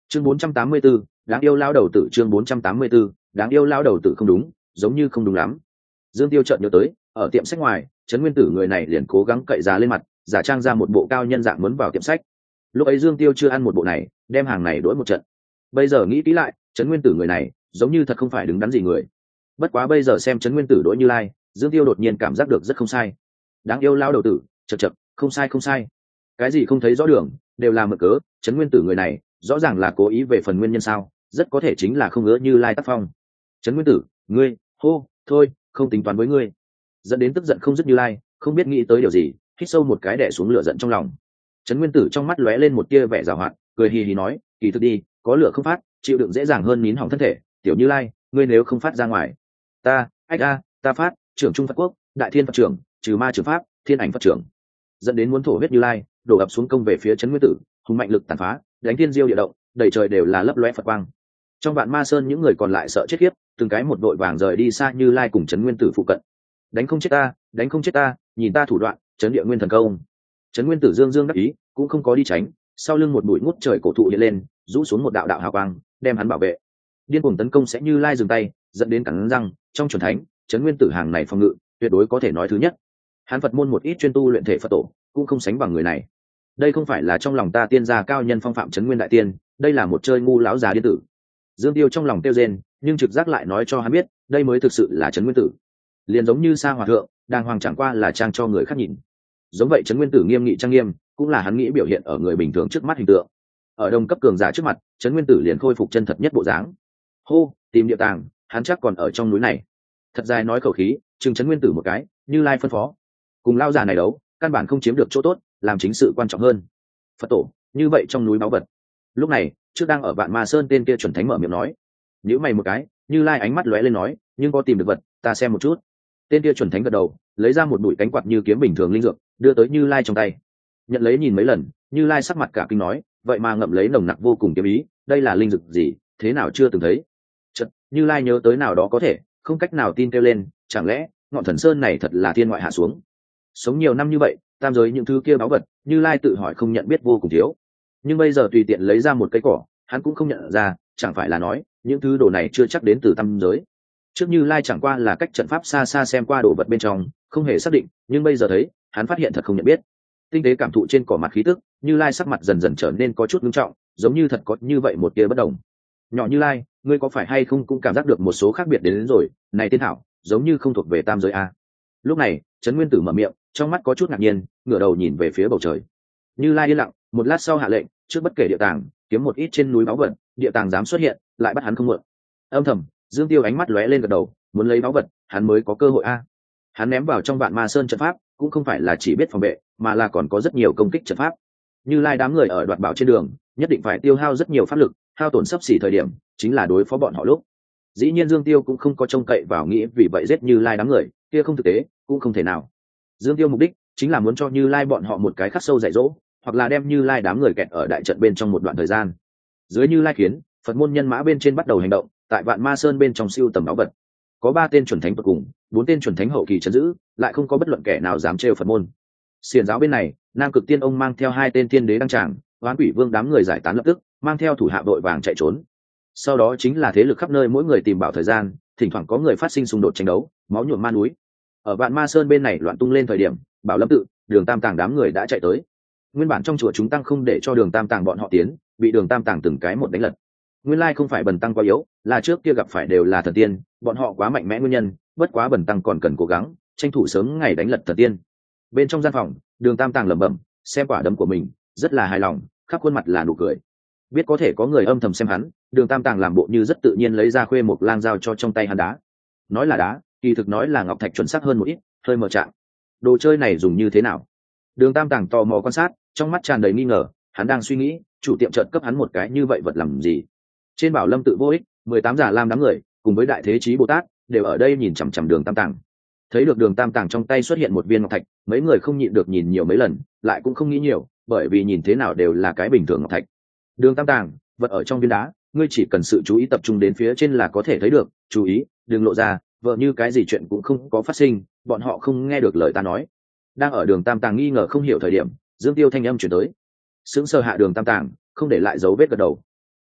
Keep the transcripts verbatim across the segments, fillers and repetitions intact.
chương bốn trăm tám mươi 4, đáng yêu lao đầu tử. Chương bốn trăm tám mươi 4, đáng yêu lao đầu tử. Không đúng, giống như không đúng lắm. Dương Tiêu chợt nhớ tới, ở tiệm sách ngoài, Trấn Nguyên Tử người này liền cố gắng cậy giá lên mặt, giả trang ra một bộ cao nhân dạng muốn vào tiệm sách. Lúc ấy Dương Tiêu chưa ăn một bộ này, đem hàng này đuổi một trận. Bây giờ nghĩ kỹ lại, Trấn Nguyên Tử người này, giống như thật không phải đứng đắn gì người. Bất quá bây giờ xem Trấn Nguyên Tử đuổi Như Lai, Dương Tiêu đột nhiên cảm giác được rất không sai. Đáng yêu lao đầu tử, chậc chậc, không sai không sai. Cái gì không thấy rõ đường, đều là mượn cớ, Trấn Nguyên Tử người này, rõ ràng là cố ý về phần nguyên nhân sao, rất có thể chính là không ngỡ Như Lai tác phong. Trấn Nguyên Tử, ngươi, hô, thôi, không tính toán với ngươi. Dẫn đến tức giận không dứt Như Lai, không biết nghĩ tới điều gì, hít sâu một cái đè xuống lửa giận trong lòng. Trấn Nguyên Tử trong mắt lóe lên một tia vẻ giảo hoạt, cười hì hì nói, kỳ thực đi, có lửa không phát, chịu đựng dễ dàng hơn nín hỏng thân thể. Tiểu Như Lai, ngươi nếu không phát ra ngoài, ta, ách a, ta phát, trưởng trung Phật quốc, đại thiên Phật trưởng, trừ ma trừ pháp, thiên ảnh Phật trưởng. Dẫn đến muốn thổ huyết Như Lai, đổ ập xuống công về phía Trấn Nguyên Tử, hùng mạnh lực tàn phá, đánh thiên diêu địa động, đầy trời đều là lấp lóe Phật quang. Trong Vạn Ma Sơn những người còn lại sợ chết khiếp, từng cái một đội vàng rời đi xa Như Lai cùng Trấn Nguyên Tử phụ cận. Đánh không chết ta, đánh không chết ta, nhìn ta thủ đoạn, Trấn Địa Nguyên thần công. Trấn Nguyên Tử dương dương đắc ý, cũng không có đi tránh, sau lưng một bụi ngút trời cổ thụ hiện lên, rũ xuống một đạo đạo hào quang, đem hắn bảo vệ. Điên cuồng tấn công sẽ Như Lai dừng tay, dẫn đến cắn răng, trong chuẩn thánh, Trấn Nguyên Tử hàng này phòng ngự, tuyệt đối có thể nói thứ nhất. Hắn Phật môn một ít chuyên tu luyện thể Phật tổ, cũng không sánh bằng người này. Đây không phải là trong lòng ta tiên gia cao nhân phong phạm Trấn Nguyên đại tiên, đây là một chơi ngu lão già điên tử. Dương Tiêu trong lòng tiêu rên, nhưng trực giác lại nói cho hắn biết, đây mới thực sự là Trấn Nguyên Tử. Liền giống như Sa Hòa thượng, đàng hoàng chẳng qua là trang cho người khác nhìn. Giống vậy Trấn Nguyên Tử nghiêm nghị trang nghiêm, cũng là hắn nghĩ biểu hiện ở người bình thường trước mắt hình tượng. Ở đồng cấp cường giả trước mặt, Trấn Nguyên Tử liền khôi phục chân thật nhất bộ dáng. Hô, tìm địa tàng, hắn chắc còn ở trong núi này. Thật dài nói khẩu khí, chừng Trấn Nguyên Tử một cái, Như Lai phân phó, cùng lao già này đấu, căn bản không chiếm được chỗ tốt, làm chính sự quan trọng hơn. Phật tổ, như vậy trong núi báu vật. Lúc này, trước đang ở Vạn Ma Sơn tên kia chuẩn thánh mở miệng nói, nhíu mày một cái, Như Lai ánh mắt lóe lên nói, nhưng có tìm được vật, ta xem một chút. Tên kia chuẩn thánh gật đầu, lấy ra một bụi cánh quạt như kiếm bình thường linh dược, đưa tới Như Lai trong tay. Nhận lấy nhìn mấy lần, Như Lai sắc mặt cả kinh nói, vậy mà ngậm lấy nồng nặc vô cùng kiếm ý, đây là linh dược gì, thế nào chưa từng thấy. Chợt, Như Lai nhớ tới nào đó có thể, không cách nào tin kêu lên, chẳng lẽ ngọn thần sơn này thật là thiên ngoại hạ xuống. Sống nhiều năm như vậy, tam giới những thứ kia báu vật, Như Lai tự hỏi không nhận biết vô cùng thiếu. Nhưng bây giờ tùy tiện lấy ra một cây cỏ, hắn cũng không nhận ra, chẳng phải là nói những thứ đồ này chưa chắc đến từ tam giới. Trước Như Lai chẳng qua là cách trận pháp xa xa xem qua đồ vật bên trong, không hề xác định, nhưng bây giờ thấy, hắn phát hiện thật không nhận biết. Tinh tế cảm thụ trên cỏ mặt khí tức, Như Lai sắc mặt dần dần trở nên có chút nghiêm trọng, giống như thật có như vậy một tia bất đồng. Nhỏ Như Lai, ngươi có phải hay không cũng cảm giác được một số khác biệt đến, đến rồi, này tiên thảo, giống như không thuộc về tam giới a. Lúc này, Trấn Nguyên Tử mở miệng, trong mắt có chút ngạc nhiên, ngửa đầu nhìn về phía bầu trời. Như Lai yên lặng, một lát sau hạ lệnh, trước bất kể địa tàng, kiếm một ít trên núi báu vật, địa tàng dám xuất hiện, lại bắt hắn không muộn. Âm thầm, Dương Tiêu ánh mắt lóe lên gật đầu, muốn lấy báu vật, hắn mới có cơ hội a. Hắn ném vào trong Vạn Ma Sơn trận pháp, cũng không phải là chỉ biết phòng vệ, mà là còn có rất nhiều công kích trận pháp. Như Lai đám người ở đoạt bảo trên đường, nhất định phải tiêu hao rất nhiều pháp lực, hao tổn sắp xỉ thời điểm, chính là đối phó bọn họ lúc. Dĩ nhiên Dương Tiêu cũng không có trông cậy vào nghĩ vì vậy giết Như Lai đám người, kia không thực tế, cũng không thể nào. Dương Tiêu mục đích chính là muốn cho Như Lai bọn họ một cái khắc sâu dạy dỗ, hoặc là đem Như Lai đám người kẹt ở đại trận bên trong một đoạn thời gian. Dưới Như Lai khiến, Phật môn nhân mã bên trên bắt đầu hành động, tại Vạn Ma Sơn bên trong siêu tầm báu vật. Có ba tên chuẩn thánh cuối cùng, bốn tên chuẩn thánh hậu kỳ trấn giữ, lại không có bất luận kẻ nào dám trêu Phật môn. Xiển giáo bên này, Nam Cực Tiên ông mang theo hai tên tiên đế đăng tràng, Oán Quỷ Vương đám người giải tán lập tức, mang theo thủ hạ đội vàng chạy trốn. Sau đó chính là thế lực khắp nơi mỗi người tìm bảo thời gian, thỉnh thoảng có người phát sinh xung đột tranh đấu, máu nhuộm ma núi. Ở Vạn Ma Sơn bên này loạn tung lên thời điểm, Bảo Lâm tự, Đường Tam Tàng đám người đã chạy tới. Nguyên bản trong chùa chúng tăng không để cho Đường Tam Tàng bọn họ tiến, bị Đường Tam Tàng từng cái một đánh lật. Nguyên lai không phải Bần tăng quá yếu, là trước kia gặp phải đều là thần tiên, bọn họ quá mạnh mẽ nguyên nhân, bất quá Bần tăng còn cần cố gắng, tranh thủ sớm ngày đánh lật thần tiên. Bên trong gian phòng, Đường Tam Tàng lẩm bẩm, xem quả đấm của mình, rất là hài lòng, khắp khuôn mặt là nụ cười. Biết có thể có người âm thầm xem hắn, Đường Tam Tàng làm bộ như rất tự nhiên lấy ra khuê một lang dao cho trong tay hắn đá. Nói là đá, kỳ thực nói là ngọc thạch chuẩn xác hơn một ít, hơi mờ trạng. Đồ chơi này dùng như thế nào? Đường Tam Tàng tò mò quan sát, trong mắt tràn đầy nghi ngờ, hắn đang suy nghĩ, chủ tiệm chợt cấp hắn một cái như vậy vật làm gì? Trên Bảo Lâm tự vô ích, mười tám giả lam đám người, cùng với Đại Thế Chí Bồ Tát, đều ở đây nhìn chằm chằm Đường Tam Tàng. Thấy được Đường Tam Tàng trong tay xuất hiện một viên ngọc thạch, mấy người không nhịn được nhìn nhiều mấy lần, lại cũng không nghĩ nhiều, bởi vì nhìn thế nào đều là cái bình thường ngọc thạch. Đường Tam Tàng, vật ở trong viên đá, ngươi chỉ cần sự chú ý tập trung đến phía trên là có thể thấy được, chú ý, đừng lộ ra, vợ như cái gì chuyện cũng không có phát sinh, bọn họ không nghe được lời ta nói. Đang ở Đường Tam Tàng nghi ngờ không hiểu thời điểm, Dương Tiêu thanh âm truyền tới. Sững sờ hạ Đường Tam Tàng, không để lại dấu vết gật đầu.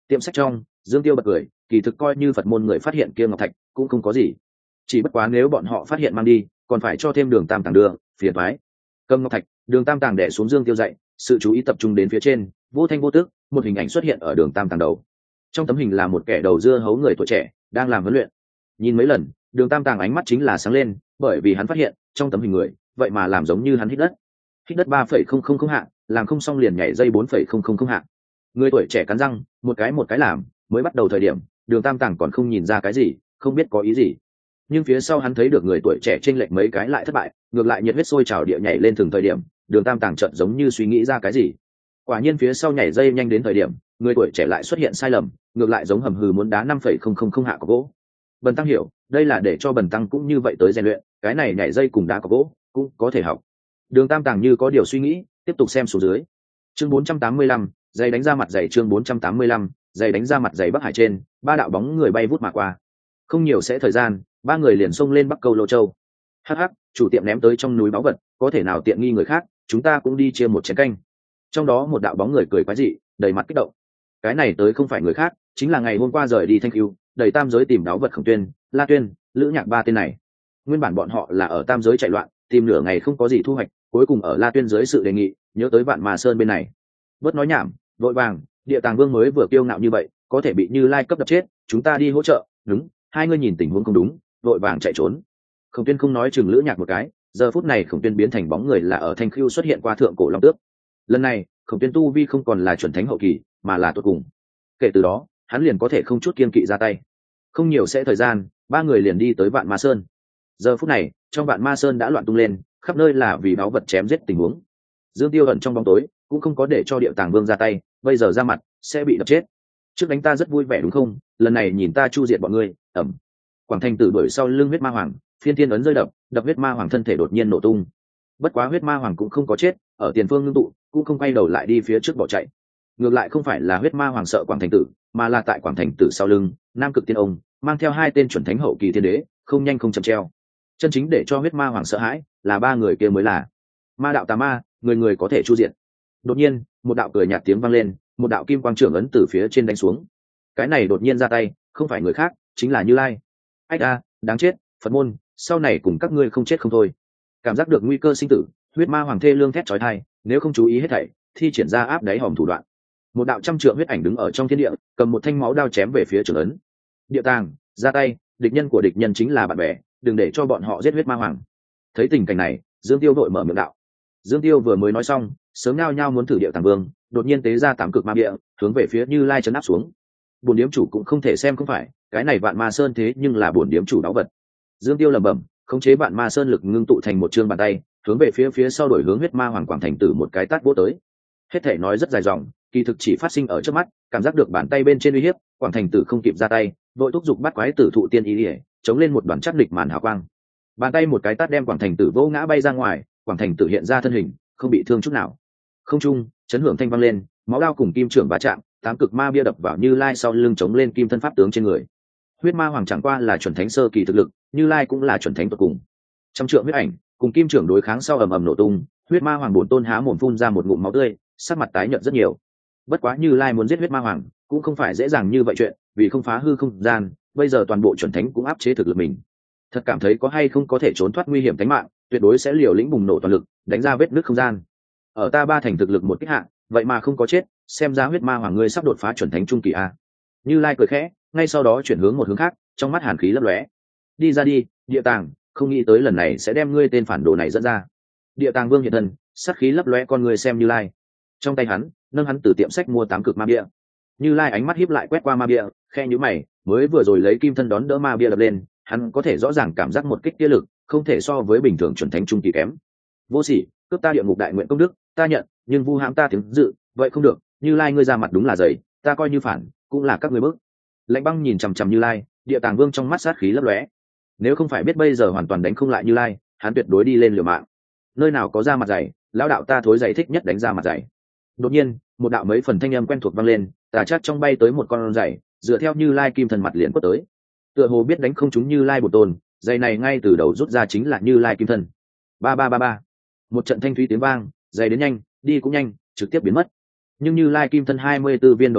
Tiệm sách trong, Dương Tiêu bật cười, kỳ thực coi như Phật môn người phát hiện kia ngọc thạch cũng không có gì, chỉ bất quá nếu bọn họ phát hiện mang đi còn phải cho thêm Đường Tam Tàng đưa, phiền toái. Cầm ngọc thạch, Đường Tam Tàng đè xuống Dương Tiêu dậy, sự chú ý tập trung đến phía trên, vô thanh vô tức một hình ảnh xuất hiện ở Đường Tam Tàng đầu. Trong tấm hình là một kẻ đầu dưa hấu người tuổi trẻ đang làm huấn luyện. Nhìn mấy lần, Đường Tam Tàng ánh mắt chính là sáng lên, bởi vì hắn phát hiện trong tấm hình người vậy mà làm giống như hắn hít đất. Hít đất ba phẩy không không không hạng, làm không xong liền nhảy dây bốn phẩy không không không hạng. Người tuổi trẻ cắn răng, một cái một cái làm, mới bắt đầu thời điểm, Đường Tam Tàng còn không nhìn ra cái gì, không biết có ý gì. Nhưng phía sau hắn thấy được người tuổi trẻ chênh lệch mấy cái lại thất bại, ngược lại nhiệt huyết sôi trào địa nhảy lên thường thời điểm, Đường Tam Tàng chợt giống như suy nghĩ ra cái gì. Quả nhiên phía sau nhảy dây nhanh đến thời điểm, người tuổi trẻ lại xuất hiện sai lầm, ngược lại giống hầm hừ muốn đá năm phẩy không không không hạ có gỗ. Bần tăng hiểu, đây là để cho Bần tăng cũng như vậy tới rèn luyện, cái này nhảy dây cùng đá có gỗ cũng có thể học. Đường Tam Tàng như có điều suy nghĩ, tiếp tục xem xuống dưới. Chương bốn trăm tám mươi lăm, giày đánh ra mặt giày chương bốn trăm tám mươi lăm, giày đánh ra mặt giày Bắc Hải trên, ba đạo bóng người bay vút mà qua. Không nhiều sẽ thời gian, ba người liền xông lên Bắc Câu Lô Châu. Hắc hắc, chủ tiệm ném tới trong núi báu vật, có thể nào tiện nghi người khác, chúng ta cũng đi chia một chén canh. Trong đó một đạo bóng người cười quái dị, đầy mặt kích động. Cái này tới không phải người khác, chính là ngày hôm qua rời đi Thanh Cửu, đầy tam giới tìm đáo vật Khổng Tuyên, La Tuyên, Lữ Nhạc ba tên này. Nguyên bản bọn họ là ở tam giới chạy loạn, tìm nửa ngày không có gì thu hoạch, cuối cùng ở La Tuyên dưới sự đề nghị, nhớ tới Vạn Ma Sơn bên này. Bớt nói nhảm, vội vàng, Địa Tàng Vương mới vừa kiêu ngạo như vậy, có thể bị Như Lai cấp đập chết, chúng ta đi hỗ trợ. Đúng, hai người nhìn tình huống không đúng, vội vàng chạy trốn. Khổng Tuyên không nói chừng Lữ Nhạc một cái, giờ phút này Khổng Tuyên biến thành bóng người là ở Thanh Cửu xuất hiện qua thượng cổ long tước. Lần này, Khổng Tuyên tu vi không còn là chuẩn thánh hậu kỳ, mà là tuyệt cùng. Kể từ đó, hắn liền có thể không chút kiên kỵ ra tay. Không nhiều sẽ thời gian, ba người liền đi tới Vạn Ma Sơn. Giờ phút này, trong Vạn Ma Sơn đã loạn tung lên, khắp nơi là vì báu vật chém giết tình huống. Dương Tiêu ẩn trong bóng tối, cũng không có để cho Điệu Tàng Vương ra tay, bây giờ ra mặt sẽ bị đập chết. Trước đánh ta rất vui vẻ đúng không? Lần này nhìn ta chu diệt bọn ngươi. Ẩm. Quảng Thành Tử đuổi sau lưng huyết ma hoàng, phiên thiên ấn rơi đập, đập huyết ma hoàng thân thể đột nhiên nổ tung. Bất quá huyết ma hoàng cũng không có chết, ở tiền phương ngưng tụ, cũng không quay đầu lại đi phía trước bỏ chạy. Ngược lại không phải là huyết ma hoàng sợ Quảng Thành Tử, mà là tại Quảng Thành Tử sau lưng, Nam Cực Tiên ông mang theo hai tên chuẩn thánh hậu kỳ thiên đế, không nhanh không chậm treo. Chân chính để cho huyết ma hoàng sợ hãi, là ba người kia mới là ma đạo tà ma, người người có thể chu diệt. Đột nhiên, một đạo cười nhạt tiếng vang lên, một đạo kim quang trưởng ấn từ phía trên đánh xuống. Cái này đột nhiên ra tay, không phải người khác, chính là Như Lai. Ách a, đáng chết, Phật môn, sau này cùng các ngươi không chết không thôi. Cảm giác được nguy cơ sinh tử, huyết ma hoàng thê lương thét chói tai, nếu không chú ý hết thảy, thi triển ra áp đáy hòm thủ đoạn. Một đạo trăm trượng huyết ảnh đứng ở trong thiên địa, cầm một thanh máu đao chém về phía trưởng ấn. Địa Tàng, ra tay, địch nhân của địch nhân chính là bạn bè, đừng để cho bọn họ giết huyết ma hoàng. Thấy tình cảnh này, Dương Tiêu đội mở miệng đạo. Dương Tiêu vừa mới nói xong, sớm nhao nhao muốn thử Địa Tàng Vương, đột nhiên tế ra tám cực ma địa, hướng về phía Như Lai chấn áp xuống. Bổn điếm chủ cũng không thể xem không phải, cái này Vạn Ma Sơn thế nhưng là bổn điếm chủ đáo vật. Dương Tiêu lẩm bẩm, khống chế Vạn Ma Sơn lực ngưng tụ thành một trương bàn tay, hướng về phía phía sau đổi hướng huyết ma hoàng Quảng Thành Tử một cái tát vỗ tới. Hết thể nói rất dài dòng, kỳ thực chỉ phát sinh ở trước mắt, cảm giác được bàn tay bên trên uy hiếp, Quảng Thành Tử không kịp ra tay, vội thúc giục bắt quái tử thụ tiên ý ỉa, chống lên một đoàn chắc địch màn hào quang. Bàn tay một cái tát đem Quảng Thành Tử vỗ ngã bay ra ngoài, Quảng Thành Tử hiện ra thân hình, không bị thương chút nào. Không trung, chấn hưởng thanh vang lên, máu đao cùng kim trưởng va chạm, tám cực ma bia đập vào Như Lai sau lưng chống lên kim thân pháp tướng trên người. Huyết ma hoàng chẳng qua là chuẩn thánh sơ kỳ thực lực, Như Lai cũng là chuẩn thánh tuyệt cùng. Trăm trượng huyết ảnh cùng kim trưởng đối kháng sau ầm ầm nổ tung, huyết ma hoàng bổn tôn há mồm phun ra một ngụm máu tươi, sắc mặt tái nhợt rất nhiều. Bất quá Như Lai muốn giết huyết ma hoàng cũng không phải dễ dàng như vậy chuyện, vì không phá hư không gian, bây giờ toàn bộ chuẩn thánh cũng áp chế thực lực mình. Thật cảm thấy có hay không có thể trốn thoát nguy hiểm tính mạng, tuyệt đối sẽ liều lĩnh bùng nổ toàn lực, đánh ra vết nứt không gian. Ở ta ba thành thực lực một kích hạ, vậy mà không có chết, xem ra huyết ma hoàng ngươi sắp đột phá chuẩn thánh trung kỳ a. Như Lai cười khẽ, ngay sau đó chuyển hướng một hướng khác, trong mắt hàn khí lấp lóe. Đi ra đi, Địa Tàng, không nghĩ tới lần này sẽ đem ngươi tên phản đồ này dẫn ra. Địa Tàng Vương hiện thân, sát khí lấp lóe con người xem Như Lai. Trong tay hắn, nâng hắn từ tiệm sách mua tám cực ma bia. Như Lai ánh mắt híp lại quét qua ma bia, khe nhíu mày, mới vừa rồi lấy kim thân đón đỡ ma bia đập lên, hắn có thể rõ ràng cảm giác một kích kia lực, không thể so với bình thường chuẩn thánh trung kỳ kém. Vô sỉ, cướp ta địa ngục đại nguyện công đức, ta nhận, nhưng vu hãm ta tiếng dự, vậy không được, Như Lai ngươi ra mặt đúng là dày, ta coi như phản, cũng là các ngươi bước. Lạnh Băng nhìn chằm chằm Như Lai, Địa Tàng Vương trong mắt sát khí lấp lóe. Nếu không phải biết bây giờ hoàn toàn đánh không lại Như Lai, hắn tuyệt đối đi lên liều mạng. Nơi nào có ra mặt dày, lão đạo ta thối dày thích nhất đánh ra mặt dày. Đột nhiên, một đạo mấy phần thanh âm quen thuộc vang lên, tà chát trong bay tới một con dày, dựa theo Như Lai kim thần mặt liền quất tới. Tựa hồ biết đánh không trúng Như Lai bổ tồn, dày này ngay từ đầu rút ra chính là Như Lai kim thân. Ba ba ba ba. Một trận thanh thúy tiếng vang, dày đến nhanh, đi cũng nhanh, trực tiếp biến mất. Nhưng Như Lai kim thân hai mươi tư viên đầu lâu,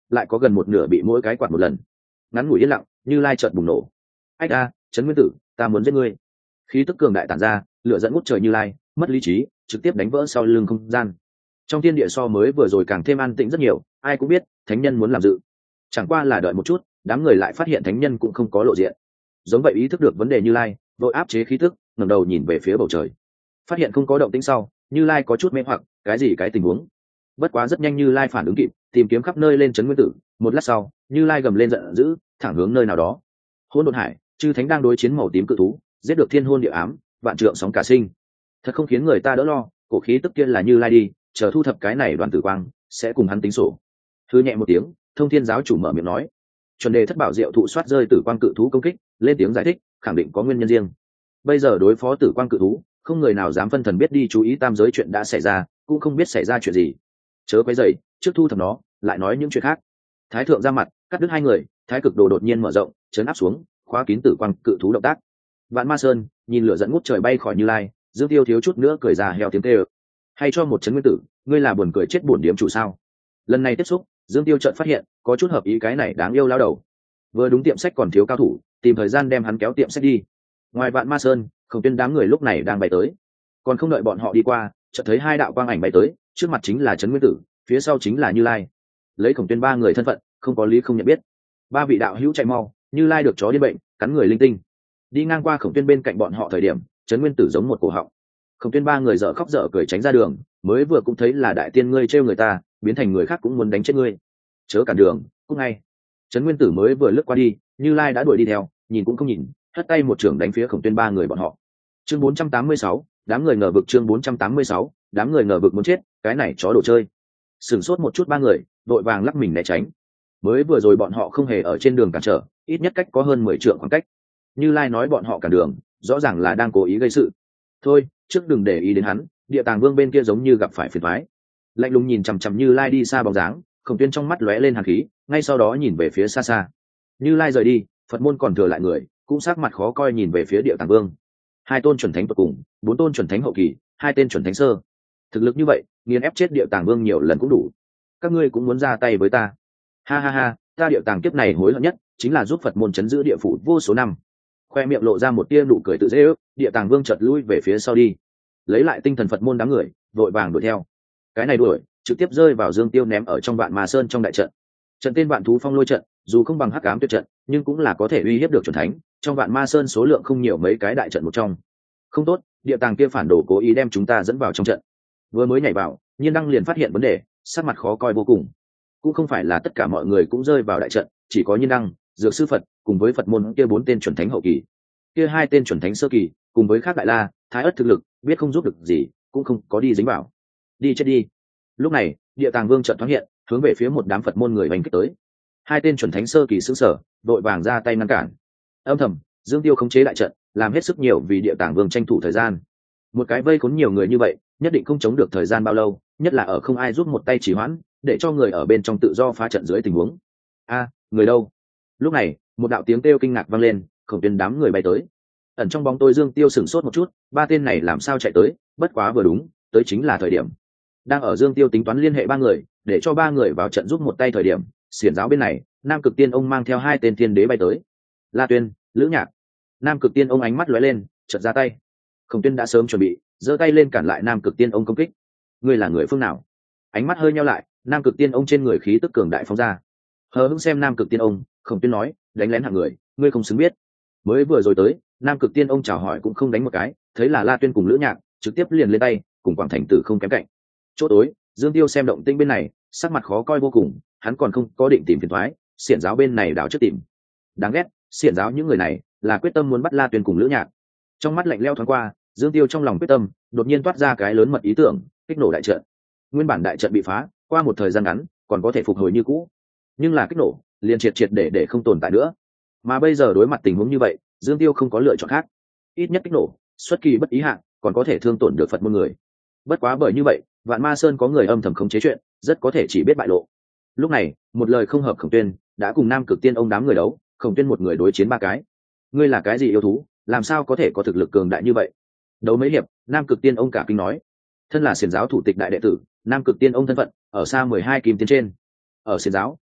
lại có gần một nửa bị mỗi cái quạt một lần. Ngắn ngủi yên lặng, Như Lai chợt bùng nổ. Ách a, Trấn Nguyên Tử, ta muốn giết ngươi. Khí tức cường đại tản ra, lửa dẫn ngút trời Như Lai mất lý trí, trực tiếp đánh vỡ sau lưng không gian. Trong thiên địa so mới vừa rồi càng thêm an tĩnh rất nhiều, ai cũng biết thánh nhân muốn làm dự. Chẳng qua là đợi một chút, đám người lại phát hiện thánh nhân cũng không có lộ diện. Giống vậy ý thức được vấn đề Như Lai, vội áp chế khí tức, ngẩng đầu nhìn về phía bầu trời. Phát hiện không có động tĩnh sau, Như Lai có chút mê hoặc, cái gì cái tình huống. Bất quá rất nhanh Như Lai phản ứng kịp, tìm kiếm khắp nơi lên Trấn Nguyên Tử. Một lát sau, Như Lai gầm lên giận dữ, thẳng hướng nơi nào đó. Hỗn độn hải, chư thánh đang đối chiến màu tím cự thú, giết được thiên hôn địa ám, vạn trượng sóng cả sinh. Thật không khiến người ta đỡ lo, cổ khí tức kia là Như Lai đi, chờ thu thập cái này đoàn tử quang, sẽ cùng hắn tính sổ. Thư nhẹ một tiếng, Thông Thiên giáo chủ mở miệng nói. Chuẩn đề thất bảo diệu thụ soát rơi tử quang cự thú công kích, lên tiếng giải thích, khẳng định có nguyên nhân riêng. Bây giờ đối phó tử quang cự thú, không người nào dám phân thần biết đi chú ý tam giới chuyện đã xảy ra, cũng không biết xảy ra chuyện gì. Chớ quấy rầy, trước thu thập nó, lại nói những chuyện khác. Thái thượng ra mặt, cắt đứt hai người, thái cực đồ đột nhiên mở rộng, chấn áp xuống, khóa kín tử quang cự thú động tác. Vạn Ma Sơn nhìn lửa dẫn ngút trời bay khỏi Như Lai, Dương Tiêu thiếu chút nữa cười ra heo tiếng kêu. Hay cho một Trấn Nguyên Tử, ngươi là buồn cười chết buồn điểm chủ sao? Lần này tiếp xúc, Dương Tiêu chợt phát hiện có chút hợp ý cái này đáng yêu lao đầu. Vừa đúng tiệm sách còn thiếu cao thủ, tìm thời gian đem hắn kéo tiệm sách đi. Ngoài Vạn Ma Sơn, Khổng Tuyên đám người lúc này đang bay tới, còn không đợi bọn họ đi qua, chợt thấy hai đạo quang ảnh bay tới, trước mặt chính là Trấn Nguyên Tử, phía sau chính là Như Lai. Lấy Khổng Tuyên ba người thân phận, không có lý không nhận biết. Ba vị đạo hữu chạy mau, Như Lai được chó điên bệnh, cắn người linh tinh. Đi ngang qua Khổng Tuyên bên cạnh bọn họ thời điểm, Trấn Nguyên Tử giống một cổ họng. Khổng Tuyên ba người dở khóc dở cười tránh ra đường, mới vừa cũng thấy là đại tiên ngươi trêu người ta, biến thành người khác cũng muốn đánh chết ngươi. Chớ cản đường, cút ngay. Trấn Nguyên Tử mới vừa lướt qua đi, Như Lai đã đuổi đi theo, nhìn cũng không nhìn, hất tay một trường đánh phía Khổng Tuyên ba người bọn họ. Chương bốn trăm tám mươi sáu, đám người ngờ vực chương bốn trăm tám mươi sáu, đám người ngờ vực muốn chết, cái này chó đồ chơi. Sửng sốt một chút ba người, đội vàng lắc mình né tránh. Mới vừa rồi bọn họ không hề ở trên đường cản trở, ít nhất cách có hơn mười trượng khoảng cách. Như Lai nói bọn họ cản đường, rõ ràng là đang cố ý gây sự. Thôi, trước đừng để ý đến hắn, Địa Tàng Vương bên kia giống như gặp phải phiền toái. Lạnh lùng nhìn chằm chằm Như Lai đi xa bóng dáng, Khổng Tuyên trong mắt lóe lên hàn khí, ngay sau đó nhìn về phía xa xa. Như Lai rời đi, Phật môn còn thừa lại người, cũng sắc mặt khó coi nhìn về phía Địa Tàng Vương. Hai tôn chuẩn thánh tột cùng, bốn tôn chuẩn thánh hậu kỳ, hai tên chuẩn thánh sơ. Thực lực như vậy, nghiền ép chết Địa Tàng Vương nhiều lần cũng đủ. Các ngươi cũng muốn ra tay với ta? Ha ha ha, ta Địa Tàng kiếp này hối hận nhất, chính là giúp Phật môn chấn giữ địa phủ vô số năm. Khoe miệng lộ ra một tia nụ cười tự dễ ước, Địa Tàng Vương chợt lui về phía sau đi, lấy lại tinh thần Phật môn đám người, vội vàng đuổi theo. Cái này đuổi, trực tiếp rơi vào Dương Tiêu ném ở trong Vạn Ma Sơn trong đại trận. Trận tên Vạn Thú Phong Lôi trận, dù không bằng Hắc Ám Tuyệt trận, nhưng cũng là có thể uy hiếp được chuẩn thánh, trong Vạn Ma Sơn số lượng không nhiều mấy cái đại trận một trong. Không tốt, Địa Tàng kia phản đồ cố ý đem chúng ta dẫn vào trong trận. Vừa mới nhảy vào, Nhiên Đăng liền phát hiện vấn đề, sắc mặt khó coi vô cùng. Cũng không phải là tất cả mọi người cũng rơi vào đại trận, chỉ có Nhiên Đăng, Dược Sư Phật, cùng với Phật môn kia bốn tên chuẩn thánh hậu kỳ, kia hai tên chuẩn thánh sơ kỳ, cùng với khác đại la, Thái Ất thực lực, biết không giúp được gì, cũng không có đi dính vào. Đi chết đi. Lúc này, Địa Tàng Vương chợt thoáng hiện, hướng về phía một đám Phật môn người hành kích tới. Hai tên chuẩn thánh sơ kỳ sững sờ, đội vàng ra tay ngăn cản. Âm thầm, Dương Tiêu khống chế đại trận, làm hết sức nhiều vì Địa Tàng Vương tranh thủ thời gian. Một cái vây khốn nhiều người như vậy, nhất định không chống được thời gian bao lâu, nhất là ở không ai giúp một tay chỉ hoãn, để cho người ở bên trong tự do phá trận dưới tình huống. A, người đâu? Lúc này, một đạo tiếng kêu kinh ngạc vang lên, Khổng Tuyên đám người bay tới. Ẩn trong bóng tối Dương Tiêu sửng sốt một chút, ba tên này làm sao chạy tới, bất quá vừa đúng, tới chính là thời điểm. Đang ở Dương Tiêu tính toán liên hệ ba người, để cho ba người vào trận giúp một tay thời điểm, xiển giáo bên này, Nam Cực Tiên ông mang theo hai tên thiên đế bay tới. La Tuyên, Lữ Nhạc. Nam Cực Tiên ông ánh mắt lóe lên, chợt ra tay. Khổng Tuyên đã sớm chuẩn bị, giơ tay lên cản lại Nam Cực Tiên ông công kích. Ngươi là người phương nào? Ánh mắt hơi nheo lại, Nam Cực Tiên ông trên người khí tức cường đại phóng ra. Hờ hững xem Nam Cực Tiên ông, Khổng Tuyên nói, đánh lén hạng người, ngươi không xứng biết. Mới vừa rồi tới, Nam Cực Tiên ông chào hỏi cũng không đánh một cái, thấy là La Tuyên cùng Lữ Nhạc, trực tiếp liền lên tay, cùng Quảng Thành Tử không kém cạnh. Chỗ tối, Dương Tiêu xem động tĩnh bên này, sắc mặt khó coi vô cùng, hắn còn không có định tìm phiền toái, xiển giáo bên này đảo trước tìm. Đáng ghét, xiển giáo những người này là quyết tâm muốn bắt La Tuyên cùng Lữ Nhạc. Trong mắt lạnh lẽo thoáng qua, Dương Tiêu trong lòng quyết tâm, đột nhiên toát ra cái lớn mật ý tưởng, kích nổ đại trận. Nguyên bản đại trận bị phá, qua một thời gian ngắn, còn có thể phục hồi như cũ, nhưng là kích nổ, liền triệt triệt để để không tồn tại nữa. Mà bây giờ đối mặt tình huống như vậy, Dương Tiêu không có lựa chọn khác, ít nhất kích nổ, xuất kỳ bất ý hạng, còn có thể thương tổn được Phật môn người. Bất quá bởi như vậy, Vạn Ma Sơn có người âm thầm khống chế chuyện, rất có thể chỉ biết bại lộ. Lúc này, một lời không hợp Khổng Tuyên đã cùng Nam Cực Tiên ông đám người đấu, Khổng Tuyên một người đối chiến ba cái. Ngươi là cái gì yêu thú, làm sao có thể có thực lực cường đại như vậy? Đấu mấy hiệp, Nam Cực Tiên ông cả kinh nói, thân là xiển giáo thủ tịch đại đệ tử, Nam Cực Tiên ông thân phận ở xa mười hai kim tiến trên. Ở xiển giáo,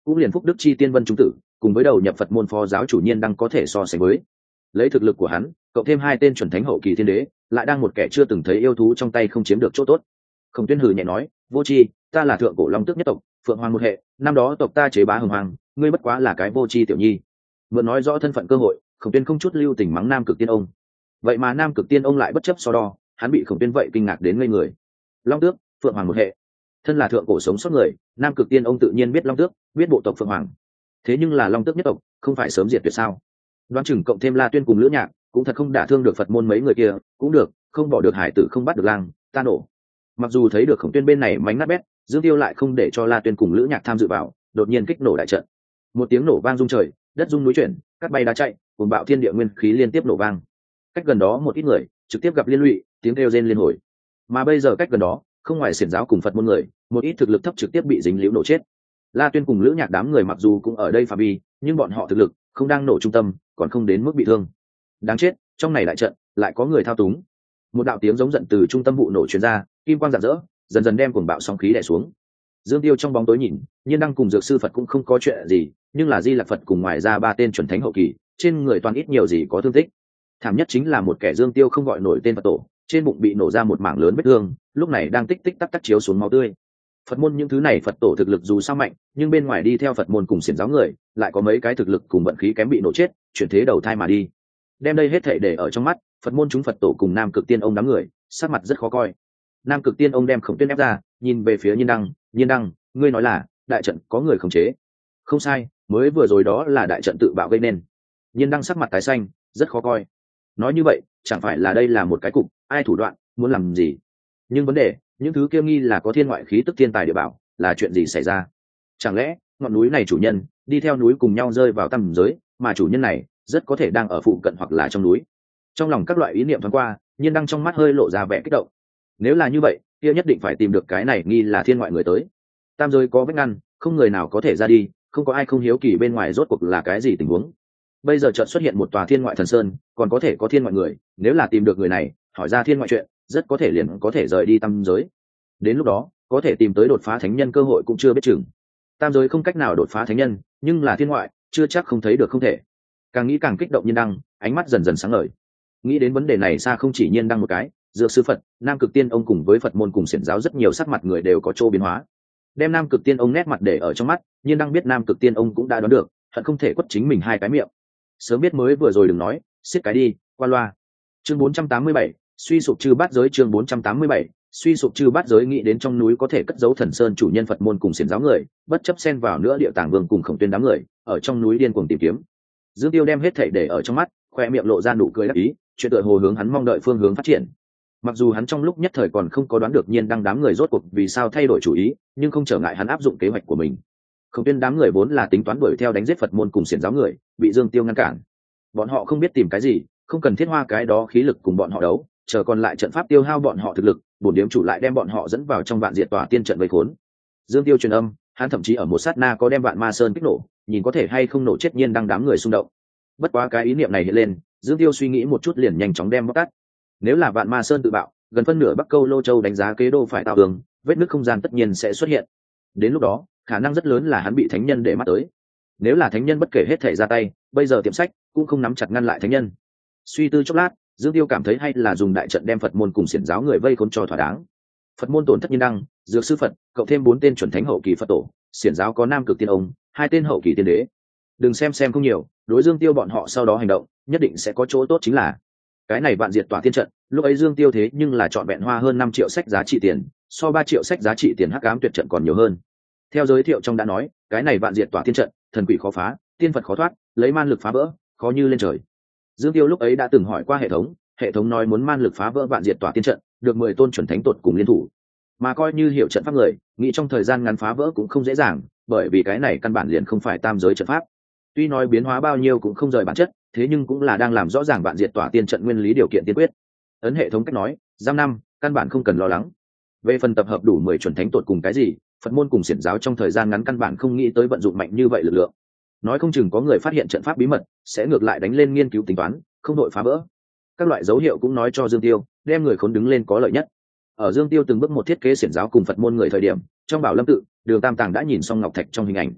cũng liền phúc đức chi tiên vân trung tử cùng với đầu nhập phật môn phó giáo chủ nhiên đang có thể so sánh với. Lấy thực lực của hắn cộng thêm hai tên chuẩn thánh hậu kỳ thiên đế, lại đang một kẻ chưa từng thấy yêu thú trong tay không chiếm được chỗ tốt. Khổng Tuyên hừ nhẹ nói, vô tri, ta là thượng cổ long tước nhất tộc, phượng hoàng một hệ, năm đó tộc ta chế bá hồng hoàng, ngươi bất quá là cái vô tri tiểu nhi. Mượn nói rõ thân phận cơ hội, Khổng Tuyên không chút lưu tình mắng Nam Cực Tiên ông. Vậy mà Nam Cực Tiên ông lại bất chấp so đo, hắn bị Khổng Tuyên vậy kinh ngạc đến ngây người. Long tước, phượng hoàng một hệ, thân là thượng cổ sống sót người, Nam Cực Tiên ông tự nhiên biết long tước, biết bộ tộc phượng hoàng. Thế nhưng là long tước nhất tộc, không phải sớm diệt tuyệt sao? Đoán chừng cộng thêm La Tuyên cùng Lữ Nhạc, cũng thật không đả thương được Phật môn mấy người kia, cũng được, không bỏ được hải tử không bắt được lang, ta nổ. Mặc dù thấy được Khổng Tuyên bên này mánh nát bét, Dương Tiêu lại không để cho La Tuyên cùng Lữ Nhạc tham dự vào, đột nhiên kích nổ đại trận. Một tiếng nổ vang rung trời, đất rung núi chuyển, cát bay đá chạy, cuồng bạo thiên địa nguyên khí liên tiếp nổ vang. Cách gần đó một ít người trực tiếp gặp liên lụy, tiếng kêu rên liên hồi. Mà bây giờ cách gần đó, không ngoài xiển giáo cùng Phật môn người, một ít thực lực thấp trực tiếp bị dính liễu nổ chết. La Tuyên cùng Lữ Nhạc đám người mặc dù cũng ở đây phạm vi, nhưng bọn họ thực lực không đang nổ trung tâm, còn không đến mức bị thương. Đáng chết, trong này đại trận lại có người thao túng. Một đạo tiếng giống giận từ trung tâm vụ nổ truyền ra, kim quang rạng rỡ, dần dần đem cuồng bạo sóng khí đè xuống. Dương Tiêu trong bóng tối nhìn, Nhiên Đăng cùng Dược Sư Phật cũng không có chuyện gì, nhưng là Di Lặc Phật cùng ngoài ra ba tên chuẩn thánh hậu kỳ, trên người toàn ít nhiều gì có thương tích. Thảm nhất chính là một kẻ Dương Tiêu không gọi nổi tên Phật tổ, trên bụng bị nổ ra một mảng lớn vết thương, lúc này đang tích tích tắc tắc chiếu xuống máu tươi. Phật môn những thứ này Phật tổ thực lực dù sao mạnh, nhưng bên ngoài đi theo Phật môn cùng xiển giáo người, lại có mấy cái thực lực cùng vận khí kém bị nổ chết, chuyển thế đầu thai mà đi. Đem đây hết thảy để ở trong mắt, Phật môn chúng Phật tổ cùng Nam Cực Tiên ông đám người, sắc mặt rất khó coi. Nam Cực Tiên ông đem Khổng Tuyên ép ra, nhìn về phía Nhiên Đăng, "Nhiên Đăng, ngươi nói là đại trận có người khống chế?" "Không sai, mới vừa rồi đó là đại trận tự bạo gây nên." Nhiên Đăng sắc mặt tái xanh, rất khó coi. Nói như vậy, chẳng phải là đây là một cái cục, ai thủ đoạn, muốn làm gì? Nhưng vấn đề, những thứ kia nghi là có thiên ngoại khí tức thiên tài địa bảo, là chuyện gì xảy ra? Chẳng lẽ ngọn núi này chủ nhân đi theo núi cùng nhau rơi vào tầm giới, mà chủ nhân này rất có thể đang ở phụ cận hoặc là trong núi. Trong lòng các loại ý niệm thoáng qua, Nhiên Đăng trong mắt hơi lộ ra vẻ kích động. Nếu là như vậy, kia nhất định phải tìm được cái này nghi là thiên ngoại người tới. Tam giới có vách ngăn, không người nào có thể ra đi, không có ai không hiếu kỳ bên ngoài rốt cuộc là cái gì tình huống. Bây giờ chợt xuất hiện một tòa thiên ngoại thần sơn, còn có thể có thiên ngoại người, nếu là tìm được người này, hỏi ra thiên ngoại chuyện, rất có thể liền có thể rời đi tam giới. Đến lúc đó, có thể tìm tới đột phá thánh nhân cơ hội cũng chưa biết chừng. Tam giới không cách nào đột phá thánh nhân, nhưng là thiên ngoại, chưa chắc không thấy được không thể. Càng nghĩ càng kích động Nhiên Đăng, ánh mắt dần dần sáng ngời. Nghĩ đến vấn đề này xa không chỉ Nhiên Đăng một cái, Dược Sư Phật, Nam Cực Tiên ông cùng với Phật môn cùng xiển giáo rất nhiều sắc mặt người đều có chỗ biến hóa. Đem Nam Cực Tiên ông nét mặt để ở trong mắt, Nhiên Đăng biết Nam Cực Tiên ông cũng đã đoán được, hận không thể quất chính mình hai cái miệng. Sớm biết mới vừa rồi đừng nói, xiết cái đi, qua loa. Chương bốn trăm tám mươi bảy, suy sụp chư bát giới. Chương bốn trăm tám mươi bảy, suy sụp chư bát giới. Nghĩ đến trong núi có thể cất giấu thần sơn chủ nhân Phật môn cùng xiển giáo người, bất chấp xen vào nữa địa tàng vương cùng Khổng Tuyên đám người, ở trong núi điên cuồng tìm kiếm. Dương Tiêu đem hết thảy để ở trong mắt, khoe miệng lộ ra nụ cười đắc ý, chuyện tựa hồ hướng hắn mong đợi phương hướng phát triển. Mặc dù hắn trong lúc nhất thời còn không có đoán được Nhiên Đăng đám người rốt cuộc vì sao thay đổi chủ ý, nhưng không trở ngại hắn áp dụng kế hoạch của mình. Khổng Tuyên đám người vốn là tính toán đuổi theo đánh giết Phật môn cùng xiển giáo người, bị Dương Tiêu ngăn cản. Bọn họ không biết tìm cái gì, không cần thiết hoa cái đó khí lực cùng bọn họ đấu, chờ còn lại trận pháp tiêu hao bọn họ thực lực, bổn điếm chủ lại đem bọn họ dẫn vào trong vạn diệt tòa tiên trận vây khốn. Dương Tiêu truyền âm, hắn thậm chí ở một sát na có đem vạn ma sơn kích nổ, nhìn có thể hay không nổ chết Nhiên Đăng đám người xung động. Bất quá cái ý niệm này hiện lên, Dương Tiêu suy nghĩ một chút liền nhanh chóng đem bóc tát. Nếu là vạn ma sơn tự bạo, gần phân nửa Bắc Câu Lô Châu đánh giá kế đô phải tạo đường, vết nứt không gian tất nhiên sẽ xuất hiện. Đến lúc đó, khả năng rất lớn là hắn bị thánh nhân để mắt tới. Nếu là thánh nhân bất kể hết thể ra tay, bây giờ tiệm sách cũng không nắm chặt ngăn lại thánh nhân. Suy tư chốc lát, Dương Tiêu cảm thấy hay là dùng đại trận đem Phật môn cùng xiển giáo người vây khốn cho thỏa đáng. Phật môn tổn thất Nhiên Đăng, Dược Sư Phật, cộng thêm bốn tên chuẩn thánh hậu kỳ Phật tổ, xiển giáo có Nam Cực Tiên ông, hai tên hậu kỳ tiên đế. Đừng xem xem không nhiều, đối Dương Tiêu bọn họ sau đó hành động, nhất định sẽ có chỗ tốt chính là cái này vạn diệt tỏa tiên trận. Lúc ấy Dương Tiêu thế nhưng là chọn vẹn hoa hơn năm triệu sách giá trị tiền, so ba triệu sách giá trị tiền hắc ám tuyệt trận còn nhiều hơn. Theo giới thiệu trong đã nói, cái này vạn diệt tỏa tiên trận, thần quỷ khó phá, tiên Phật khó thoát, lấy man lực phá vỡ, khó như lên trời. Dương Tiêu lúc ấy đã từng hỏi qua hệ thống, hệ thống nói muốn man lực phá vỡ vạn diệt tỏa tiên trận, được mười tôn chuẩn thánh tột cùng liên thủ. Mà coi như hiểu trận pháp người, nghĩ trong thời gian ngắn phá vỡ cũng không dễ dàng, bởi vì cái này căn bản liền không phải tam giới trận pháp. Tuy nói biến hóa bao nhiêu cũng không rời bản chất, thế nhưng cũng là đang làm rõ ràng vạn diệt tỏa tiên trận nguyên lý điều kiện tiên quyết. Ấn hệ thống cách nói, giam năm, căn bản không cần lo lắng. Về phần tập hợp đủ mười chuẩn thánh tột cùng cái gì, Phật môn cùng xiển giáo trong thời gian ngắn căn bản không nghĩ tới vận dụng mạnh như vậy lực lượng. Nói không chừng có người phát hiện trận pháp bí mật, sẽ ngược lại đánh lên nghiên cứu tính toán, không đội phá vỡ. Các loại dấu hiệu cũng nói cho Dương Tiêu, đem người khốn đứng lên có lợi nhất. Ở Dương Tiêu từng bước một thiết kế xiển giáo cùng Phật môn người thời điểm, trong Bảo Lâm tự, Đường Tam Tàng đã nhìn xong ngọc thạch trong hình ảnh.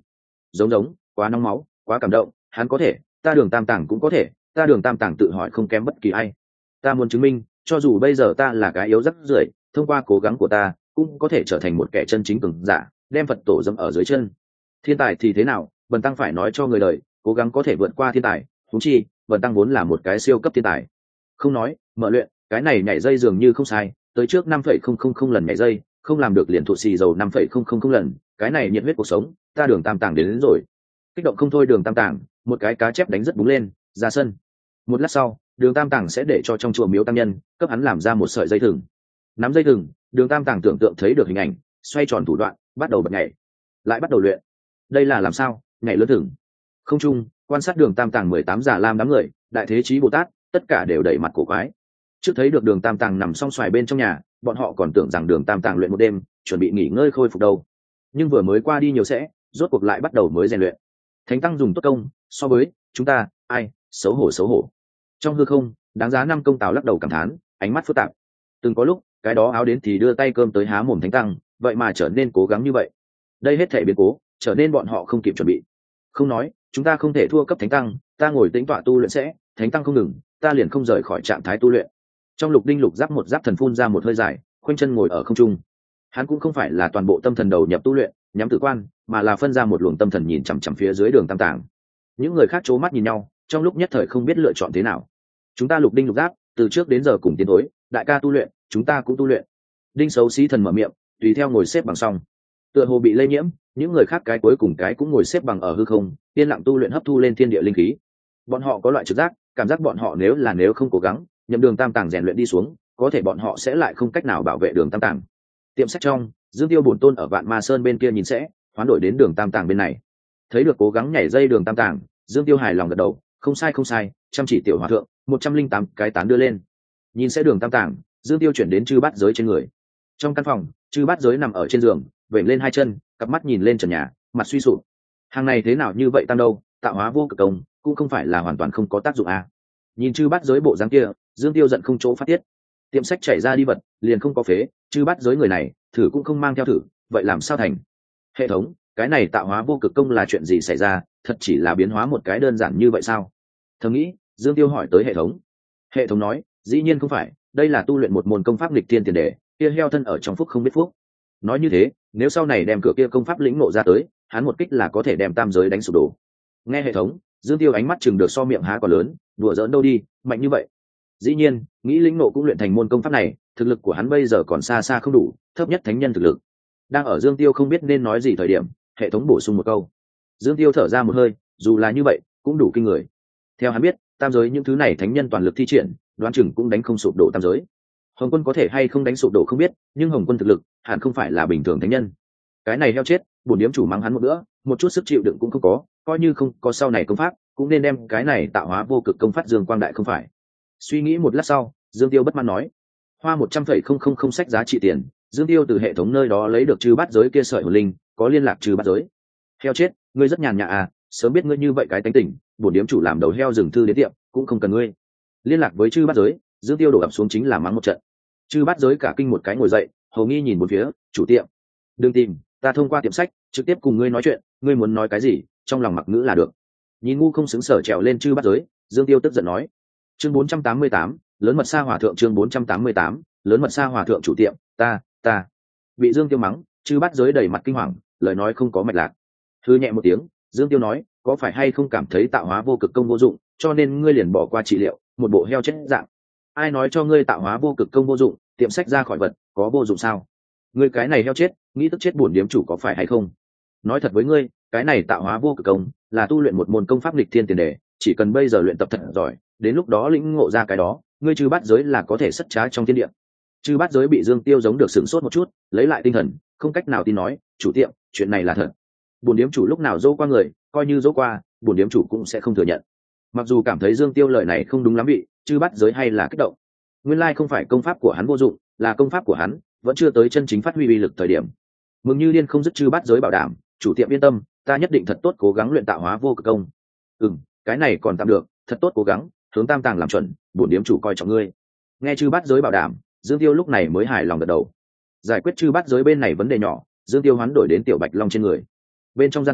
giống giống quá nóng máu, quá cảm động, hắn có thể, ta Đường Tam Tàng cũng có thể, ta Đường Tam Tàng tự hỏi không kém bất kỳ ai. Ta muốn chứng minh, cho dù bây giờ ta là cái yếu rắc rưởi, thông qua cố gắng của ta cũng có thể trở thành một kẻ chân chính cường giả, đem Phật tổ dẫm ở dưới chân. Thiên tài thì thế nào, Bần tăng phải nói cho người đời, cố gắng có thể vượt qua thiên tài, huống chi Bần tăng vốn là một cái siêu cấp thiên tài. Không nói mở luyện, cái này nhảy dây dường như không sai, tới trước năm phẩy không không không lần nhảy dây, không làm được liền thụt xì dầu năm phẩy không không không lần, cái này nhiệt huyết cuộc sống, ta Đường Tam Tàng đến, đến rồi. Kích động không thôi Đường Tam Tàng, một cái cá chép đánh rất búng lên, ra sân. Một lát sau, Đường Tam Tàng sẽ để cho trong chùa miếu tăng nhân cấp hắn làm ra một sợi dây thừng. Nắm dây thừng, Đường Tam Tàng tưởng tượng thấy được hình ảnh, xoay tròn thủ đoạn, bắt đầu bật nhảy, lại bắt đầu luyện. Đây là làm sao? Nhảy lớn thừng. Không trung, quan sát Đường Tam Tàng mười tám già lam đám người, đại thế chí Bồ Tát, tất cả đều đẩy mặt cổ quái. Trước thấy được Đường Tam Tàng nằm song xoài bên trong nhà, bọn họ còn tưởng rằng Đường Tam Tàng luyện một đêm, chuẩn bị nghỉ ngơi khôi phục đâu. Nhưng vừa mới qua đi nhiều sẽ, rốt cuộc lại bắt đầu mới rèn luyện. Thánh tăng dùng tốt công, so với chúng ta, ai, xấu hổ xấu hổ. Trong hư không, đáng giá năm công tào lắc đầu cảm thán, ánh mắt phức tạp. Từng có lúc, cái đó áo đến thì đưa tay cơm tới há mồm thánh tăng, vậy mà trở nên cố gắng như vậy. Đây hết thể biến cố, trở nên bọn họ không kịp chuẩn bị. Không nói, chúng ta không thể thua cấp thánh tăng, ta ngồi tĩnh tọa tu luyện sẽ, thánh tăng không ngừng, ta liền không rời khỏi trạng thái tu luyện. Trong lục đinh lục giáp một giáp thần phun ra một hơi dài, khoanh chân ngồi ở không trung. Hắn cũng không phải là toàn bộ tâm thần đầu nhập tu luyện, nhắm tử quan, mà là phân ra một luồng tâm thần nhìn chằm chằm phía dưới Đường Tam Tàng. Những người khác trố mắt nhìn nhau, trong lúc nhất thời không biết lựa chọn thế nào. Chúng ta lục đinh lục giáp, từ trước đến giờ cùng tiến thối, đại ca tu luyện, chúng ta cũng tu luyện. Đinh xấu xí thần mở miệng, tùy theo ngồi xếp bằng song. Tựa hồ bị lây nhiễm, những người khác cái cuối cùng cái cũng ngồi xếp bằng ở hư không, yên lặng tu luyện hấp thu lên thiên địa linh khí. Bọn họ có loại trực giác, cảm giác bọn họ nếu là nếu không cố gắng, nhậm Đường Tam Tàng rèn luyện đi xuống, có thể bọn họ sẽ lại không cách nào bảo vệ Đường Tam Tàng. Tiệm sách trong, Dương Tiêu bổn tôn ở Vạn Ma Sơn bên kia nhìn sẽ, hoán đổi đến Đường Tam Tàng bên này. Thấy được cố gắng nhảy dây Đường Tam Tàng, Dương Tiêu hài lòng gật đầu, không sai không sai, chăm chỉ tiểu hòa thượng, một trăm linh tám cái tán đưa lên. Nhìn sẽ Đường Tam Tàng, Dương Tiêu chuyển đến chư bát giới trên người. Trong căn phòng, chư bát giới nằm ở trên giường, vểnh lên hai chân, cặp mắt nhìn lên trần nhà, mặt suy sụp. Hàng này thế nào như vậy tăng đâu, tạo hóa vô cực công, cũng không phải là hoàn toàn không có tác dụng à. Nhìn chư bát giới bộ dáng kia, Dương Tiêu giận không chỗ phát tiết. Tiệm sách chảy ra đi vật, liền không có phế, chư bát giới người này, thử cũng không mang theo thử, vậy làm sao thành? Hệ thống, cái này tạo hóa vô cực công là chuyện gì xảy ra, thật chỉ là biến hóa một cái đơn giản như vậy sao? Thầm nghĩ, Dương Tiêu hỏi tới hệ thống. Hệ thống nói, dĩ nhiên không phải, đây là tu luyện một môn công pháp nghịch thiên tiền đề, kia heo thân ở trong phúc không biết phúc. Nói như thế, nếu sau này đem cửa kia công pháp lĩnh ngộ ra tới, hắn một kích là có thể đem tam giới đánh sụp đổ. Nghe hệ thống, Dương Tiêu ánh mắt chừng được so miệng há còn lớn, đùa giỡn đâu đi, mạnh như vậy. Dĩ nhiên, nghĩ lĩnh ngộ cũng luyện thành môn công pháp này, thực lực của hắn bây giờ còn xa xa không đủ, thấp nhất thánh nhân thực lực. Đang ở Dương Tiêu không biết nên nói gì thời điểm, hệ thống bổ sung một câu. Dương Tiêu thở ra một hơi, dù là như vậy, cũng đủ kinh người. Theo hắn biết, tam giới những thứ này thánh nhân toàn lực thi triển, đoán chừng cũng đánh không sụp đổ tam giới. Hồng Quân có thể hay không đánh sụp đổ không biết, nhưng Hồng Quân thực lực hẳn không phải là bình thường thánh nhân. Cái này heo chết, bổn điếm chủ mắng hắn một bữa, một chút sức chịu đựng cũng không có, coi như không có sau này công pháp, cũng nên đem cái này tạo hóa vô cực công phát dương quang đại không phải. Suy nghĩ một lát sau, Dương Tiêu bất mãn nói, hoa một trăm phẩy không không không sách giá trị tiền, Dương Tiêu từ hệ thống nơi đó lấy được chư bát giới kia sợi hồn linh, có liên lạc chư bát giới. Heo chết, ngươi rất nhàn nhã à, sớm biết ngươi như vậy cái tánh tình, bổn điếm chủ làm đầu heo rừng thư đến tiệm, cũng không cần ngươi. Liên lạc với chư bát giới, Dương Tiêu đổ ập xuống chính là mắng một trận. Chư bát giới cả kinh một cái ngồi dậy, hầu nghi nhìn một phía, chủ tiệm, đừng tìm, ta thông qua tiệm sách, trực tiếp cùng ngươi nói chuyện, ngươi muốn nói cái gì, trong lòng mặc ngữ là được. Nhìn ngu không xứng sở trèo lên chư bát giới, Dương Tiêu tức giận nói. Chương bốn trăm tám mươi tám, lớn mật sa hòa thượng chương bốn trăm tám mươi tám, lớn mật sa hòa thượng chủ tiệm, ta, ta. Bị Dương Tiêu mắng, chư bát giới đầy mặt kinh hoàng, lời nói không có mạch lạc. Hư nhẹ một tiếng, Dương Tiêu nói, có phải hay không cảm thấy tạo hóa vô cực công vô dụng, cho nên ngươi liền bỏ qua trị liệu, một bộ heo chết dạng. Ai nói cho ngươi tạo hóa vô cực công vô dụng, tiệm sách ra khỏi vật, có vô dụng sao? Ngươi cái này heo chết, nghĩ tức chết bổn điếm chủ có phải hay không? Nói thật với ngươi, cái này tạo hóa vô cực công là tu luyện một môn công pháp nghịch thiên tiền đề, chỉ cần bây giờ luyện tập thật giỏi, đến lúc đó lĩnh ngộ ra cái đó, ngươi chư bát giới là có thể sất trá trong thiên địa. Chư bát giới bị Dương Tiêu giống được sửng sốt một chút, lấy lại tinh thần, không cách nào tin nói, chủ tiệm, chuyện này là thật. Bổn điếm chủ lúc nào dỗ qua người, coi như dỗ qua, bổn điếm chủ cũng sẽ không thừa nhận. Mặc dù cảm thấy Dương Tiêu lời này không đúng lắm vị, chư bát giới hay là kích động. Nguyên lai không phải công pháp của hắn vô dụng, là công pháp của hắn vẫn chưa tới chân chính phát huy uy lực thời điểm. Mừng như điên không dứt chư bát giới bảo đảm, chủ tiệm yên tâm, ta nhất định thật tốt cố gắng luyện tạo hóa vô cực công. Ừm, cái này còn tạm được, thật tốt cố gắng, hướng tam tàng làm chuẩn, bổn điếm chủ coi trọng ngươi. Nghe chư bát giới bảo đảm, Dương Tiêu lúc này mới hài lòng gật đầu. Giải quyết chư bát giới bên này vấn đề nhỏ, Dương Tiêu hoán đổi đến tiểu bạch long trên người. Bên trong gian phòng,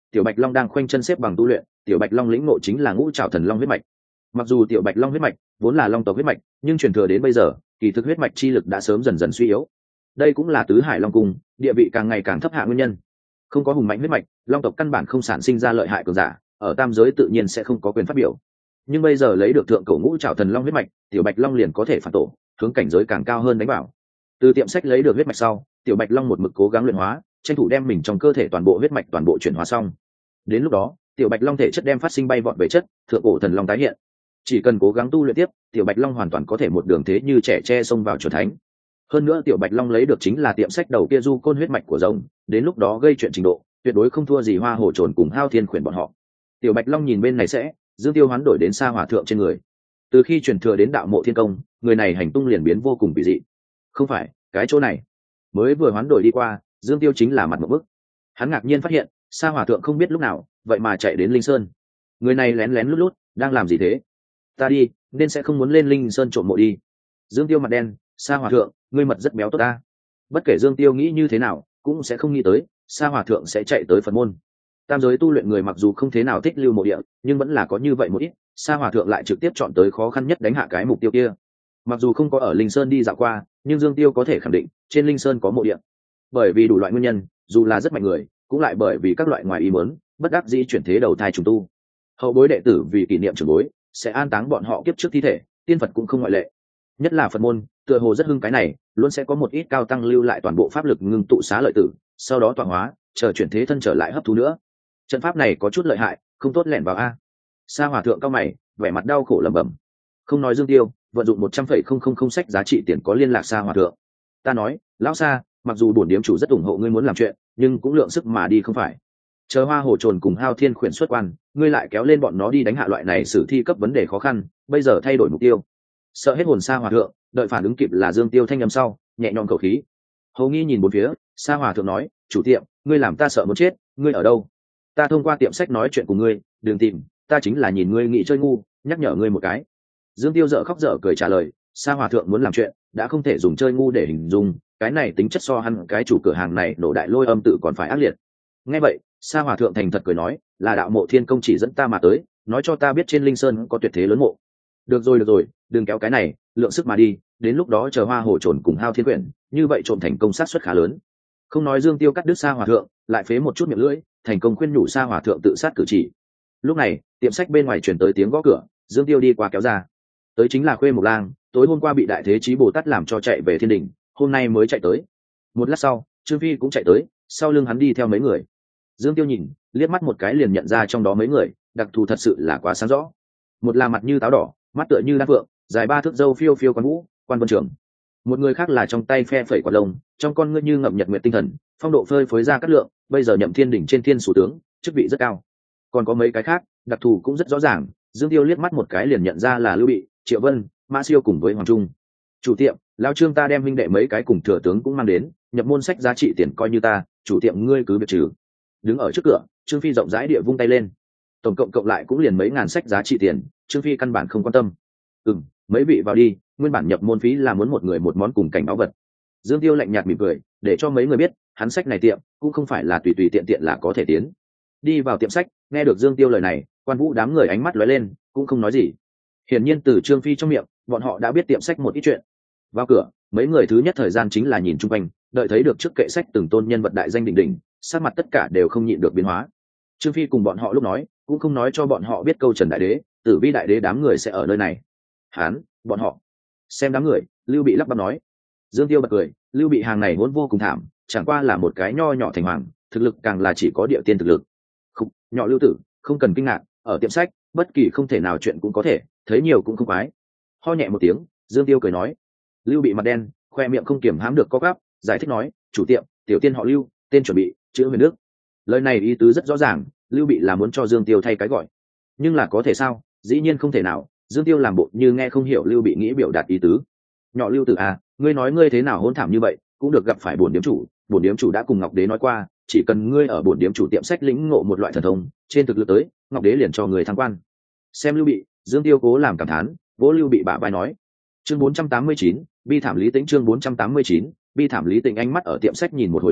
tiểu bạch long đang khoanh chân xếp bằng tu luyện. Tiểu bạch long lĩnh ngộ chính là ngũ trảo thần long huyết mạch. Mặc dù tiểu bạch long huyết mạch vốn là long tộc huyết mạch, nhưng truyền thừa đến bây giờ kỳ thực huyết mạch chi lực đã sớm dần dần suy yếu. Đây cũng là tứ hải long cung địa vị càng ngày càng thấp hạ nguyên nhân. Không có hùng mạnh huyết mạch, long tộc căn bản không sản sinh ra lợi hại cường giả, ở tam giới tự nhiên sẽ không có quyền phát biểu. Nhưng bây giờ lấy được thượng cổ ngũ trảo thần long huyết mạch, tiểu bạch long liền có thể phản tổ, hướng cảnh giới càng cao hơn đánh bảo. Từ tiệm sách lấy được huyết mạch sau, tiểu bạch long một mực cố gắng luyện hóa, tranh thủ đem mình trong cơ thể toàn bộ huyết mạch toàn bộ chuyển hóa xong. Đến lúc đó, tiểu bạch long thể chất đem phát sinh bay vọt về chất, thượng cổ thần long tái hiện. Chỉ cần cố gắng tu luyện tiếp, tiểu bạch long hoàn toàn có thể một đường thế như trẻ tre xông vào trở thánh. Hơn nữa tiểu bạch long lấy được chính là tiệm sách đầu kia du côn huyết mạch của rồng, đến lúc đó gây chuyện trình độ tuyệt đối không thua gì hoa hổ trồn cùng hao thiên khuyển bọn họ. Tiểu bạch long nhìn bên này sẽ, Dương Tiêu hoán đổi đến Sa Hòa thượng trên người. Từ khi truyền thừa đến đạo mộ thiên công, người này hành tung liền biến vô cùng kỳ dị. Không phải, cái chỗ này mới vừa hoán đổi đi qua, Dương Tiêu chính là mặt một bức. Hắn ngạc nhiên phát hiện Sa Hòa thượng không biết lúc nào vậy mà chạy đến Linh Sơn. Người này lén lén lút lút đang làm gì thế? Ta đi nên sẽ không muốn lên Linh Sơn trộm mộ đi. Dương Tiêu mặt đen, Sa Hòa thượng ngươi mật rất béo tốt ta. Bất kể Dương Tiêu nghĩ như thế nào cũng sẽ không nghĩ tới Sa Hòa thượng sẽ chạy tới Phật môn. Tam giới tu luyện người mặc dù không thế nào thích lưu mộ địa, nhưng vẫn là có như vậy một ít. Sa Hòa thượng lại trực tiếp chọn tới khó khăn nhất đánh hạ cái mục tiêu kia. Mặc dù không có ở Linh Sơn đi dạo qua, nhưng Dương Tiêu có thể khẳng định trên Linh Sơn có mộ địa. Bởi vì đủ loại nguyên nhân, dù là rất mạnh người, cũng lại bởi vì các loại ngoài ý muốn, bất đắc dĩ chuyển thế đầu thai trùng tu. Hậu bối đệ tử vì kỷ niệm trưởng bối, sẽ an táng bọn họ kiếp trước thi thể, tiên Phật cũng không ngoại lệ. Nhất là Phật môn, tựa hồ rất hưng cái này, luôn sẽ có một ít cao tăng lưu lại toàn bộ pháp lực ngưng tụ xá lợi tử, sau đó tọa hóa, chờ chuyển thế thân trở lại hấp thu nữa. Trận pháp này có chút lợi hại, không tốt lẻn vào a. Sa Hòa thượng cao mày, vẻ mặt đau khổ lẩm bẩm. Không nói Dương Tiêu, vận dụng một trăm phẩy không không không sách giá trị tiền có liên lạc Sa Hòa thượng. Ta nói, lão Sa, mặc dù bổn điếm chủ rất ủng hộ ngươi muốn làm chuyện, nhưng cũng lượng sức mà đi không phải. Chờ Hoa Hổ Trồn cùng Hao Thiên khuyển xuất quan, ngươi lại kéo lên bọn nó đi đánh hạ loại này xử thi cấp vấn đề khó khăn, bây giờ thay đổi mục tiêu. Sợ hết hồn Sa Hòa thượng, đợi phản ứng kịp là Dương Tiêu thanh âm sau, nhẹ nhõm khẩu khí. Hầu Nghi nhìn bốn phía, Sa Hòa thượng nói, chủ tiệm, ngươi làm ta sợ muốn chết, ngươi ở đâu? Ta thông qua tiệm sách nói chuyện cùng ngươi, đừng tìm, ta chính là nhìn ngươi nghĩ chơi ngu, nhắc nhở ngươi một cái. Dương Tiêu dở khóc dở cười trả lời, Sa Hòa thượng muốn làm chuyện, đã không thể dùng chơi ngu để hình dung, cái này tính chất so hắn cái chủ cửa hàng này nổ đại lôi âm tự còn phải ác liệt. Nghe vậy, Sa Hòa thượng thành thật cười nói, là đạo mộ thiên công chỉ dẫn ta mà tới, nói cho ta biết trên Linh Sơn có tuyệt thế lớn mộ. Được rồi được rồi, đừng kéo cái này, lượng sức mà đi, đến lúc đó chờ Hoa Hổ Trồn cùng Hao Thiên quyển, như vậy trộm thành công sát suất khá lớn. Không nói Dương Tiêu cắt đứt Sa Hòa thượng, lại phế một chút miệng lưỡi, thành công khuyên nhủ Sa Hòa thượng tự sát cử chỉ. Lúc này, tiệm sách bên ngoài truyền tới tiếng gõ cửa, Dương Tiêu đi qua kéo ra. Tới chính là Khuê Mộc Lang, tối hôm qua bị Đại Thế Chí Bồ Tát làm cho chạy về thiên đình, hôm nay mới chạy tới. Một lát sau, Trương Phi cũng chạy tới, sau lưng hắn đi theo mấy người. Dương Tiêu nhìn, liếc mắt một cái liền nhận ra trong đó mấy người, đặc thù thật sự là quá sáng rõ. Một là mặt như táo đỏ, mắt tựa như đan phượng, dài ba thước râu phiêu phiêu Quan Vũ, Quan Vân Trường. Một người khác là trong tay phe phẩy quạt lông, trong con ngươi như ngậm nhật nguyệt tinh thần, phong độ phơi phới ra cát lượng, bây giờ nhậm thiên đỉnh trên thiên sủ tướng, chức vị rất cao. Còn có mấy cái khác, đặc thù cũng rất rõ ràng, Dương Tiêu liếc mắt một cái liền nhận ra là Lưu Bị, Triệu Vân, Mã Siêu cùng với Hoàng Trung. Chủ tiệm, lão Trương ta đem huynh đệ mấy cái cùng thừa tướng cũng mang đến, nhập môn sách giá trị tiền coi như ta, chủ tiệm ngươi cứ biệt trừ. Đứng ở trước cửa, Trương Phi rộng rãi địa vung tay lên. Tổng cộng cộng lại cũng liền mấy ngàn sách giá trị tiền, Trương Phi căn bản không quan tâm. Ừm, mấy vị vào đi, nguyên bản nhập môn phí là muốn một người một món cùng cảnh báu vật. Dương Tiêu lạnh nhạt mỉm cười, để cho mấy người biết, hắn sách này tiệm cũng không phải là tùy tùy tiện tiện là có thể tiến. Đi vào tiệm sách, nghe được Dương Tiêu lời này, Quan Vũ đám người ánh mắt lóe lên, cũng không nói gì. Hiển nhiên từ Trương Phi trong miệng, bọn họ đã biết tiệm sách một ít chuyện. Vào cửa, mấy người thứ nhất thời gian chính là nhìn chung quanh, đợi thấy được trước kệ sách từng tôn nhân vật đại danh đỉnh đỉnh, sắc mặt tất cả đều không nhịn được biến hóa. Trương Phi cùng bọn họ lúc nói, cũng không nói cho bọn họ biết câu Trần Đại Đế, Tử Vi Đại Đế đám người sẽ ở nơi này. Hán, bọn họ. Xem đám người, Lưu Bị lắp bắp nói. Dương Tiêu bật cười, Lưu Bị hàng này vốn vô cùng thảm, chẳng qua là một cái nho nhỏ thành hoàng, thực lực càng là chỉ có địa tiên thực lực. Khúc, nhỏ Lưu tử, không cần kinh ngạc, ở tiệm sách, bất kỳ không thể nào chuyện cũng có thể, thấy nhiều cũng không quái. Ho nhẹ một tiếng, Dương Tiêu cười nói. Lưu Bị mặt đen, khoe miệng không kiểm hãm được co gắp, giải thích nói, chủ tiệm, tiểu tiên họ Lưu, tên chuẩn bị, chữ Huyền Đức. Lời này ý tứ rất rõ ràng, Lưu Bị là muốn cho Dương Tiêu thay cái gọi. Nhưng là có thể sao? Dĩ nhiên không thể nào. Dương Tiêu làm bộ như nghe không hiểu Lưu Bị nghĩ biểu đạt ý tứ. Nhỏ Lưu tử à, ngươi nói ngươi thế nào hỗn thảm như vậy, cũng được gặp phải bổn điếm chủ, bổn điếm chủ đã cùng Ngọc Đế nói qua, chỉ cần ngươi ở bổn điếm chủ tiệm sách lĩnh ngộ một loại thần thông, trên thực lực tới, Ngọc Đế liền cho người thăng quan. Xem Lưu Bị, Dương Tiêu cố làm cảm thán, vỗ Lưu Bị bả vai nói. Chương bốn trăm tám mươi chín, bi thảm lý tĩnh chương bốn trăm tám mươi chín, bi thảm lý tĩnh ánh mắt ở tiệm sách nhìn một hồi lâu,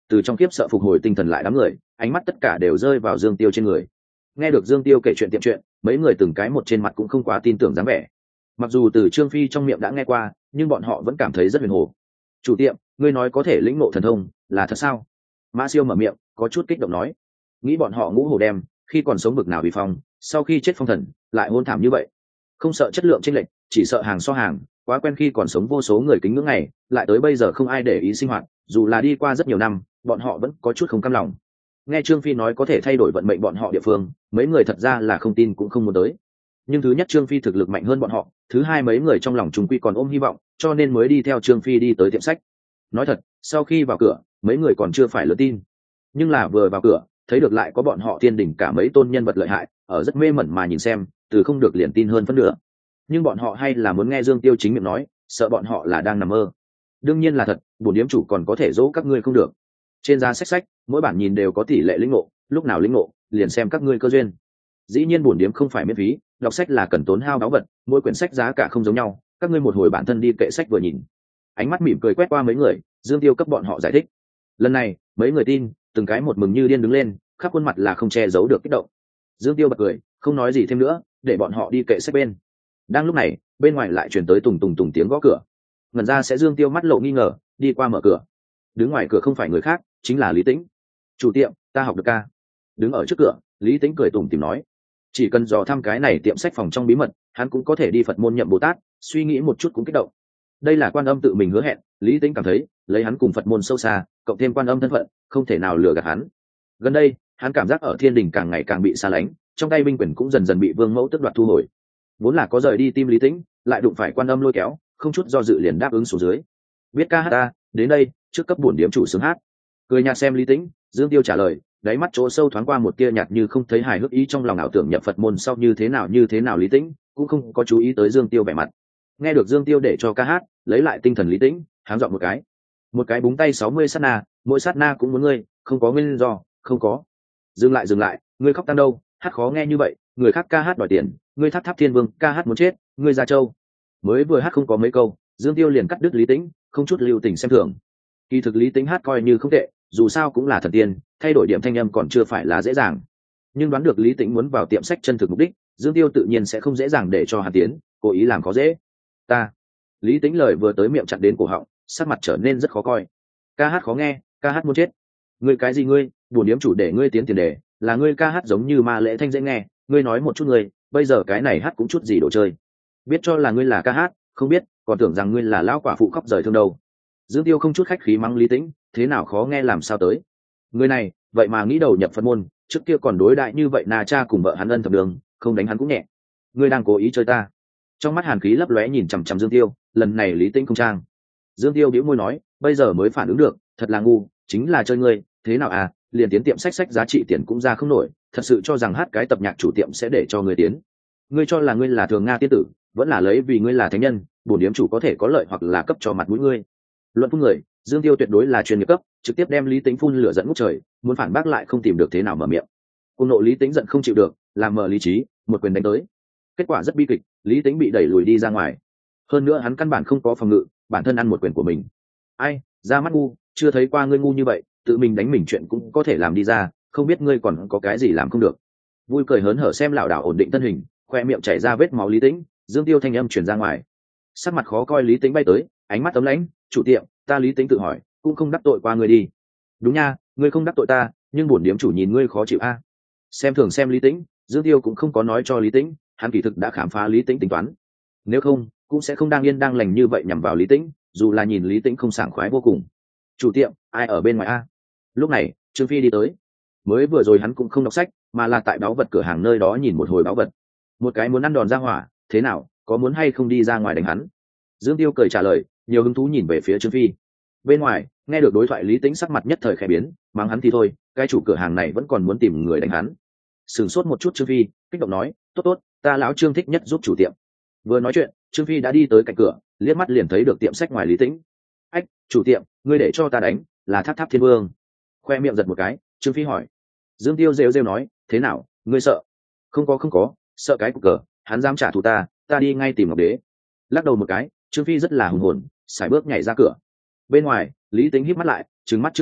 từ trong kiếp sợ phục hồi tinh thần lại đám người, ánh mắt tất cả đều rơi vào Dương Tiêu trên người. Nghe được Dương Tiêu kể chuyện tiệm chuyện, mấy người từng cái một trên mặt cũng không quá tin tưởng dáng vẻ. Mặc dù từ Trương Phi trong miệng đã nghe qua, nhưng bọn họ vẫn cảm thấy rất huyền hồ. Chủ tiệm, ngươi nói có thể lĩnh ngộ thần thông, là thật sao? Mã Siêu mở miệng, có chút kích động nói. Nghĩ bọn họ ngũ hổ đem, khi còn sống bực nào bị phong, sau khi chết phong thần, lại hôn thảm như vậy. Không sợ chất lượng chênh lệch, chỉ sợ hàng so hàng, quá quen khi còn sống vô số người kính ngưỡng ngày, lại tới bây giờ không ai để ý sinh hoạt, dù là đi qua rất nhiều năm, bọn họ vẫn có chút không cam lòng. Nghe Trương Phi nói có thể thay đổi vận mệnh bọn họ địa phương, mấy người thật ra là không tin cũng không muốn tới. Nhưng thứ nhất, Trương Phi thực lực mạnh hơn bọn họ, thứ hai, mấy người trong lòng chúng quy còn ôm hy vọng, cho nên mới đi theo Trương Phi đi tới tiệm sách. Nói thật, sau khi vào cửa, mấy người còn chưa phải lớn tin, nhưng là vừa vào cửa, thấy được lại có bọn họ thiên đỉnh cả mấy tôn nhân vật lợi hại, ở rất mê mẩn mà nhìn xem, từ không được liền tin hơn phân nửa. Nhưng bọn họ hay là muốn nghe Dương Tiêu chính miệng nói, sợ bọn họ là đang nằm mơ. Đương nhiên là thật, bổn điếm chủ còn có thể dỗ các ngươi không được. Trên giá sách sách, mỗi bản nhìn đều có tỷ lệ lĩnh ngộ, lúc nào lĩnh ngộ, liền xem các ngươi cơ duyên. Dĩ nhiên bổn điếm không phải miễn phí, đọc sách là cần tốn hao báu vật, mỗi quyển sách giá cả không giống nhau, các ngươi một hồi bản thân đi kệ sách vừa nhìn. Ánh mắt mỉm cười quét qua mấy người, Dương Tiêu cấp bọn họ giải thích. Lần này, mấy người tin, từng cái một mừng như điên đứng lên, khắp khuôn mặt là không che giấu được kích động. Dương Tiêu bật cười, không nói gì thêm nữa, để bọn họ đi kệ sách bên. Đang lúc này, bên ngoài lại truyền tới tùng tùng tùng tiếng gõ cửa. Ngẩn ra sẽ Dương Tiêu mắt lộ nghi ngờ, đi qua mở cửa. Đứng ngoài cửa không phải người khác, chính là Lý Tĩnh. Chủ tiệm, ta học được ca. Đứng ở trước cửa, Lý Tĩnh cười tủm tỉm nói, chỉ cần dò thăm cái này tiệm sách phòng trong bí mật, hắn cũng có thể đi Phật môn nhậm Bồ Tát. Suy nghĩ một chút cũng kích động. Đây là Quan Âm tự mình hứa hẹn, Lý Tĩnh cảm thấy, lấy hắn cùng Phật môn sâu xa, cộng thêm Quan Âm thân phận, không thể nào lừa gạt hắn. Gần đây, hắn cảm giác ở thiên đình càng ngày càng bị xa lánh, trong tay binh quyền cũng dần dần bị Vương Mẫu tước đoạt thu hồi. Vốn là có rời đi tim Lý Tĩnh, lại đụng phải Quan Âm lôi kéo, không chút do dự liền đáp ứng xuống dưới. Biết ca hát ta, đến đây, trước cấp bổn điếm chủ sướng hát. Cười nhạt xem Lý Tĩnh, Dương Tiêu trả lời, đáy mắt chỗ sâu thoáng qua một tia nhạt như không thấy hài hước ý, trong lòng ảo tưởng nhập Phật môn sau như thế nào như thế nào. Lý Tĩnh cũng không có chú ý tới Dương Tiêu vẻ mặt. Nghe được Dương Tiêu để cho ca hát, lấy lại tinh thần Lý Tĩnh, háng dọn một cái. Một cái búng tay sáu mươi sát na, mỗi sát na cũng muốn ngươi, không có nguyên do, không có. Dừng lại dừng lại, ngươi khóc tăng đâu, hát khó nghe như vậy, người khác ca hát đòi tiền, ngươi Tháp Tháp Thiên Vương ca hát muốn chết, ngươi Gia Châu. Mới vừa hát không có mấy câu, Dương Tiêu liền cắt đứt Lý Tĩnh, không chút lưu tình xem thường. Kỳ thực Lý Tĩnh hát coi như không tệ, dù sao cũng là thần tiên, thay đổi điểm thanh âm còn chưa phải là dễ dàng. Nhưng đoán được Lý Tĩnh muốn vào tiệm sách chân thực mục đích, Dương Tiêu tự nhiên sẽ không dễ dàng để cho hắn tiến, cố ý làm khó dễ. Ta. Lý Tĩnh lời vừa tới miệng chặn đến cổ họng, sắc mặt trở nên rất khó coi. Ca hát khó nghe, ca hát muốn chết. Ngươi cái gì ngươi, bổn điếm chủ để ngươi tiến tiền đề, là ngươi ca hát giống như ma lễ thanh dễ nghe, ngươi nói một chút ngươi, bây giờ cái này hát cũng chút gì đồ chơi. Biết cho là ngươi là ca hát, không biết, còn tưởng rằng ngươi là lão quả phụ khóc rời thương đầu. Dương Tiêu không chút khách khí mắng Lý Tĩnh, thế nào khó nghe làm sao tới. Người này, vậy mà nghĩ đầu nhập Phật môn, trước kia còn đối đại như vậy nà cha cùng vợ hắn ân thập đường, không đánh hắn cũng nhẹ. Ngươi đang cố ý chơi ta. Trong mắt hàn khí lấp lóe nhìn chằm chằm Dương Tiêu, lần này Lý Tĩnh không trang. Dương Tiêu bĩu môi nói, bây giờ mới phản ứng được, thật là ngu, chính là chơi ngươi, thế nào à, liền tiến tiệm sách sách giá trị tiền cũng ra không nổi, thật sự cho rằng hát cái tập nhạc chủ tiệm sẽ để cho ngươi tiến. Ngươi cho là ngươi là thường Nga tiên tử, vẫn là lấy vì ngươi là thánh nhân, bổn điếm chủ có thể có lợi hoặc là cấp cho mặt mũi ngươi. Luận phun người, Dương Tiêu tuyệt đối là chuyên nghiệp cấp, trực tiếp đem Lý Tĩnh phun lửa dẫn ngút trời, muốn phản bác lại không tìm được thế nào mở miệng. Cùng nộ Lý Tĩnh giận không chịu được, làm mờ lý trí, một quyền đánh tới. Kết quả rất bi kịch, Lý Tĩnh bị đẩy lùi đi ra ngoài. Hơn nữa hắn căn bản không có phòng ngự, bản thân ăn một quyền của mình. Ai, ra mắt ngu, chưa thấy qua ngươi ngu như vậy, tự mình đánh mình chuyện cũng có thể làm đi ra, không biết ngươi còn có cái gì làm không được. Vui cười hớn hở xem lão đảo ổn định thân hình, khoe miệng chảy ra vết máu Lý Tĩnh, Dương Tiêu thanh âm truyền ra ngoài. Sắc mặt khó coi Lý Tĩnh bay tới, ánh mắt tấm lãnh, chủ tiệm, ta Lý Tĩnh tự hỏi, cũng không đắc tội qua ngươi đi. Đúng nha, ngươi không đắc tội ta, nhưng bổn điếm chủ nhìn ngươi khó chịu a. Xem thường xem Lý Tĩnh, Dương Tiêu cũng không có nói cho Lý Tĩnh, hắn kỳ thực đã khám phá Lý Tĩnh tính toán. Nếu không, cũng sẽ không đang yên đang lành như vậy nhằm vào Lý Tĩnh, dù là nhìn Lý Tĩnh không sảng khoái vô cùng. Chủ tiệm, ai ở bên ngoài a? Lúc này, Trương Phi đi tới. Mới vừa rồi hắn cũng không đọc sách, mà là tại báu vật cửa hàng nơi đó nhìn một hồi báu vật. Một cái muốn ăn đòn ra hỏa, thế nào, có muốn hay không đi ra ngoài đánh hắn? Dương Tiêu cười trả lời, nhiều hứng thú nhìn về phía Trương Phi. Bên ngoài, nghe được đối thoại Lý Tĩnh sắc mặt nhất thời khẽ biến, mắng hắn thì thôi, cái chủ cửa hàng này vẫn còn muốn tìm người đánh hắn. Sửng sốt một chút Trương Phi, kích động nói, tốt tốt, ta lão Trương thích nhất giúp chủ tiệm. Vừa nói chuyện, Trương Phi đã đi tới cạnh cửa, liếc mắt liền thấy được tiệm sách ngoài Lý Tĩnh. Ách, chủ tiệm, ngươi để cho ta đánh, là Tháp Tháp Thiên Vương. Khoe miệng giật một cái, Trương Phi hỏi. Dương Tiêu rêu rêu nói, thế nào, ngươi sợ? Không có không có, sợ cái cục cờ, hắn dám trả thù ta, ta đi ngay tìm Ngọc Đế. Lắc đầu một cái, Trương Phi rất là hùng hồn, sải bước nhảy ra cửa. Bên ngoài, Lý Tĩnh híp mắt lại, trừng mắt Trương Phi,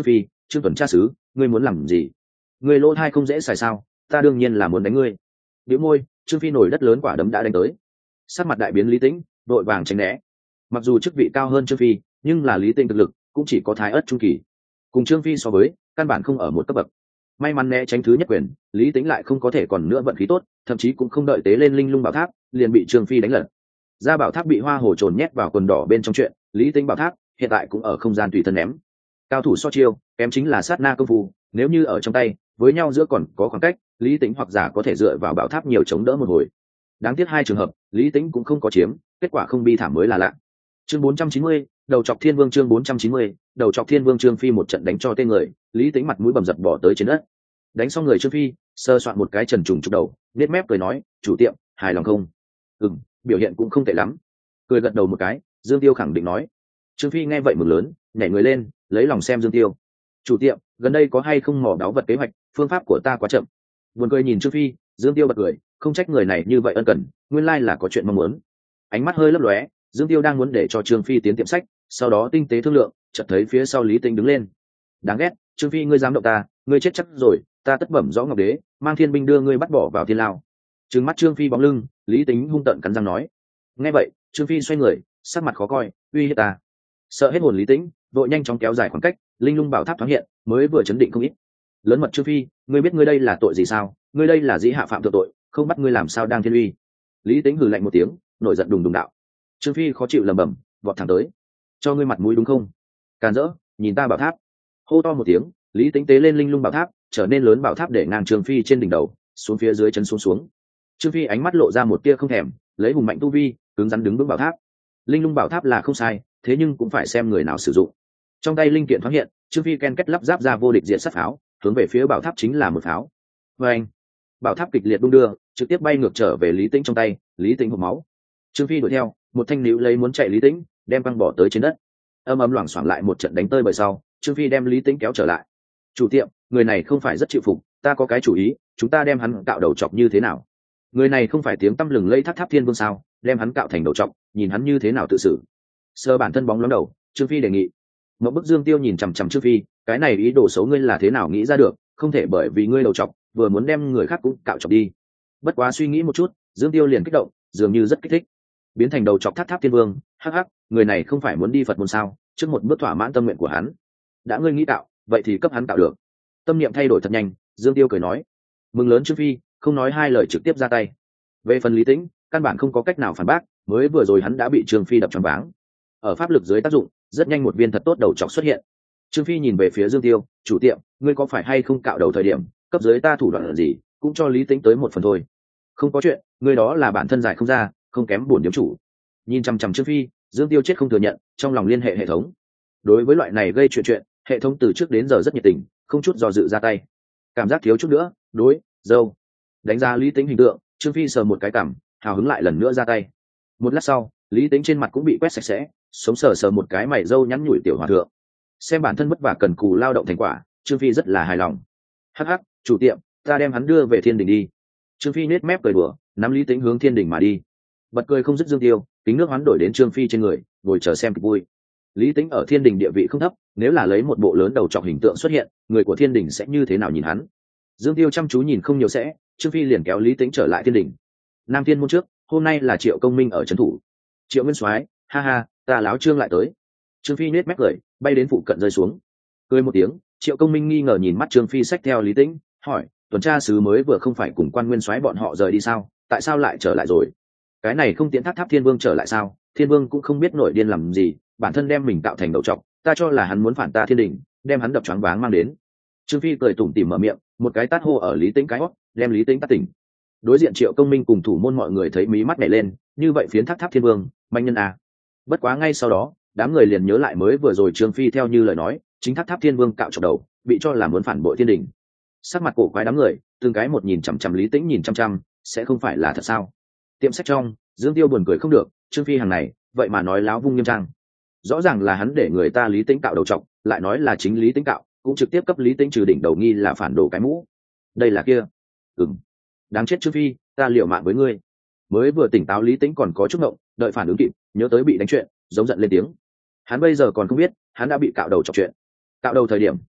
trương tuần tra sứ ngươi muốn làm gì? Ngươi lỗ thai không dễ xài sao? Ta đương nhiên là muốn đánh ngươi. Bĩu môi, trương phi nổi đất lớn quả đấm đã đánh tới. Sắc mặt đại biến Lý Tĩnh vội vàng tránh né. Mặc dù chức vị cao hơn trương phi, nhưng là Lý Tĩnh thực lực cũng chỉ có thái ớt trung kỳ, cùng trương phi so với căn bản không ở một cấp bậc. May mắn né tránh thứ nhất quyền, Lý Tĩnh lại không có thể còn nữa vận khí tốt, thậm chí cũng không đợi tế lên linh lung bảo tháp liền bị trương phi đánh lật ra. Bảo tháp bị hoa hồ trồn nhét vào quần đỏ bên trong chuyện, Lý Tĩnh bảo tháp hiện tại cũng ở không gian tùy thân ném. Cao thủ so chiêu kém chính là sát na công phu, nếu như ở trong tay với nhau giữa còn có khoảng cách, Lý Tĩnh hoặc giả có thể dựa vào bảo tháp nhiều chống đỡ một hồi. Đáng tiếc hai trường hợp Lý Tĩnh cũng không có chiếm, kết quả không bi thảm mới là lạ. Chương bốn trăm chín mươi, đầu chọc thiên vương. Chương bốn trăm chín mươi, đầu chọc thiên vương. Trương phi một trận đánh cho tên người, Lý Tĩnh mặt mũi bầm dập bỏ tới trên đất. Đánh xong người Trương phi sơ soạn một cái trần trùng trục đầu, nết mép cười nói, chủ tiệm hài lòng không? Ừm, biểu hiện cũng không tệ lắm. Cười gật đầu một cái, Dương Tiêu khẳng định nói. Trương phi nghe vậy mừng lớn, nhảy người lên lấy lòng xem Dương Tiêu. Chủ tiệm gần đây có hay không mò đáo vật kế hoạch? Phương pháp của ta quá chậm. Buồn cười nhìn Trương phi, Dương Tiêu bật cười, không trách người này như vậy ân cần, nguyên lai là có chuyện mong muốn. Ánh mắt hơi lấp lóe, Dương Tiêu đang muốn để cho Trương phi tiến tiệm sách, sau đó tinh tế thương lượng, chợt thấy phía sau Lý Tĩnh đứng lên. Đáng ghét, Trương phi ngươi dám động ta, ngươi chết chắc rồi, ta tất bẩm rõ ngọc đế, mang thiên binh đưa ngươi bắt bỏ vào thiên lao. Trừng mắt Trương phi bóng lưng, Lý Tĩnh hung tợn cắn răng nói. Nghe vậy, Trương phi xoay người, sắc mặt khó coi, uy hiếp ta. Sợ hết hồn Lý Tĩnh vội nhanh chóng kéo dài khoảng cách, linh lung bảo tháp thoáng hiện, mới vừa chấn định không ít. Lớn mật Trương phi, ngươi biết ngươi đây là tội gì sao? Ngươi đây là dĩ hạ phạm thượng tội, không bắt ngươi làm sao đang thiên uy? Lý Tĩnh hừ lạnh một tiếng, nổi giận đùng đùng đạo. Trương phi khó chịu lẩm bẩm, vọt thẳng tới. Cho ngươi mặt mũi đúng không? Càn rỡ, nhìn ta bảo tháp. Hô to một tiếng, Lý Tĩnh tế lên linh lung bảo tháp, trở nên lớn bảo tháp để ngang Trương phi trên đỉnh đầu, xuống phía dưới chân xuống xuống. Trương phi ánh mắt lộ ra một tia không thèm, lấy hùng mạnh tu vi, cứng rắn đứng vững bảo tháp. Linh lung bảo tháp là không sai, thế nhưng cũng phải xem người nào sử dụng. Trong tay linh kiện thoáng hiện, Trương phi ken kết lắp ráp ra vô địch diện sát pháo, hướng về phía bảo tháp chính là một pháo. Và anh, bảo tháp kịch liệt đung đưa, trực tiếp bay ngược trở về Lý Tĩnh trong tay. Lý Tĩnh hộc máu. Trương phi đuổi theo, một thanh níu lấy muốn chạy Lý Tĩnh, đem băng bỏ tới trên đất. Âm ầm loảng xoảng lại một trận đánh tơi bời sau, Trương phi đem Lý Tĩnh kéo trở lại. Chủ tiệm, người này không phải rất chịu phục, ta có cái chủ ý, chúng ta đem hắn cạo đầu chọc như thế nào? Người này không phải tiếng tăm lừng lẫy tháp tháp thiên vương sao? Đem hắn cạo thành đầu chọc, nhìn hắn như thế nào tự xử. Sơ bản thân bóng lóng đầu, Trương phi đề nghị. Một bức Dương Tiêu nhìn chằm chằm Trương phi, cái này ý đồ xấu ngươi là thế nào nghĩ ra được? Không thể bởi vì ngươi đầu chọc vừa muốn đem người khác cũng cạo chọc đi. Bất quá suy nghĩ một chút, Dương Tiêu liền kích động, dường như rất kích thích. Biến thành đầu chọc tháp tháp thiên vương, hắc hắc, người này không phải muốn đi Phật môn sao? Trước một bước thỏa mãn tâm nguyện của hắn. Đã ngươi nghĩ cạo, vậy thì cấp hắn cạo được. Tâm niệm thay đổi thật nhanh, Dương Tiêu cười nói. Mừng lớn Trương phi, không nói hai lời trực tiếp ra tay. Về phần Lý Tĩnh, căn bản không có cách nào phản bác, mới vừa rồi hắn đã bị Trương phi đập choáng váng. Ở pháp lực dưới tác dụng, rất nhanh một viên thật tốt đầu chọc xuất hiện. Trương phi nhìn về phía Dương Tiêu, chủ tiệm, ngươi có phải hay không cạo đầu thời điểm cấp dưới ta thủ đoạn là gì, cũng cho Lý Tĩnh tới một phần thôi. Không có chuyện, ngươi đó là bản thân giải không ra, không kém bổn điếm chủ. Nhìn chằm chằm Trương phi, Dương Tiêu chết không thừa nhận, trong lòng liên hệ hệ thống. Đối với loại này gây chuyện chuyện, hệ thống từ trước đến giờ rất nhiệt tình, không chút do dự ra tay. Cảm giác thiếu chút nữa, đối, dâu. Đánh giá Lý Tĩnh hình tượng, Trương phi sờ một cái cằm, hào hứng lại lần nữa ra tay. Một lát sau, Lý Tĩnh trên mặt cũng bị quét sạch sẽ, sống sờ sờ một cái mày râu nhắn nhủi tiểu hòa thượng. Xem bản thân vất vả cần cù lao động thành quả, Trương phi rất là hài lòng. Hắc hắc, chủ tiệm, ta đem hắn đưa về thiên đình đi. Trương phi nết mép cười đùa, nắm Lý Tĩnh hướng thiên đình mà đi. Bật cười không dứt Dương Tiêu, kính nước hoán đổi đến Trương phi trên người, ngồi chờ xem kịch vui. Lý Tĩnh ở thiên đình địa vị không thấp, nếu là lấy một bộ lớn đầu trọc hình tượng xuất hiện, người của thiên đình sẽ như thế nào nhìn hắn? Dương Tiêu chăm chú nhìn không nhiều sẽ, Trương phi liền kéo Lý Tĩnh trở lại thiên đình. Nam thiên môn trước, hôm nay là Triệu Công Minh ở trấn thủ. Triệu Nguyên Soái, ha ha, ta láo Trương lại tới. Trương phi nết mép cười, bay đến phụ cận rơi xuống. Cười một tiếng, Triệu Công Minh nghi ngờ nhìn mắt Trương phi xách theo Lý Tĩnh, hỏi, tuần tra sứ mới vừa không phải cùng Quan Nguyên Soái bọn họ rời đi sao, tại sao lại trở lại rồi? Cái này không tiễn tháp tháp thiên vương trở lại sao? Thiên vương cũng không biết nổi điên làm gì, bản thân đem mình tạo thành đầu trọc, ta cho là hắn muốn phản ta thiên đình, đem hắn đập choáng váng mang đến. Trương phi cười tủm tỉm mở miệng, một cái tát hô ở Lý Tĩnh cái hót, đem Lý Tĩnh tát tỉnh. Đối diện Triệu Công Minh cùng thủ môn mọi người thấy mí mắt nhảy lên, như vậy phiến tháp tháp thiên vương, manh nhân à. Bất quá ngay sau đó, đám người liền nhớ lại mới vừa rồi Trương phi theo như lời nói, chính tháp tháp thiên vương cạo chọc đầu, bị cho là muốn phản bội thiên đình. Sắc mặt cổ quái đám người, từng cái một nhìn chằm chằm Lý Tĩnh nhìn chăm chăm, sẽ không phải là thật sao? Tiệm sách trong, Dương Tiêu buồn cười không được, Trương phi hàng này, vậy mà nói láo vung nghiêm trang. Rõ ràng là hắn để người ta Lý Tĩnh cạo đầu trọc, lại nói là chính Lý Tĩnh cạo, cũng trực tiếp cấp Lý Tĩnh trừ đỉnh đầu nghi là phản đồ cái mũ. Đây là kia. Ừm. Đáng chết Trương phi, ta liều mạng với ngươi. Mới vừa tỉnh táo Lý Tĩnh còn có chút ngộng, đợi phản ứng kịp, nhớ tới bị đánh chuyện, giống giận lên tiếng. Hắn bây giờ còn không biết, hắn đã bị cạo đầu chọc chuyện. Cạo đầu thời điểm,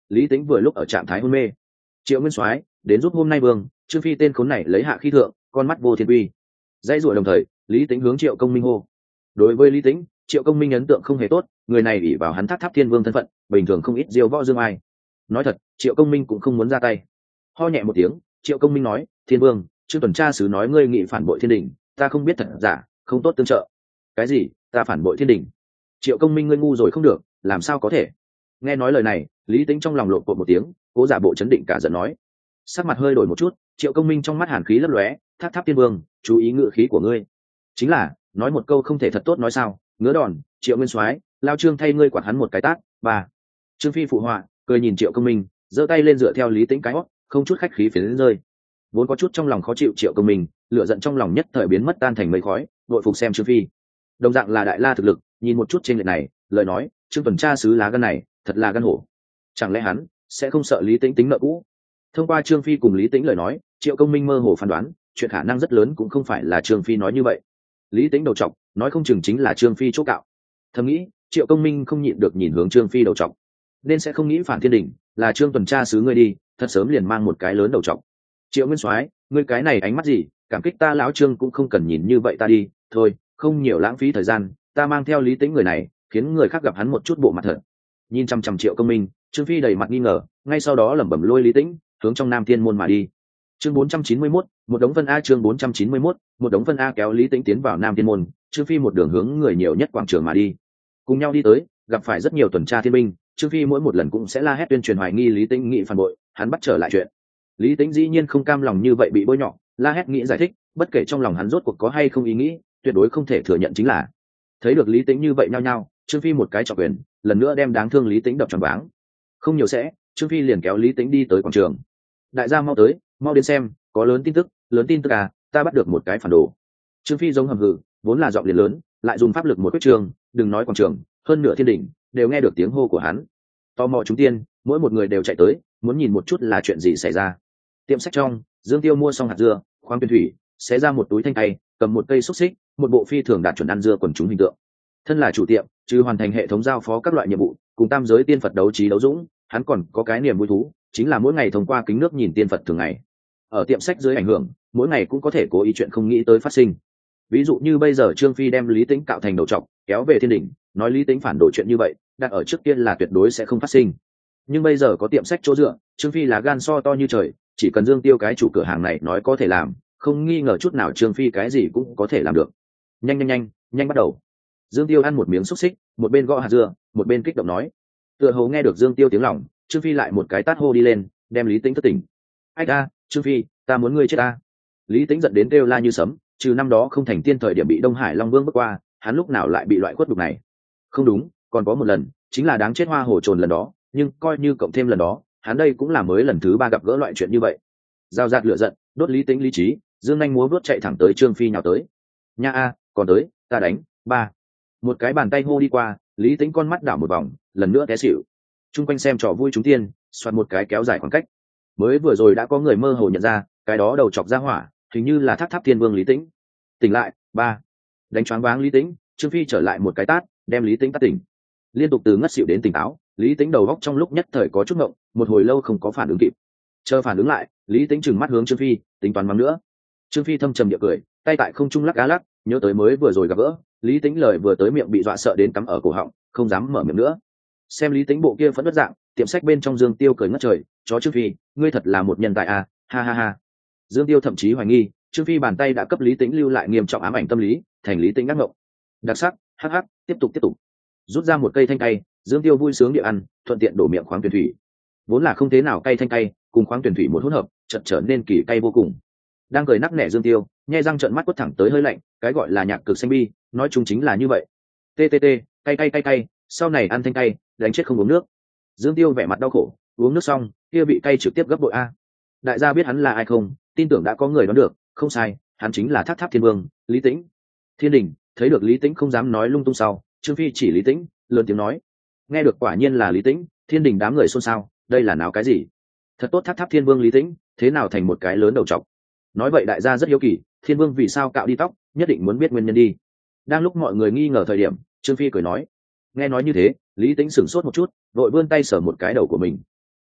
lý tĩnh vừa lúc ở trạng thái hôn mê. Triệu Nguyên Soái đến giúp hôm nay vương, Trương Phi tên khốn này lấy hạ khí thượng, con mắt vô thiên quy. Dãy rủa đồng thời, lý tĩnh hướng Triệu Công Minh hô. Đối với lý tĩnh, Triệu Công Minh ấn tượng không hề tốt, người này ỷ vào hắn Tháp Tháp Thiên Vương thân phận, bình thường không ít diêu võ dương ai. Nói thật, Triệu Công Minh cũng không muốn ra tay. Ho nhẹ một tiếng, Triệu Công Minh nói, Thiên Vương, Trương tuần tra sứ nói ngươi nghị phản bội thiên đình, ta không biết thật giả, không tốt tương trợ. Cái gì? Ta phản bội thiên đình? Triệu Công Minh, ngươi ngu rồi không được, làm sao có thể? Nghe nói lời này, lý tĩnh trong lòng lộn cộn một tiếng, cố giả bộ chấn định cả giận nói. Sắc mặt hơi đổi một chút, Triệu Công Minh trong mắt hàn khí lấp lóe, Tháp Tháp Thiên Vương, chú ý ngự khí của ngươi. Chính là nói một câu không thể thật tốt nói sao? Ngứa đòn, Triệu Nguyên Soái, lao Trương thay ngươi quạt hắn một cái tát. Ba. Trương Phi phụ họa, cười nhìn Triệu Công Minh, giơ tay lên dựa theo lý tĩnh cái hót, không chút khách khí phiến rơi. Vốn có chút trong lòng khó chịu Triệu Công Minh, lửa giận trong lòng nhất thời biến mất tan thành mây khói, đội phục xem Trương Phi. Đồng dạng là đại la thực lực, nhìn một chút trên lệ này, lời nói, Trương tuần tra sứ lá gan này, thật là gan hổ. Chẳng lẽ hắn sẽ không sợ lý tĩnh tính nợ cũ? Thông qua Trương Phi cùng lý tĩnh lời nói, Triệu Công Minh mơ hồ phán đoán, chuyện khả năng rất lớn cũng không phải là Trương Phi nói như vậy. Lý tĩnh đầu trọc, nói không chừng chính là Trương Phi chỗ cạo. Thầm nghĩ, Triệu Công Minh không nhịn được nhìn hướng Trương Phi đầu trọc, nên sẽ không nghĩ phản thiên đình là Trương tuần tra sứ ngươi đi, thật sớm liền mang một cái lớn đầu trọc. Triệu Nguyên Soái, ngươi cái này ánh mắt gì, cảm kích ta lão Trương cũng không cần nhìn như vậy ta đi, thôi, không nhiều lãng phí thời gian, ta mang theo lý tĩnh người này, khiến người khác gặp hắn một chút bộ mặt thật. Nhìn chăm chăm Triệu Công Minh, Trương Phi đầy mặt nghi ngờ, ngay sau đó lẩm bẩm lôi lý tĩnh hướng trong Nam Thiên môn mà đi. Chương bốn trăm chín mươi mốt, một đống phân a chương bốn trăm chín mươi mốt, một đống phân a kéo lý tĩnh tiến vào Nam Thiên môn, Trương Phi một đường hướng người nhiều nhất quảng trường mà đi. Cùng nhau đi tới, gặp phải rất nhiều tuần tra thiên binh, Trương Phi mỗi một lần cũng sẽ la hét tuyên truyền hoài nghi lý tĩnh nghị phản bội, hắn bắt trở lại chuyện. Lý tĩnh dĩ nhiên không cam lòng như vậy bị bôi nhọ, la hét nghĩ giải thích, bất kể trong lòng hắn rốt cuộc có hay không ý nghĩ, tuyệt đối không thể thừa nhận chính là. Thấy được lý tĩnh như vậy nhao nhao, Trương Phi một cái trọng quyền, lần nữa đem đáng thương lý tĩnh đập tròn váng. Không nhiều sẽ, Trương Phi liền kéo lý tĩnh đi tới quảng trường. Đại gia mau tới, mau đến xem, có lớn tin tức, lớn tin tức à, ta bắt được một cái phản đồ. Trương Phi giống hầm hừ, vốn là giọng liền lớn, lại dùng pháp lực một quyết trường, đừng nói quảng trường, hơn nửa thiên đỉnh đều nghe được tiếng hô của hắn. Tò mò chúng tiên, mỗi một người đều chạy tới, muốn nhìn một chút là chuyện gì xảy ra. Tiệm sách trong, Dương Tiêu mua xong hạt dưa, khoáng tuyên thủy, xé ra một túi thanh tay, cầm một cây xúc xích, một bộ phi thường đạt chuẩn ăn dưa quần chúng hình tượng. Thân là chủ tiệm, trừ hoàn thành hệ thống giao phó các loại nhiệm vụ, cùng tam giới tiên Phật đấu trí đấu dũng, hắn còn có cái niềm vui thú, chính là mỗi ngày thông qua kính nước nhìn tiên Phật thường ngày. Ở tiệm sách dưới ảnh hưởng, mỗi ngày cũng có thể cố ý chuyện không nghĩ tới phát sinh. Ví dụ như bây giờ Trương Phi đem Lý Tĩnh cạo thành đầu trọc, kéo về thiên đỉnh, nói Lý Tĩnh phản đồ chuyện như vậy, đặt ở trước tiên là tuyệt đối sẽ không phát sinh. Nhưng bây giờ có tiệm sách chỗ dựa, Trương Phi là gan so to như trời, chỉ cần Dương Tiêu cái chủ cửa hàng này nói có thể làm, không nghi ngờ chút nào Trương Phi cái gì cũng có thể làm được. Nhanh nhanh nhanh, nhanh bắt đầu. Dương Tiêu ăn một miếng xúc xích, một bên gõ hạt dưa, một bên kích động nói. Tựa hồ nghe được Dương Tiêu tiếng lòng, Trương Phi lại một cái tát hô đi lên, đem Lý Tĩnh thất tỉnh. Ách a, Trương Phi, ta muốn ngươi chết ta. Lý Tĩnh giận đến kêu la như sấm, trừ năm đó không thành tiên thời điểm bị Đông Hải Long Vương bước qua, hắn lúc nào lại bị loại khuất đục này? Không đúng, còn có một lần, chính là đáng chết hoa hồ trồn lần đó, nhưng coi như cộng thêm lần đó, hắn đây cũng là mới lần thứ ba gặp gỡ loại chuyện như vậy. Giao giạt lửa giận, đốt Lý Tĩnh lý trí, Dương Anh múa vớt chạy thẳng tới Trương Phi nhào tới. Nha a, còn tới, ta đánh. Ba. Một cái bàn tay hô đi qua, Lý Tĩnh con mắt đảo một vòng, lần nữa té xỉu. Trung quanh xem trò vui chúng tiên, xoạt một cái kéo dài khoảng cách. Mới vừa rồi đã có người mơ hồ nhận ra, cái đó đầu chọc ra hỏa, hình như là Tháp Tháp Thiên Vương Lý Tĩnh. Tỉnh lại. Ba. Đánh choáng váng Lý Tĩnh, Trương Phi trở lại một cái tát, đem Lý Tĩnh tát tỉnh. Liên tục từ ngất xỉu đến tỉnh táo, Lý Tĩnh đầu góc trong lúc nhất thời có chút ngộng, một hồi lâu không có phản ứng kịp. Chờ phản ứng lại, Lý Tĩnh trừng mắt hướng Trương Phi, tính toán mắng nữa. Trương Phi thâm trầm địa cười, tay tại không trung lắc cá lắc, nhớ tới mới vừa rồi gặp gỡ, Lý Tĩnh lời vừa tới miệng bị dọa sợ đến cắm ở cổ họng, không dám mở miệng nữa. Xem Lý Tĩnh bộ kia phẫn nộ dạng, tiệm sách bên trong Dương Tiêu cười ngất trời, chó Trương Phi, ngươi thật là một nhân tài à, ha ha ha. Dương Tiêu thậm chí hoài nghi, Trương Phi bàn tay đã cấp Lý Tĩnh lưu lại nghiêm trọng ám ảnh tâm lý, thành Lý Tĩnh đắc ngộng. Đặc sắc, hắc hắc, tiếp tục tiếp tục. Rút ra một cây thanh cay, Dương Tiêu vui sướng địa ăn, thuận tiện đổ miệng khoáng tuyển thủy. Vốn là không thế nào cay thanh cay, cùng khoáng tuyển thủy một hỗn hợp, chợt trở nên kỳ cay vô cùng. Đang cười nắc nẻ Dương Tiêu, nhai răng trợn mắt quất thẳng tới hơi lạnh, cái gọi là nhạc cực xanh bi, nói chung chính là như vậy. Ttt, cay cay cay cay, sau này ăn thanh cay, đánh chết không uống nước. Dương Tiêu vẻ mặt đau khổ, uống nước xong, kia bị cay trực tiếp gấp bội a. Đại gia biết hắn là ai không? Tin tưởng đã có người đoán được, không sai, hắn chính là Tháp Tháp Thiên Vương, Lý Tĩnh. Thiên đình thấy được Lý Tĩnh không dám nói lung tung sau, Trương Phi chỉ Lý Tĩnh, lớn tiếng nói. Nghe được quả nhiên là Lý Tĩnh, Thiên đình đám người xôn xao, đây là náo cái gì? Thật tốt Tháp Tháp Thiên Vương Lý Tĩnh, thế nào thành một cái lớn đầu trọc? Nói vậy đại gia rất hiếu kỳ, Thiên Vương vì sao cạo đi tóc, nhất định muốn biết nguyên nhân đi. Đang lúc mọi người nghi ngờ thời điểm, Trương Phi cười nói. Nghe nói như thế, Lý Tĩnh sửng sốt một chút, vội vươn tay sờ một cái đầu của mình.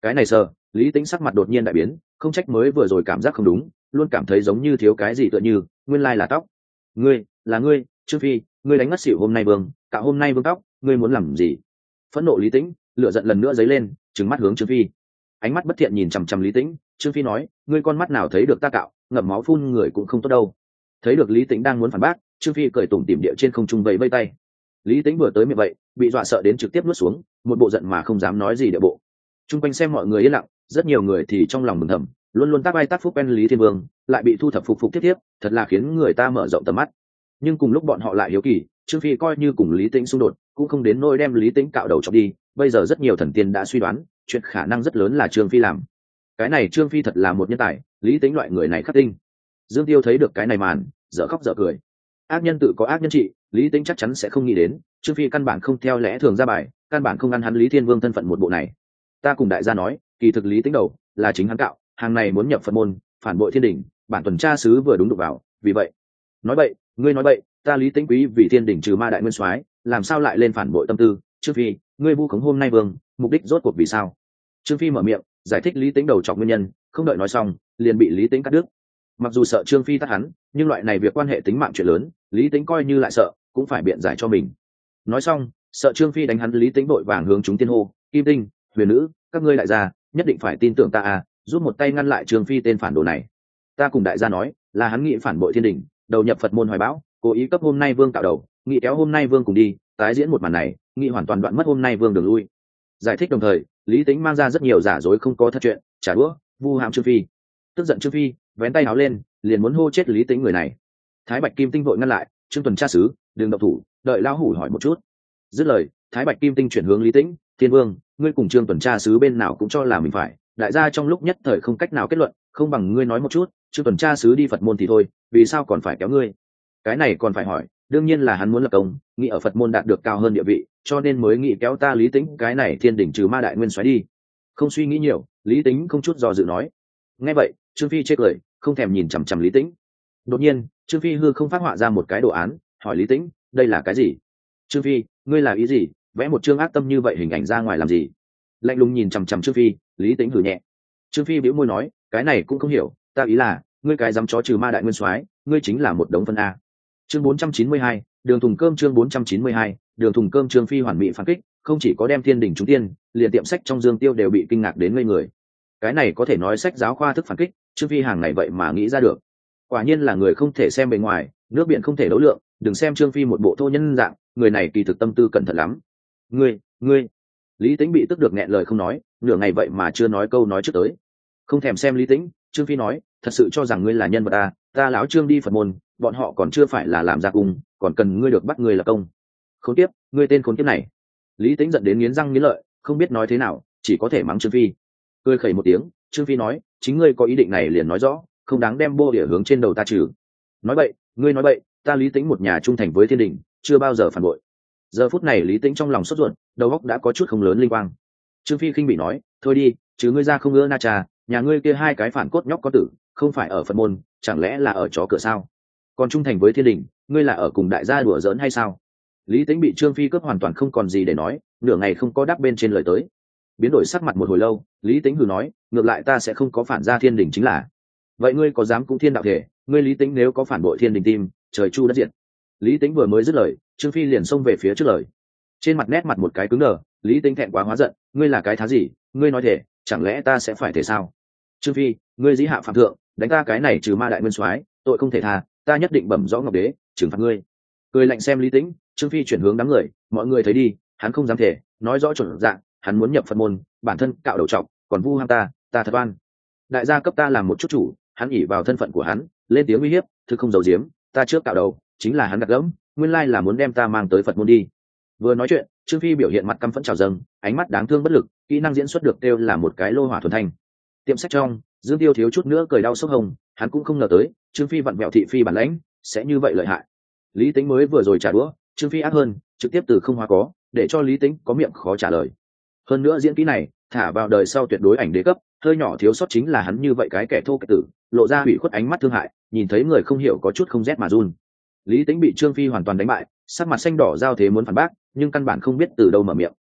Cái này sờ, lý tính sắc mặt đột nhiên đại biến, không trách mới vừa rồi cảm giác không đúng, luôn cảm thấy giống như thiếu cái gì tựa như nguyên lai là tóc. Ngươi là ngươi Trương Phi, ngươi đánh ngất xỉu hôm nay vương, cả hôm nay vương tóc, ngươi muốn làm gì? Phẫn nộ lý tĩnh lửa giận lần nữa dấy lên, trừng mắt hướng Trương Phi, ánh mắt bất thiện nhìn chằm chằm lý tĩnh. Trương Phi nói, ngươi con mắt nào thấy được ta cạo ngậm máu phun người cũng không tốt đâu. Thấy được lý tĩnh đang muốn phản bác, Trương Phi cười tủm tỉm địa trên không trung vẫy vẫy tay. Lý tĩnh vừa tới miệng vậy, bị dọa sợ đến trực tiếp nuốt xuống, một bộ giận mà không dám nói gì địa bộ. Trung quanh xem mọi người yên lặng, rất nhiều người thì trong lòng mừng thầm, luôn luôn tác vai tác phúc quen lý thiên vương, lại bị thu thập phục phục tiếp tiếp, thật là khiến người ta mở rộng tầm mắt. Nhưng cùng lúc bọn họ lại hiếu kỳ, Trương Phi coi như cùng lý tĩnh xung đột, cũng không đến nỗi đem lý tĩnh cạo đầu chọc đi. Bây giờ rất nhiều thần tiên đã suy đoán, chuyện khả năng rất lớn là Trương Phi làm. Cái này Trương Phi thật là một nhân tài, lý tĩnh loại người này khắc tinh. Dương Tiêu thấy được cái này màn, dở khóc dở cười. Ác nhân tự có ác nhân trị, lý tĩnh chắc chắn sẽ không nghĩ đến, Trương Phi căn bản không theo lẽ thường ra bài, căn bản không ăn hắn lý thiên vương thân phận một bộ này. Ta cùng đại gia nói, kỳ thực lý tĩnh đầu là chính hắn cạo, hàng này muốn nhập Phật môn, phản bội thiên đình, bản tuần tra sứ vừa đúng đụng vào, vì vậy nói bậy, ngươi nói bậy, ta lý tĩnh quý vì thiên đình trừ ma đại nguyên soái, làm sao lại lên phản bội tâm tư? Trương Phi, ngươi vu khống hôm nay vương, mục đích rốt cuộc vì sao? Trương Phi mở miệng giải thích lý tĩnh đầu chọc nguyên nhân, không đợi nói xong liền bị lý tĩnh cắt đứt. Mặc dù sợ Trương Phi tắt hắn, nhưng loại này việc quan hệ tính mạng chuyện lớn, lý tĩnh coi như lại sợ cũng phải biện giải cho mình. Nói xong sợ Trương Phi đánh hắn, lý tĩnh vội vàng hướng chúng tiên hô, Kim Tinh, Huyền Nữ, các ngươi đại gia nhất định phải tin tưởng ta à, giúp một tay ngăn lại Trương Phi tên phản đồ này. Ta cùng đại gia nói là hắn nghĩ phản bội thiên đình, đầu nhập Phật môn hoài bão, cố ý cấp hôm nay vương cạo đầu, nghĩ kéo hôm nay vương cùng đi tái diễn một màn này, nghĩ hoàn toàn đoạn mất hôm nay vương đường lui. Giải thích đồng thời, lý tĩnh mang ra rất nhiều giả dối không có thật chuyện, trả đũa vu hãm Trương Phi. Tức giận Trương Phi vén tay áo lên, liền muốn hô chết lý tĩnh người này. Thái Bạch Kim Tinh vội ngăn lại, Trương tuần tra sứ đừng động thủ, đợi lão hủ hỏi một chút. Dứt lời, Thái Bạch Kim Tinh chuyển hướng lý tĩnh, thiên vương, ngươi cùng Trương tuần tra sứ bên nào cũng cho là mình phải, đại gia trong lúc nhất thời không cách nào kết luận, không bằng ngươi nói một chút, Trương tuần tra sứ đi Phật môn thì thôi, vì sao còn phải kéo ngươi? Cái này còn phải hỏi, đương nhiên là hắn muốn lập công, nghĩ ở Phật môn đạt được cao hơn địa vị, cho nên mới nghĩ kéo ta lý tĩnh cái này thiên đỉnh trừ ma đại nguyên soái đi. Không suy nghĩ nhiều, lý tĩnh không chút do dự nói. Nghe vậy, Trương Phi chê cười, không thèm nhìn chằm chằm lý tĩnh. Đột nhiên, Trương Phi hư không phát họa ra một cái đồ án, hỏi lý tĩnh, đây là cái gì? Trương Phi, ngươi là ý gì, vẽ một chương ác tâm như vậy hình ảnh ra ngoài làm gì? Lạnh lùng nhìn chằm chằm Trương Phi, lý tĩnh hừ nhẹ. Trương Phi bĩu môi nói, cái này cũng không hiểu, ta ý là, ngươi cái dám chó trừ ma đại nguyên soái, ngươi chính là một đống phân a. Chương bốn trăm chín mươi hai, đường thùng cơm chương bốn trăm chín mươi hai, đường thùng cơm. Trương Phi hoàn mỹ phản kích, không chỉ có đem thiên đỉnh trúng tiên, liền tiệm sách trong Dương Tiêu đều bị kinh ngạc đến ngây người. Cái này có thể nói sách giáo khoa thức phản kích, Trương Phi hàng này vậy mà nghĩ ra được. Quả nhiên là người không thể xem bề ngoài, nước biển không thể đấu lượng, đừng xem Trương Phi một bộ thô nhân dạng, người này kỳ thực tâm tư cẩn thận lắm. Ngươi, ngươi. Lý Tĩnh bị tức được nghẹn lời không nói, nửa ngày vậy mà chưa nói câu nói trước tới. Không thèm xem Lý Tĩnh, Trương Phi nói, thật sự cho rằng ngươi là nhân vật à, ta lão Trương đi Phật môn, bọn họ còn chưa phải là làm gia cung, còn cần ngươi được bắt ngươi là công. Khốn kiếp, ngươi tên khốn kiếp này. Lý Tĩnh giận đến nghiến răng nghiến lợi, không biết nói thế nào, chỉ có thể mắng Trương Phi. Cười khẩy một tiếng, Trương Phi nói, chính ngươi có ý định này liền nói rõ, không đáng đem bô địa hướng trên đầu ta trừ. Nói bậy, ngươi nói bậy, ta Lý Tĩnh một nhà trung thành với thiên đình, chưa bao giờ phản bội. Giờ phút này Lý Tĩnh trong lòng sốt ruột, đầu óc đã có chút không lớn linh quang. Trương Phi khinh bị nói, thôi đi, chứ ngươi ra không ưa na trà, nhà ngươi kia hai cái phản cốt nhóc có tử, không phải ở Phật môn, chẳng lẽ là ở chó cửa sao? Còn trung thành với thiên đình, ngươi là ở cùng đại gia đùa giỡn hay sao? Lý Tĩnh bị Trương Phi cướp hoàn toàn không còn gì để nói, nửa ngày không có đáp bên trên lời tới. Biến đổi sắc mặt một hồi lâu, Lý Tĩnh hừ nói, ngược lại ta sẽ không có phản ra thiên đình chính là. Vậy ngươi có dám cũng thiên đạo thể, ngươi Lý Tĩnh nếu có phản bội thiên đình tim, trời chu đất diệt. Lý Tĩnh vừa mới dứt lời, Trương Phi liền xông về phía trước lời. Trên mặt nét mặt một cái cứng đờ, Lý Tĩnh thẹn quá hóa giận, ngươi là cái thá gì, ngươi nói thể, chẳng lẽ ta sẽ phải thể sao? Trương Phi, ngươi dĩ hạ phạm thượng, đánh ta cái này trừ ma đại nguyên soái, tội không thể tha, ta nhất định bẩm rõ ngọc đế, trừng phạt ngươi. Cười lạnh xem Lý Tĩnh, Trương Phi chuyển hướng đám người, mọi người thấy đi, hắn không dám thể, nói rõ chuẩn dạng, hắn muốn nhập Phật môn, bản thân cạo đầu trọc, còn vu ham ta, ta thật oan. Đại gia cấp ta làm một chút chủ, hắn ỷ vào thân phận của hắn, lên tiếng uy hiếp, thực không giấu giếm, ta trước cạo đầu, chính là hắn đặt gẫm, nguyên lai là muốn đem ta mang tới Phật môn đi. Vừa nói chuyện, Trương Phi biểu hiện mặt căm phẫn trào dâng, ánh mắt đáng thương bất lực, kỹ năng diễn xuất được kêu là một cái lô hỏa thuần thanh. Tiệm sách trong, Dương Tiêu thiếu chút nữa cười đau sốc hồng, hắn cũng không ngờ tới, Trương Phi vặn vẹo thị phi bản lãnh, sẽ như vậy lợi hại. Lý Tĩnh mới vừa rồi trả đũa, Trương Phi ác hơn, trực tiếp từ không hóa có, để cho Lý Tĩnh có miệng khó trả lời. Hơn nữa diễn kỹ này, thả vào đời sau tuyệt đối ảnh đế cấp, hơi nhỏ thiếu sót chính là hắn như vậy cái kẻ thô kệch tử, lộ ra hủy khuất ánh mắt thương hại, nhìn thấy người không hiểu có chút không rét mà run. Lý Tĩnh bị Trương Phi hoàn toàn đánh bại, sắc mặt xanh đỏ giao thế muốn phản bác, nhưng căn bản không biết từ đâu mở miệng.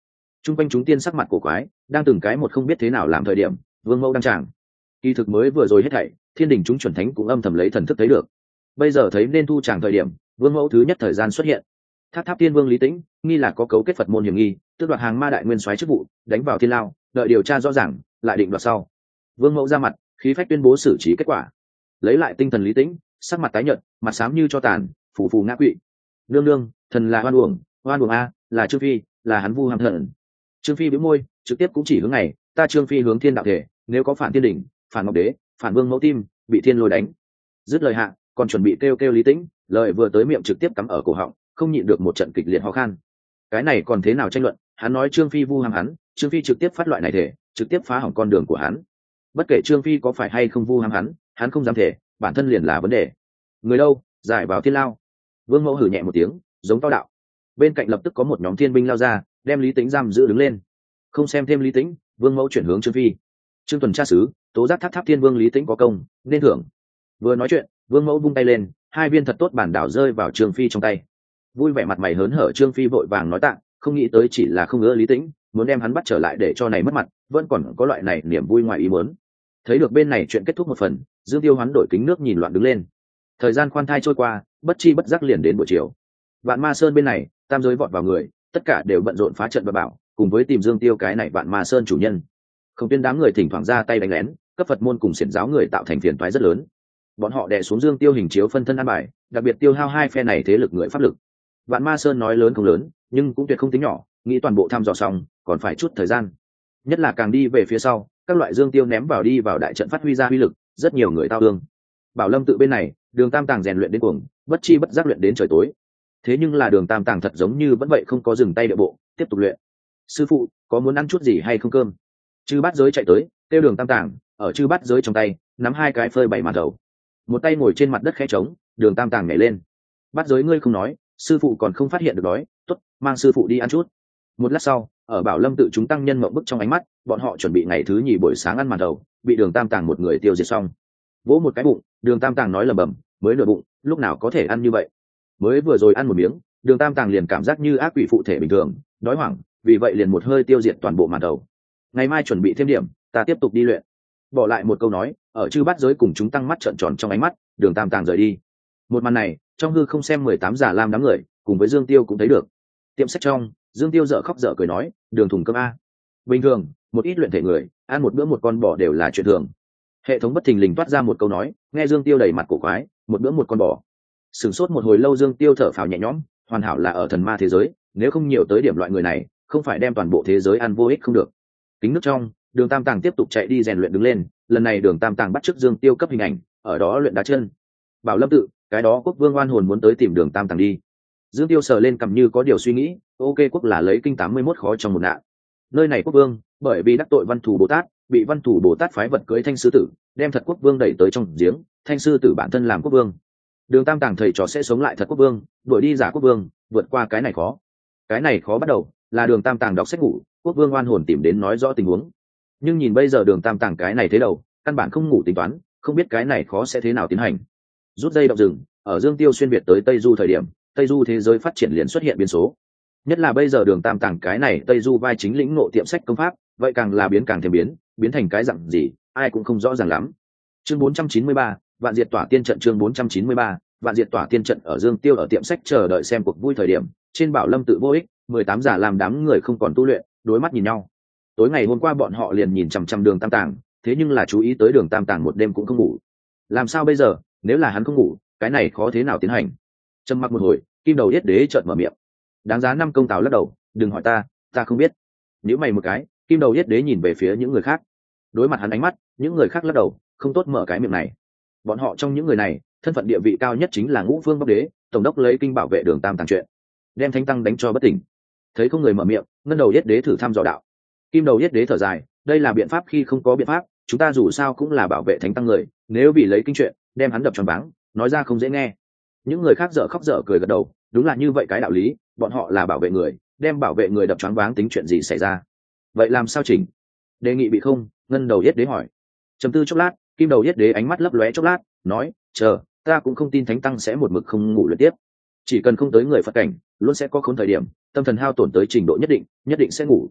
Trung quanh chúng tiên sắc mặt cổ quái, đang từng cái một không biết thế nào làm thời điểm, Vương Mẫu đang tràng. Kỳ thực mới vừa rồi hết thảy, thiên đình chúng chuẩn thánh cũng âm thầm lấy thần thức thấy được. Bây giờ thấy nên thu tràng thời điểm, Vương Mẫu thứ nhất thời gian xuất hiện. Tháp Tháp Tiên Vương Lý Tĩnh, nghi là có cấu kết Phật môn hiểm nghi, tước đoạt hàng ma đại nguyên soái chức vụ, đánh vào thiên lao, đợi điều tra rõ ràng, lại định đoạt sau. Vương Mẫu ra mặt, khí phách tuyên bố xử trí kết quả. Lấy lại tinh thần Lý Tĩnh, sắc mặt tái nhợt, mặt xám như cho tàn, phù phù ngã quỵ. Nương nương, thần là oan uổng, oan uổng a, là Trương Phi, là hắn vu ham thần. Trương Phi bĩu môi, trực tiếp cũng chỉ hướng này, ta Trương Phi hướng thiên đạo thể, nếu có phản thiên đỉnh, phản ngọc đế, phản Vương Mẫu tim, bị thiên lôi đánh. Dứt lời hạ, còn chuẩn bị kêu kêu Lý Tĩnh, lời vừa tới miệng trực tiếp cắm ở cổ họng, không nhịn được một trận kịch liệt ho khan. Cái này còn thế nào tranh luận, hắn nói Trương Phi vu ham hắn, Trương Phi trực tiếp phát loại này thể, trực tiếp phá hỏng con đường của hắn. Bất kể Trương Phi có phải hay không vu ham hắn, hắn không dám thể, bản thân liền là vấn đề. Người đâu, giải vào thiên lao. Vương Mẫu hử nhẹ một tiếng, giống to đạo. Bên cạnh lập tức có một nhóm thiên binh lao ra, đem Lý Tĩnh giam giữ đứng lên. Không xem thêm Lý Tĩnh, Vương Mẫu chuyển hướng Trương Phi. Trương tuần tra sứ, tố giác Tháp Tháp Thiên Vương Lý Tĩnh có công, nên thưởng. Vừa nói chuyện, Vương Mẫu vung tay lên, hai viên thật tốt bản đảo rơi vào Trương Phi trong tay. Vui vẻ mặt mày hớn hở Trương Phi vội vàng nói tạ, không nghĩ tới chỉ là không ngỡ Lý Tĩnh, muốn đem hắn bắt trở lại để cho này mất mặt, vẫn còn có loại này niềm vui ngoài ý muốn. Thấy được bên này chuyện kết thúc một phần, Dương Tiêu hoán đổi kính nước nhìn loạn đứng lên. Thời gian khoan thai trôi qua, bất chi bất giác liền đến buổi chiều. Vạn Ma Sơn bên này, tam giới vọt vào người, tất cả đều bận rộn phá trận và bảo, cùng với tìm Dương Tiêu cái này Vạn Ma Sơn chủ nhân. Không tiên đám người thỉnh thoảng ra tay đánh lén, cấp Phật môn cùng xiển giáo người tạo thành phiền toái rất lớn. Bọn họ đè xuống Dương Tiêu hình chiếu phân thân an bài, đặc biệt tiêu hao hai phe này thế lực người pháp lực. Vạn Ma Sơn nói lớn không lớn, nhưng cũng tuyệt không tính nhỏ, nghĩ toàn bộ thăm dò xong, còn phải chút thời gian. Nhất là càng đi về phía sau, các loại Dương Tiêu ném vào đi vào đại trận phát huy ra uy lực, rất nhiều người tao thương. Bảo Lâm tự bên này, Đường Tam Tàng rèn luyện đến cuồng, bất chi bất giác luyện đến trời tối. Thế nhưng là Đường Tam Tàng thật giống như vẫn vậy không có dừng tay địa bộ, tiếp tục luyện. Sư phụ, có muốn ăn chút gì hay không cơm? Chư Bát Giới chạy tới, kêu Đường Tam Tàng, ở Chư Bát Giới trong tay, nắm hai cái phơi bảy màn đầu. Một tay ngồi trên mặt đất khẽ trống, Đường Tam Tàng nhảy lên. Bát Giới ngươi không nói, sư phụ còn không phát hiện được đói, tốt, mang sư phụ đi ăn chút. Một lát sau, ở Bảo Lâm tự chúng tăng nhân mộng bức trong ánh mắt, bọn họ chuẩn bị ngày thứ nhì buổi sáng ăn màn đầu, bị Đường Tam Tàng một người tiêu diệt xong. Vỗ một cái bụng, Đường Tam Tàng nói lầm bầm, mới nửa bụng, lúc nào có thể ăn như vậy? Mới vừa rồi ăn một miếng, Đường Tam Tàng liền cảm giác như ác quỷ phụ thể bình thường, đói hoảng, vì vậy liền một hơi tiêu diệt toàn bộ màn đầu. Ngày mai chuẩn bị thêm điểm, ta tiếp tục đi luyện. Bỏ lại một câu nói, ở Chư Bát Giới cùng chúng tăng mắt trợn tròn trong ánh mắt, Đường Tam Tàng rời đi. Một màn này, trong hư không xem mười tám giả lam đám người, cùng với Dương Tiêu cũng thấy được. Tiệm sách trong, Dương Tiêu dở khóc dở cười nói, đường thùng cơm a. Bình thường, một ít luyện thể người, ăn một bữa một con bò đều là chuyện thường. Hệ thống bất thình lình toát ra một câu nói, nghe Dương Tiêu đầy mặt cổ quái, một bữa một con bò. Sửng sốt một hồi lâu Dương Tiêu thở phào nhẹ nhõm, hoàn hảo là ở thần ma thế giới, nếu không nhiều tới điểm loại người này, không phải đem toàn bộ thế giới ăn vô ích không được. Kính nước trong, Đường Tam Tàng tiếp tục chạy đi rèn luyện đứng lên, lần này Đường Tam Tàng bắt chước Dương Tiêu cấp hình ảnh, ở đó luyện đá chân. Bảo Lâm tự, cái đó Quốc Vương oan hồn muốn tới tìm Đường Tam Tàng đi. Dương Tiêu sờ lên cầm như có điều suy nghĩ, ok quốc là lấy kinh tám mươi mốt khó trong một nạn. Nơi này Quốc Vương, bởi vì đắc tội Văn Thù Bồ Tát, bị Văn Thù Bồ Tát phái vật cưới Thanh sư tử, đem thật Quốc Vương đẩy tới trong giếng, Thanh sư tử bản thân làm Quốc Vương. Đường Tam Tàng thầy trò sẽ sống lại thật Quốc Vương, đuổi đi giả Quốc Vương, vượt qua cái này khó. Cái này khó bắt đầu, là Đường Tam Tàng đọc sách ngủ, Quốc Vương oan hồn tìm đến nói rõ tình huống. Nhưng nhìn bây giờ Đường Tam Tàng cái này thế đầu, căn bản không ngủ tính toán, không biết cái này khó sẽ thế nào tiến hành. Rút dây động rừng, ở Dương Tiêu xuyên việt tới Tây Du thời điểm, Tây Du thế giới phát triển liền xuất hiện biến số. Nhất là bây giờ Đường Tam Tàng cái này Tây Du vai chính lĩnh ngộ tiệm sách công pháp, vậy càng là biến càng thêm biến, biến thành cái dạng gì, ai cũng không rõ ràng lắm. Chương bốn trăm chín mươi ba, Vạn Diệt Tỏa Tiên trận chương bốn trăm chín mươi ba, Vạn Diệt Tỏa Tiên trận ở Dương Tiêu ở tiệm sách chờ đợi xem cuộc vui thời điểm, trên Bảo Lâm tự vô ích, mười tám giả làm đám người không còn tu luyện, đối mắt nhìn nhau. Tối ngày hôm qua bọn họ liền nhìn chằm chằm Đường Tam Tàng, thế nhưng là chú ý tới Đường Tam Tàng một đêm cũng không ngủ. Làm sao bây giờ, nếu là hắn không ngủ, cái này khó thế nào tiến hành. Trầm mặc một hồi, Kim Đầu Yết Đế chợt mở miệng. Đáng giá năm công tào lắc đầu, đừng hỏi ta, ta không biết. Nếu mày một cái, Kim Đầu Yết Đế nhìn về phía những người khác. Đối mặt hắn ánh mắt, những người khác lắc đầu, không tốt mở cái miệng này. Bọn họ trong những người này, thân phận địa vị cao nhất chính là Ngũ Phương Bắc Đế, tổng đốc lấy kinh bảo vệ Đường Tam Tàng chuyện, đem Thánh Tăng đánh cho bất tỉnh. Thấy không người mở miệng, Ngân Đầu Yết Đế thử thăm dò đạo. Kim Đầu Yết Đế thở dài, đây là biện pháp khi không có biện pháp, chúng ta dù sao cũng là bảo vệ Thánh Tăng người, nếu vì lấy kinh chuyện, đem hắn đập tròn váng, nói ra không dễ nghe. Những người khác dở khóc dở cười gật đầu, đúng là như vậy cái đạo lý, bọn họ là bảo vệ người, đem bảo vệ người đập choáng váng tính chuyện gì xảy ra. Vậy làm sao chỉnh? Đề nghị bị không? Ngân Đầu Yết Đế hỏi. Trầm tư chốc lát, Kim Đầu Yết Đế ánh mắt lấp lóe chốc lát, nói, chờ, ta cũng không tin Thánh Tăng sẽ một mực không ngủ luyện tiếp. Chỉ cần không tới người Phật cảnh, luôn sẽ có khốn thời điểm, tâm thần hao tổn tới trình độ nhất định, nhất định sẽ ngủ.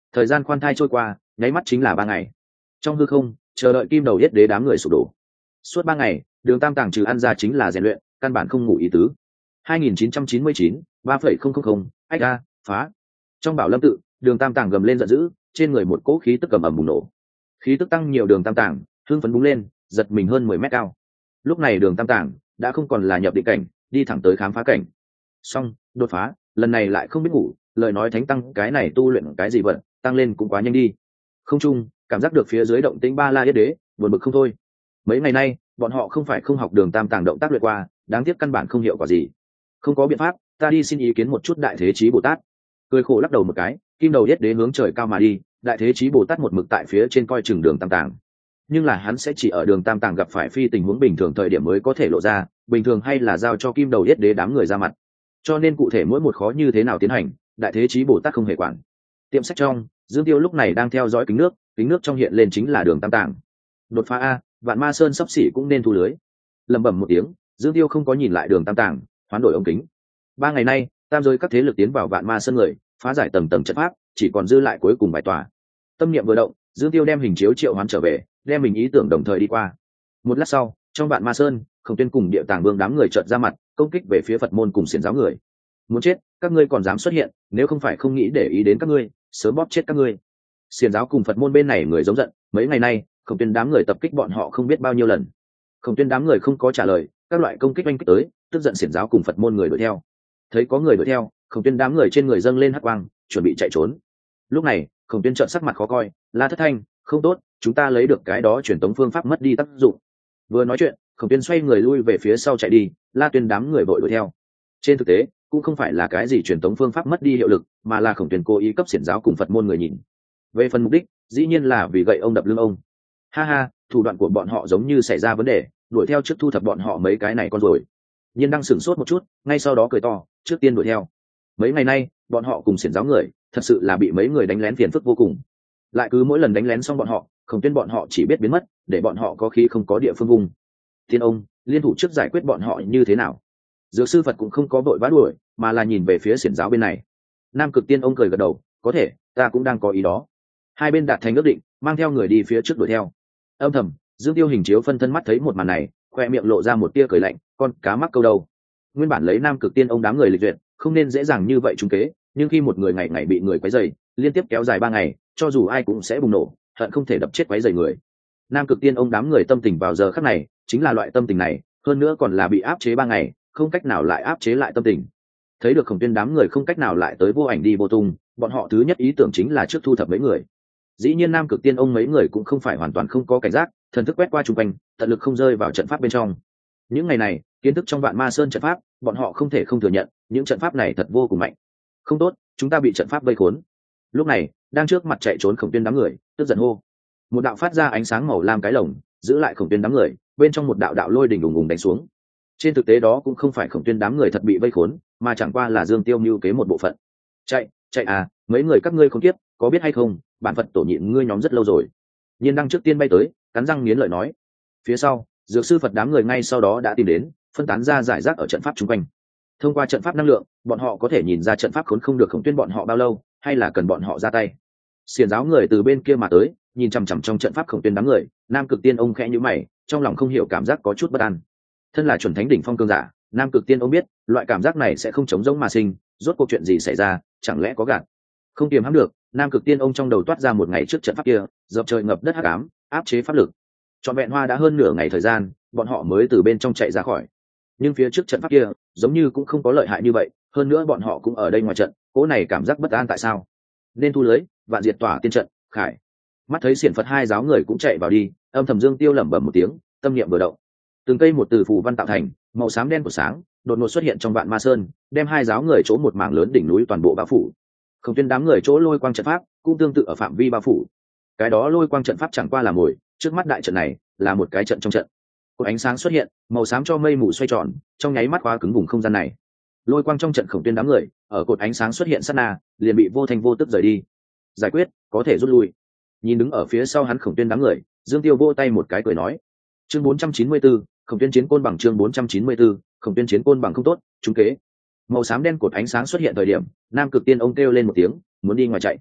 Thời gian khoan thai trôi qua nháy mắt chính là ba ngày. Trong hư không chờ đợi kim đầu yết đế đám người sụp đổ. Suốt ba ngày Đường Tam Tàng trừ ăn ra chính là rèn luyện, căn bản không ngủ ý tứ. hai nghìn chín trăm chín mươi chín ba phẩy không không không ách a phá. Trong Bảo Lâm tự, Đường Tam Tàng gầm lên giận dữ, trên người một cỗ khí tức cầm ẩm bùng nổ. Khí tức tăng nhiều, Đường Tam Tàng hưng phấn búng lên, giật mình hơn mười mét cao. Lúc này Đường Tam Tàng đã không còn là nhập định cảnh, đi thẳng tới khám phá cảnh. Xong đột phá, lần này lại không biết ngủ, lời nói thánh tăng cái này tu luyện cái gì vậy, tăng lên cũng quá nhanh đi. Không trung cảm giác được phía dưới động tĩnh ba la yết đế buồn bực không thôi. Mấy ngày nay bọn họ không phải không học Đường Tam Tàng động tác luyện qua, đáng tiếc căn bản không hiệu quả gì. Không có biện pháp, ta đi xin ý kiến một chút Đại Thế Chí Bồ Tát. Cười khổ lắc đầu một cái, kim đầu yết đế hướng trời cao mà đi. Đại Thế Chí Bồ Tát một mực tại phía trên coi chừng Đường Tam Tàng, nhưng là hắn sẽ chỉ ở Đường Tam Tàng gặp phải phi tình huống bình thường thời điểm mới có thể lộ ra, bình thường hay là giao cho kim đầu yết đế đám người ra mặt. Cho nên cụ thể mỗi một khó như thế nào tiến hành, Đại Thế Chí Bồ Tát không hề quản. Tiệm sách trong, Dương Tiêu lúc này đang theo dõi kính nước, kính nước trong hiện lên chính là Đường Tam Tàng. Đột phá a, Vạn Ma Sơn sắp xỉ cũng nên thu lưới. Lẩm bẩm một tiếng, Dương Tiêu không có nhìn lại Đường Tam Tàng, hoán đổi ống kính. Ba ngày nay tam giới các thế lực tiến vào Vạn Ma Sơn người, phá giải tầng tầng trận pháp, chỉ còn dư lại cuối cùng bài tòa. Tâm niệm vừa động, Dương Tiêu đem hình chiếu triệu hoán trở về, đem mình ý tưởng đồng thời đi qua. Một lát sau, trong Vạn Ma Sơn, Khổng Tuyên cùng Địa Tàng Vương đám người chợt ra mặt, công kích về phía Phật môn cùng xiển giáo người. Muốn chết, các ngươi còn dám xuất hiện, nếu không phải không nghĩ để ý đến các ngươi, sớm bóp chết các ngươi. Xiển giáo cùng Phật môn bên này người giống giận, mấy ngày nay, Khổng Tuyên đám người tập kích bọn họ không biết bao nhiêu lần. Khổng Tuyên đám người không có trả lời, các loại công kích oanh kích tới, tức giận xiển giáo cùng Phật môn người đuổi theo. Thấy có người đuổi theo, Khổng Tuyên đám người trên người dâng lên hắc quang, chuẩn bị chạy trốn. Lúc này, Khổng Tuyên trợn sắc mặt khó coi, la thất thanh, không tốt, chúng ta lấy được cái đó truyền tống phương pháp mất đi tác dụng. Vừa nói chuyện, Khổng Tuyên xoay người lui về phía sau chạy đi, La Tuyên đám người vội đuổi theo. Trên thực tế, cũng không phải là cái gì truyền tống phương pháp mất đi hiệu lực, mà là Khổng Tuyên cố ý cấp xiển giáo cùng Phật môn người nhìn. Về phần mục đích, dĩ nhiên là vì gậy ông đập lưng ông. Ha ha, thủ đoạn của bọn họ giống như xảy ra vấn đề, đuổi theo trước thu thập bọn họ mấy cái này con rồi. Nhiên đang sửng sốt một chút, ngay sau đó cười to, trước tiên đuổi theo. Mấy ngày nay, bọn họ cùng xiển giáo người, thật sự là bị mấy người đánh lén phiền phức vô cùng. Lại cứ mỗi lần đánh lén xong bọn họ, Khổng Tuyên bọn họ chỉ biết biến mất, để bọn họ có khí không có địa phương vùng. Thiên ông, liên thủ trước giải quyết bọn họ như thế nào? Dược sư Phật cũng không có vội vã đuổi, mà là nhìn về phía xiển giáo bên này. Nam Cực Tiên ông cười gật đầu, có thể, ta cũng đang có ý đó. Hai bên đạt thành ước định, mang theo người đi phía trước đuổi theo. Âm thầm, Dương Tiêu hình chiếu phân thân mắt thấy một màn này, khoe miệng lộ ra một tia cười lạnh, con cá mắc câu đầu. Nguyên bản lấy Nam Cực Tiên ông đám người lịch duyệt, không nên dễ dàng như vậy trúng kế, nhưng khi một người ngày ngày bị người quấy rầy, liên tiếp kéo dài ba ngày, cho dù ai cũng sẽ bùng nổ, hận không thể đập chết quấy rầy người. Nam Cực Tiên ông đám người tâm tình vào giờ khắc này, chính là loại tâm tình này, hơn nữa còn là bị áp chế ba ngày, không cách nào lại áp chế lại tâm tình. Thấy được Khổng Tuyên đám người không cách nào lại tới vô ảnh đi vô tung, bọn họ thứ nhất ý tưởng chính là trước thu thập mấy người. Dĩ nhiên Nam Cực Tiên ông mấy người cũng không phải hoàn toàn không có cảnh giác, thần thức quét qua chung quanh, tận lực không rơi vào trận pháp bên trong. Những ngày này, kiến thức trong Vạn Ma Sơn trận pháp, bọn họ không thể không thừa nhận, những trận pháp này thật vô cùng mạnh. Không tốt, chúng ta bị trận pháp vây khốn. Lúc này, đang trước mặt chạy trốn Khổng Tuyên đám người, tức giận hô. Một đạo phát ra ánh sáng màu lam cái lồng, giữ lại Khổng Tuyên đám người, bên trong một đạo đạo lôi đỉnh ùng ùng đánh xuống. Trên thực tế đó cũng không phải Khổng Tuyên đám người thật bị vây khốn, mà chẳng qua là Dương Tiêu mưu kế một bộ phận. Chạy, chạy à, mấy người các ngươi không tiếp, có biết hay không, bản Phật tổ nhịn ngươi nhóm rất lâu rồi. Nhiên Đăng trước tiên bay tới, cắn răng nghiến lợi nói. Phía sau, dược sư Phật đám người ngay sau đó đã tìm đến, phân tán ra giải rác ở trận pháp chung quanh. Thông qua trận pháp năng lượng, bọn họ có thể nhìn ra trận pháp khốn không được Khổng Tuyên bọn họ bao lâu, hay là cần bọn họ ra tay. Xiển giáo người từ bên kia mà tới, nhìn chằm chằm trong trận pháp Khổng Tuyên đám người, Nam Cực Tiên ông khẽ nhíu mày, trong lòng không hiểu cảm giác có chút bất an. Thân là chuẩn thánh đỉnh phong cương giả, Nam Cực Tiên ông biết, loại cảm giác này sẽ không chống giống mà sinh, rốt cuộc chuyện gì xảy ra, chẳng lẽ có gạt. Không kiềm hãm được, Nam Cực Tiên ông trong đầu toát ra một ngày trước trận pháp kia, dập trời ngập đất hắc ám, áp chế pháp lực. Trọn vẹn hoa đã hơn nửa ngày thời gian, bọn họ mới từ bên trong chạy ra khỏi. Nhưng phía trước trận pháp kia, giống như cũng không có lợi hại như vậy, hơn nữa bọn họ cũng ở đây ngoài trận, cố này cảm giác bất an tại sao? Nên thu lưới, vạn diệt tỏa tiên trận, khải. Mắt thấy xiển Phật hai giáo người cũng chạy vào đi, âm thầm Dương Tiêu lẩm bẩm một tiếng, tâm niệm vừa động. Từng cây một từ phù văn tạo thành, màu xám đen của sáng, đột ngột xuất hiện trong Vạn Ma Sơn, đem hai giáo người chỗ một mảng lớn đỉnh núi toàn bộ bao phủ. Không Tuyên đám người chỗ lôi quang trận pháp cũng tương tự ở phạm vi bao phủ. Cái đó lôi quang trận pháp chẳng qua là mồi, trước mắt đại trận này là một cái trận trong trận. Cột ánh sáng xuất hiện, màu xám cho mây mù xoay tròn, trong nháy mắt khóa cứng vùng không gian này. Lôi quang trong trận Khổng Tuyên đám người, ở cột ánh sáng xuất hiện sát na, liền bị vô thanh vô tức rời đi. Giải quyết, có thể rút lui. Nhìn đứng ở phía sau hắn Khổng Tuyên đám người, Dương Tiêu vỗ tay một cái cười nói. Chương bốn trăm chín mươi tư, Khổng Tuyên chiến côn bằng chương bốn trăm chín mươi tư, Khổng Tuyên chiến côn bằng không tốt, trúng kế. Màu xám đen cột ánh sáng xuất hiện thời điểm, Nam Cực Tiên ông kêu lên một tiếng, muốn đi ngoài chạy.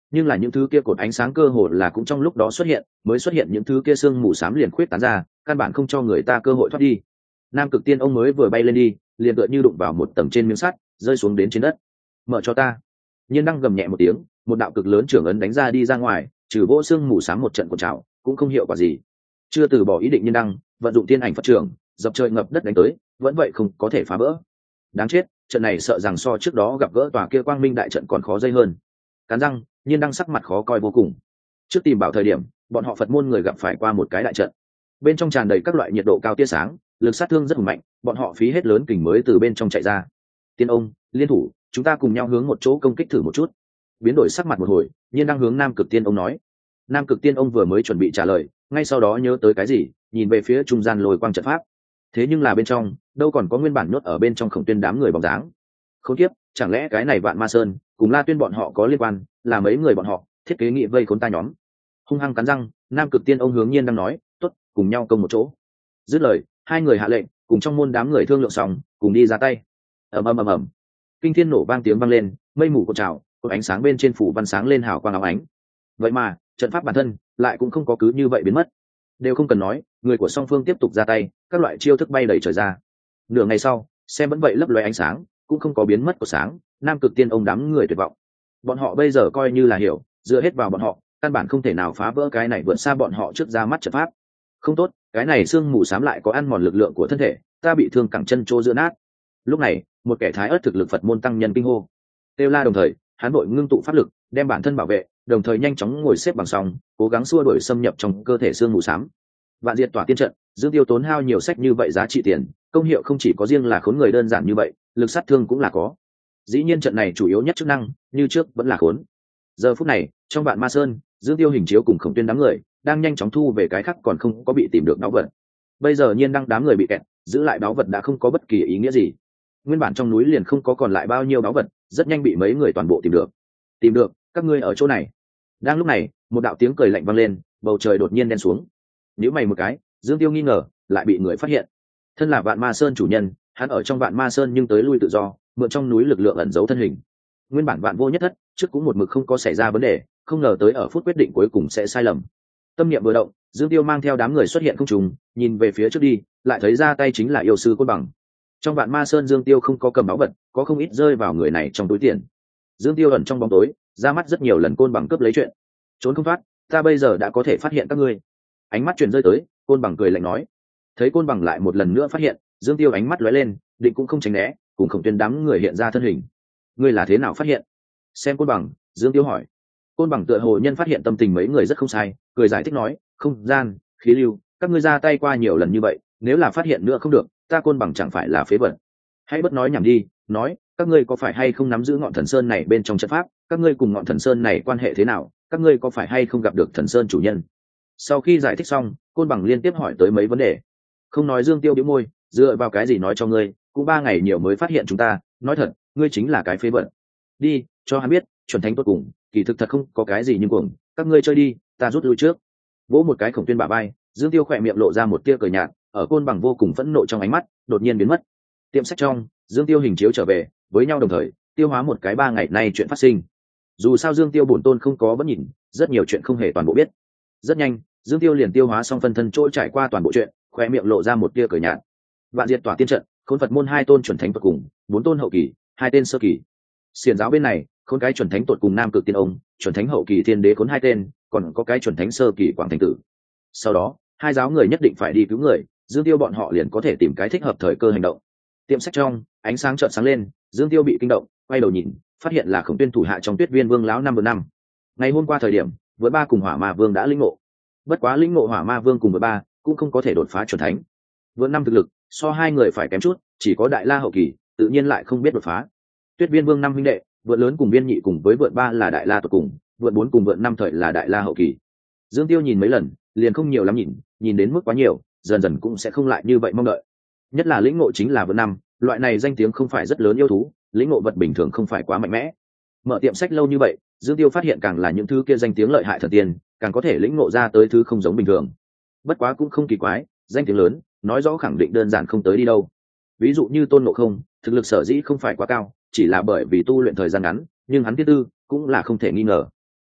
nhưng là những thứ kia cột ánh sáng cơ hồ là cũng trong lúc đó xuất hiện, mới xuất hiện những thứ kia sương mù xám liền khuyết tán ra, căn bản không cho người ta cơ hội thoát đi. Nam Cực Tiên ông mới vừa bay lên đi, liền tựa như đụng vào một tầng trên miếng sắt, rơi xuống đến trên đất. Mở cho ta. Nhiên đang gầm nhẹ một tiếng, một đạo cực lớn trưởng ấn đánh ra đi ra ngoài, trừ vỗ xương mù xám một trận của trào, cũng không hiệu quả gì. Chưa từ bỏ ý định Nhiên đăng, vận dụng tiên ảnh Phật trưởng, dập trời ngập đất đánh tới, vẫn vậy không có thể phá vỡ. Đáng chết, trận này sợ rằng so trước đó gặp gỡ tòa kia quang minh đại trận còn khó dây hơn. Cắn răng, Nhiên đăng sắc mặt khó coi vô cùng. Trước tìm bảo thời điểm, bọn họ Phật môn người gặp phải qua một cái đại trận, bên trong tràn đầy các loại nhiệt độ cao tia sáng, lực sát thương rất hùng mạnh, bọn họ phí hết lớn kình mới từ bên trong chạy ra. Tiên ông, liên thủ, chúng ta cùng nhau hướng một chỗ công kích thử một chút. Biến đổi sắc mặt một hồi, Nhiên đang hướng Nam Cực Tiên ông nói. Nam Cực Tiên ông vừa mới chuẩn bị trả lời, ngay sau đó nhớ tới cái gì, nhìn về phía trung gian lôi quang trận pháp. Thế nhưng là bên trong, đâu còn có nguyên bản nhốt ở bên trong Khổng Tuyên đám người bóng dáng. Khốn kiếp, chẳng lẽ cái này Vạn Ma Sơn cùng La Tuyên bọn họ có liên quan, là mấy người bọn họ thiết kế nghị vây khốn ta nhóm. Hung hăng cắn răng, Nam Cực Tiên ông hướng Nhiên đang nói, tốt, cùng nhau công một chỗ. Dứt lời, hai người hạ lệnh, cùng trong môn đám người thương lượng xong, cùng đi ra tay. Ầm ầm ầm ầm, kinh thiên nổ vang tiếng vang lên, mây mù cuộn trào, cột ánh sáng bên trên phủ văn sáng lên hào quang óng ánh. Vậy mà trận pháp bản thân lại cũng không có cứ như vậy biến mất. Đều không cần nói, người của song phương tiếp tục ra tay, các loại chiêu thức bay đầy trời ra. Nửa ngày sau, xem vẫn vậy lấp lóe ánh sáng, cũng không có biến mất của sáng. Nam Cực Tiên ông đám người tuyệt vọng. Bọn họ bây giờ coi như là hiểu, dựa hết vào bọn họ, căn bản không thể nào phá vỡ cái này vượt xa bọn họ trước ra mắt trận pháp. Không tốt, cái này xương mù xám lại có ăn mòn lực lượng của thân thể, ta bị thương cẳng chân trô giữa nát. Lúc này, một kẻ thái ớt thực lực Phật môn tăng nhân kinh hô. Têu la đồng thời, hắn vội ngưng tụ pháp lực, đem bản thân bảo vệ, đồng thời nhanh chóng ngồi xếp bằng song, cố gắng xua đuổi xâm nhập trong cơ thể xương mù xám. Vạn diệt tỏa tiên trận, Dương Tiêu tốn hao nhiều sách như vậy giá trị tiền, công hiệu không chỉ có riêng là khốn người đơn giản như vậy, lực sát thương cũng là có. Dĩ nhiên trận này chủ yếu nhất chức năng, như trước vẫn là khốn. Giờ phút này, trong Vạn Ma Sơn, Dương Tiêu hình chiếu cùng Khổng Tuyên đám người đang nhanh chóng thu về cái khác còn không có bị tìm được báu vật. Bây giờ Nhiên đăng đám người bị kẹt, giữ lại báu vật đã không có bất kỳ ý nghĩa gì. Nguyên bản trong núi liền không có còn lại bao nhiêu báu vật, rất nhanh bị mấy người toàn bộ tìm được. Tìm được, các ngươi ở chỗ này. Đang lúc này, một đạo tiếng cười lạnh vang lên, bầu trời đột nhiên đen xuống. Nếu mày một cái, Dương Tiêu nghi ngờ, lại bị người phát hiện. Thân là Vạn Ma Sơn chủ nhân, hắn ở trong Vạn Ma Sơn nhưng tới lui tự do, mượn trong núi lực lượng ẩn giấu thân hình. Nguyên bản Vạn Vô Nhất Thất, trước cũng một mực không có xảy ra vấn đề, không ngờ tới ở phút quyết định cuối cùng sẽ sai lầm. Tâm niệm vừa động, Dương Tiêu mang theo đám người xuất hiện không trùng, nhìn về phía trước đi, lại thấy ra tay chính là yêu sư Côn Bằng. Trong Vạn Ma Sơn Dương Tiêu không có cầm báu vật, có không ít rơi vào người này trong túi tiền. Dương Tiêu ẩn trong bóng tối, ra mắt rất nhiều lần Côn Bằng cướp lấy chuyện. Trốn không thoát, ta bây giờ đã có thể phát hiện các ngươi. Ánh mắt truyền rơi tới, Côn Bằng cười lạnh nói. Thấy Côn Bằng lại một lần nữa phát hiện, Dương Tiêu ánh mắt lóe lên, định cũng không tránh né, cùng Khổng Tuyên đám người hiện ra thân hình. Ngươi là thế nào phát hiện? Xem Côn Bằng, Dương Tiêu hỏi. Côn Bằng tựa hồ nhân phát hiện tâm tình mấy người rất không sai, cười giải thích nói, không gian, khí lưu, các ngươi ra tay qua nhiều lần như vậy, nếu là phát hiện nữa không được, ta Côn Bằng chẳng phải là phế vật. Hãy bất nói nhảm đi, nói, các ngươi có phải hay không nắm giữ ngọn thần sơn này bên trong trận pháp, các ngươi cùng ngọn thần sơn này quan hệ thế nào, các ngươi có phải hay không gặp được thần sơn chủ nhân. Sau khi giải thích xong, Côn Bằng liên tiếp hỏi tới mấy vấn đề. Không nói. Dương Tiêu bĩu môi, dựa vào cái gì nói cho ngươi, cũng ba ngày nhiều mới phát hiện chúng ta, nói thật, ngươi chính là cái phế vật. Đi, cho hắn biết, chuẩn thánh tốt cùng, kỳ thực thật không có cái gì nhưng cuồng, các ngươi chơi đi, ta rút lui trước. Vỗ một cái Khổng Tuyên bả vai, Dương Tiêu khỏe miệng lộ ra một tia cười nhạt, ở Côn Bằng vô cùng phẫn nộ trong ánh mắt, đột nhiên biến mất. Tiệm sách trong, Dương Tiêu hình chiếu trở về, với nhau đồng thời, tiêu hóa một cái ba ngày nay chuyện phát sinh. Dù sao Dương Tiêu bổn tôn không có bất nhìn, rất nhiều chuyện không hề toàn bộ biết. Rất nhanh, Dương Tiêu liền tiêu hóa xong phân thân trôi trải qua toàn bộ chuyện, khóe miệng lộ ra một tia cười nhạt. Vạn diệt tỏa tiên trận, Khốn Phật môn hai tôn chuẩn thánh tột cùng, bốn tôn hậu kỳ, hai tên sơ kỳ. Xiển giáo bên này, Khốn cái chuẩn thánh tột cùng Nam Cực Tiên ông, chuẩn thánh hậu kỳ Thiên Đế Khốn hai tên, còn có cái chuẩn thánh sơ kỳ Quảng Thành Tử. Sau đó, hai giáo người nhất định phải đi cứu người, Dương Tiêu bọn họ liền có thể tìm cái thích hợp thời cơ hành động. Tiệm sách trong, ánh sáng chợt sáng lên, Dương Tiêu bị kinh động, quay đầu nhìn, phát hiện là Khổng Tuyên thủ hạ trong Tuyết Viên Vương lão năm vừa năm. Ngày hôm qua thời điểm, với ba cùng Hỏa Ma Vương đã linh ngộ. Bất quá linh ngộ Hỏa Ma Vương cùng với ba, cũng không có thể đột phá chuẩn thánh. Vừa năm thực lực, so hai người phải kém chút, chỉ có Đại La hậu kỳ, tự nhiên lại không biết đột phá. Tuyết Viên Vương năm huynh đệ, vượn lớn cùng Viên nhị cùng với vượn ba là Đại La tột cùng, vượn bốn cùng vượn năm thời là Đại La hậu kỳ. Dương Tiêu nhìn mấy lần, liền không nhiều lắm nhìn, nhìn đến mức quá nhiều, dần dần cũng sẽ không lại như vậy mong đợi. Nhất là lĩnh ngộ chính là vượn năm, loại này danh tiếng không phải rất lớn yêu thú, lĩnh ngộ vật bình thường không phải quá mạnh mẽ. Mở tiệm sách lâu như vậy, Dương Tiêu phát hiện càng là những thứ kia danh tiếng lợi hại thần tiên, càng có thể lĩnh ngộ ra tới thứ không giống bình thường. Bất quá cũng không kỳ quái, danh tiếng lớn, nói rõ khẳng định đơn giản không tới đi đâu. Ví dụ như Tôn Ngộ Không, thực lực sở dĩ không phải quá cao, chỉ là bởi vì tu luyện thời gian ngắn, nhưng hắn tiết tư cũng là không thể nghi ngờ.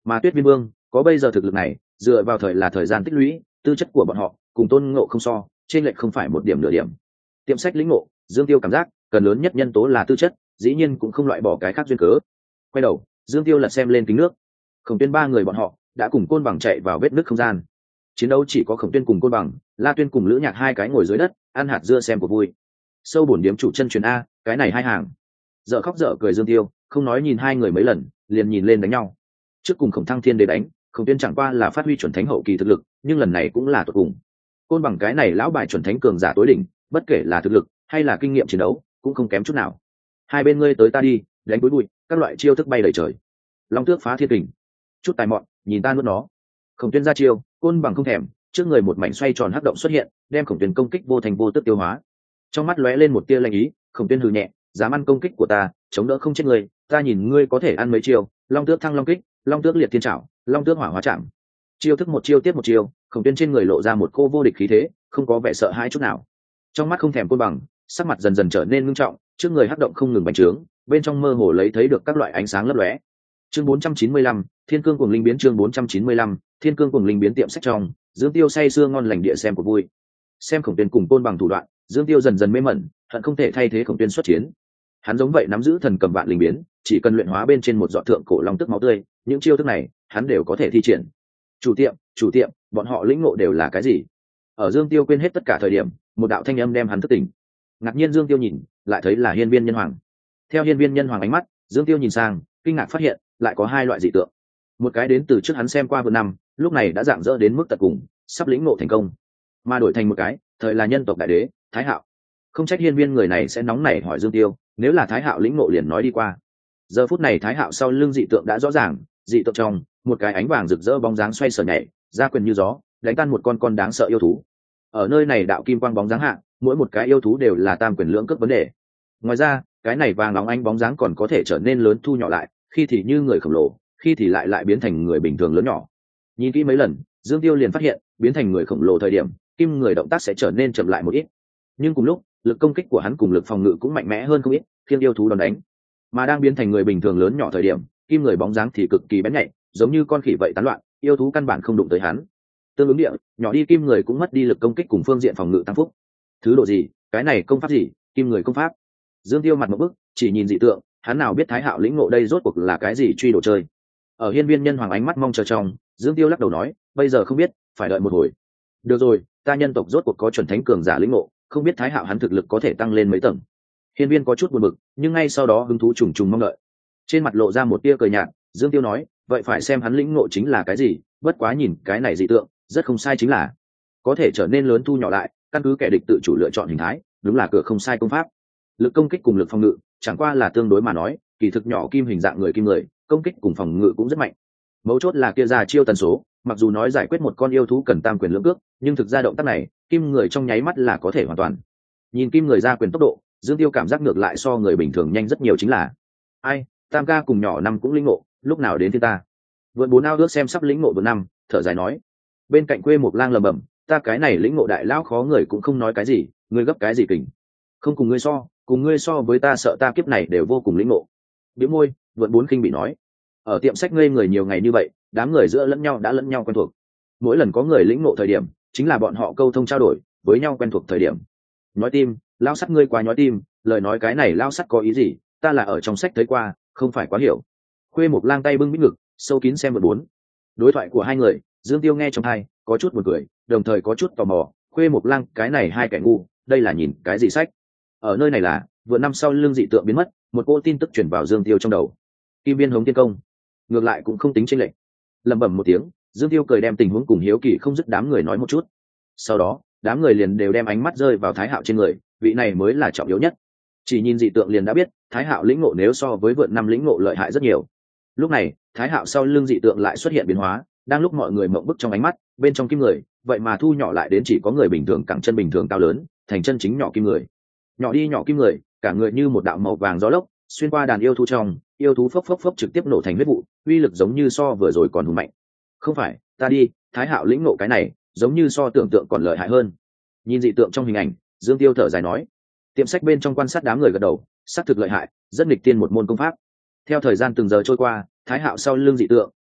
mà Tuyết Viên Vương có bây giờ thực lực này, dựa vào thời là thời gian tích lũy, tư chất của bọn họ cùng Tôn Ngộ không so, trên lệch không phải một điểm nửa điểm. Tiệm sách lĩnh ngộ, Dương Tiêu cảm giác cần lớn nhất nhân tố là tư chất, dĩ nhiên cũng không loại bỏ cái khác duyên cớ. Quay đầu, Dương Tiêu lật xem lên kính nước. Khổng Tuyên ba người bọn họ đã cùng Côn Bằng chạy vào vết nứt không gian. Chiến đấu chỉ có Khổng Tuyên cùng Côn Bằng, La Tuyên cùng Lữ Nhạc hai cái ngồi dưới đất, ăn hạt dưa xem cuộc vui. Sâu bổn điếm chủ chân truyền a, cái này hai hàng. Dở khóc dở cười Dương Tiêu, không nói nhìn hai người mấy lần, liền nhìn lên đánh nhau. Trước cùng Khổng Thăng Thiên để đánh, Khổng Tuyên chẳng qua là phát huy chuẩn thánh hậu kỳ thực lực, nhưng lần này cũng là tuyệt cùng. Côn Bằng cái này lão bài chuẩn thánh cường giả tối đỉnh, bất kể là thực lực hay là kinh nghiệm chiến đấu, cũng không kém chút nào. Hai bên ngươi tới ta đi, đánh túi bụi, các loại chiêu thức bay đầy trời. Long tước phá thiên kình, chút tài mọn, nhìn ta nuốt nó. Khổng Tuyên ra chiêu, Côn Bằng không thèm, trước người một mảnh xoay tròn hắc động xuất hiện, đem Khổng Tuyên công kích vô thành vô tức tiêu hóa. Trong mắt lóe lên một tia lanh ý, Khổng Tuyên hừ nhẹ, dám ăn công kích của ta, chống đỡ không chết người, ta nhìn ngươi có thể ăn mấy chiêu. Long tước thăng long kích, long tước liệt thiên trảo, long tước hỏa hóa chạm. Chiêu thức một chiêu tiếp một chiêu, Khổng Tuyên trên người lộ ra một cô vô địch khí thế, không có vẻ sợ hãi chút nào. Trong mắt không thèm Côn Bằng, sắc mặt dần dần trở nên nghiêm trọng, trước người hắc động không ngừng bành trướng, bên trong mơ hồ lấy thấy được các loại ánh sáng lấp lóe. Chương bốn trăm chín mươi lăm, Thiên Cương Cuồng Linh biến chương bốn trăm chín mươi lăm, Thiên Cương Cuồng Linh biến tiệm sách trong, Dương Tiêu say sưa ngon lành địa xem của vui. Xem Khổng Tuyên cùng Côn Bằng thủ đoạn, Dương Tiêu dần dần mê mẩn, hận không thể thay thế Khổng Tuyên xuất chiến. Hắn giống vậy nắm giữ thần cầm vạn linh biến, chỉ cần luyện hóa bên trên một giọt thượng cổ long tức máu tươi, những chiêu thức này, hắn đều có thể thi triển. Chủ tiệm, chủ tiệm, bọn họ lĩnh ngộ đều là cái gì? Ở Dương Tiêu quên hết tất cả thời điểm, một đạo thanh âm đem hắn thức tỉnh. Ngạc nhiên Dương Tiêu nhìn, lại thấy là Hiên Viên Nhân Hoàng. Theo Hiên Viên Nhân Hoàng ánh mắt, Dương Tiêu nhìn sang, kinh ngạc phát hiện, lại có hai loại dị tượng. Một cái đến từ trước hắn xem qua vừa năm, lúc này đã dạng dỡ đến mức tận cùng, sắp lĩnh ngộ thành công. Mà đổi thành một cái, thời là nhân tộc đại đế, Thái Hạo. Không trách Hiên Viên người này sẽ nóng nảy hỏi Dương Tiêu, nếu là Thái Hạo lĩnh ngộ liền nói đi qua. Giờ phút này Thái Hạo sau lưng dị tượng đã rõ ràng, dị tượng trong, một cái ánh vàng rực rỡ bóng dáng xoay sở nhảy, ra quyền như gió, đánh tan một con con đáng sợ yêu thú. Ở nơi này đạo kim quang bóng dáng hạ, mỗi một cái yêu thú đều là tam quyền lưỡng cước vấn đề. Ngoài ra, cái này vàng nóng ánh bóng dáng còn có thể trở nên lớn thu nhỏ lại, khi thì như người khổng lồ, khi thì lại lại biến thành người bình thường lớn nhỏ. Nhìn kỹ mấy lần, Dương Tiêu liền phát hiện, biến thành người khổng lồ thời điểm, kim người động tác sẽ trở nên chậm lại một ít. Nhưng cùng lúc, lực công kích của hắn cùng lực phòng ngự cũng mạnh mẽ hơn không ít, khiêng yêu thú đòn đánh. Mà đang biến thành người bình thường lớn nhỏ thời điểm, kim người bóng dáng thì cực kỳ bén nhạy, giống như con khỉ vậy tán loạn, yêu thú căn bản không đụng tới hắn. Tương ứng địa, nhỏ đi kim người cũng mất đi lực công kích cùng phương diện phòng ngự tăng phúc. Thứ độ gì, cái này công pháp gì, kim người công pháp? Dương Tiêu mặt một bức, chỉ nhìn dị tượng, hắn nào biết Thái Hạo lĩnh ngộ đây rốt cuộc là cái gì truy đồ chơi. Ở Hiên Viên Nhân Hoàng ánh mắt mong chờ trong, Dương Tiêu lắc đầu nói, bây giờ không biết, phải đợi một hồi. Được rồi, ta nhân tộc rốt cuộc có chuẩn thánh cường giả lĩnh ngộ, không biết Thái Hạo hắn thực lực có thể tăng lên mấy tầng. Hiên Viên có chút buồn bực, nhưng ngay sau đó hứng thú trùng trùng mong đợi. Trên mặt lộ ra một tia cười nhạt, Dương Tiêu nói, vậy phải xem hắn lĩnh ngộ chính là cái gì, bất quá nhìn cái này dị tượng, rất không sai chính là có thể trở nên lớn thu nhỏ lại, căn cứ kẻ địch tự chủ lựa chọn hình thái, đúng là cửa không sai công pháp. Lực công kích cùng lực phòng ngự, chẳng qua là tương đối mà nói, kỳ thực nhỏ kim hình dạng người kim người, công kích cùng phòng ngự cũng rất mạnh. Mấu chốt là kia ra chiêu tần số, mặc dù nói giải quyết một con yêu thú cần tam quyền lưỡng cước, nhưng thực ra động tác này, kim người trong nháy mắt là có thể hoàn toàn. Nhìn kim người ra quyền tốc độ, Dương Tiêu cảm giác ngược lại so người bình thường nhanh rất nhiều chính là. Ai, tam ca cùng nhỏ năm cũng lĩnh ngộ, lúc nào đến thiên ta. Vượn bốn ao ước xem sắp lĩnh ngộ vượn năm, thở dài nói. Bên cạnh quê một lang lầm bầm, ta cái này lĩnh ngộ đại lão khó người cũng không nói cái gì, ngươi gấp cái gì kình? Không cùng ngươi so, cùng ngươi so với ta sợ ta kiếp này đều vô cùng lĩnh ngộ. Bĩu môi, vượn bốn khinh bị nói. Ở tiệm sách ngây người nhiều ngày như vậy, đám người giữa lẫn nhau đã lẫn nhau quen thuộc. Mỗi lần có người lĩnh ngộ thời điểm, chính là bọn họ câu thông trao đổi với nhau quen thuộc thời điểm. Nói tim, lao sắt ngươi quá nói tim, lời nói cái này lao sắt có ý gì, ta là ở trong sách thấy qua, không phải quá hiểu. Khuê một lang tay bưng bít ngực, sâu kín xem vượn bốn. Đối thoại của hai người, Dương Tiêu nghe trong tai, có chút buồn cười, đồng thời có chút tò mò, Khuê một lang cái này hai kẻ ngu, đây là nhìn cái gì sách? Ở nơi này là, vừa năm sau lưng dị tượng biến mất, một cô tin tức truyền vào Dương Tiêu trong đầu. Kim Viên Hống Tiên Công, ngược lại cũng không tính chênh lệch. Lẩm bẩm một tiếng, Dương Tiêu cười đem tình huống cùng hiếu kỳ không dứt đám người nói một chút. Sau đó, đám người liền đều đem ánh mắt rơi vào Thái Hạo trên người, vị này mới là trọng yếu nhất. Chỉ nhìn dị tượng liền đã biết, Thái Hạo lĩnh ngộ nếu so với vượn năm lĩnh ngộ lợi hại rất nhiều. Lúc này, Thái Hạo sau lưng dị tượng lại xuất hiện biến hóa, đang lúc mọi người mộng bức trong ánh mắt, bên trong kim người, vậy mà thu nhỏ lại đến chỉ có người bình thường cẳng chân bình thường cao lớn, thành chân chính nhỏ kim người. Nhỏ đi nhỏ kim người, cả người như một đạo màu vàng gió lốc, xuyên qua đàn yêu thú trong, yêu thú phốc phốc phốc trực tiếp nổ thành huyết vụ, uy lực giống như so vừa rồi còn hùng mạnh. Không phải, ta đi, Thái Hạo lĩnh ngộ cái này, giống như so tưởng tượng còn lợi hại hơn. Nhìn dị tượng trong hình ảnh, Dương Tiêu thở dài nói. Tiệm sách bên trong quan sát đám người gật đầu, xác thực lợi hại, rất nghịch tiên một môn công pháp. Theo thời gian từng giờ trôi qua, Thái Hạo sau lưng dị tượng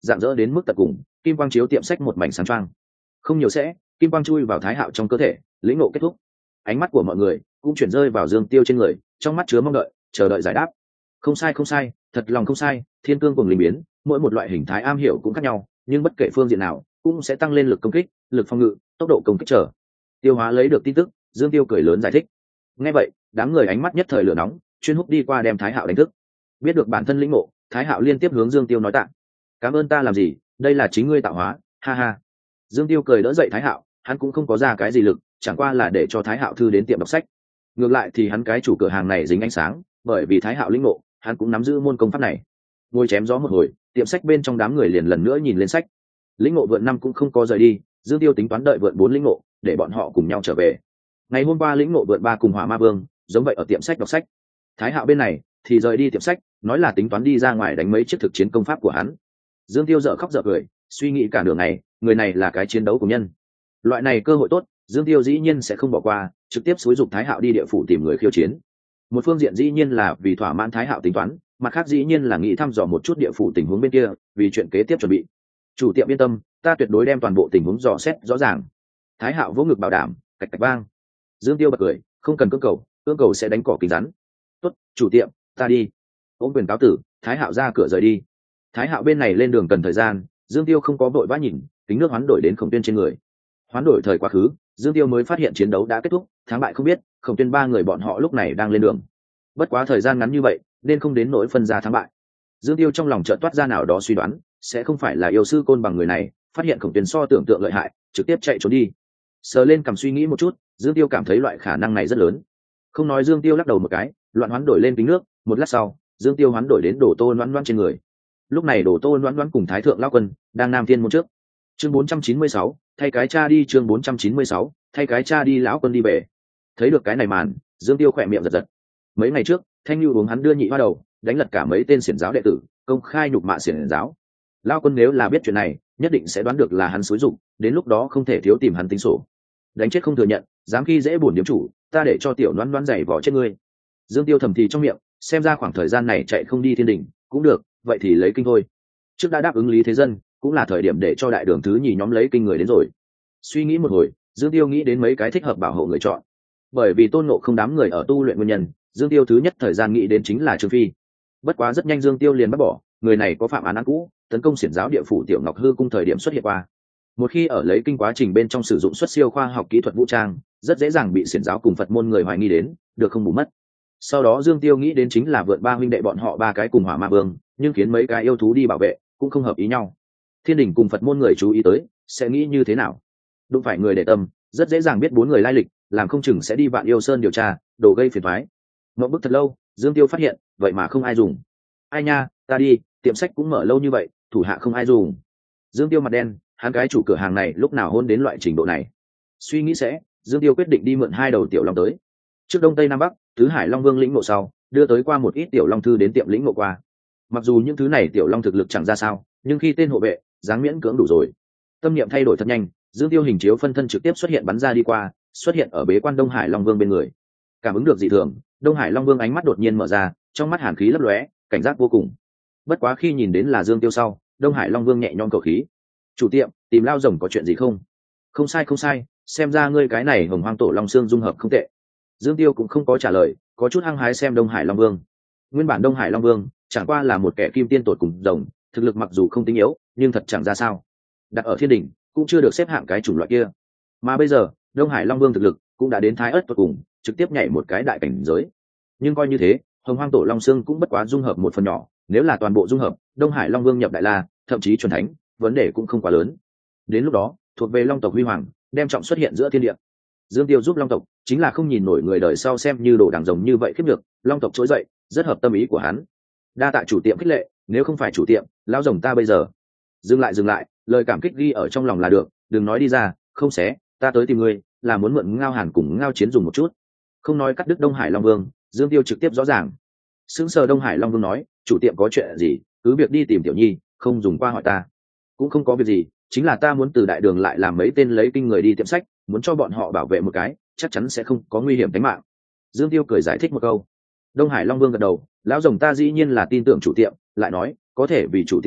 dạng dỡ đến mức tận cùng, kim quang chiếu tiệm sách một mảnh sáng trang. Không nhiều sẽ, kim quang chui vào Thái Hạo trong cơ thể, lĩnh ngộ kết thúc. Ánh mắt của mọi người cũng chuyển rơi vào Dương Tiêu trên người, trong mắt chứa mong đợi, chờ đợi giải đáp. Không sai không sai, thật lòng không sai, thiên cương cùng linh biến, mỗi một loại hình thái am hiểu cũng khác nhau, nhưng bất kể phương diện nào, cũng sẽ tăng lên lực công kích, lực phòng ngự, tốc độ công kích trở. Tiêu Hóa lấy được tin tức, Dương Tiêu cười lớn giải thích. Nghe vậy, đám người ánh mắt nhất thời lửa nóng, chuyên húc đi qua đem Thái Hạo đánh thức. Biết được bản thân lĩnh ngộ, Thái Hạo liên tiếp hướng Dương Tiêu nói tạ. Cảm ơn ta làm gì, đây là chính ngươi tạo hóa, ha ha. Dương Tiêu cười đỡ dậy Thái Hạo, hắn cũng không có ra cái gì lực, chẳng qua là để cho Thái Hạo thư đến tiệm đọc sách. Ngược lại thì hắn cái chủ cửa hàng này dính ánh sáng, bởi vì Thái Hạo lĩnh ngộ, hắn cũng nắm giữ môn công pháp này. Ngồi chém gió một hồi, tiệm sách bên trong đám người liền lần nữa nhìn lên sách. Lĩnh ngộ vượn năm cũng không có rời đi, Dương Tiêu tính toán đợi vượn bốn lĩnh ngộ, để bọn họ cùng nhau trở về. Ngày hôm qua lĩnh ngộ vượn ba cùng Hỏa Ma Vương, giống vậy ở tiệm sách đọc sách. Thái Hạo bên này thì rời đi tiệm sách, nói là tính toán đi ra ngoài đánh mấy chiếc thực chiến công pháp của hắn. Dương Tiêu dở khóc dở cười, suy nghĩ cả nửa ngày, người này là cái chiến đấu của nhân. Loại này cơ hội tốt, Dương Tiêu dĩ nhiên sẽ không bỏ qua, trực tiếp xúi giục Thái Hạo đi địa phủ tìm người khiêu chiến. Một phương diện dĩ nhiên là vì thỏa mãn Thái Hạo tính toán, mặt khác dĩ nhiên là nghĩ thăm dò một chút địa phủ tình huống bên kia, vì chuyện kế tiếp chuẩn bị. Chủ tiệm yên tâm, ta tuyệt đối đem toàn bộ tình huống dò xét rõ ràng. Thái Hạo vỗ ngực bảo đảm, cạch cạch vang. Dương Tiêu bật cười, không cần cưỡng cầu, cưỡng cầu sẽ đánh cỏ kính rắn. Tốt, chủ tiệm, ta đi. Ôm quyền cáo tử, Thái Hạo ra cửa rời đi. Thái Hạo bên này lên đường cần thời gian, Dương Tiêu không có vội vã nhìn, kính nước hoán đổi đến Khổng Tuyên trên người. Hoán đổi thời quá khứ, Dương Tiêu mới phát hiện chiến đấu đã kết thúc, thắng bại không biết, Khổng Tuyên ba người bọn họ lúc này đang lên đường. Bất quá thời gian ngắn như vậy, nên không đến nỗi phân ra thắng bại. Dương Tiêu trong lòng chợt toát ra nào đó suy đoán, sẽ không phải là yêu sư côn bằng người này, phát hiện Khổng Tuyên so tưởng tượng lợi hại, trực tiếp chạy trốn đi. Sờ lên cầm suy nghĩ một chút, Dương Tiêu cảm thấy loại khả năng này rất lớn. Không nói Dương Tiêu lắc đầu một cái, loạn hoán đổi lên kính nước, một lát sau, Dương Tiêu hoán đổi đến Đồ Tô Loan Loan trên người. Lúc này Đồ Tô Loan Loan cùng Thái thượng lão quân đang nam thiên môn trước. Chương bốn trăm chín mươi sáu, thay cái cha đi, chương bốn trăm chín mươi sáu, thay cái cha đi, lão quân đi về. Thấy được cái này màn, Dương Tiêu khỏe miệng giật giật. Mấy ngày trước, Thanh Nhu uống hắn đưa nhị hoa đầu, đánh lật cả mấy tên xiển giáo đệ tử, công khai nhục mạ xiển giáo. Lão quân nếu là biết chuyện này, nhất định sẽ đoán được là hắn xúi dụng, đến lúc đó không thể thiếu tìm hắn tính sổ. Đánh chết không thừa nhận, dám khi dễ buồn điếm chủ, ta để cho tiểu Loan Loan giày vò chết ngươi. Dương Tiêu thầm thì trong miệng, xem ra khoảng thời gian này chạy không đi thiên đình, cũng được, vậy thì lấy kinh thôi. Trước đã đáp ứng Lý Thế Dân, cũng là thời điểm để cho đại đường thứ nhì nhóm lấy kinh người đến rồi. Suy nghĩ một hồi, Dương Tiêu nghĩ đến mấy cái thích hợp bảo hộ người chọn. Bởi vì Tôn Ngộ không đám người ở tu luyện nguyên nhân, Dương Tiêu thứ nhất thời gian nghĩ đến chính là Trương Phi. Bất quá rất nhanh Dương Tiêu liền bắt bỏ, người này có phạm án án cũ, tấn công xiển giáo địa phủ Tiểu Ngọc Hư cung thời điểm xuất hiện qua. Một khi ở lấy kinh quá trình bên trong sử dụng xuất siêu khoa học kỹ thuật vũ trang, rất dễ dàng bị xiển giáo cùng Phật môn người hoài nghi đến, được không bù mất. Sau đó Dương Tiêu nghĩ đến chính là vượt ba huynh đệ bọn họ ba cái cùng Hỏa Ma Vương, nhưng khiến mấy cái yêu thú đi bảo vệ, cũng không hợp ý nhau. Thiên đình cùng Phật môn người chú ý tới, sẽ nghĩ như thế nào? Đúng phải người để tâm, rất dễ dàng biết bốn người lai lịch, làm không chừng sẽ đi Vạn Yêu Sơn điều tra, đổ gây phiền toái. Ngậm bức thật lâu, Dương Tiêu phát hiện, vậy mà không ai dùng. Ai nha, ta đi, tiệm sách cũng mở lâu như vậy, thủ hạ không ai dùng. Dương Tiêu mặt đen, hắn cái chủ cửa hàng này lúc nào hôn đến loại trình độ này. Suy nghĩ sẽ, Dương Tiêu quyết định đi mượn hai đầu tiểu long tới. Trước Đông Tây Nam Bắc, tứ hải long vương lĩnh ngộ sau, đưa tới qua một ít tiểu long thư đến tiệm lĩnh ngộ qua. Mặc dù những thứ này tiểu long thực lực chẳng ra sao, nhưng khi tên hộ vệ, dáng miễn cưỡng đủ rồi. Tâm niệm thay đổi thật nhanh, Dương Tiêu hình chiếu phân thân trực tiếp xuất hiện bắn ra đi qua, xuất hiện ở bế quan Đông Hải Long Vương bên người. Cảm ứng được dị thường, Đông Hải Long Vương ánh mắt đột nhiên mở ra, trong mắt hàn khí lấp lóe, cảnh giác vô cùng. Bất quá khi nhìn đến là Dương Tiêu sau, Đông Hải Long Vương nhẹ nhõm khẩu khí. Chủ tiệm, tìm lao rồng có chuyện gì không? Không sai không sai, xem ra ngươi cái này hồng hoang tổ long xương dung hợp không tệ. Dương Tiêu cũng không có trả lời, có chút hăng hái xem Đông Hải Long Vương. Nguyên bản Đông Hải Long Vương chẳng qua là một kẻ kim tiên tột cùng rồng, thực lực mặc dù không tính yếu, nhưng thật chẳng ra sao. Đặt ở thiên đỉnh cũng chưa được xếp hạng cái chủng loại kia. Mà bây giờ, Đông Hải Long Vương thực lực cũng đã đến thái ớt tột cùng, trực tiếp nhảy một cái đại cảnh giới. Nhưng coi như thế, hồng hoang tổ long xương cũng bất quá dung hợp một phần nhỏ, nếu là toàn bộ dung hợp, Đông Hải Long Vương nhập đại la, thậm chí chuẩn thánh, vấn đề cũng không quá lớn. Đến lúc đó, thuộc về long tộc huy hoàng, đem trọng xuất hiện giữa thiên địa. Dương Tiêu giúp long tộc, chính là không nhìn nổi người đời sau xem như đồ đằng rồng như vậy khiếp được, long tộc trỗi dậy, rất hợp tâm ý của hắn. Đa tạ chủ tiệm khích lệ, nếu không phải chủ tiệm, lão rồng ta bây giờ. Dừng lại dừng lại, lời cảm kích ghi ở trong lòng là được, đừng nói đi ra, không xé, ta tới tìm ngươi, là muốn mượn Ngao Hàn cùng Ngao Chiến dùng một chút. Không nói cắt đứt Đông Hải Long Vương, Dương Tiêu trực tiếp rõ ràng. Sững sờ Đông Hải Long Vương nói, chủ tiệm có chuyện gì, cứ việc đi tìm Tiểu Nhi, không dùng qua hỏi ta. Cũng không có việc gì, chính là ta muốn từ đại đường lại làm mấy tên lấy kinh người đi tiệm sách, muốn cho bọn họ bảo vệ một cái, chắc chắn sẽ không có nguy hiểm tính mạng. Dương Tiêu cười giải thích một câu. Đông Hải Long Vương gật đầu, lão rồng ta dĩ nhiên là tin tưởng chủ tiệm, lại nói, có thể vì chủ tiệm chết,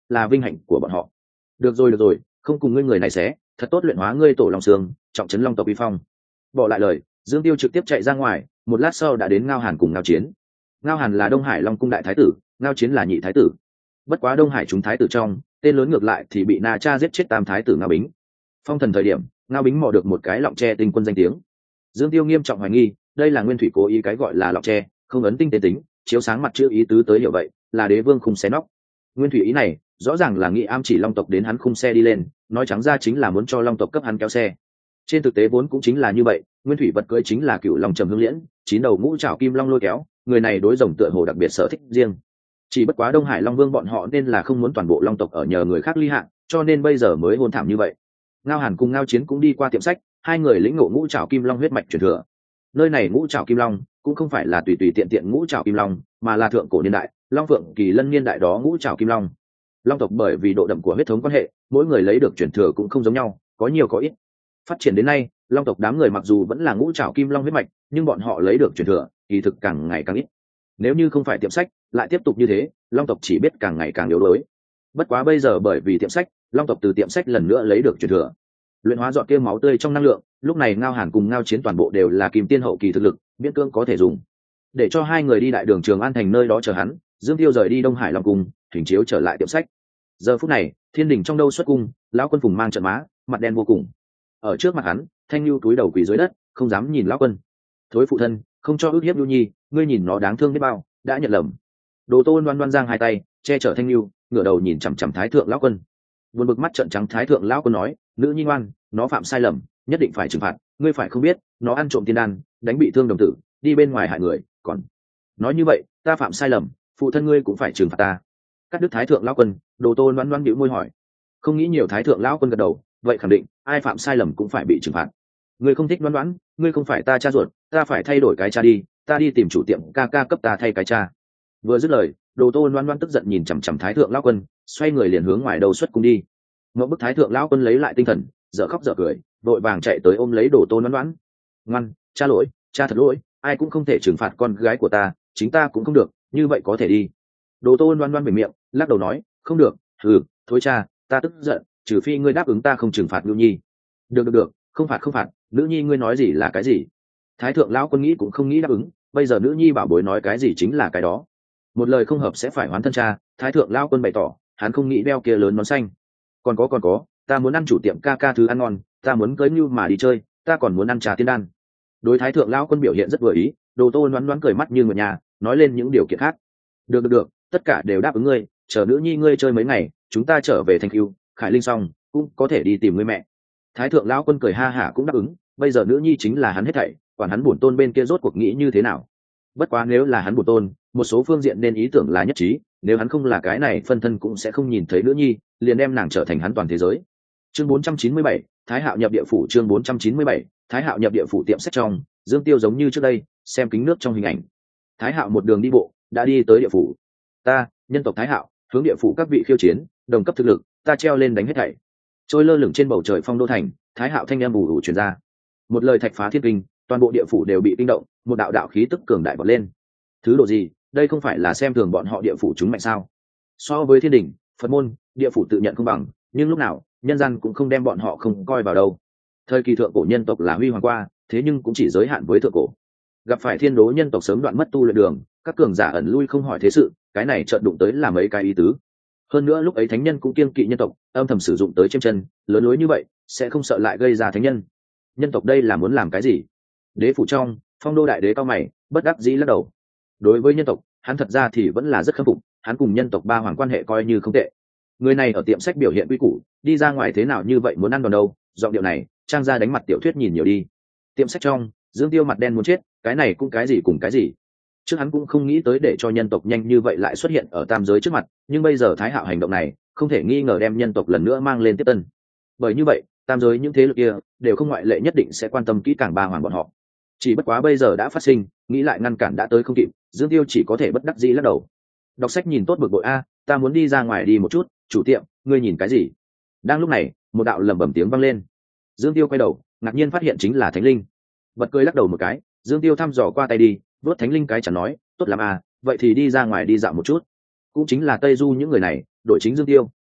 là vinh hạnh của bọn họ. Được rồi được rồi, không cùng ngươi người này xé, thật tốt luyện hóa ngươi tổ long xương, trọng trấn long tộc uy phong. Bỏ lại lời, Dương Tiêu trực tiếp chạy ra ngoài, một lát sau đã đến Ngao Hàn cùng Ngao Chiến. Ngao Hàn là Đông Hải Long cung đại thái tử, Ngao Chiến là nhị thái tử. Bất quá Đông Hải chúng thái tử trong, tên lớn ngược lại thì bị Na Cha giết chết tam thái tử Ngao Bính. Phong thần thời điểm, Ngao Bính mò được một cái lọng tre tinh quân danh tiếng. Dương Tiêu nghiêm trọng hoài nghi, đây là nguyên thủy cố ý cái gọi là lọng tre, không ấn tinh tên tính, chiếu sáng mặt chữ ý tứ tới hiểu vậy, là đế vương khung xé nóc. Nguyên thủy ý này, rõ ràng là nghĩ am chỉ long tộc đến hắn khung xe đi lên, nói trắng ra chính là muốn cho long tộc cấp hắn kéo xe. Trên thực tế vốn cũng chính là như vậy, nguyên thủy vật cưỡi chính là cựu long trầm hương liễn, chín đầu ngũ trảo kim long lôi kéo, người này đối rồng tựa hồ đặc biệt sở thích riêng. Chỉ bất quá Đông Hải Long Vương bọn họ nên là không muốn toàn bộ long tộc ở nhờ người khác ly hạn, cho nên bây giờ mới hôn thảm như vậy. Ngao Hàn cùng Ngao Chiến cũng đi qua tiệm sách, hai người lĩnh ngộ ngũ trảo kim long huyết mạch truyền thừa. Nơi này ngũ trảo kim long cũng không phải là tùy tùy tiện tiện ngũ trảo kim long, mà là thượng cổ niên đại, long phượng kỳ lân niên đại đó ngũ trảo kim long. Long tộc bởi vì độ đậm của huyết thống quan hệ, mỗi người lấy được truyền thừa cũng không giống nhau, có nhiều có ít. Phát triển đến nay, long tộc đám người mặc dù vẫn là ngũ trảo kim long huyết mạch, nhưng bọn họ lấy được truyền thừa kỳ thực càng ngày càng ít. Nếu như không phải tiệm sách, lại tiếp tục như thế, long tộc chỉ biết càng ngày càng yếu đuối. Bất quá bây giờ bởi vì tiệm sách, long tộc từ tiệm sách lần nữa lấy được truyền thừa, luyện hóa dọn kia máu tươi trong năng lượng. Lúc này Ngao Hàn cùng Ngao Chiến toàn bộ đều là kim tiên hậu kỳ thực lực, miễn cưỡng có thể dùng. Để cho hai người đi đại đường Trường An thành nơi đó chờ hắn, Dương Tiêu rời đi Đông Hải Long cung, hình chiếu trở lại tiệm sách. Giờ phút này, thiên đình trong đâu xuất cung, lão quân phùng mang trận má, mặt đen vô cùng. Ở trước mặt hắn, Thanh Nhu túi đầu quỳ dưới đất, không dám nhìn lão quân. Thối phụ thân, không cho ước hiếp Nhu nhi, ngươi nhìn nó đáng thương biết bao, đã nhận lầm. Đồ Tôn đoan đoan giang hai tay, che chở Thanh Nhu, ngửa đầu nhìn chằm chằm Thái thượng lão quân. Buồn bực mắt trợn trắng Thái thượng lão quân nói, nữ nhi ngoan, nó phạm sai lầm, nhất định phải trừng phạt. Ngươi phải không biết, nó ăn trộm tiên đan, đánh bị thương đồng tử, đi bên ngoài hại người, còn nói như vậy, ta phạm sai lầm, phụ thân ngươi cũng phải trừng phạt ta. Cắt đứt Thái thượng lão quân, Đồ Tôn đoan đoan bĩu môi hỏi. Không nghĩ nhiều. Thái thượng lão quân gật đầu, vậy khẳng định, ai phạm sai lầm cũng phải bị trừng phạt. Ngươi không thích đoán đoán, ngươi không phải ta cha ruột, ta phải thay đổi cái cha đi, ta đi tìm chủ tiệm ca ca cấp ta thay cái cha. Vừa dứt lời, Đồ Tôn đoán đoán tức giận nhìn chằm chằm Thái thượng lão quân, xoay người liền hướng ngoài đầu xuất cung đi. Một bức Thái thượng lão quân lấy lại tinh thần, dở khóc dở cười, vội vàng chạy tới ôm lấy Đồ Tôn đoán đoán. Ngoan, cha lỗi, cha thật lỗi, ai cũng không thể trừng phạt con gái của ta, chính ta cũng không được, như vậy có thể đi. Đồ Tôn đoán đoán bịt miệng, lắc đầu nói, không được, hừ, thôi cha, ta tức giận, trừ phi ngươi đáp ứng ta không trừng phạt Nhu nhi. Được được được, không phạt không phạt, nữ nhi ngươi nói gì là cái gì. Thái thượng lão quân nghĩ cũng không nghĩ đáp ứng, bây giờ nữ nhi bảo bối nói cái gì chính là cái đó. Một lời không hợp sẽ phải hoán thân cha. Thái thượng lão quân bày tỏ, hắn không nghĩ đeo kia lớn nón xanh. Còn có còn có, ta muốn ăn chủ tiệm ca ca thứ ăn ngon, ta muốn cưới Nhu mà đi chơi, ta còn muốn ăn trà tiên đan. Đối Thái thượng lão quân biểu hiện rất vừa ý, Đồ Tôn đoán đoán cười mắt như người nhà, nói lên những điều kiện khác. Được được được, tất cả đều đáp ứng ngươi, chờ nữ nhi ngươi chơi mấy ngày, chúng ta trở về Thanh Cửu, Khải Linh xong, cũng có thể đi tìm ngươi mẹ. Thái thượng lão quân cười ha hả cũng đáp ứng, bây giờ nữ nhi chính là hắn hết thảy, quản hắn bổn tôn bên kia rốt cuộc nghĩ như thế nào. Bất quá nếu là hắn bổn tôn, một số phương diện nên ý tưởng là nhất trí, nếu hắn không là cái này phân thân cũng sẽ không nhìn thấy nữ nhi, liền đem nàng trở thành hắn toàn thế giới. Chương bốn trăm chín mươi bảy, Thái Hạo nhập địa phủ. Chương bốn trăm chín mươi bảy, Thái Hạo nhập địa phủ. Tiệm sách trong, Dương Tiêu giống như trước đây, xem kính nước trong hình ảnh. Thái Hạo một đường đi bộ, đã đi tới địa phủ. Ta, nhân tộc Thái Hạo, hướng địa phủ các vị khiêu chiến, đồng cấp thực lực, ta treo lên đánh hết thảy. Trôi lơ lửng trên bầu trời phong đô thành, Thái Hạo thanh âm bù bù truyền ra. Một lời thạch phá thiên kinh, toàn bộ địa phủ đều bị kinh động, một đạo đạo khí tức cường đại vọt lên. Thứ độ gì, đây không phải là xem thường bọn họ địa phủ chúng mạnh sao? So với thiên đình, Phật môn, địa phủ tự nhận không bằng, nhưng lúc nào, nhân gian cũng không đem bọn họ không coi vào đâu. Thời kỳ thượng cổ nhân tộc là huy hoàng qua, thế nhưng cũng chỉ giới hạn với thượng cổ. Gặp phải thiên đố nhân tộc sớm đoạn mất tu luyện đường, các cường giả ẩn lui không hỏi thế sự, cái này chợt đụng tới là mấy cái ý tứ. Hơn nữa lúc ấy thánh nhân cũng kiêng kỵ nhân tộc, âm thầm sử dụng tới chiêm chân, lớn lối như vậy, sẽ không sợ lại gây ra thánh nhân. Nhân tộc đây là muốn làm cái gì? Đế phủ trong, Phong đô đại đế cao mày, bất đắc dĩ lắc đầu. Đối với nhân tộc, hắn thật ra thì vẫn là rất khâm phục, hắn cùng nhân tộc ba hoàng quan hệ coi như không tệ. Người này ở tiệm sách biểu hiện quy củ, đi ra ngoài thế nào như vậy muốn ăn đòn đâu? Giọng điệu này, trang ra đánh mặt tiểu thuyết nhìn nhiều đi. Tiệm sách trong, Dương Tiêu mặt đen muốn chết, cái này cũng cái gì cùng cái gì. Trước hắn cũng không nghĩ tới để cho nhân tộc nhanh như vậy lại xuất hiện ở tam giới trước mặt, nhưng bây giờ Thái Hạo hành động này, không thể nghi ngờ đem nhân tộc lần nữa mang lên tiếp tân. Bởi như vậy, tam giới những thế lực kia đều không ngoại lệ nhất định sẽ quan tâm kỹ càng ba hoàng bọn họ. Chỉ bất quá bây giờ đã phát sinh, nghĩ lại ngăn cản đã tới không kịp, Dương Tiêu chỉ có thể bất đắc dĩ lắc đầu. Đọc sách nhìn tốt bực bội a, ta muốn đi ra ngoài đi một chút, chủ tiệm, ngươi nhìn cái gì? Đang lúc này, một đạo lẩm bẩm tiếng vang lên. Dương Tiêu quay đầu, ngạc nhiên phát hiện chính là Thánh Linh. Bật cười lắc đầu một cái, Dương Tiêu thăm dò qua tay đi, vớt Thánh Linh cái chẳng nói, tốt lắm à, vậy thì đi ra ngoài đi dạo một chút. Cũng chính là Tây Du những người này, đội chính Dương Tiêu,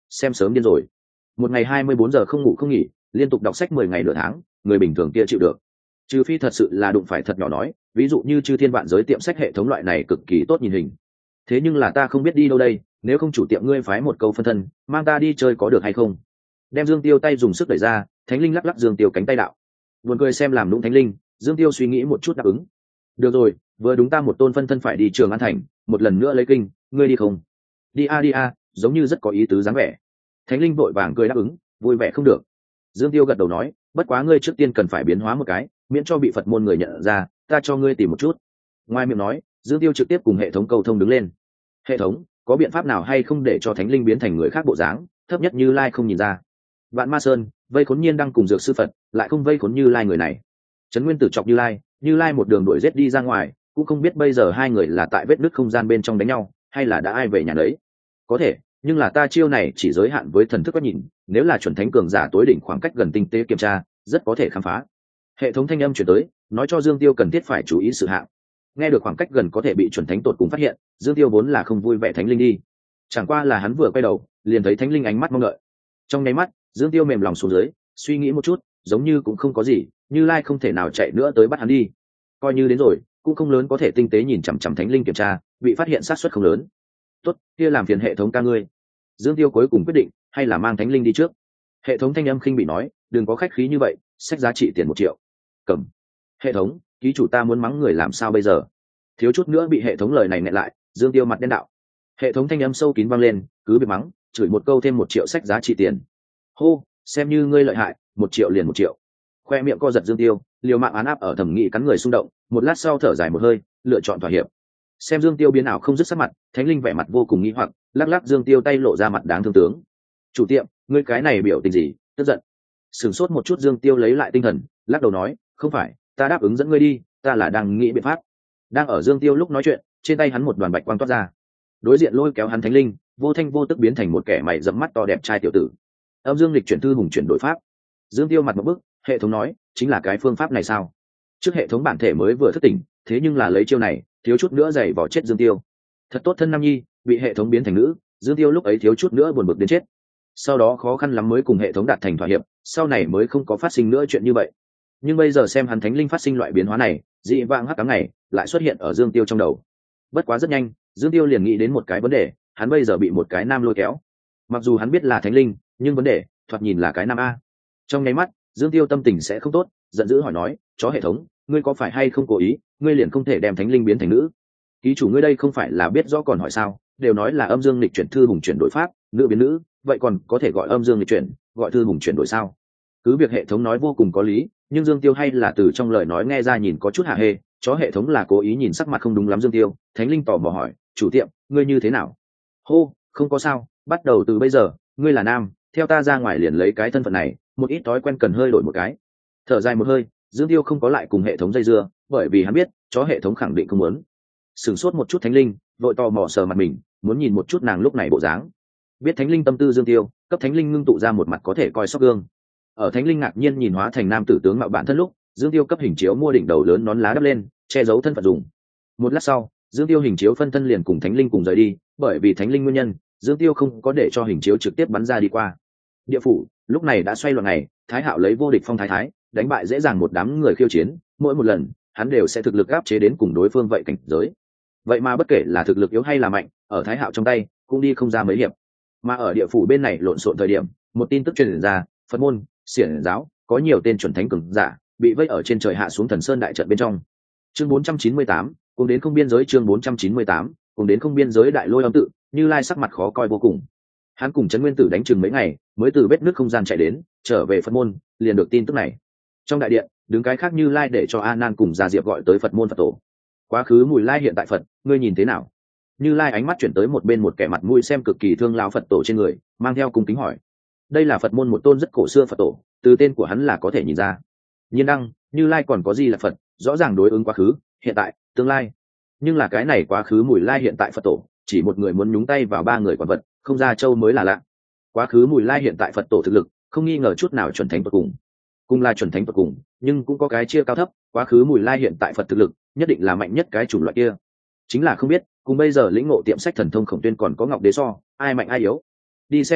xem sớm điên rồi. Một ngày hai mươi bốn giờ không ngủ không nghỉ, liên tục đọc sách mười ngày nửa tháng, người bình thường kia chịu được. Trừ phi thật sự là đụng phải thật nhỏ nói, ví dụ như chư thiên vạn giới tiệm sách hệ thống loại này cực kỳ tốt nhìn hình. Thế nhưng là ta không biết đi đâu đây, nếu không chủ tiệm ngươi phái một câu phân thân, mang ta đi chơi có được hay không? Đem Dương Tiêu tay dùng sức đẩy ra, Thánh Linh lắc lắc Dương Tiêu cánh tay đạo. Buồn cười xem làm nũng Thánh Linh, Dương Tiêu suy nghĩ một chút đáp ứng. Được rồi, vừa đúng ta một tôn phân thân phải đi Trường An thành, một lần nữa lấy kinh, ngươi đi không? Đi a đi a, giống như rất có ý tứ dáng vẻ. Thánh Linh vội vàng cười đáp ứng, vui vẻ không được. Dương Tiêu gật đầu nói, bất quá ngươi trước tiên cần phải biến hóa một cái, miễn cho bị Phật môn người nhận ra, ta cho ngươi tìm một chút. Ngoài miệng nói, Dương Tiêu trực tiếp cùng hệ thống cầu thông đứng lên. Hệ thống, có biện pháp nào hay không để cho Thánh Linh biến thành người khác bộ dáng, thấp nhất Như Lai không nhìn ra? Vạn Ma Sơn, vây khốn Nhiên đang cùng dược sư Phật, lại không vây khốn Như Lai người này. Trấn Nguyên Tử chọc Như Lai, Như Lai một đường đuổi giết đi ra ngoài, cũng không biết bây giờ hai người là tại vết nứt không gian bên trong đánh nhau, hay là đã ai về nhà đấy. Có thể, nhưng là ta chiêu này chỉ giới hạn với thần thức quét nhìn, nếu là chuẩn thánh cường giả tối đỉnh khoảng cách gần tinh tế kiểm tra, rất có thể khám phá. Hệ thống thanh âm chuyển tới, nói cho Dương Tiêu cần thiết phải chú ý sự hạng. Nghe được khoảng cách gần có thể bị chuẩn thánh tột cùng phát hiện, Dương Tiêu vốn là không vui vẻ Thánh Linh đi, chẳng qua là hắn vừa quay đầu, liền thấy Thánh Linh ánh mắt mong đợi. Trong nháy mắt, Dương Tiêu mềm lòng xuống dưới, suy nghĩ một chút, giống như cũng không có gì, Như Lai không thể nào chạy nữa tới bắt hắn đi. Coi như đến rồi, cũng không lớn có thể tinh tế nhìn chằm chằm Thánh Linh kiểm tra, bị phát hiện xác suất không lớn. Tốt, kia làm phiền hệ thống ca ngươi. Dương Tiêu cuối cùng quyết định, hay là mang Thánh Linh đi trước. Hệ thống thanh âm khinh bị nói, đừng có khách khí như vậy, sách giá trị tiền một triệu. Cầm. Hệ thống, ký chủ ta muốn mắng người làm sao bây giờ? Thiếu chút nữa bị hệ thống lời này nẹt lại, Dương Tiêu mặt đen đạo. Hệ thống thanh âm sâu kín vang lên, cứ bị mắng, chửi một câu thêm một triệu sách giá trị tiền. Hô, xem như ngươi lợi hại, một triệu liền một triệu. Khoe miệng co giật Dương Tiêu, liều mạng án áp ở thẩm nghị cắn người xung động, một lát sau thở dài một hơi, lựa chọn thỏa hiệp. Xem Dương Tiêu biến ảo không dứt sắc mặt, Thánh Linh vẻ mặt vô cùng nghi hoặc, lắc lắc Dương Tiêu tay lộ ra mặt đáng thương tướng. Chủ tiệm, ngươi cái này biểu tình gì? Tức giận. Sửng sốt một chút Dương Tiêu lấy lại tinh thần, lắc đầu nói, không phải, ta đáp ứng dẫn ngươi đi, ta là đang nghĩ biện pháp. Đang ở Dương Tiêu lúc nói chuyện, trên tay hắn một đoàn bạch quang toát ra, đối diện lôi kéo hắn Thánh Linh, vô thanh vô tức biến thành một kẻ mày rậm mắt to đẹp trai tiểu tử. Âm Dương lịch chuyển thư hùng chuyển đổi pháp. Dương Tiêu mặt một bức, hệ thống nói, chính là cái phương pháp này sao? Trước hệ thống bản thể mới vừa thức tỉnh, thế nhưng là lấy chiêu này, thiếu chút nữa giày vỏ chết Dương Tiêu. Thật tốt thân nam nhi, bị hệ thống biến thành nữ, Dương Tiêu lúc ấy thiếu chút nữa buồn bực đến chết. Sau đó khó khăn lắm mới cùng hệ thống đạt thành thỏa hiệp, sau này mới không có phát sinh nữa chuyện như vậy. Nhưng bây giờ xem hắn Thánh Linh phát sinh loại biến hóa này, dị vãng hắc ám này lại xuất hiện ở Dương Tiêu trong đầu. Bất quá rất nhanh, Dương Tiêu liền nghĩ đến một cái vấn đề, hắn bây giờ bị một cái nam lôi kéo. Mặc dù hắn biết là Thánh Linh, nhưng vấn đề thoạt nhìn là cái nam a. Trong nháy mắt, Dương Tiêu tâm tình sẽ không tốt, giận dữ hỏi nói, chó hệ thống, ngươi có phải hay không cố ý, ngươi liền không thể đem Thánh Linh biến thành nữ? Ký chủ ngươi đây không phải là biết rõ còn hỏi sao? Đều nói là âm dương lịch chuyển thư hùng chuyển đổi pháp, nữ biến nữ, vậy còn có thể gọi âm dương lịch chuyển, gọi thư hùng chuyển đổi sao? Cứ việc hệ thống nói vô cùng có lý, nhưng Dương Tiêu hay là từ trong lời nói nghe ra nhìn có chút hả hê, chó hệ thống là cố ý nhìn sắc mặt không đúng lắm Dương Tiêu. Thánh Linh tò mò hỏi, chủ tiệm, ngươi như thế nào? Hô, không có sao, bắt đầu từ bây giờ, ngươi là nam, theo ta ra ngoài liền lấy cái thân phận này, một ít thói quen cần hơi đổi một cái. Thở dài một hơi, Dương Tiêu không có lại cùng hệ thống dây dưa, bởi vì hắn biết, chó hệ thống khẳng định không muốn. Sửng sốt một chút Thánh Linh, vội tò mò sờ mặt mình, muốn nhìn một chút nàng lúc này bộ dáng. Biết Thánh Linh tâm tư Dương Tiêu, cấp Thánh Linh ngưng tụ ra một mặt có thể coi sóc gương. Ở Thánh Linh ngạc nhiên nhìn hóa thành nam tử tướng mạo bản thân lúc, Dương Tiêu cấp hình chiếu mua đỉnh đầu lớn nón lá đắp lên, che giấu thân phận dùng. Một lát sau, Dương Tiêu hình chiếu phân thân liền cùng Thánh Linh cùng rời đi, bởi vì Thánh Linh nguyên nhân, Dương Tiêu không có để cho hình chiếu trực tiếp bắn ra đi qua. Địa phủ lúc này đã xoay loạn ngày, Thái Hạo lấy vô địch phong thái thái, đánh bại dễ dàng một đám người khiêu chiến, mỗi một lần, hắn đều sẽ thực lực áp chế đến cùng đối phương vậy cảnh giới. Vậy mà bất kể là thực lực yếu hay là mạnh, ở Thái Hạo trong tay, cũng đi không ra mấy hiệp. Mà ở địa phủ bên này lộn xộn thời điểm, một tin tức truyền ra, Phật môn, Xiển giáo, có nhiều tên chuẩn thánh cường giả bị vây ở trên trời hạ xuống Thần Sơn đại trận bên trong. Chương bốn trăm chín mươi tám, cùng đến không biên giới chương bốn trăm chín mươi tám, cùng đến không biên giới đại lôi âm tự, Như Lai sắc mặt khó coi vô cùng. Hắn cùng Trấn Nguyên Tử đánh chừng mấy ngày, mới từ vết nước không gian chạy đến, trở về Phật môn, liền được tin tức này. Trong đại điện, đứng cái khác Như Lai để cho A Nan cùng Gia Diệp gọi tới Phật môn Phật tổ. Quá khứ Mùi Lai hiện tại Phật, ngươi nhìn thế nào? Như Lai ánh mắt chuyển tới một bên một kẻ mặt mũi xem cực kỳ thương lão Phật tổ trên người, mang theo cung kính hỏi. Đây là Phật môn một tôn rất cổ xưa Phật tổ, từ tên của hắn là có thể nhìn ra. Nhiên đăng, Như Lai còn có gì là Phật, rõ ràng đối ứng quá khứ, hiện tại, tương lai. Nhưng là cái này quá khứ Mùi Lai hiện tại Phật tổ, chỉ một người muốn nhúng tay vào ba người quản vật, không ra châu mới là lạ. Quá khứ Mùi Lai hiện tại Phật tổ thực lực, không nghi ngờ chút nào chuẩn thánh tột cùng. Cùng là chuẩn thánh tột cùng, nhưng cũng có cái chia cao thấp, quá khứ Mùi Lai hiện tại Phật thực lực, nhất định là mạnh nhất cái chủng loại kia. Chính là không biết, cùng bây giờ lĩnh ngộ tiệm sách thần thông Khổng Tuyên còn có Ngọc Đế so, ai mạnh ai yếu. Đi xem một chút,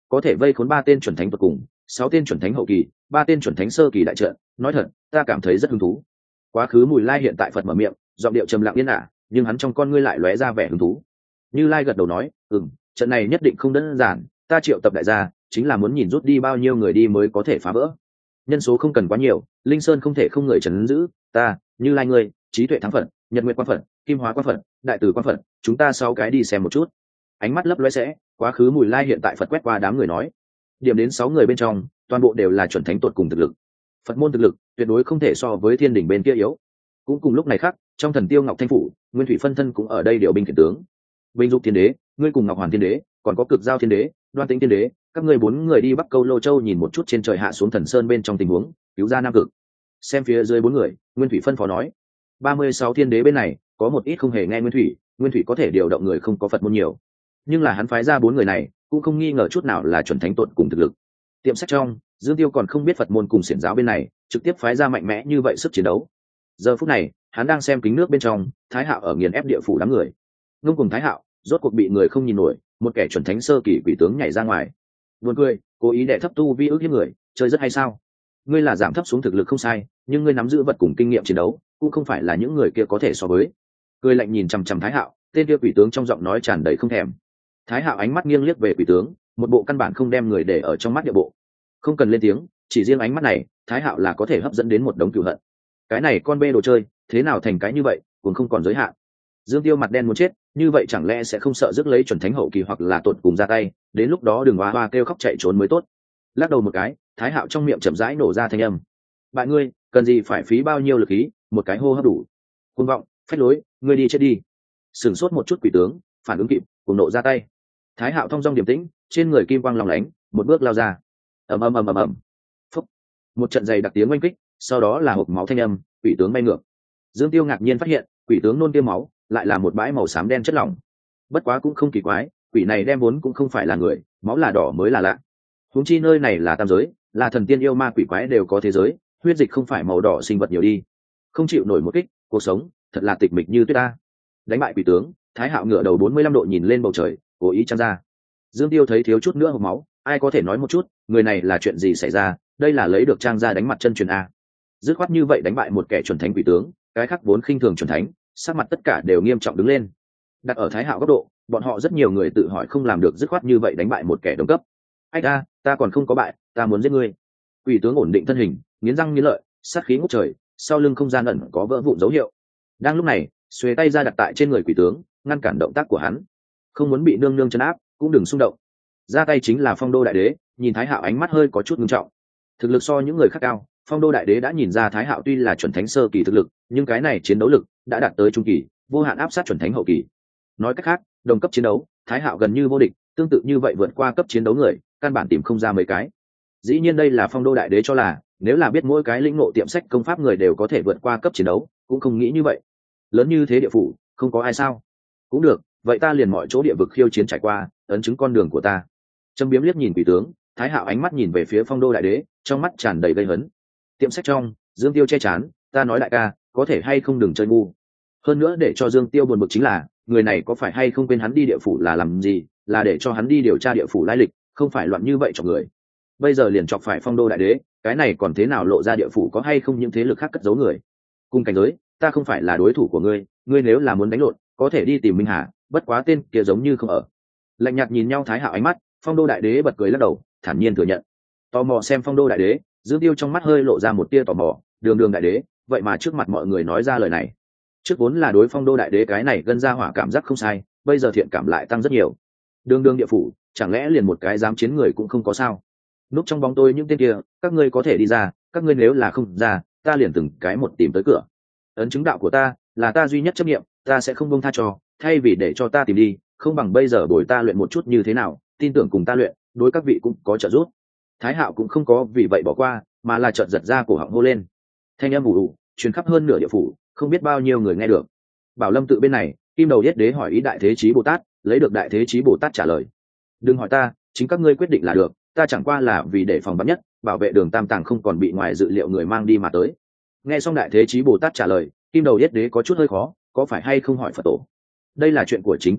có thể vây khốn ba tên chuẩn thánh tột cùng, sáu tên chuẩn thánh hậu kỳ, ba tên chuẩn thánh sơ kỳ đại trận, nói thật ta cảm thấy rất hứng thú. Quá khứ Mùi Lai hiện tại Phật mở miệng, giọng điệu trầm lặng yên ả, nhưng hắn trong con ngươi lại lóe ra vẻ hứng thú. Như Lai gật đầu nói, ừm, trận này nhất định không đơn giản, ta triệu tập đại gia chính là muốn nhìn rút đi bao nhiêu người đi mới có thể phá vỡ. Nhân số không cần quá nhiều, Linh Sơn không thể không người trấn giữ, ta, Như Lai ngươi, Trí Tuệ Thắng Phật, Nhật Nguyệt Quan Phật, Kim Hóa Quan Phật, Đại Từ Quan Phật, chúng ta sáu cái đi xem một chút. Ánh mắt lấp lóe sẽ, quá khứ Mùi Lai hiện tại Phật quét qua đám người nói, điểm đến sáu người bên trong, toàn bộ đều là chuẩn thánh tột cùng thực lực. Phật môn thực lực tuyệt đối không thể so với thiên đỉnh bên kia yếu. Cũng cùng lúc này khác, trong Thần Tiêu Ngọc Thanh phủ, Nguyên Thủy phân thân cũng ở đây điều binh khiển tướng. Bình Dục Thiên Đế, ngươi cùng Ngọc Hoàn Thiên Đế, còn có Cực Giao Thiên Đế, Đoan Tĩnh Thiên Đế, các ngươi bốn người đi Bắc Câu Lô Châu nhìn một chút trên trời hạ xuống Thần Sơn bên trong tình huống, cứu ra Nam Cực. Xem phía dưới bốn người, Nguyên Thủy phân phó nói, ba mươi sáu thiên đế bên này, có một ít không hề nghe Nguyên Thủy, Nguyên Thủy có thể điều động người không có Phật môn nhiều. Nhưng là hắn phái ra bốn người này, cũng không nghi ngờ chút nào là chuẩn thánh tột cùng thực lực. Tiệm sách trong, Dương Tiêu còn không biết Phật môn cùng xiển giáo bên này, trực tiếp phái ra mạnh mẽ như vậy sức chiến đấu. Giờ phút này, hắn đang xem kính nước bên trong, Thái Hạo ở nghiền ép địa phủ đám người. Ngông cùng Thái Hạo, rốt cuộc bị người không nhìn nổi, một kẻ chuẩn thánh sơ kỳ quỷ tướng nhảy ra ngoài. Buồn cười, cố ý đệ thấp tu vi ước hiếp người, chơi rất hay sao? Ngươi là giảm thấp xuống thực lực không sai, nhưng ngươi nắm giữ vật cùng kinh nghiệm chiến đấu, cũng không phải là những người kia có thể so với. Cười lạnh nhìn chằm chằm Thái Hạo, tên kia quỷ tướng trong giọng nói tràn đầy không thèm. Thái Hạo ánh mắt nghiêng liếc về quỷ tướng, một bộ căn bản không đem người để ở trong mắt địa bộ. Không cần lên tiếng, chỉ riêng ánh mắt này, Thái Hạo là có thể hấp dẫn đến một đống cừu hận. Cái này con bê đồ chơi, thế nào thành cái như vậy, cũng không còn giới hạn. Dương Tiêu mặt đen muốn chết, như vậy chẳng lẽ sẽ không sợ rước lấy chuẩn thánh hậu kỳ hoặc là tột cùng ra tay, đến lúc đó đừng hoa hoa kêu khóc chạy trốn mới tốt. Lắc đầu một cái, Thái Hạo trong miệng chậm rãi nổ ra thanh âm. Bạn ngươi, cần gì phải phí bao nhiêu lực khí, một cái hô hấp đủ. Cuồng vọng, phách lối, ngươi đi chết đi. Sửng sốt một chút quỷ tướng, phản ứng kịp, cùng nộ ra tay. Thái Hạo thong dong điềm tĩnh, trên người kim quang long lánh, một bước lao ra. Ầm ầm ầm ầm ầm. Phúc. Một trận dày đặc tiếng oanh kích, sau đó là hộc máu thanh âm, quỷ tướng bay ngược. Dương Tiêu ngạc nhiên phát hiện, quỷ tướng nôn tiêm máu, lại là một bãi màu xám đen chất lỏng. Bất quá cũng không kỳ quái, quỷ này đem vốn cũng không phải là người, máu là đỏ mới là lạ. Huống chi nơi này là tam giới, là thần tiên yêu ma quỷ quái đều có thế giới, huyết dịch không phải màu đỏ sinh vật nhiều đi. Không chịu nổi một kích, cuộc sống thật là tịch mịch như tuyết ta. Đánh bại quỷ tướng, Thái Hạo ngửa đầu bốn mươi lăm độ nhìn lên bầu trời, cố ý chăng ra. Dương Tiêu thấy thiếu chút nữa hộc máu, ai có thể nói một chút, người này là chuyện gì xảy ra, đây là lấy được trang ra đánh mặt chân truyền a. Dứt khoát như vậy đánh bại một kẻ chuẩn thánh quỷ tướng, cái khác vốn khinh thường chuẩn thánh, sắc mặt tất cả đều nghiêm trọng đứng lên. Đặt ở Thái Hạo góc độ, bọn họ rất nhiều người tự hỏi không làm được dứt khoát như vậy đánh bại một kẻ đồng cấp. Ách a, ta còn không có bại, ta muốn giết ngươi. Quỷ tướng ổn định thân hình, nghiến răng nghiến lợi, sát khí ngút trời, sau lưng không gian ẩn có vỡ vụn dấu hiệu. Đang lúc này, xuề tay ra đặt tại trên người quỷ tướng, ngăn cản động tác của hắn. Không muốn bị nương nương trấn áp, cũng đừng xung động. Ra tay chính là Phong Đô Đại Đế, nhìn Thái Hạo ánh mắt hơi có chút nghiêm trọng. Thực lực so những người khác cao, Phong Đô Đại Đế đã nhìn ra Thái Hạo tuy là chuẩn thánh sơ kỳ thực lực, nhưng cái này chiến đấu lực đã đạt tới trung kỳ, vô hạn áp sát chuẩn thánh hậu kỳ. Nói cách khác, đồng cấp chiến đấu, Thái Hạo gần như vô địch, tương tự như vậy vượt qua cấp chiến đấu người, căn bản tìm không ra mấy cái. Dĩ nhiên đây là Phong Đô Đại Đế cho là, nếu là biết mỗi cái lĩnh ngộ tiệm sách công pháp người đều có thể vượt qua cấp chiến đấu, cũng không nghĩ như vậy. Lớn như thế địa phủ, không có ai sao? Cũng được, vậy ta liền mọi chỗ địa vực khiêu chiến trải qua, ấn chứng con đường của ta. Trâm Biếm liếc nhìn quỷ tướng, Thái Hạo ánh mắt nhìn về phía Phong Đô Đại Đế, trong mắt tràn đầy gây hấn. Tiệm sách trong, Dương Tiêu che chán, ta nói đại ca, có thể hay không đừng chơi ngu. Hơn nữa để cho Dương Tiêu buồn bực chính là, người này có phải hay không quên hắn đi địa phủ là làm gì, là để cho hắn đi điều tra địa phủ lai lịch, không phải loạn như vậy cho người. Bây giờ liền chọc phải Phong Đô Đại Đế, cái này còn thế nào lộ ra địa phủ có hay không những thế lực khác cất giấu người. Cùng cảnh giới, ta không phải là đối thủ của ngươi, ngươi nếu là muốn đánh lộn, có thể đi tìm Minh Hà, bất quá tên kia giống như không ở. Lạnh nhạt nhìn nhau Thái Hạo ánh mắt, Phong Đô Đại Đế bật cười lắc đầu, thản nhiên thừa nhận. Tò mò xem Phong Đô Đại Đế, Dương Tiêu trong mắt hơi lộ ra một tia tò mò, đường đường đại đế, vậy mà trước mặt mọi người nói ra lời này. Trước vốn là đối Phong Đô Đại Đế cái này gân ra hỏa cảm giác không sai, bây giờ thiện cảm lại tăng rất nhiều. Đường đường địa phủ, chẳng lẽ liền một cái dám chiến người cũng không có sao? Núp trong bóng tôi những tên kia, các ngươi có thể đi ra, các ngươi nếu là không ra, ta liền từng cái một tìm tới cửa. Ấn chứng đạo của ta, là ta duy nhất chấp niệm, ta sẽ không buông tha cho, thay vì để cho ta tìm đi, không bằng bây giờ bồi ta luyện một chút như thế nào, tin tưởng cùng ta luyện, đối các vị cũng có trợ giúp. Thái Hạo cũng không có vì vậy bỏ qua, mà là chợt giật ra cổ họng hô lên. Thanh âm ù ù, truyền khắp hơn nửa địa phủ, không biết bao nhiêu người nghe được. Bảo Lâm tự bên này, Kim Đầu Yết Đế hỏi ý Đại Thế Chí Bồ Tát, lấy được Đại Thế Chí Bồ Tát trả lời. Đừng hỏi ta, chính các ngươi quyết định là được, ta chẳng qua là vì để phòng vắn nhất, bảo vệ Đường Tam Tàng không còn bị ngoài dự liệu người mang đi mà tới. Nghe xong Đại Thế Chí Bồ Tát trả lời, Kim Đầu Yết Đế có chút hơi khó, có phải hay không hỏi Phật tổ? Đây là chuyện của chính các ngươi,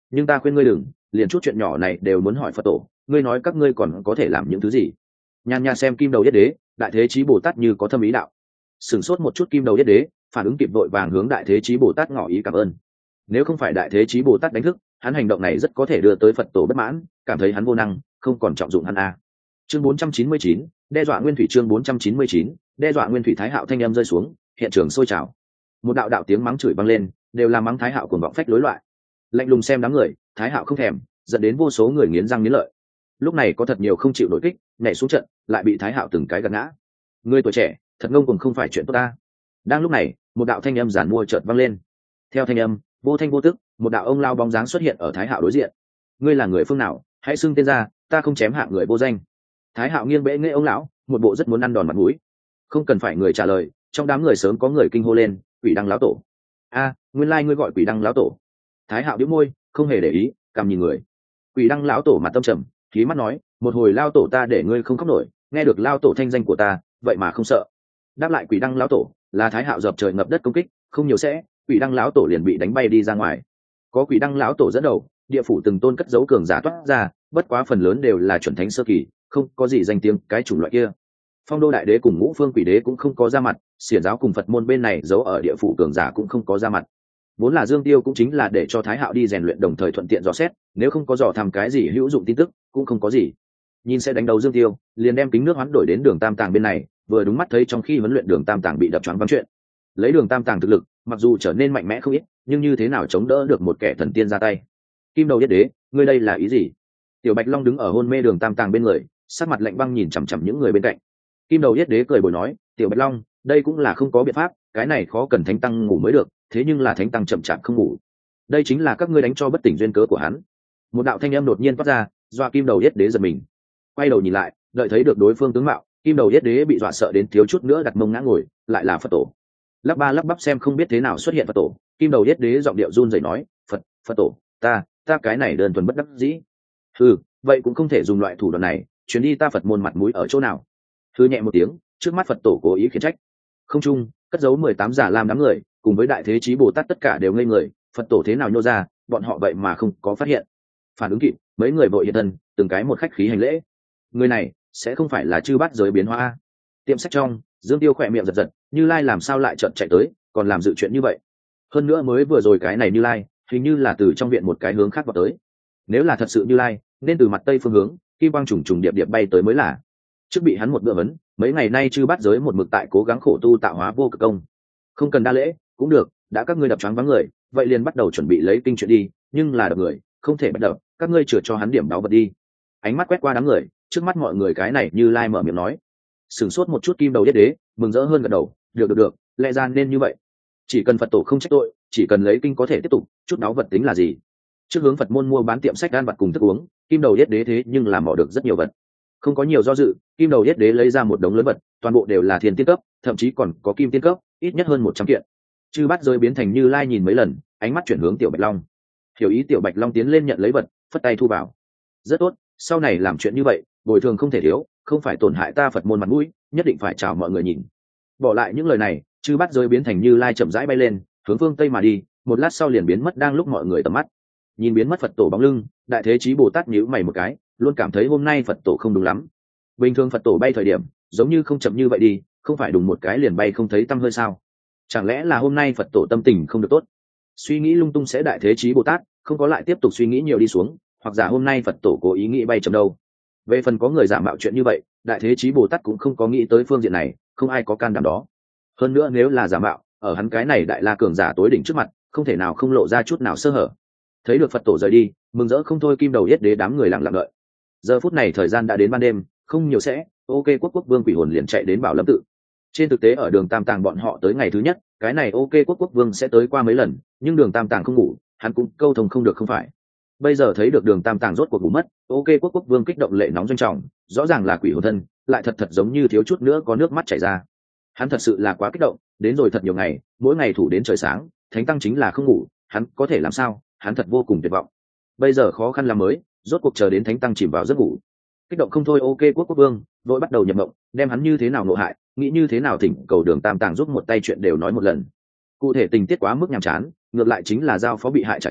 nhưng ta khuyên ngươi đừng liền chút chuyện nhỏ này đều muốn hỏi Phật tổ, ngươi nói các ngươi còn có thể làm những thứ gì? Nhan Nha xem Kim Đầu Yết Đế, Đại Thế Chí Bồ Tát như có thâm ý đạo. Sửng sốt một chút Kim Đầu Yết Đế phản ứng kịp vội vàng hướng Đại Thế Chí Bồ Tát ngỏ ý cảm ơn. Nếu không phải Đại Thế Chí Bồ Tát đánh thức, hắn hành động này rất có thể đưa tới Phật tổ bất mãn, cảm thấy hắn vô năng, không còn trọng dụng hắn a. Chương bốn trăm chín mươi chín, đe dọa Nguyên Thủy. Chương bốn trăm chín mươi chín, đe dọa Nguyên Thủy. Thái Hạo thanh âm rơi xuống, hiện trường sôi trào. Một đạo đạo tiếng mắng chửi vang lên, đều là mắng Thái Hạo cuồng vọng phách lối loại. Lạnh lùng xem đám người, Thái Hạo không thèm, dẫn đến vô số người nghiến răng nghiến lợi. Lúc này có thật nhiều không chịu nổi kích, nhảy xuống trận, lại bị Thái Hạo từng cái gạt ngã. Người tuổi trẻ, thật ngông cuồng không phải chuyện tốt ta. Đang lúc này, một đạo thanh âm giản mua chợt vang lên. Theo thanh âm, vô thanh vô tức, một đạo ông lao bóng dáng xuất hiện ở Thái Hạo đối diện. Ngươi là người phương nào? Hãy xưng tên ra, ta không chém hạ người vô danh. Thái Hạo nghiêng bẽ nghệ ông lão, một bộ rất muốn ăn đòn mặt mũi. Không cần phải người trả lời, trong đám người sớm có người kinh hô lên, Quỷ Đăng lão tổ. A, nguyên lai ngươi gọi Quỷ Đăng lão tổ. Thái Hạo bĩu môi, không hề để ý, cằm nhìn người. Quỷ Đăng lão tổ mặt tâm trầm, khí mắt nói, một hồi lao tổ ta để ngươi không khóc nổi, nghe được lao tổ thanh danh của ta, vậy mà không sợ. Đáp lại Quỷ Đăng lão tổ, là Thái Hạo dập trời ngập đất công kích, không nhiều sẽ, Quỷ Đăng lão tổ liền bị đánh bay đi ra ngoài. Có Quỷ Đăng lão tổ dẫn đầu, địa phủ từng tôn cất giấu cường giả toát ra, bất quá phần lớn đều là chuẩn thánh sơ kỳ, không có gì danh tiếng cái chủng loại kia. Phong Đô đại đế cùng Ngũ Phương Quỷ đế cũng không có ra mặt, Xiển giáo cùng Phật môn bên này giấu ở địa phủ cường giả cũng không có ra mặt. Vốn là Dương Tiêu cũng chính là để cho Thái Hạo đi rèn luyện đồng thời thuận tiện dò xét, nếu không có dò thăm cái gì hữu dụng tin tức, cũng không có gì. Nhìn sẽ đánh đầu Dương Tiêu, liền đem kính nước hoán đổi đến Đường Tam Tàng bên này, vừa đúng mắt thấy trong khi huấn luyện Đường Tam Tàng bị đập choáng váng chuyện. Lấy Đường Tam Tàng thực lực, mặc dù trở nên mạnh mẽ không ít, nhưng như thế nào chống đỡ được một kẻ thần tiên ra tay? Kim Đầu Yết Đế, ngươi đây là ý gì? Tiểu Bạch Long đứng ở hôn mê Đường Tam Tàng bên người, sắc mặt lạnh băng nhìn chằm chằm những người bên cạnh. Kim Đầu Yết Đế cười bồi nói, Tiểu Bạch Long, đây cũng là không có biện pháp, cái này khó cần thánh tăng ngủ mới được, thế nhưng là thánh tăng chậm chạp không ngủ, đây chính là các ngươi đánh cho bất tỉnh duyên cớ của hắn. Một đạo thanh âm đột nhiên toát ra, dọa Kim Đầu Yết Đế giật mình. Quay đầu nhìn lại, đợi thấy được đối phương tướng mạo, Kim Đầu Yết Đế bị dọa sợ đến thiếu chút nữa đặt mông ngã ngồi, lại là Phật tổ. Lắp ba lắp bắp xem không biết thế nào xuất hiện Phật tổ, Kim Đầu Yết Đế giọng điệu run rẩy nói, Phật, Phật tổ, ta, ta cái này đơn thuần bất đắc dĩ. Ừ, vậy cũng không thể dùng loại thủ đoạn này, chuyến đi ta Phật môn mặt mũi ở chỗ nào? Thư nhẹ một tiếng, trước mắt Phật tổ cố ý khiển trách. Không trung, cất giấu mười tám giả làm đám người, cùng với Đại Thế Chí Bồ Tát tất cả đều ngây người, Phật tổ thế nào nhô ra, bọn họ vậy mà không có phát hiện. Phản ứng kịp, mấy người vội hiện thân, từng cái một khách khí hành lễ. Người này sẽ không phải là chư bát giới biến hóa? Tiệm sách trong, Dương Tiêu khỏe miệng giật giật, Như Lai làm sao lại chợt chạy tới, còn làm dự chuyện như vậy? Hơn nữa mới vừa rồi cái này Như Lai, hình như là từ trong viện một cái hướng khác vào tới. Nếu là thật sự Như Lai, nên từ mặt tây phương hướng, kim quang trùng trùng điệp điệp bay tới mới là. Trước bị hắn một bữa vấn, mấy ngày nay chư bát giới một mực tại cố gắng khổ tu tạo hóa vô cực công. Không cần đa lễ, cũng được, đã các ngươi đập choáng vắng người, vậy liền bắt đầu chuẩn bị lấy kinh chuyện đi, nhưng là đập người, không thể bắt đầu, các ngươi chừa cho hắn điểm đáo vật đi. Ánh mắt quét qua đám người, trước mắt mọi người cái này Như Lai mở miệng nói. Sửng sốt một chút Kim Đầu Yết Đế, mừng rỡ hơn gật đầu, được được được, lẽ ra nên như vậy. Chỉ cần Phật tổ không trách tội, chỉ cần lấy kinh có thể tiếp tục, chút đáo vật tính là gì? Trước hướng Phật môn mua bán tiệm sách đan vật cùng thức uống, Kim Đầu Yết Đế thế nhưng làm mỏ được rất nhiều vật. Không có nhiều do dự, Kim Đầu Yết Đế lấy ra một đống lớn vật, toàn bộ đều là thiên tiên cấp, thậm chí còn có kim tiên cấp, ít nhất hơn một trăm kiện. Chư bát giới biến thành Như Lai nhìn mấy lần, ánh mắt chuyển hướng Tiểu Bạch Long. Hiểu ý Tiểu Bạch Long tiến lên nhận lấy vật, phất tay thu vào. Rất tốt, sau này làm chuyện như vậy, bồi thường không thể thiếu, không phải tổn hại ta Phật môn mặt mũi, nhất định phải chào mọi người nhìn. Bỏ lại những lời này, chư bát giới biến thành Như Lai chậm rãi bay lên, hướng phương tây mà đi, một lát sau liền biến mất đang lúc mọi người tầm mắt. Nhìn biến mất Phật tổ bóng lưng, Đại Thế Chí Bồ Tát nhíu mày một cái, luôn cảm thấy hôm nay Phật tổ không đúng lắm. Bình thường Phật tổ bay thời điểm, giống như không chậm như vậy đi, không phải đùng một cái liền bay không thấy tăm hơi sao? Chẳng lẽ là hôm nay Phật tổ tâm tình không được tốt? Suy nghĩ lung tung sẽ Đại Thế Chí Bồ Tát không có lại tiếp tục suy nghĩ nhiều đi xuống, hoặc giả hôm nay Phật tổ cố ý nghĩ bay chậm đâu. Về phần có người giả mạo chuyện như vậy, Đại Thế Chí Bồ Tát cũng không có nghĩ tới phương diện này, không ai có can đảm đó. Hơn nữa nếu là giả mạo, ở hắn cái này đại la cường giả tối đỉnh trước mặt, không thể nào không lộ ra chút nào sơ hở. Thấy được Phật tổ rời đi, mừng rỡ không thôi Kim Đầu Yết Đế đám người lặng lặng đợi. Giờ phút này thời gian đã đến ban đêm, không nhiều sẽ, ok quốc quốc vương quỷ hồn liền chạy đến Bảo Lâm tự. Trên thực tế ở Đường Tam Tàng bọn họ tới ngày thứ nhất, cái này ok quốc quốc vương sẽ tới qua mấy lần, nhưng Đường Tam Tàng không ngủ, hắn cũng câu thông không được không phải. Bây giờ thấy được Đường Tam Tàng rốt cuộc ngủ mất, ok quốc quốc vương kích động lệ nóng doanh trọng, rõ ràng là quỷ hồn thân, lại thật thật giống như thiếu chút nữa có nước mắt chảy ra. Hắn thật sự là quá kích động, đến rồi thật nhiều ngày, mỗi ngày thủ đến trời sáng, thánh tăng chính là không ngủ, hắn có thể làm sao? Hắn thật vô cùng tuyệt vọng. Bây giờ khó khăn là mới, rốt cuộc chờ đến thánh tăng chìm vào giấc ngủ. Kích động không thôi ok quốc quốc vương, vội bắt đầu nhập mộng, đem hắn như thế nào nộ hại, nghĩ như thế nào thỉnh cầu Đường Tam Tàng giúp một tay chuyện đều nói một lần. Cụ thể tình tiết quá mức nhàm chán, ngược lại chính là giao phó bị hại trải qua,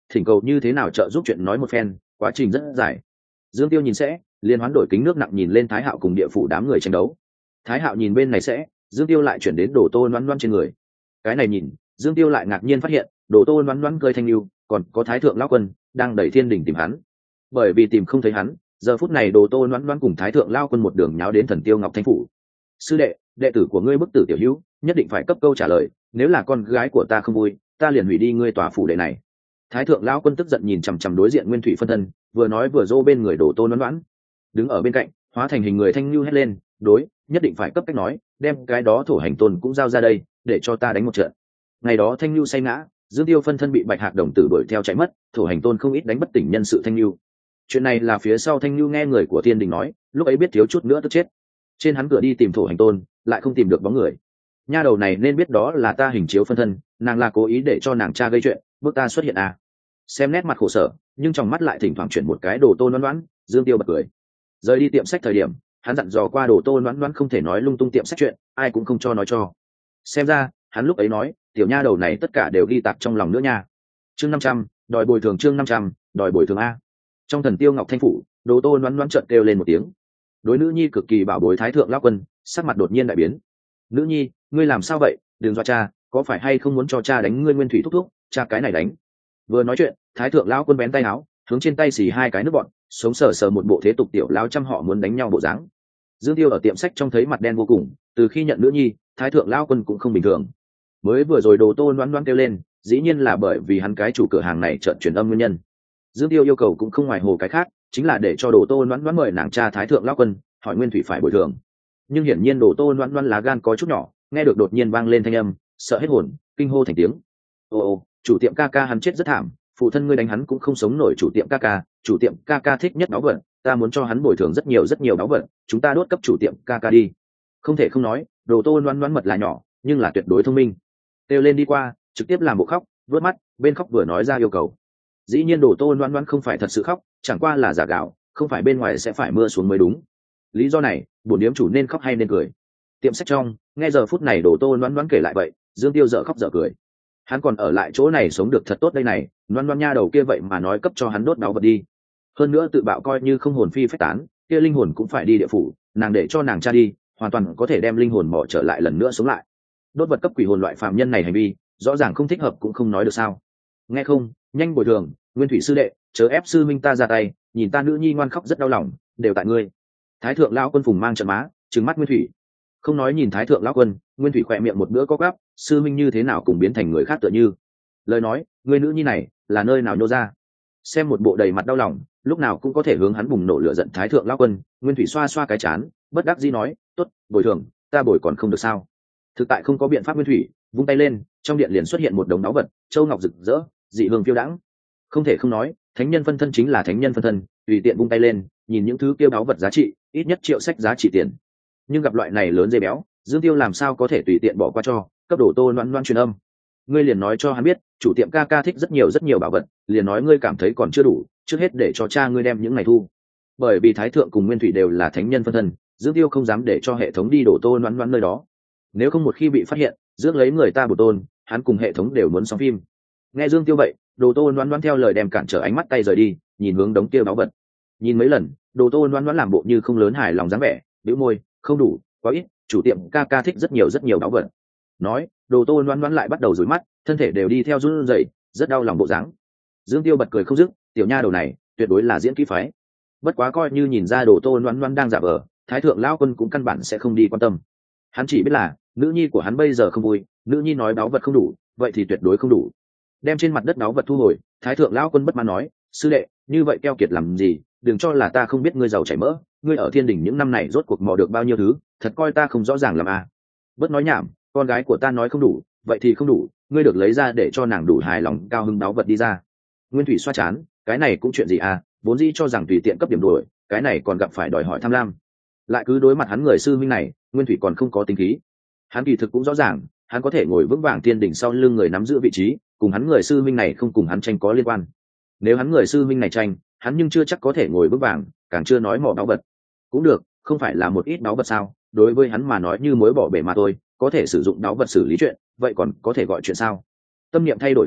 thỉnh cầu như thế nào trợ giúp chuyện nói một phen, quá trình rất dài. Dương Tiêu nhìn sẽ, liên hoán đổi kính nước nặng nhìn lên Thái Hạo cùng địa phủ đám người tranh đấu. Thái Hạo nhìn bên này sẽ, Dương Tiêu lại chuyển đến Đồ Tô Loan Loan trên người. Cái này nhìn, Dương Tiêu lại ngạc nhiên phát hiện, Đồ Tô Loan Loan cơi thanh lưu, còn có Thái thượng lão quân đang đẩy thiên đỉnh tìm hắn. Bởi vì tìm không thấy hắn, giờ phút này Đồ Tô Loan Loan cùng Thái thượng lão quân một đường nháo đến Thần Tiêu Ngọc Thanh phủ. Sư đệ, đệ tử của ngươi bức tử tiểu hữu, nhất định phải cấp câu trả lời, nếu là con gái của ta không vui, ta liền hủy đi ngươi tòa phủ đệ này. Thái thượng lão quân tức giận nhìn chằm chằm đối diện Nguyên Thủy phân thân, vừa nói vừa dô bên người Đồ Tô Loan Loan. Đứng ở bên cạnh, hóa thành hình người thanh lưu hét lên, đối, nhất định phải cấp cách nói, đem cái đó thổ hành tôn cũng giao ra đây, để cho ta đánh một trận. Ngày đó thanh lưu say ngã, Dương Tiêu phân thân bị Bạch Hạc đồng tử đuổi theo chạy mất, thổ hành tôn không ít đánh bất tỉnh nhân sự thanh lưu. Chuyện này là phía sau thanh lưu nghe người của Thiên Đình nói, lúc ấy biết thiếu chút nữa tức chết. Trên hắn cửa đi tìm thổ hành tôn, lại không tìm được bóng người. Nha đầu này nên biết đó là ta hình chiếu phân thân, nàng là cố ý để cho nàng cha gây chuyện, bước ta xuất hiện à. Xem nét mặt khổ sở, nhưng trong mắt lại thỉnh thoảng chuyển một cái Đồ Tô Loan Loan, Dương Tiêu bật cười. Rời đi tiệm sách thời điểm, hắn dặn dò qua Đồ Tô Loan Loan không thể nói lung tung tiệm sách chuyện, ai cũng không cho nói cho. Xem ra, hắn lúc ấy nói, tiểu nha đầu này tất cả đều ghi tạc trong lòng nữa nha. Chương năm trăm, đòi bồi thường chương năm trăm, đòi bồi thường a. Trong Thần Tiêu Ngọc Thanh phủ, Đồ Tô Loan Loan chợt kêu lên một tiếng. Đối nữ nhi cực kỳ bảo bối Thái thượng lão quân, sắc mặt đột nhiên đại biến. Nữ nhi, ngươi làm sao vậy? Đừng dọa cha, có phải hay không muốn cho cha đánh ngươi Nguyên Thủy thúc thúc, cha cái này đánh. Vừa nói chuyện, Thái thượng lão quân bén tay áo, hướng trên tay xì hai cái nước bọn, sống sờ sờ một bộ thế tục tiểu lão trăm họ muốn đánh nhau bộ dáng. Dương Tiêu ở tiệm sách trong thấy mặt đen vô cùng, từ khi nhận nữ nhi, Thái thượng lão quân cũng không bình thường. Mới vừa rồi Đồ Tô Loan Loan kêu lên, dĩ nhiên là bởi vì hắn cái chủ cửa hàng này chợt truyền âm nguyên nhân. Dương Tiêu yêu cầu cũng không ngoài hồ cái khác, chính là để cho Đồ Tô Loan Loan mời nàng cha Thái thượng lão quân, hỏi Nguyên Thủy phải bồi thường. Nhưng hiển nhiên Đồ Tô Loan Loan lá gan có chút nhỏ, nghe được đột nhiên vang lên thanh âm, sợ hết hồn, kinh hô thành tiếng. Ô ô, chủ tiệm ca ca hắn chết rất thảm, phụ thân ngươi đánh hắn cũng không sống nổi, chủ tiệm ca ca, chủ tiệm ca ca thích nhất báu vật, ta muốn cho hắn bồi thường rất nhiều rất nhiều báu vật, chúng ta đốt cấp chủ tiệm ca ca đi. Không thể không nói, Đồ Tô Loan Loan mật là nhỏ, nhưng là tuyệt đối thông minh. Kêu lên đi qua, trực tiếp làm bộ khóc, vớt mắt, bên khóc vừa nói ra yêu cầu. Dĩ nhiên Đồ Tô Loan Loan không phải thật sự khóc, chẳng qua là giả gạo, không phải bên ngoài sẽ phải mưa xuống mới đúng. Lý do này, bổn điếm chủ nên khóc hay nên cười? Tiệm sách trong, nghe giờ phút này Đồ Tô Loan Loan kể lại vậy, Dương Tiêu dở khóc dở cười. Hắn còn ở lại chỗ này sống được thật tốt đây này, Loan Loan nha đầu kia vậy mà nói cấp cho hắn đốt báu vật đi. Hơn nữa tự bạo coi như không hồn phi phách tán, kia linh hồn cũng phải đi địa phủ, nàng để cho nàng cha đi, hoàn toàn có thể đem linh hồn mỏ trở lại lần nữa sống lại. Đốt vật cấp quỷ hồn loại phàm nhân này hành vi, rõ ràng không thích hợp cũng không nói được sao? Nghe không, nhanh bồi thường, Nguyên Thủy sư đệ, chớ ép sư minh ta ra tay, nhìn ta nữ nhi ngoan khóc rất đau lòng, đều tại ngươi. Thái thượng lão quân phùng mang trận má, trừng mắt Nguyên Thủy. Không nói nhìn Thái thượng lão quân, Nguyên Thủy khỏe miệng một bữa có gắp, sư minh như thế nào cùng biến thành người khác tựa như. Lời nói, người nữ nhi này là nơi nào nhô ra? Xem một bộ đầy mặt đau lòng, lúc nào cũng có thể hướng hắn bùng nổ lửa giận Thái thượng lão quân, Nguyên Thủy xoa xoa cái chán, bất đắc dĩ nói, tốt, bồi thường, ta bồi còn không được sao? Thực tại không có biện pháp, Nguyên Thủy vung tay lên, trong điện liền xuất hiện một đống báu vật, châu ngọc rực rỡ, dị hương phiêu đãng. Không thể không nói, thánh nhân phân thân chính là thánh nhân phân thân, tùy tiện vung tay lên, nhìn những thứ kia báu vật giá trị, ít nhất triệu sách giá trị tiền. Nhưng gặp loại này lớn dây béo, Dương Tiêu làm sao có thể tùy tiện bỏ qua cho, cấp Đồ Tô Loan Loan truyền âm. Ngươi liền nói cho hắn biết, chủ tiệm ca ca thích rất nhiều rất nhiều bảo vật, liền nói ngươi cảm thấy còn chưa đủ, trước hết để cho cha ngươi đem những này thu. Bởi vì Thái thượng cùng Nguyên Thủy đều là thánh nhân phân thân, Dương Tiêu không dám để cho hệ thống đi Đồ Tô Loan Loan nơi đó. Nếu không một khi bị phát hiện, rước lấy người ta bổ tôn, hắn cùng hệ thống đều muốn xong phim. Nghe Dương Tiêu vậy, Đồ Tô Loan Loan theo lời đem cản trở ánh mắt tay rời đi, nhìn hướng đống kia báu vật. Nhìn mấy lần, Đồ Tô Loan Loan làm bộ như không lớn hài lòng dáng vẻ, bĩu môi, không đủ, quá ít, chủ tiệm ca ca thích rất nhiều rất nhiều báu vật. Nói, Đồ Tô Loan Loan lại bắt đầu rủi mắt, thân thể đều đi theo run rẩy, rất đau lòng bộ dáng. Dương Tiêu bật cười không dứt, tiểu nha đầu này, tuyệt đối là diễn kỹ phái. Bất quá coi như nhìn ra Đồ Tô Loan Loan đang giả vờ, Thái thượng lão quân cũng căn bản sẽ không đi quan tâm. Hắn chỉ biết là, nữ nhi của hắn bây giờ không vui, nữ nhi nói báu vật không đủ, vậy thì tuyệt đối không đủ. Đem trên mặt đất báu vật thu hồi, Thái thượng lão quân bất mãn nói, sư đệ, như vậy keo kiệt làm gì, đừng cho là ta không biết ngươi giàu chảy mỡ, ngươi ở thiên đình những năm này rốt cuộc mò được bao nhiêu thứ, thật coi ta không rõ ràng làm à. Bớt nói nhảm, con gái của ta nói không đủ, vậy thì không đủ, ngươi được lấy ra để cho nàng đủ hài lòng, cao hứng báu vật đi ra. Nguyên Thủy xoa chán, cái này cũng chuyện gì à, vốn dĩ cho rằng tùy tiện cấp điểm đuổi, cái này còn gặp phải đòi hỏi tham lam. Lại cứ đối mặt hắn người sư huynh này, Nguyên Thủy còn không có tính khí. Hắn kỳ thực cũng rõ ràng, hắn có thể ngồi vững vàng thiên đỉnh sau lưng người nắm giữ vị trí, cùng hắn người sư huynh này không cùng hắn tranh có liên quan. Nếu hắn người sư huynh này tranh, hắn nhưng chưa chắc có thể ngồi vững vàng, càng chưa nói mỏ báu vật. Cũng được, không phải là một ít báu vật sao? Đối với hắn mà nói như muối bỏ bể mà thôi, có thể sử dụng báu vật xử lý chuyện, vậy còn có thể gọi chuyện sao? Tâm niệm thay đổi thật nhanh,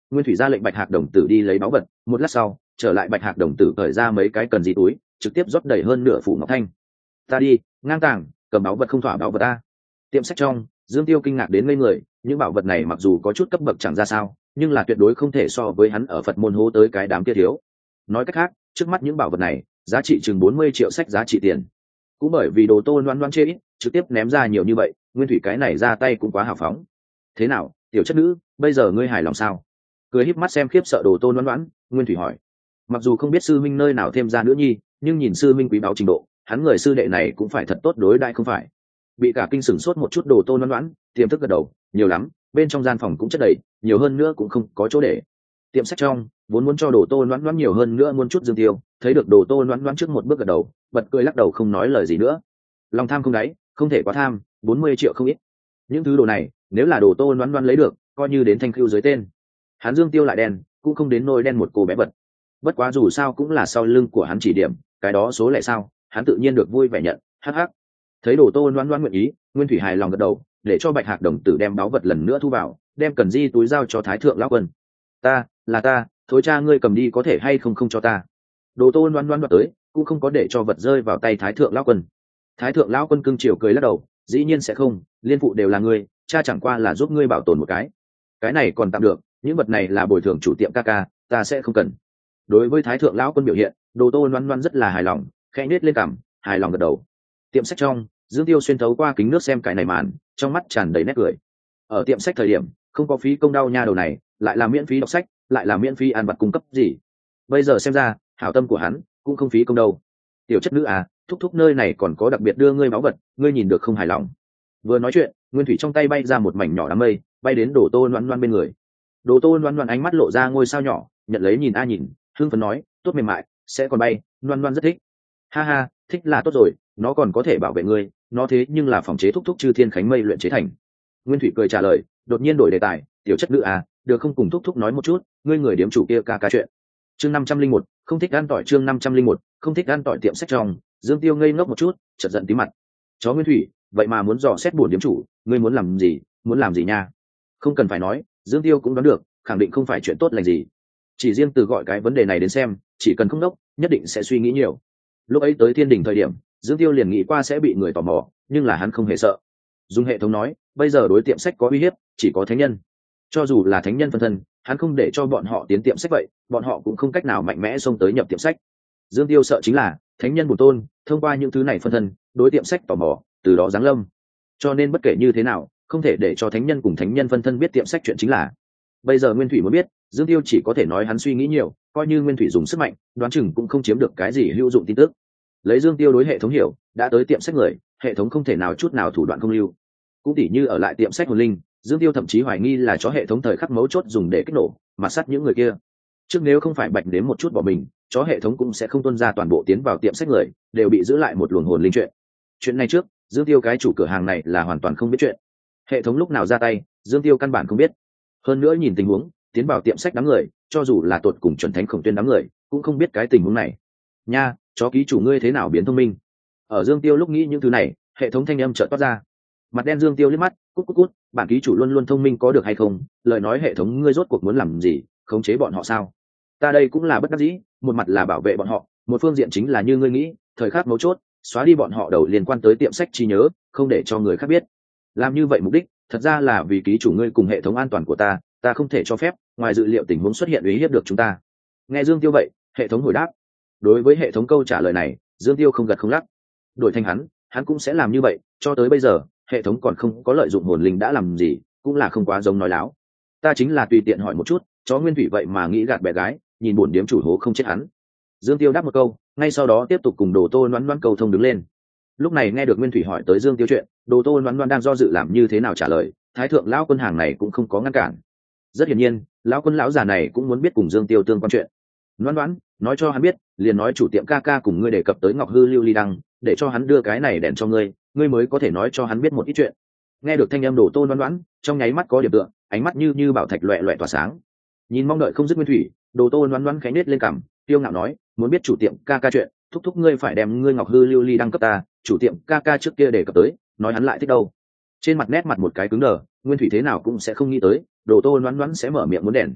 Nguyên thủy ra lệnh bạch hạc đồng tử đi lấy báu vật, một lát sau trở lại bạch hạc đồng tử cởi ra mấy cái cần gì túi, trực tiếp rót đầy hơn nửa phủ ngọc thanh. Ta đi ngang tàng, cầm báu vật không thỏa báu vật ta. Tiệm sách trong, Dương Tiêu kinh ngạc đến ngây người, những bảo vật này mặc dù có chút cấp bậc chẳng ra sao, nhưng là tuyệt đối không thể so với hắn ở Phật môn hố tới cái đám kia thiếu. Nói cách khác, trước mắt những bảo vật này giá trị chừng bốn mươi triệu sách giá trị tiền. Cũng bởi vì đồ tô loan loan chê ít, trực tiếp ném ra nhiều như vậy, Nguyên thủy cái này ra tay cũng quá hào phóng. Thế nào, tiểu chất nữ, bây giờ ngươi hài lòng sao? Cười híp mắt xem khiếp sợ đồ tô loan loan, Nguyên thủy hỏi. Mặc dù không biết sư minh nơi nào thêm ra nữa nhi, nhưng nhìn sư minh quý báu trình độ, hắn người sư đệ này cũng phải thật tốt đối đãi không phải? Bị cả kinh sửng sốt một chút đồ tô loan loan, tiềm thức gật đầu, nhiều lắm, bên trong gian phòng cũng chất đầy, nhiều hơn nữa cũng không có chỗ để. Tiệm sách trong vốn muốn cho đồ tô loan loan nhiều hơn nữa muốn chút Dương Tiêu, thấy được đồ tô loan loan trước một bước gật đầu, bật cười lắc đầu không nói lời gì nữa. Lòng tham không đáy, không thể quá tham, bốn mươi triệu không ít. Những thứ đồ này nếu là đồ tô loan loan lấy được, coi như đến thanh khiêu dưới tên. Hắn Dương Tiêu lại đen, cũng không đến nôi đen một cô bé vật. Bất quá dù sao cũng là sau lưng của hắn chỉ điểm, cái đó số lẻ sao, hắn tự nhiên được vui vẻ nhận. Hắc hắc. Thấy đồ tô loan loan nguyện ý, Nguyên thủy hài lòng gật đầu, để cho bạch hạc đồng tử đem báu vật lần nữa thu vào, đem cần di túi giao cho thái thượng lão quân. Ta là ta, thối cha ngươi cầm đi có thể hay không không cho ta. Đồ tô loan loan đoạt tới, cũng không có để cho vật rơi vào tay thái thượng lão quân. Thái thượng lão quân cưng chiều cười lắc đầu, dĩ nhiên sẽ không, liên phụ đều là ngươi, cha chẳng qua là giúp ngươi bảo tồn một cái. Cái này còn tạm được, những vật này là bồi thường chủ tiệm ca ca, ta sẽ không cần. Đối với thái thượng lão quân biểu hiện, đồ tô loan loan rất là hài lòng, khẽ nết lên cằm, hài lòng gật đầu. Tiệm sách trong, Dương Tiêu xuyên thấu qua kính nước xem cái này màn, trong mắt tràn đầy nét cười. Ở tiệm sách thời điểm không có phí công đau nha đầu này, lại là miễn phí đọc sách, lại là miễn phí ăn vặt cung cấp gì. Bây giờ xem ra hảo tâm của hắn cũng không phí công đâu. Tiểu chất nữ à, thúc thúc nơi này còn có đặc biệt đưa ngươi báu vật, ngươi nhìn được không hài lòng? Vừa nói chuyện, Nguyên thủy trong tay bay ra một mảnh nhỏ đám mây, bay đến đồ tô loan loan bên người. Đồ tô loan loan ánh mắt lộ ra ngôi sao nhỏ, nhận lấy nhìn a nhìn, hương phấn nói, tốt mềm mại, sẽ còn bay, loan loan rất thích. Ha ha, thích là tốt rồi, nó còn có thể bảo vệ ngươi, nó thế nhưng là phòng chế thúc thúc chư thiên khánh mây luyện chế thành. Nguyên thủy cười trả lời, đột nhiên đổi đề tài, tiểu chất nữ à, được không cùng thúc thúc nói một chút, ngươi người điếm chủ kia ca ca chuyện. Chương năm trăm linh một, không thích ăn tỏi. Chương năm trăm linh một, không thích ăn tỏi. Tiệm sách trong, Dương Tiêu ngây ngốc một chút, chợt giận tí mặt. Chó Nguyên thủy, vậy mà muốn dò xét buồn điếm chủ, ngươi muốn làm gì, muốn làm gì nha? Không cần phải nói, Dương Tiêu cũng đoán được, khẳng định không phải chuyện tốt lành gì. Chỉ riêng từ gọi cái vấn đề này đến xem, chỉ cần không đốc, nhất định sẽ suy nghĩ nhiều. Lúc ấy tới thiên đình thời điểm, Dương Tiêu liền nghĩ qua sẽ bị người tò mò, nhưng là hắn không hề sợ. Dùng hệ thống nói, bây giờ đối tiệm sách có uy hiếp, chỉ có thánh nhân. Cho dù là thánh nhân phân thân, hắn không để cho bọn họ tiến tiệm sách vậy, bọn họ cũng không cách nào mạnh mẽ xông tới nhập tiệm sách. Dương Tiêu sợ chính là thánh nhân bổn tôn thông qua những thứ này phân thân đối tiệm sách tò mò, từ đó giáng lâm. Cho nên bất kể như thế nào, không thể để cho thánh nhân cùng thánh nhân phân thân biết tiệm sách chuyện chính là. Bây giờ Nguyên thủy muốn biết, Dương Tiêu chỉ có thể nói hắn suy nghĩ nhiều, coi như Nguyên thủy dùng sức mạnh, đoán chừng cũng không chiếm được cái gì hữu dụng tin tức. Lấy Dương Tiêu đối hệ thống hiểu, đã tới tiệm sách người, hệ thống không thể nào chút nào thủ đoạn không lưu. Cũng tỉ như ở lại tiệm sách hồn linh, Dương Tiêu thậm chí hoài nghi là chó hệ thống thời khắc mấu chốt dùng để kích nổ mà sát những người kia. Trước nếu không phải bạch đến một chút bỏ mình, chó hệ thống cũng sẽ không tuân ra toàn bộ tiến vào tiệm sách người, đều bị giữ lại một luồng hồn linh chuyện. Chuyện này trước, Dương Tiêu cái chủ cửa hàng này là hoàn toàn không biết chuyện. Hệ thống lúc nào ra tay, Dương Tiêu căn bản không biết. Hơn nữa nhìn tình huống, tiến vào tiệm sách đám người, cho dù là tột cùng chuẩn thánh khổng tuyên đám người, cũng không biết cái tình huống này. Nha, chó ký chủ ngươi thế nào biến thông minh? Ở Dương Tiêu lúc nghĩ những thứ này, hệ thống thanh âm chợt toát ra. Mặt đen Dương Tiêu liếc mắt, cút cút cút, bản ký chủ luôn luôn thông minh có được hay không? Lời nói hệ thống ngươi rốt cuộc muốn làm gì, khống chế bọn họ sao? Ta đây cũng là bất đắc dĩ, một mặt là bảo vệ bọn họ, một phương diện chính là như ngươi nghĩ, thời khắc mấu chốt, xóa đi bọn họ đầu liên quan tới tiệm sách trí nhớ, không để cho người khác biết. Làm như vậy mục đích, thật ra là vì ký chủ ngươi cùng hệ thống an toàn của ta, ta không thể cho phép, ngoài dự liệu tình huống xuất hiện uy hiếp được chúng ta. Nghe Dương Tiêu vậy, hệ thống hồi đáp. Đối với hệ thống câu trả lời này, Dương Tiêu không gật không lắc. Đổi thành hắn, hắn cũng sẽ làm như vậy, cho tới bây giờ, hệ thống còn không có lợi dụng hồn linh đã làm gì, cũng là không quá giống nói láo. Ta chính là tùy tiện hỏi một chút, chó Nguyên thủy vậy mà nghĩ gạt bé gái, nhìn buồn điếm chủ hố không chết hắn. Dương Tiêu đáp một câu, ngay sau đó tiếp tục cùng Đồ Tô Loan Loan cầu thông đứng lên. Lúc này nghe được Nguyên thủy hỏi tới Dương Tiêu chuyện, Đồ Tô Loan Loan đang do dự làm như thế nào trả lời, Thái thượng lão quân hàng này cũng không có ngăn cản. Rất hiển nhiên, lão quân lão già này cũng muốn biết cùng Dương Tiêu tương quan chuyện. Loan Loan, nói cho hắn biết, liền nói chủ tiệm ca ca cùng ngươi đề cập tới Ngọc Hư Lưu Ly Đăng, để cho hắn đưa cái này đèn cho ngươi, ngươi mới có thể nói cho hắn biết một ít chuyện. Nghe được thanh âm Đồ Tô Loan Loan, trong nháy mắt có điểm tựa, ánh mắt như như bảo thạch loẹt loẹt tỏa sáng. Nhìn mong đợi không dứt Nguyên thủy, Đồ Tô Loan Loan khẽ nết lên cằm, tiêu ngạo nói, muốn biết chủ tiệm ca ca chuyện, thúc thúc ngươi phải đem ngươi Ngọc Hư Lưu Ly Đăng cấp ta, chủ tiệm ca ca trước kia đề cập tới, nói hắn lại thích đâu. Trên mặt nét mặt một cái cứng đờ, Nguyên thủy thế nào cũng sẽ không nghĩ tới, Đồ Tô Loan Loan sẽ mở miệng muốn đèn.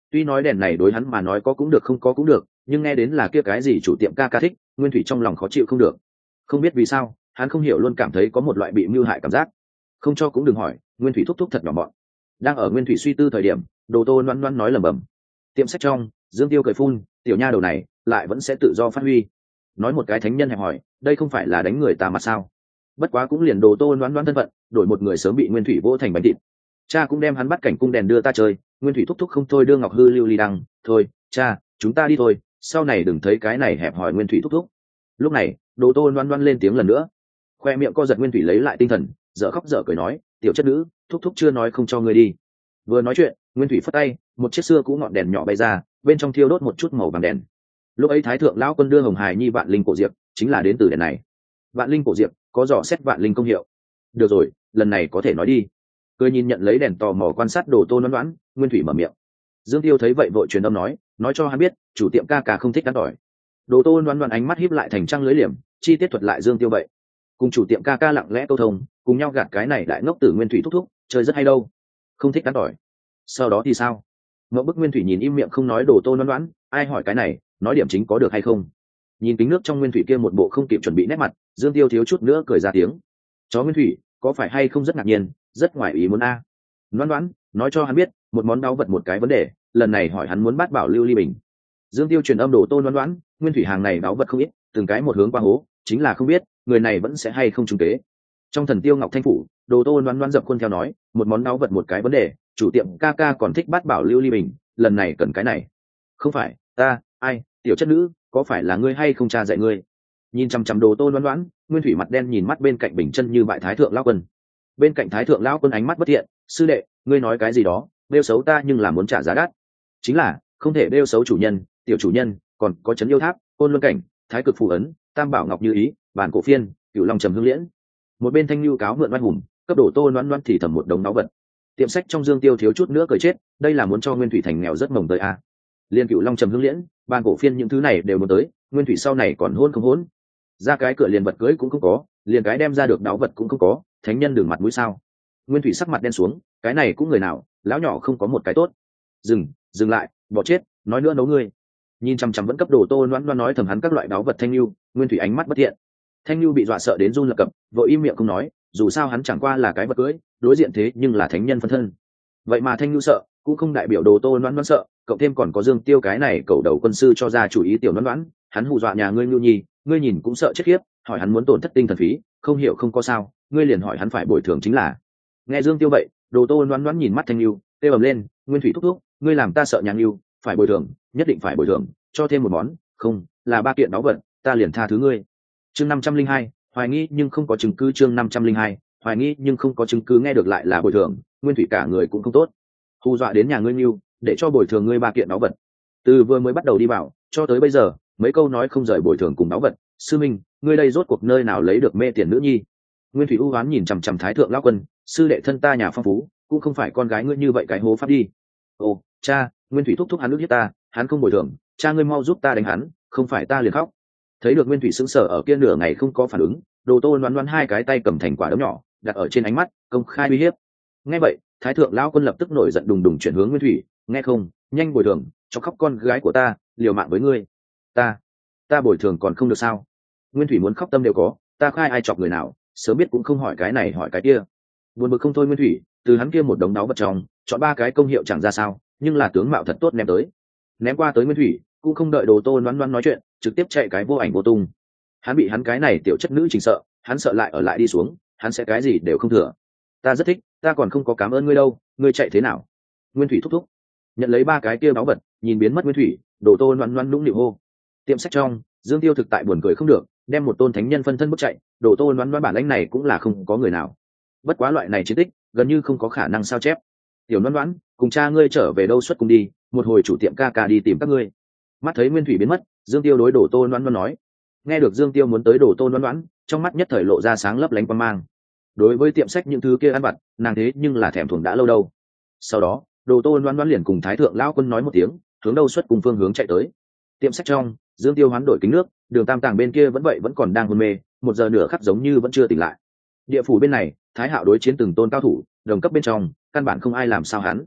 Tuy nói đèn này đối hắn mà nói có cũng được không có cũng được, nhưng nghe đến là kia cái gì chủ tiệm ca ca thích, Nguyên Thủy trong lòng khó chịu không được. Không biết vì sao, hắn không hiểu luôn cảm thấy có một loại bị mưu hại cảm giác. Không cho cũng đừng hỏi, Nguyên Thủy thúc thúc thật nhỏ mọn. Đang ở Nguyên Thủy suy tư thời điểm, Đồ Tô Loan Loan nói lẩm bẩm. Tiệm sách trong, Dương Tiêu cười phun, tiểu nha đầu này lại vẫn sẽ tự do phát huy. Nói một cái thánh nhân hẹp hỏi, đây không phải là đánh người ta mà sao? Bất quá cũng liền Đồ Tô Loan Loan thân phận, đổi một người sớm bị Nguyên Thủy vỗ thành bánh thịt. Cha cũng đem hắn bắt cảnh cung đèn đưa ta chơi, Nguyên Thủy thúc thúc không thôi đưa ngọc hư lưu ly đăng, thôi, cha, chúng ta đi thôi, sau này đừng thấy cái này hẹp hỏi Nguyên Thủy thúc thúc. Lúc này, Đồ Tô Loan Loan lên tiếng lần nữa, khoe miệng co giật. Nguyên Thủy lấy lại tinh thần, dở khóc dở cười nói, tiểu chất nữ, thúc thúc chưa nói không cho ngươi đi. Vừa nói chuyện, Nguyên Thủy phất tay, một chiếc xưa cũ ngọn đèn nhỏ bay ra, bên trong thiêu đốt một chút màu vàng đèn. Lúc ấy Thái thượng lão quân đưa Hồng Hải Nhi vạn linh cổ diệp, chính là đến từ đèn này. Vạn linh cổ diệp có dò xét vạn linh công hiệu. Được rồi, lần này có thể nói đi. Cười nhìn nhận lấy đèn tò mò quan sát Đồ Tô Loan Loan, Nguyên Thủy mở miệng. Dương Tiêu thấy vậy vội truyền âm nói, nói cho hắn biết, chủ tiệm ca ca không thích cắn tỏi. Đồ Tô Loan Loan ánh mắt híp lại thành trăng lưới liềm, chi tiết thuật lại Dương Tiêu vậy. Cùng chủ tiệm ca ca lặng lẽ câu thông, cùng nhau gạt cái này đại ngốc tử Nguyên Thủy thúc thúc, chơi rất hay đâu. Không thích cắn tỏi. Sau đó thì sao? Ngộ bức Nguyên Thủy nhìn im miệng không nói Đồ Tô Loan Loan, ai hỏi cái này, nói điểm chính có được hay không? Nhìn kính nước trong Nguyên Thủy kia một bộ không kịp chuẩn bị nét mặt, Dương Tiêu thiếu chút nữa cười ra tiếng. Chó Nguyên Thủy, có phải hay không rất ngạc nhiên, rất ngoài ý muốn a? À. Loan Loan, nói cho hắn biết, một món đau vật một cái vấn đề, lần này hỏi hắn muốn bát bảo lưu ly bình. Dương Tiêu truyền âm Đồ Tô Loan Loan, Nguyên Thủy hàng này đáo vật không ít, từng cái một hướng qua hố, chính là không biết người này vẫn sẽ hay không trúng kế. Trong Thần Tiêu Ngọc Thanh phủ, Đồ Tô Loan Loan dập khuôn theo nói, một món đáo vật một cái vấn đề, chủ tiệm ca ca còn thích bát bảo lưu ly bình, lần này cần cái này. Không phải, ta, ai, tiểu chất nữ, có phải là ngươi hay không cha dạy ngươi? Nhìn chằm chằm Đồ Tô Loan Loan, Nguyên Thủy mặt đen nhìn mắt bên cạnh bình chân như bại Thái thượng lão quân. Bên cạnh Thái thượng lão quân ánh mắt bất thiện, sư đệ, ngươi nói cái gì đó, bêu xấu ta nhưng là muốn trả giá đắt. Chính là, không thể bêu xấu chủ nhân, tiểu chủ nhân, còn có trấn yêu tháp, côn luân cảnh, thái cực phù ấn, tam bảo ngọc như ý, bản cổ phiên, cửu long trầm hương liễn. Một bên Thanh Nhu cáo mượn oai hùng, cấp Đồ Tô Loan Loan thì thầm một đống náo vật. Tiệm sách trong Dương Tiêu thiếu chút nữa cười chết, đây là muốn cho Nguyên Thủy thành nghèo rất mồng tới a. Liên cửu long trầm hương liễn, bản cổ phiên những thứ này đều muốn tới, Nguyên Thủy sau này còn hôn không hôn? Ra cái cửa liền vật cưới cũng không có, liền cái đem ra được náo vật cũng không có, thánh nhân đường mặt mũi sao? Nguyên Thủy sắc mặt đen xuống, cái này cũng người nào, lão nhỏ không có một cái tốt. Dừng, dừng lại, bỏ chết, nói nữa nấu ngươi. Nhìn chằm chằm vẫn cấp Đồ Tô Loan Loan nói thầm hắn các loại đáo vật Thanh Nhu, Nguyên Thủy ánh mắt bất thiện. Thanh Nhu bị dọa sợ đến run lập cập, vội im miệng không nói, dù sao hắn chẳng qua là cái vật cưới, đối diện thế nhưng là thánh nhân phân thân. Vậy mà Thanh Nhu sợ, cũng không đại biểu Đồ Tô Loan Loan sợ, cộng thêm còn có Dương Tiêu cái này cầu đầu quân sư cho ra chủ ý tiểu Loan Loan, hắn hù dọa nhà ngươi Nhu Nhi, ngươi nhìn cũng sợ chết khiếp, hỏi hắn muốn tổn thất tinh thần phí, không hiểu không có sao, ngươi liền hỏi hắn phải bồi thường chính là. Nghe Dương Tiêu vậy, Đồ Tô Loan Loan nhìn mắt Thanh Nhu, kêu ầm lên, Nguyên Thủy thúc thúc, ngươi làm ta sợ nhà Nhu, phải bồi thường, nhất định phải bồi thường, cho thêm một món, không, là ba kiện báu vật, ta liền tha thứ ngươi. Chương năm trăm linh hai, hoài nghi nhưng không có chứng cứ. Chương năm trăm linh hai, hoài nghi nhưng không có chứng cứ. Nghe được lại là bồi thường, Nguyên Thủy cả người cũng không tốt, hù dọa đến nhà ngươi Nhu, để cho bồi thường ngươi ba kiện báu vật. Từ vừa mới bắt đầu đi vào, cho tới bây giờ, mấy câu nói không rời bồi thường cùng báu vật, sư minh, ngươi đây rốt cuộc nơi nào lấy được mê tiền nữ nhi? Nguyên Thủy u hoán nhìn chằm chằm Thái thượng lão quân, sư đệ thân ta nhà phong phú, cũng không phải con gái ngươi như vậy cái hố pháp đi. Ồ, cha, Nguyên Thủy thúc thúc hắn ức hiếp ta, hắn không bồi thường, cha ngươi mau giúp ta đánh hắn, không phải ta liền khóc. Thấy được Nguyên Thủy sững sờ ở kia nửa ngày không có phản ứng, Đồ Tô Loan Loan hai cái tay cầm thành quả đấm nhỏ, đặt ở trên ánh mắt, công khai uy hiếp. Nghe vậy, Thái thượng lão quân lập tức nổi giận đùng đùng chuyển hướng Nguyên Thủy, nghe không, nhanh bồi thường, cho khóc con gái của ta, liều mạng với ngươi. Ta, ta bồi thường còn không được sao? Nguyên Thủy muốn khóc tâm đều có, ta khai ai chọc người nào, sớm biết cũng không hỏi cái này hỏi cái kia. Buồn bực không thôi Nguyên Thủy, từ hắn kia một đống đáo vật trong, chọn ba cái công hiệu chẳng ra sao, nhưng là tướng mạo thật tốt ném tới. Ném qua tới Nguyên Thủy, cũng không đợi Đồ Tô Loan Loan nói chuyện, trực tiếp chạy cái vô ảnh vô tung. Hắn bị hắn cái này tiểu chất nữ chỉnh sợ, hắn sợ lại ở lại đi xuống, hắn sẽ cái gì đều không thừa. Ta rất thích, ta còn không có cảm ơn ngươi đâu, ngươi chạy thế nào? Nguyên Thủy thúc thúc. Nhận lấy ba cái kia báu vật, nhìn biến mất Nguyên Thủy, Đồ Tô Loan Loan nũng nịu hô. Tiệm sách trong, Dương Tiêu thực tại buồn cười không được, đem một tôn thánh nhân phân thân bước chạy, Đồ Tô Loan Loan bản lãnh này cũng là không có người nào. Bất quá loại này chiến tích, gần như không có khả năng sao chép. Tiểu Loan Loan, cùng cha ngươi trở về đâu xuất cùng đi, một hồi chủ tiệm ca ca đi tìm các ngươi. Mắt thấy Nguyên Thủy biến mất, Dương Tiêu đối Đồ Tô Loan Loan nói. Nghe được Dương Tiêu muốn tới Đồ Tô Loan Loan, trong mắt nhất thời lộ ra sáng lấp lánh quang mang. Đối với tiệm sách những thứ kia ăn vặt, nàng thế nhưng là thèm thuồng đã lâu đâu. Sau đó, Đồ Tô Loan Loan liền cùng Thái thượng lão quân nói một tiếng, hướng đâu xuất cùng phương hướng chạy tới. Tiệm sách trong, Dương Tiêu hoán đổi kính nước, Đường Tam Tàng bên kia vẫn vậy vẫn còn đang hôn mê, một giờ nửa khắc giống như vẫn chưa tỉnh lại. Địa phủ bên này, Thái Hạo đối chiến từng tôn cao thủ, đồng cấp bên trong, căn bản không ai làm sao hắn.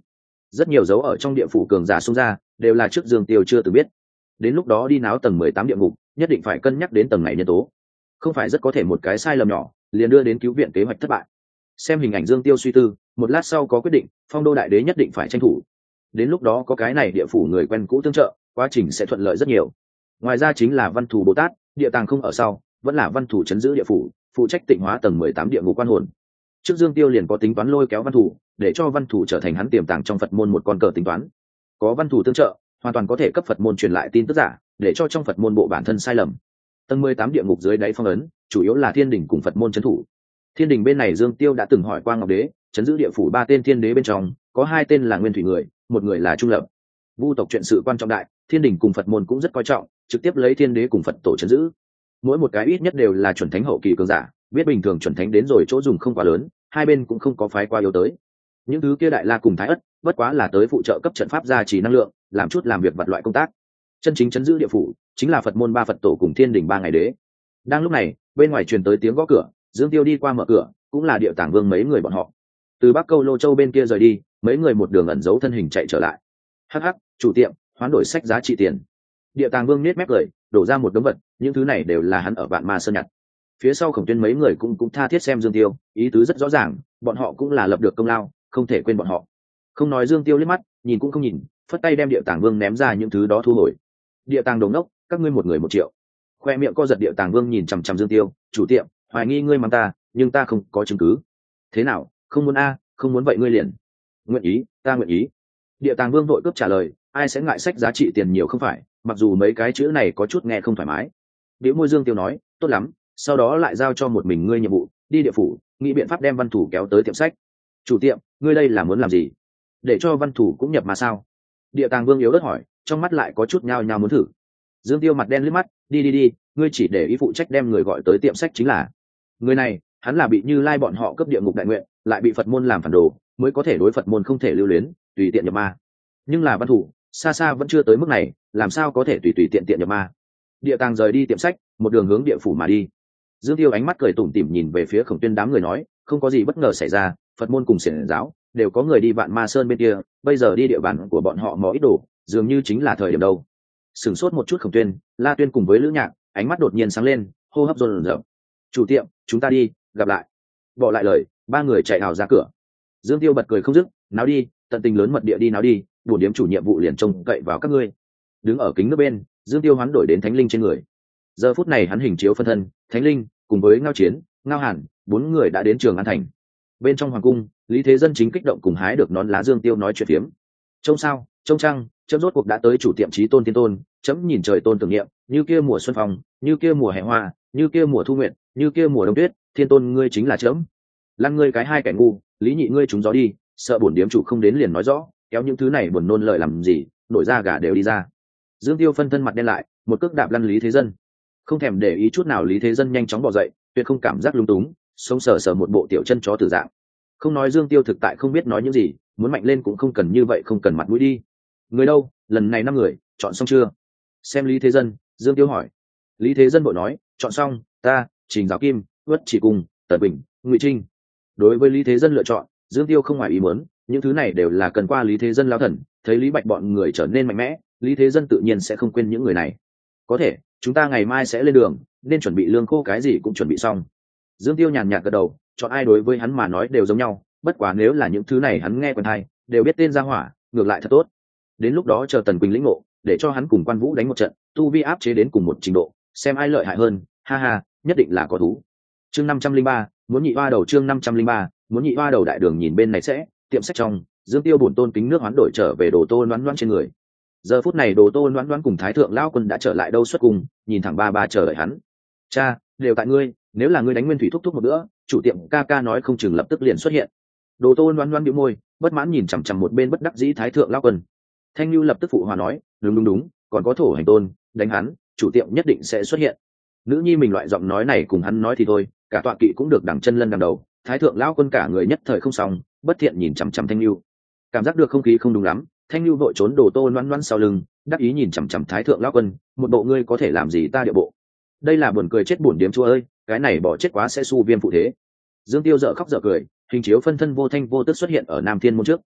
rất nhiều dấu ở trong địa phủ cường giả xung ra đều là trước Dương Tiêu chưa từng biết. Đến lúc đó đi náo tầng mười tám địa ngục nhất định phải cân nhắc đến tầng này nhân tố, không phải rất có thể một cái sai lầm nhỏ liền đưa đến cứu viện kế hoạch thất bại. Xem hình ảnh Dương Tiêu suy tư một lát sau có quyết định, Phong Đô đại đế nhất định phải tranh thủ, đến lúc đó có cái này địa phủ người quen cũ tương trợ, quá trình sẽ thuận lợi rất nhiều. Ngoài ra chính là Văn Thủ Bồ Tát, địa tàng không ở sau, vẫn là Văn Thủ chấn giữ địa phủ, phụ trách tịnh hóa tầng mười tám địa ngục quan hồn. Trước Dương Tiêu liền có tính toán lôi kéo Văn Thủ, để cho Văn Thủ trở thành hắn tiềm tàng trong Phật môn một con cờ tính toán. Có Văn Thủ tương trợ, hoàn toàn có thể cấp Phật môn truyền lại tin tức giả, để cho trong Phật môn bộ bản thân sai lầm. Tầng mười tám địa ngục dưới đáy phong ấn, chủ yếu là Thiên Đình cùng Phật môn trấn thủ. Thiên Đình bên này Dương Tiêu đã từng hỏi qua Ngọc Đế, trấn giữ địa phủ ba tên thiên đế bên trong, có hai tên là nguyên thủy người, một người là trung lập. Vu tộc chuyện sự quan trọng đại, Thiên Đình cùng Phật môn cũng rất coi trọng, trực tiếp lấy thiên đế cùng Phật tổ trấn giữ. Mỗi một cái ít nhất đều là chuẩn thánh hậu kỳ cường giả, biết bình thường chuẩn thánh đến rồi chỗ dùng không quá lớn, hai bên cũng không có phái qua yếu tới. Những thứ kia đại la cùng thái ất, bất quá là tới phụ trợ cấp trận pháp gia trì năng lượng, làm chút làm việc vặt loại công tác. Chân chính trấn giữ địa phủ chính là Phật môn ba Phật tổ cùng Thiên Đình ba ngày đế. Đang lúc này, bên ngoài truyền tới tiếng gõ cửa, Dương Tiêu đi qua mở cửa, cũng là Địa Tàng Vương mấy người bọn họ. Từ Bắc Câu Lô Châu bên kia rời đi, mấy người một đường ẩn giấu thân hình chạy trở lại. Hắc hắc, chủ tiệm, hoán đổi sách giá trị tiền. Địa Tàng Vương nết mép cười, đổ ra một đống vật, những thứ này đều là hắn ở Vạn Ma Sơn nhặt. Phía sau Khổng Tuyên mấy người cũng cũng tha thiết xem Dương Tiêu, ý tứ rất rõ ràng, bọn họ cũng là lập được công lao, không thể quên bọn họ. Không nói Dương Tiêu liếc mắt, nhìn cũng không nhìn, phất tay đem Địa Tàng Vương ném ra những thứ đó thu hồi. Địa Tàng Đồng đốc, các ngươi một người một triệu. Khoe miệng co giật, Địa Tàng Vương nhìn chằm chằm Dương Tiêu, chủ tiệm, hoài nghi ngươi mắng ta, nhưng ta không có chứng cứ. Thế nào, không muốn a, không muốn vậy ngươi liền. Nguyện ý, ta nguyện ý. Địa Tàng Vương vội cướp trả lời, ai sẽ ngại sách giá trị tiền nhiều không phải, mặc dù mấy cái chữ này có chút nghe không thoải mái. Biểu môi Dương Tiêu nói, tốt lắm, sau đó lại giao cho một mình ngươi nhiệm vụ, đi địa phủ, nghĩ biện pháp đem Văn Thủ kéo tới tiệm sách. Chủ tiệm, ngươi đây là muốn làm gì? Để cho Văn Thủ cũng nhập mà sao? Địa Tàng Vương yếu ớt hỏi, trong mắt lại có chút nhao nhao muốn thử. Dương Tiêu mặt đen liếc mắt, đi đi đi, ngươi chỉ để ý phụ trách đem người gọi tới tiệm sách chính là. Người này, hắn là bị Như Lai bọn họ cấp địa ngục đại nguyện, lại bị Phật môn làm phản đồ, mới có thể đối Phật môn không thể lưu luyến, tùy tiện nhập ma. Nhưng là Văn Thủ, xa xa vẫn chưa tới mức này, làm sao có thể tùy tùy tiện tiện nhập ma? Địa Tàng rời đi tiệm sách, một đường hướng địa phủ mà đi. Dương Tiêu ánh mắt cười tủm tỉm nhìn về phía Khổng Tuyên đám người nói, không có gì bất ngờ xảy ra, Phật môn cùng xiển giáo đều có người đi Vạn Ma Sơn bên kia, bây giờ đi địa bàn của bọn họ mò ít đồ, dường như chính là thời điểm đâu. Sửng sốt một chút Khổng Tuyên, La Tuyên cùng với Lữ Nhạc, ánh mắt đột nhiên sáng lên, hô hấp dồn dập. Chủ tiệm, chúng ta đi, gặp lại. Bỏ lại lời, ba người chạy ảo ra cửa. Dương Tiêu bật cười không dứt, náo đi, tận tình lớn mật địa đi náo đi, bổn điếm chủ nhiệm vụ liền trông cậy vào các ngươi. Đứng ở kính nước bên, Dương Tiêu hoán đổi đến thánh linh trên người. Giờ phút này hắn hình chiếu phân thân, thánh linh cùng với Ngao Chiến, Ngao Hàn, bốn người đã đến Trường An thành. Bên trong hoàng cung, Lý Thế Dân chính kích động cùng hái được nón lá Dương Tiêu nói chuyện phiếm. Trông sao, trông trăng, chấm rốt cuộc đã tới chủ tiệm chí tôn tiên tôn, chấm nhìn trời tôn tưởng niệm, như kia mùa xuân phong, như kia mùa hè hoa, như kia mùa thu nguyện, như kia mùa đông tuyết, thiên tôn ngươi chính là chấm. Lăng ngươi cái hai kẻ ngu, Lý nhị ngươi trúng gió đi, sợ bổn điếm chủ không đến liền nói rõ, kéo những thứ này buồn nôn lời làm gì, nổi ra gà đều đi ra. Dương Tiêu phân thân mặt đen lại, một cước đạp lăn Lý Thế Dân. Không thèm để ý chút nào Lý Thế Dân nhanh chóng bỏ dậy, tuyệt không cảm giác lung túng, sống sờ sờ một bộ tiểu chân chó tử dạng. Không nói Dương Tiêu thực tại không biết nói những gì, muốn mạnh lên cũng không cần như vậy, không cần mặt mũi đi. Người đâu, lần này năm người, chọn xong chưa? Xem Lý Thế Dân, Dương Tiêu hỏi. Lý Thế Dân vội nói, chọn xong, ta, Trình Giáo Kim, Uất Chỉ Cùng, Tần Bình, Ngụy Trinh. Đối với Lý Thế Dân lựa chọn, Dương Tiêu không ngoài ý muốn, những thứ này đều là cần qua Lý Thế Dân lao thần, thấy Lý Bạch bọn người trở nên mạnh mẽ, Lý Thế Dân tự nhiên sẽ không quên những người này. Có thể, chúng ta ngày mai sẽ lên đường, nên chuẩn bị lương khô cái gì cũng chuẩn bị xong. Dương Tiêu nhàn nhạt gật đầu, chọn ai đối với hắn mà nói đều giống nhau, bất quá nếu là những thứ này hắn nghe quen hay, đều biết tên ra hỏa, ngược lại thật tốt. Đến lúc đó chờ Tần Quỳnh lĩnh ngộ, để cho hắn cùng Quan Vũ đánh một trận, tu vi áp chế đến cùng một trình độ, xem ai lợi hại hơn, ha ha, nhất định là có thú. Chương năm trăm linh ba, muốn nhị hoa đầu chương năm trăm linh ba, muốn nhị hoa đầu đại đường nhìn bên này sẽ, tiệm sách trong, Dương Tiêu bổn tôn kính nước hoán đổi trở về đồ tô loãn loãn trên người. Giờ phút này đồ tô loãn loãn cùng Thái thượng lão quân đã trở lại đâu xuất cùng, nhìn thẳng ba ba chờ đợi hắn. Cha, đều tại ngươi, nếu là ngươi đánh Nguyên Thủy thúc thúc một bữa, chủ tiệm ca ca nói không chừng lập tức liền xuất hiện. Đồ tô loãn loãn bĩu môi, bất mãn nhìn chằm chằm một bên bất đắc dĩ Thái thượng lão quân. Thanh Nhu lập tức phụ hòa nói, đúng đúng đúng, còn có thổ hành tôn, đánh hắn, chủ tiệm nhất định sẽ xuất hiện. Nữ nhi mình loại giọng nói này cùng hắn nói thì thôi, cả tọa kỵ cũng được đằng chân lân đằng đầu. Thái thượng lão quân cả người nhất thời không xong, bất thiện nhìn chằm chằm Thanh Nhu, cảm giác được không khí không đúng lắm. Thanh Nhu vội trốn đồ tô loãn loãn sau lưng, đắc ý nhìn chằm chằm Thái thượng lão quân, một bộ ngươi có thể làm gì ta địa bộ. Đây là buồn cười chết bổn điếm chúa ơi, cái này bỏ chết quá sẽ su viêm phụ thế. Dương Tiêu dở khóc dở cười, hình chiếu phân thân vô thanh vô tức xuất hiện ở Nam Thiên môn trước.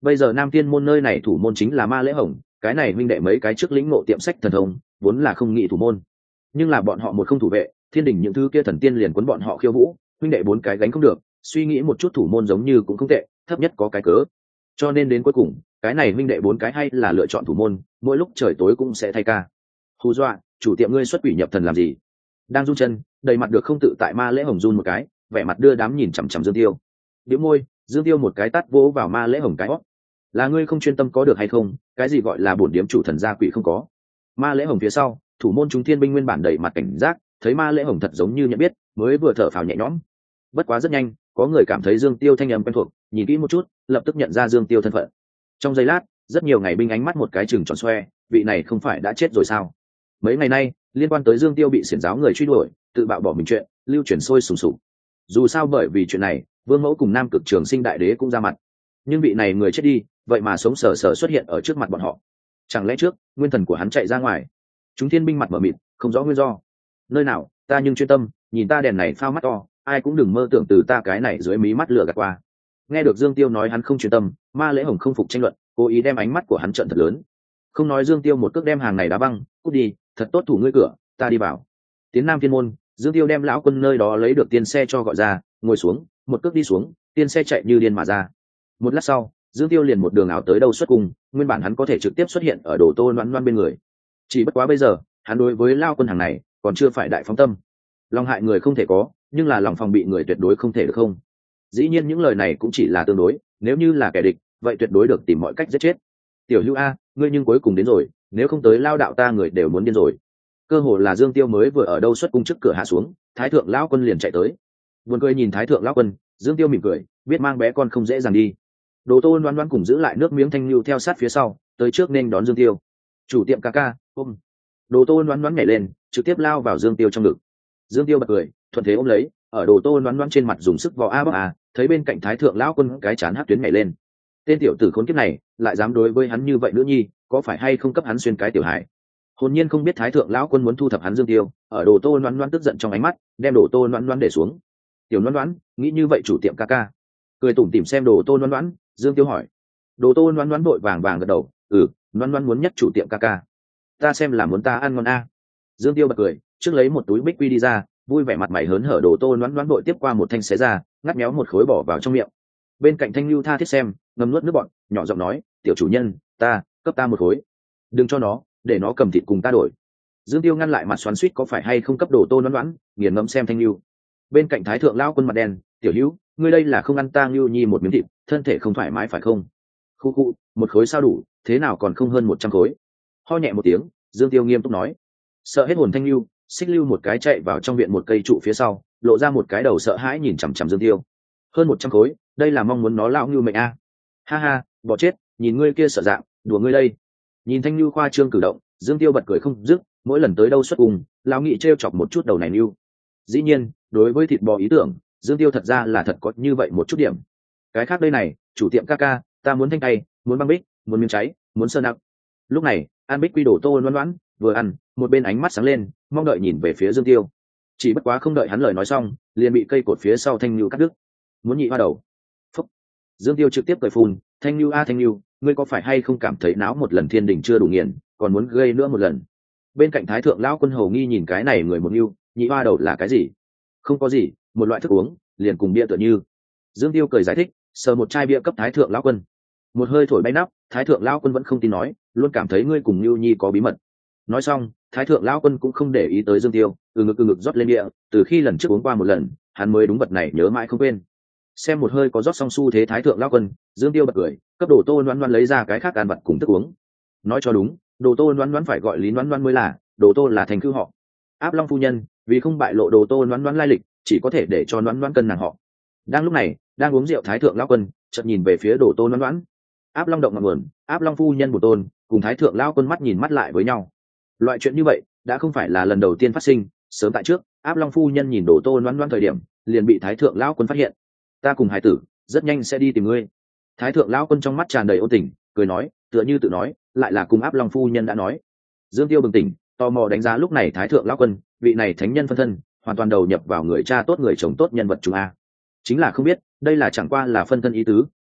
bây giờ Nam Thiên môn nơi này thủ môn chính là Ma Lễ Hồng, cái này huynh đệ mấy cái trước lĩnh ngộ tiệm sách thần thông vốn là không nghĩ thủ môn, nhưng là bọn họ một không thủ vệ, thiên đình những thứ kia thần tiên liền cuốn bọn họ khiêu vũ, huynh đệ bốn cái gánh không được, suy nghĩ một chút thủ môn giống như cũng không tệ, thấp nhất có cái cớ, cho nên đến cuối cùng cái này huynh đệ bốn cái hay là lựa chọn thủ môn, mỗi lúc trời tối cũng sẽ thay ca. Hù dọa, chủ tiệm ngươi xuất quỷ nhập thần làm gì? Đang run chân, đầy mặt được không tự tại Ma Lễ Hồng run một cái, vẻ mặt đưa đám nhìn chằm chằm Dương Tiêu. Bĩu môi, Dương Tiêu một cái tát vỗ vào Ma Lễ Hồng cái hót. Là ngươi không chuyên tâm có được hay không? Cái gì gọi là bổn điếm chủ thần gia quỷ không có? Ma Lễ Hồng phía sau, thủ môn chúng thiên binh nguyên bản đầy mặt cảnh giác, thấy Ma Lễ Hồng thật giống như nhận biết, mới vừa thở phào nhẹ nhõm. Bất quá rất nhanh, có người cảm thấy Dương Tiêu thanh âm quen thuộc, nhìn kỹ một chút, lập tức nhận ra Dương Tiêu thân phận. Trong giây lát, rất nhiều ngày binh ánh mắt một cái chừng tròn xoe, vị này không phải đã chết rồi sao? Mấy ngày nay, liên quan tới Dương Tiêu bị xiển giáo người truy đuổi, tự bạo bỏ mình chuyện, lưu truyền sôi sùng sục. Dù sao bởi vì chuyện này, Vương Mẫu cùng Nam Cực Trường Sinh đại đế cũng ra mặt. Nhưng vị này người chết đi, vậy mà sống sờ sờ xuất hiện ở trước mặt bọn họ. Chẳng lẽ trước, nguyên thần của hắn chạy ra ngoài? Chúng thiên binh mặt mở mịt, không rõ nguyên do. Nơi nào, ta nhưng chuyên tâm, nhìn ta đèn này phao mắt to, ai cũng đừng mơ tưởng từ ta cái này dưới mí mắt lửa gạt qua. Nghe được Dương Tiêu nói hắn không chuyên tâm, Ma Lễ Hồng không phục tranh luận, cố ý đem ánh mắt của hắn trợn thật lớn. Không nói Dương Tiêu một cước đem hàng này đá băng, cút đi, thật tốt thủ ngươi cửa, ta đi vào. Tiến Nam Thiên môn, Dương Tiêu đem lão quân nơi đó lấy được tiền xe cho gọi ra, ngồi xuống, một cước đi xuống, tiền xe chạy như điên mà ra. Một lát sau, Dương Tiêu liền một đường ảo tới đâu xuất cùng, nguyên bản hắn có thể trực tiếp xuất hiện ở Đồ Tô Loan Loan bên người. Chỉ bất quá bây giờ, hắn đối với lao quân hàng này còn chưa phải đại phóng tâm. Lòng hại người không thể có, nhưng là lòng phòng bị người tuyệt đối không thể được không? Dĩ nhiên những lời này cũng chỉ là tương đối, nếu như là kẻ địch, vậy tuyệt đối được tìm mọi cách giết chết. Tiểu Hữu a, ngươi nhưng cuối cùng đến rồi, nếu không tới lao đạo ta người đều muốn điên rồi. Cơ hồ là Dương Tiêu mới vừa ở đâu xuất cung trước cửa hạ xuống, Thái thượng lão quân liền chạy tới. Buồn cười nhìn Thái thượng lão quân, Dương Tiêu mỉm cười, biết mang bé con không dễ dàng đi. Đồ Tô Loan Loan cùng giữ lại nước miếng thanh lưu theo sát phía sau, tới trước nên đón Dương Tiêu. Chủ tiệm ca ca, ôm. Đồ Tô Loan Loan nhảy lên, trực tiếp lao vào Dương Tiêu trong ngực. Dương Tiêu bật cười, thuận thế ôm lấy, ở Đồ Tô Loan Loan trên mặt dùng sức vò a bóp a, thấy bên cạnh Thái thượng lão quân cái chán hất tuyến nhảy lên. Tên tiểu tử khốn kiếp này, lại dám đối với hắn như vậy nữa nhi, có phải hay không cấp hắn xuyên cái tiểu hải? Hồn nhiên không biết Thái thượng lão quân muốn thu thập hắn Dương Tiêu, ở Đồ Tô Loan Loan tức giận trong ánh mắt, đem Đồ Tô Loan Loan để xuống. Tiểu Loan Loan, nghĩ như vậy chủ tiệm ca ca. Cười tủm tỉm xem Đồ Tô Loan Loan, Dương Tiêu hỏi. Đồ Tô Loan Loan vội vàng vàng gật đầu, ừ, Loan Loan muốn nhất chủ tiệm ca ca. Ta xem là muốn ta ăn ngon a. Dương Tiêu bật cười, trước lấy một túi bích quy đi ra, vui vẻ mặt mày hớn hở Đồ Tô Loan Loan vội tiếp qua một thanh xé ra, ngắt méo một khối bỏ vào trong miệng. Bên cạnh Thanh Lưu tha thiết xem, ngầm nuốt nước bọn, nhỏ giọng nói, tiểu chủ nhân, ta, cấp ta một khối. Đừng cho nó, để nó cầm thịt cùng ta đổi. Dương Tiêu ngăn lại mặt xoắn xuýt có phải hay không cấp Đồ Tô Loan Loan, nghiền ngẫm xem Thanh Lưu. Bên cạnh Thái thượng lão quân mặt đen, tiểu hữu, ngươi đây là không ăn ta Lưu nhi một miếng thịt, thân thể không thoải mái phải không? Khu khu, một khối sao đủ, thế nào còn không hơn một trăm khối? Ho nhẹ một tiếng, Dương Tiêu nghiêm túc nói. Sợ hết hồn Thanh Lưu, Xích Lưu một cái chạy vào trong viện một cây trụ phía sau, lộ ra một cái đầu sợ hãi nhìn chằm chằm Dương Tiêu. Hơn một trăm khối, đây là mong muốn nó lão Lưu mệnh a. Ha ha, bỏ chết, nhìn ngươi kia sợ dạng, đùa ngươi đây. Nhìn Thanh Lưu khoa trương cử động, Dương Tiêu bật cười không dứt, mỗi lần tới đâu xuất cùng, lão nghị trêu chọc một chút đầu này Lưu. Dĩ nhiên, đối với thịt bò ý tưởng, Dương Tiêu thật ra là thật có như vậy một chút điểm. Cái khác đây này, chủ tiệm ca ca, ta muốn thanh tay, muốn băng bích, muốn miếng cháy, muốn sơn nặng. Lúc này, An Bích quy đổ tô loan loãn, vừa ăn, một bên ánh mắt sáng lên, mong đợi nhìn về phía Dương Tiêu. Chỉ bất quá không đợi hắn lời nói xong, liền bị cây cột phía sau Thanh Lưu cắt đứt. Muốn nhị hoa đầu. Phúc. Dương Tiêu trực tiếp cười phun, Thanh Lưu a Thanh Lưu, ngươi có phải hay không cảm thấy náo một lần thiên đình chưa đủ nghiền, còn muốn gây nữa một lần? Bên cạnh Thái thượng lão quân hầu nghi nhìn cái này người một Lưu, nhị hoa đầu là cái gì? Không có gì, một loại thức uống, liền cùng bia tựa như. Dương Tiêu cười giải thích, sờ một chai bia cấp Thái thượng lão quân. Một hơi thổi bay nắp, Thái thượng lão quân vẫn không tin nói, luôn cảm thấy ngươi cùng Lưu Nhi có bí mật. Nói xong, Thái thượng lão quân cũng không để ý tới Dương Tiêu, từ ngực từ ngực rót lên bia, từ khi lần trước uống qua một lần, hắn mới đúng vật này nhớ mãi không quên. Xem một hơi có rót xong xu thế Thái thượng lão quân, Dương Tiêu bật cười, cấp đồ tô loan loan lấy ra cái khác ăn vặt cùng thức uống. Nói cho đúng, đồ tô loan loan phải gọi lý loan loan mới là, đồ tô là thành cư họ. Áp Long phu nhân, vì không bại lộ đồ tô loan loan lai lịch, chỉ có thể để cho loan loan cân nàng họ. Đang lúc này, đang uống rượu Thái thượng lão quân, chợt nhìn về phía đồ tô loan loan. Áp Long động ngọn nguồn, Áp Long phu nhân bổ tôn, cùng Thái thượng lão quân mắt nhìn mắt lại với nhau. Loại chuyện như vậy đã không phải là lần đầu tiên phát sinh, sớm tại trước, Áp Long phu nhân nhìn đồ tô loan loan thời điểm, liền bị Thái thượng lão quân phát hiện. Ta cùng hải tử rất nhanh sẽ đi tìm ngươi. Thái thượng lão quân trong mắt tràn đầy ôn tình, cười nói, tựa như tự nói, lại là cùng Áp Long phu nhân đã nói. Dương Tiêu bừng tỉnh, tò mò đánh giá lúc này Thái thượng lão quân, vị này thánh nhân phân thân, hoàn toàn đầu nhập vào người cha tốt người chồng tốt nhân vật chúng a. Chính là không biết, đây là chẳng qua là phân thân ý tứ,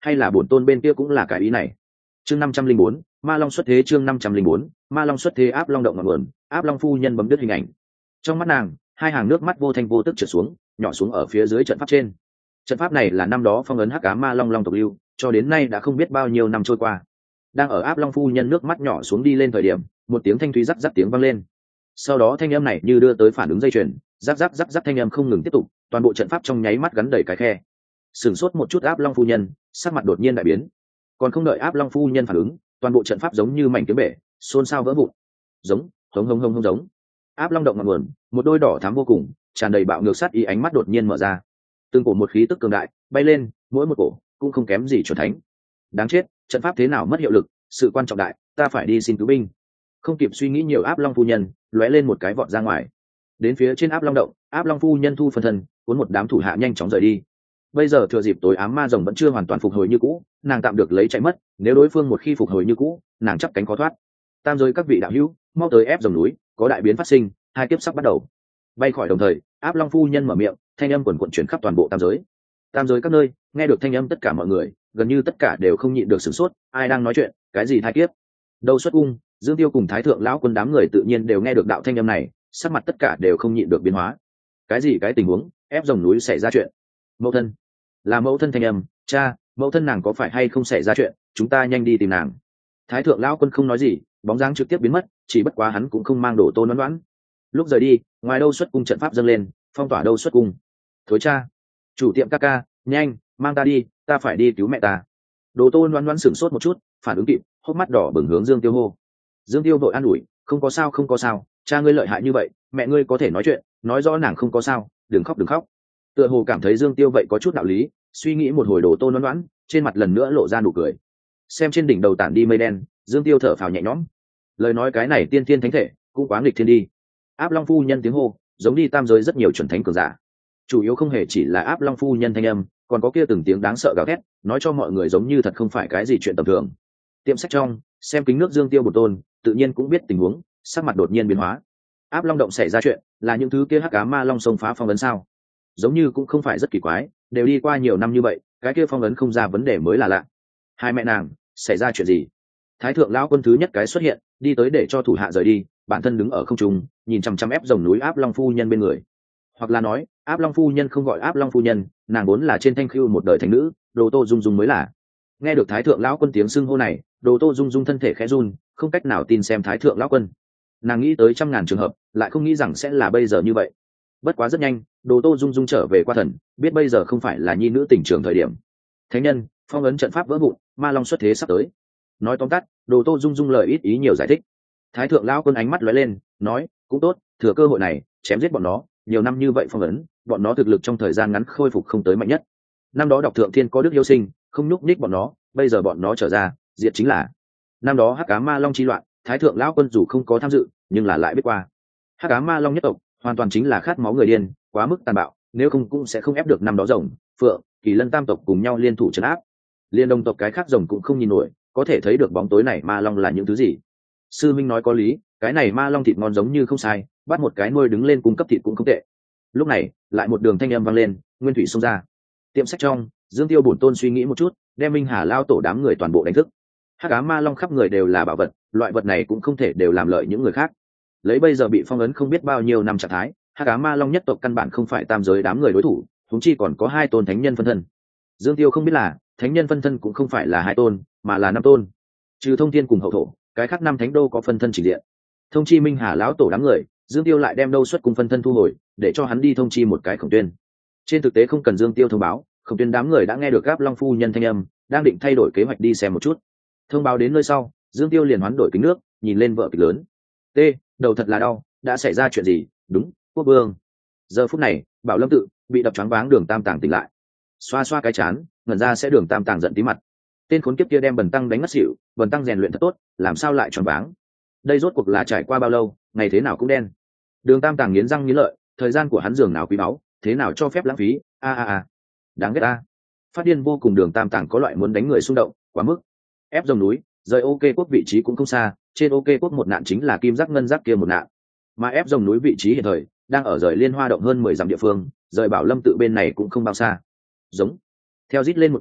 hay là bổn tôn bên kia cũng là cái ý này. Chương năm trăm linh bốn, ma long xuất thế. Chương năm trăm linh bốn, ma long xuất thế. Áp long động ngọn nguồn. Áp long phu nhân bấm đứt hình ảnh. Trong mắt nàng, hai hàng nước mắt vô thanh vô tức trượt xuống, nhỏ xuống ở phía dưới trận pháp trên. Trận pháp này là năm đó phong ấn hắc ám ma long long tộc lưu, cho đến nay đã không biết bao nhiêu năm trôi qua. Đang ở Áp long phu nhân nước mắt nhỏ xuống đi lên thời điểm, một tiếng thanh thúy rắc rắc tiếng vang lên. Sau đó thanh âm này như đưa tới phản ứng dây chuyền, rắc rắc rắc rắc thanh âm không ngừng tiếp tục, toàn bộ trận pháp trong nháy mắt gắn đầy cái khe. Sửng sốt một chút Áp long phu nhân, sắc mặt đột nhiên đại biến. Còn không đợi Áp long phu nhân phản ứng, toàn bộ trận pháp giống như mảnh kiếm bể, xôn xao vỡ vụn. Giống, hống hống hống hống giống. Áp long động ngọn nguồn, một đôi đỏ thắm vô cùng, tràn đầy bạo ngược sát ý ánh mắt đột nhiên mở ra. Từng cổ một khí tức cường đại bay lên, mỗi một cổ cũng không kém gì chuẩn thánh. Đáng chết, trận pháp thế nào mất hiệu lực, sự quan trọng đại, ta phải đi xin cứu binh. Không kịp suy nghĩ nhiều Áp long phu nhân lóe lên một cái vọt ra ngoài. Đến phía trên Áp long động, Áp long phu nhân thu phân thân, cuốn một đám thủ hạ nhanh chóng rời đi. Bây giờ thừa dịp tối ám ma rồng vẫn chưa hoàn toàn phục hồi như cũ, nàng tạm được lấy chạy mất, nếu đối phương một khi phục hồi như cũ, nàng chắp cánh khó thoát. Tam giới các vị đạo hữu, mau tới ép rồng núi, có đại biến phát sinh, hai kiếp sắp bắt đầu. Bay khỏi đồng thời, Áp long phu nhân mở miệng, thanh âm quần quần chuyển khắp toàn bộ tam giới. Tam giới các nơi, nghe được thanh âm tất cả mọi người, gần như tất cả đều không nhịn được sửng sốt, ai đang nói chuyện, cái gì thai kiếp? Đâu xuất cung, Dương Tiêu cùng Thái thượng lão quân đám người tự nhiên đều nghe được đạo thanh âm này, sắc mặt tất cả đều không nhịn được biến hóa. Cái gì cái tình huống, ép rồng núi xảy ra chuyện? Mẫu thân, là mẫu thân thanh âm, cha, mẫu thân nàng có phải hay không xảy ra chuyện, chúng ta nhanh đi tìm nàng. Thái thượng lão quân không nói gì, bóng dáng trực tiếp biến mất, chỉ bất quá hắn cũng không mang đồ tôn đoán đoán. Lúc rời đi, ngoài đâu xuất cung trận pháp dâng lên, phong tỏa đâu xuất cung. Thối cha, chủ tiệm ca ca, nhanh, mang ta đi, ta phải đi cứu mẹ ta. Đồ tôn đoán đoán sửng sốt một chút, phản ứng kịp, hốc mắt đỏ bừng hướng Dương Tiêu hô. Dương Tiêu vội an ủi, không có sao không có sao, cha ngươi lợi hại như vậy, mẹ ngươi có thể nói chuyện, nói rõ nàng không có sao, đừng khóc đừng khóc. Tựa hồ cảm thấy Dương Tiêu vậy có chút đạo lý, suy nghĩ một hồi đồ tôn đoán đoán, trên mặt lần nữa lộ ra nụ cười. Xem trên đỉnh đầu tản đi mây đen, Dương Tiêu thở phào nhẹ nhõm. Lời nói cái này tiên thiên thánh thể, cũng quá nghịch thiên đi. Áp long phu nhân tiếng hô, giống đi tam giới rất nhiều chuẩn thánh cường giả. Chủ yếu không hề chỉ là Áp long phu nhân thanh âm, còn có kia từng tiếng đáng sợ gào thét, nói cho mọi người giống như thật không phải cái gì chuyện tầm thường. Tiệm sách trong, xem kính nước Dương Tiêu bổn tôn, tự nhiên cũng biết tình huống, sắc mặt đột nhiên biến hóa. Áp long động xảy ra chuyện, là những thứ kia hắc ám ma long sông phá phong ấn sao? Giống như cũng không phải rất kỳ quái, đều đi qua nhiều năm như vậy, cái kia phong ấn không ra vấn đề mới là lạ. Hai mẹ nàng, xảy ra chuyện gì? Thái thượng lão quân thứ nhất cái xuất hiện, đi tới để cho thủ hạ rời đi, bản thân đứng ở không trung, nhìn chăm chăm ép rồng núi Áp long phu nhân bên người. Hoặc là nói, Áp long phu nhân không gọi Áp long phu nhân, nàng vốn là trên thanh khưu một đời thành nữ, Đồ Tô Dung Dung mới là. Nghe được Thái thượng lão quân tiếng xưng hô này, Đồ Tô Dung Dung thân thể khẽ run, không cách nào tin xem Thái thượng lão quân. Nàng nghĩ tới trăm ngàn trường hợp, lại không nghĩ rằng sẽ là bây giờ như vậy. Bất quá rất nhanh, Đồ Tô Dung Dung trở về qua thần, biết bây giờ không phải là nhi nữ tình trường thời điểm. Thánh nhân, phong ấn trận pháp vỡ vụn, ma long xuất thế sắp tới. Nói tóm tắt, Đồ Tô Dung Dung lời ít ý nhiều giải thích. Thái thượng lão quân ánh mắt lóe lên, nói, cũng tốt, thừa cơ hội này, chém giết bọn nó, nhiều năm như vậy phong ấn, bọn nó thực lực trong thời gian ngắn khôi phục không tới mạnh nhất. Năm đó đọc thượng thiên có đức yêu sinh, không nhúc nhích bọn nó, bây giờ bọn nó trở ra, diệt chính là. Năm đó hắc ám ma long chi loạn, Thái thượng lão quân dù không có tham dự, nhưng là lại biết qua. Hắc ám ma long nhất tộc, hoàn toàn chính là khát máu người điên, quá mức tàn bạo, nếu không cũng sẽ không ép được năm đó rồng, phượng, kỳ lân tam tộc cùng nhau liên thủ trấn áp. Liên đồng tộc cái khác rồng cũng không nhìn nổi, có thể thấy được bóng tối này ma long là những thứ gì. Sư minh nói có lý, cái này ma long thịt ngon giống như không sai, bắt một cái nuôi đứng lên cung cấp thịt cũng không tệ. Lúc này, lại một đường thanh âm vang lên, nguyên thủy xông ra. Tiệm sách trong, Dương Tiêu bổn tôn suy nghĩ một chút, đem Minh Hà lao tổ đám người toàn bộ đánh thức. Hắc ám ma long khắp người đều là bảo vật, loại vật này cũng không thể đều làm lợi những người khác. Lấy bây giờ bị phong ấn không biết bao nhiêu năm trạng thái, Hắc ám ma long nhất tộc căn bản không phải tam giới đám người đối thủ, chúng chi còn có hai tôn thánh nhân phân thân. Dương Tiêu không biết là, thánh nhân phân thân cũng không phải là hai tôn, mà là năm tôn. Trừ Thông Thiên cùng Hậu Thổ, cái khác năm thánh đô có phân thân chỉ diện. Thông chi Minh Hà lão tổ đám người, Dương Tiêu lại đem đâu xuất cùng phân thân thu hồi, để cho hắn đi thông chi một cái Khổng Tuyên. Trên thực tế không cần Dương Tiêu thông báo, Khổng Tuyên đám người đã nghe được Gáp Long phu nhân thanh âm, đang định thay đổi kế hoạch đi xem một chút. Thông báo đến nơi sau, Dương Tiêu liền hoán đổi kính nước, nhìn lên vợ kịch lớn. T, đầu thật là đau, đã xảy ra chuyện gì? Đúng, quốc vương. Giờ phút này, Bảo Lâm tự bị đập choáng váng, Đường Tam Tàng tỉnh lại, xoa xoa cái chán, ngẩn ra sẽ Đường Tam Tàng giận tí mặt. Tên khốn kiếp kia đem Bần Tăng đánh ngất xỉu, Bần Tăng rèn luyện thật tốt, làm sao lại choáng váng? Đây rốt cuộc là trải qua bao lâu, ngày thế nào cũng đen. Đường Tam Tàng nghiến răng nghiến lợi, thời gian của hắn dường nào quý báu, thế nào cho phép lãng phí? A a a, đáng ghét a. Phát điên vô cùng, Đường Tam Tàng có loại muốn đánh người xung động, quá mức. Ép rồng núi, rời OK quốc vị trí cũng không xa, trên OK quốc một nạn chính là kim giác ngân giác kia một nạn, mà ép rồng núi vị trí hiện thời đang ở rời Liên Hoa động hơn mười dặm địa phương, rời Bảo Lâm tự bên này cũng không bao xa. Giống. Theo rít lên một tiếng,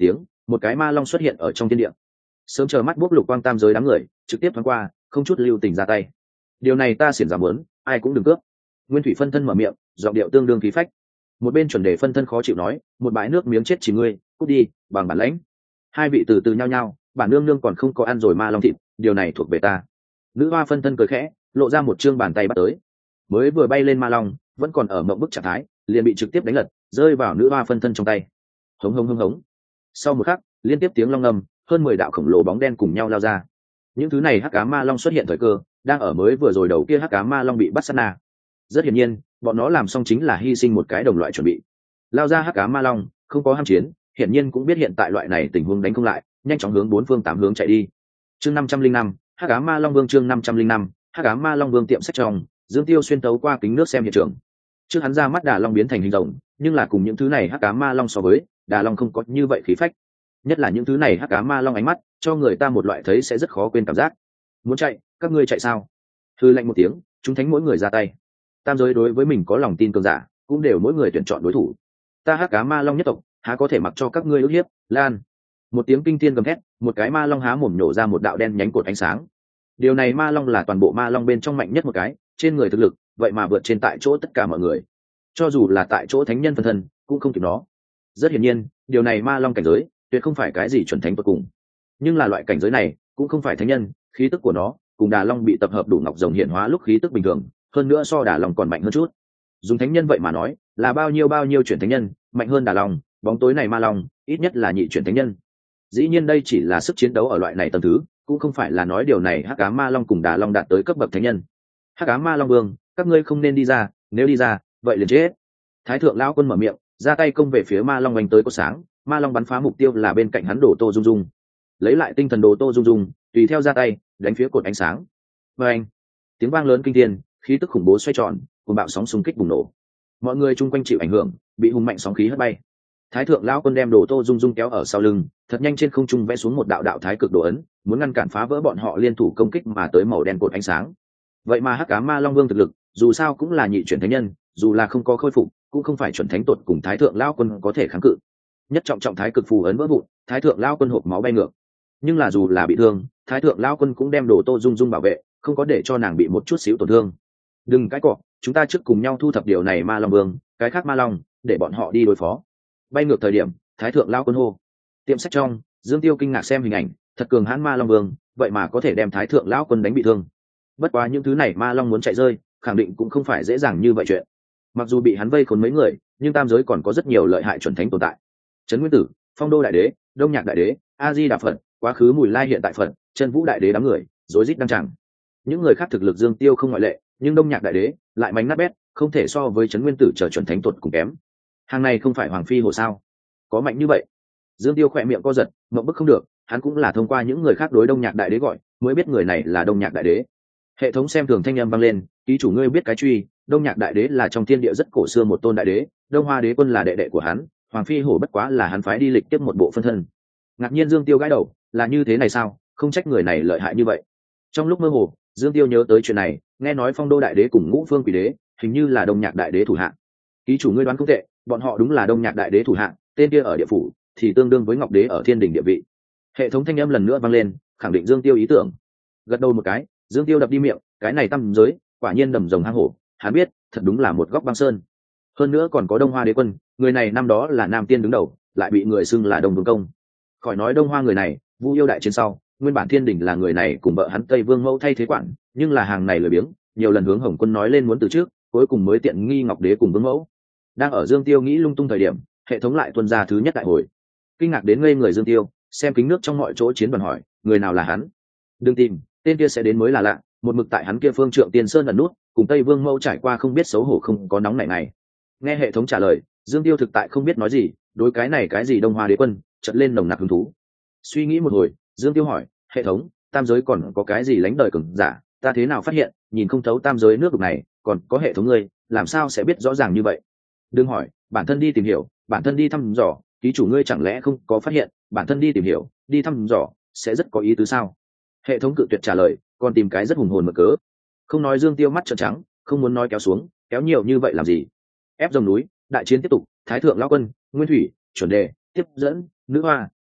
một cái ma long xuất hiện ở trong thiên địa, sớm chờ mắt bốc lục quang tam giới đám người trực tiếp thoáng qua, không chút lưu tình ra tay. Điều này ta xiển giảm muốn, ai cũng đừng cướp. Nguyên thủy phân thân mở miệng, giọng điệu tương đương khí phách. Một bên chuẩn đề phân thân khó chịu nói, một bãi nước miếng chết chỉ ngươi, cút đi, bằng bản lãnh. Hai vị từ từ nhau nhau, bản nương nương còn không có ăn rồi ma long thịt, điều này thuộc về ta. Nữ hoa phân thân cười khẽ, lộ ra một chương bàn tay bắt tới. Mới vừa bay lên ma long, vẫn còn ở mộng bức trạng thái, liền bị trực tiếp đánh lật, rơi vào nữ hoa phân thân trong tay. Hống hống hống hống. Sau một khắc, liên tiếp tiếng long ngâm, hơn mười đạo khổng lồ bóng đen cùng nhau lao ra. Những thứ này hắc ám ma long xuất hiện thời cơ, đang ở mới vừa rồi đầu kia hắc ám ma long bị bắt sát na. Rất hiển nhiên, bọn nó làm xong chính là hy sinh một cái đồng loại chuẩn bị. Lao ra hắc ám ma long, không có ham chiến, hiển nhiên cũng biết hiện tại loại này tình huống đánh không lại, nhanh chóng hướng bốn phương tám hướng chạy đi. Chương năm trăm linh năm, hắc ám ma long vương. Chương năm trăm linh năm, hắc ám ma long vương. Tiệm sách trong, Dương Tiêu xuyên tấu qua kính nước xem hiện trường. Trước hắn ra mắt đà long biến thành hình rồng, nhưng là cùng những thứ này hắc ám ma long so với, đà long không có như vậy khí phách. Nhất là những thứ này hắc ám ma long ánh mắt, cho người ta một loại thấy sẽ rất khó quên cảm giác. Muốn chạy, các ngươi chạy sao? Hư lạnh một tiếng, chúng thánh mỗi người ra tay. Tam giới đối với mình có lòng tin cường giả, cũng đều mỗi người tuyển chọn đối thủ. Ta hắc ám ma long nhất tộc, há có thể mặc cho các ngươi ức hiếp? Lan! Một tiếng kinh thiên gầm thét, một cái ma long há mồm nhổ ra một đạo đen nhánh cột ánh sáng. Điều này ma long là toàn bộ ma long bên trong mạnh nhất một cái, trên người thực lực, vậy mà vượt trên tại chỗ tất cả mọi người. Cho dù là tại chỗ thánh nhân phân thân, cũng không kịp nó. Rất hiển nhiên, điều này ma long cảnh giới, tuyệt không phải cái gì chuẩn thánh cuối cùng. Nhưng là loại cảnh giới này, cũng không phải thánh nhân, khí tức của nó, cùng đà long bị tập hợp đủ ngọc rồng hiện hóa lúc khí tức bình thường, hơn nữa so đà long còn mạnh hơn chút. Dùng thánh nhân vậy mà nói, là bao nhiêu bao nhiêu chuyển thánh nhân, mạnh hơn đà long, bóng tối này ma long, ít nhất là nhị chuyển thánh nhân. Dĩ nhiên đây chỉ là sức chiến đấu ở loại này tầng thứ, cũng không phải là nói điều này hắc ám ma long cùng đà long đạt tới cấp bậc thánh nhân. Hắc ám ma long vương, các ngươi không nên đi ra, nếu đi ra, vậy liền chết. Thái thượng lão quân mở miệng, ra tay công về phía ma long oanh tới có sáng, ma long bắn phá mục tiêu là bên cạnh hắn Đồ Tô Dung Dung. Lấy lại tinh thần Đồ Tô Dung Dung, tùy theo ra tay, đánh phía cột ánh sáng. Và anh, tiếng vang lớn kinh thiên, khí tức khủng bố xoay tròn, cùng bạo sóng xung kích bùng nổ. Mọi người chung quanh chịu ảnh hưởng, bị hung mạnh sóng khí hất bay. Thái thượng lão quân đem Đồ Tô Dung Dung kéo ở sau lưng, thật nhanh trên không trung vẽ xuống một đạo đạo thái cực đồ ấn, muốn ngăn cản phá vỡ bọn họ liên thủ công kích mà tới màu đen cột ánh sáng. Vậy mà hắc ám ma long vương thực lực, dù sao cũng là nhị chuyển thánh nhân, dù là không có khôi phục, cũng không phải chuẩn thánh tột cùng thái thượng lão quân có thể kháng cự. Nhất trọng trọng thái cực phù ấn vỡ vụn, thái thượng lão quân hộp máu bay ngược. Nhưng là dù là bị thương, thái thượng lão quân cũng đem Đồ Tô Dung Dung bảo vệ, không có để cho nàng bị một chút xíu tổn thương. Đừng cái cọ, chúng ta trước cùng nhau thu thập điều này ma long vương, cái khác ma long, để bọn họ đi đối phó. Bay ngược thời điểm, thái thượng lão quân hô. Tiệm sách trong, Dương Tiêu kinh ngạc xem hình ảnh, thật cường hãn ma long vương, vậy mà có thể đem thái thượng lão quân đánh bị thương. Bất quá những thứ này ma long muốn chạy rơi, khẳng định cũng không phải dễ dàng như vậy chuyện. Mặc dù bị hắn vây khốn mấy người, nhưng tam giới còn có rất nhiều lợi hại chuẩn thánh tồn tại. Trấn Nguyên Tử, Phong Đô Đại Đế, Đông Nhạc Đại Đế, A Di Đà Phật, quá khứ Mùi Lai hiện tại Phật, Chân Vũ Đại Đế đám người, rối rít đăng tràng. Những người khác thực lực Dương Tiêu không ngoại lệ, nhưng Đông Nhạc Đại Đế lại mánh nát bét, không thể so với Trấn Nguyên Tử trở chuẩn thánh tuột cùng kém. Hàng này không phải Hoàng Phi Hổ sao? Có mạnh như vậy? Dương Tiêu khỏe miệng co giật, mộng bức không được, hắn cũng là thông qua những người khác đối Đông Nhạc Đại Đế gọi, mới biết người này là Đông Nhạc Đại Đế. Hệ thống xem thường thanh âm vang lên, ký chủ ngươi biết cái truy, Đông Nhạc Đại Đế là trong thiên địa rất cổ xưa một tôn đại đế, Đông Hoa Đế quân là đệ đệ của hắn, Hoàng Phi Hổ bất quá là hắn phái đi lịch tiếp một bộ phân thân. Ngạc nhiên Dương Tiêu gãi đầu, là như thế này sao? Không trách người này lợi hại như vậy. Trong lúc mơ hồ, Dương Tiêu nhớ tới chuyện này, nghe nói Phong Đô Đại Đế cùng Ngũ Phương Quỷ Đế, hình như là Đông Nhạc Đại Đế thủ hạ. Ký chủ ngươi đoán không tệ, bọn họ đúng là Đông Nhạc Đại Đế thủ hạ, tên kia ở địa phủ thì tương đương với Ngọc Đế ở Thiên Đình địa vị. Hệ thống thanh âm lần nữa vang lên, khẳng định Dương Tiêu ý tưởng. Gật đầu một cái, Dương Tiêu đập đi miệng, cái này tăm giới, quả nhiên đầm rồng hang hổ, hắn biết, thật đúng là một góc băng sơn. Hơn nữa còn có Đông Hoa Đế quân, người này năm đó là Nam Tiên đứng đầu, lại bị người xưng là Đông Vương công. Khỏi nói Đông Hoa người này, Vu yêu đại chiến sau, nguyên bản Thiên Đình là người này cùng vợ hắn Tây Vương Mẫu thay thế quản, nhưng là hàng này lười biếng, nhiều lần hướng Hồng Quân nói lên muốn từ trước, cuối cùng mới tiện nghi Ngọc Đế cùng Vương Mẫu. Đang ở Dương Tiêu nghĩ lung tung thời điểm, hệ thống lại tuân ra thứ nhất đại hồi. Kinh ngạc đến ngây người Dương Tiêu, xem kính nước trong mọi chỗ chiến đoàn hỏi, người nào là hắn? Đừng tìm, tên kia sẽ đến mới là lạ, một mực tại hắn kia phương Trượng Tiên Sơn ẩn nút, cùng Tây Vương Mẫu trải qua không biết xấu hổ không có nóng nảy này. Nghe hệ thống trả lời, Dương Tiêu thực tại không biết nói gì, đối cái này cái gì Đông Hoa Đế quân, chợt lên nồng nặc hứng thú. Suy nghĩ một hồi, Dương Tiêu hỏi, hệ thống, tam giới còn có cái gì lánh đời cường giả, ta thế nào phát hiện, nhìn không thấu tam giới nước đục này, còn có hệ thống ngươi, làm sao sẽ biết rõ ràng như vậy? Đừng hỏi, bản thân đi tìm hiểu, bản thân đi thăm dò, ký chủ ngươi chẳng lẽ không có phát hiện, bản thân đi tìm hiểu, đi thăm dò, sẽ rất có ý tứ sao? Hệ thống cự tuyệt trả lời, còn tìm cái rất hùng hồn mở cớ. Không nói Dương Tiêu mắt trợn trắng, không muốn nói kéo xuống, kéo nhiều như vậy làm gì? Ép dòng núi, đại chiến tiếp tục, Thái thượng lão quân, Nguyên thủy, chuẩn đề, tiếp dẫn, nữ hoa,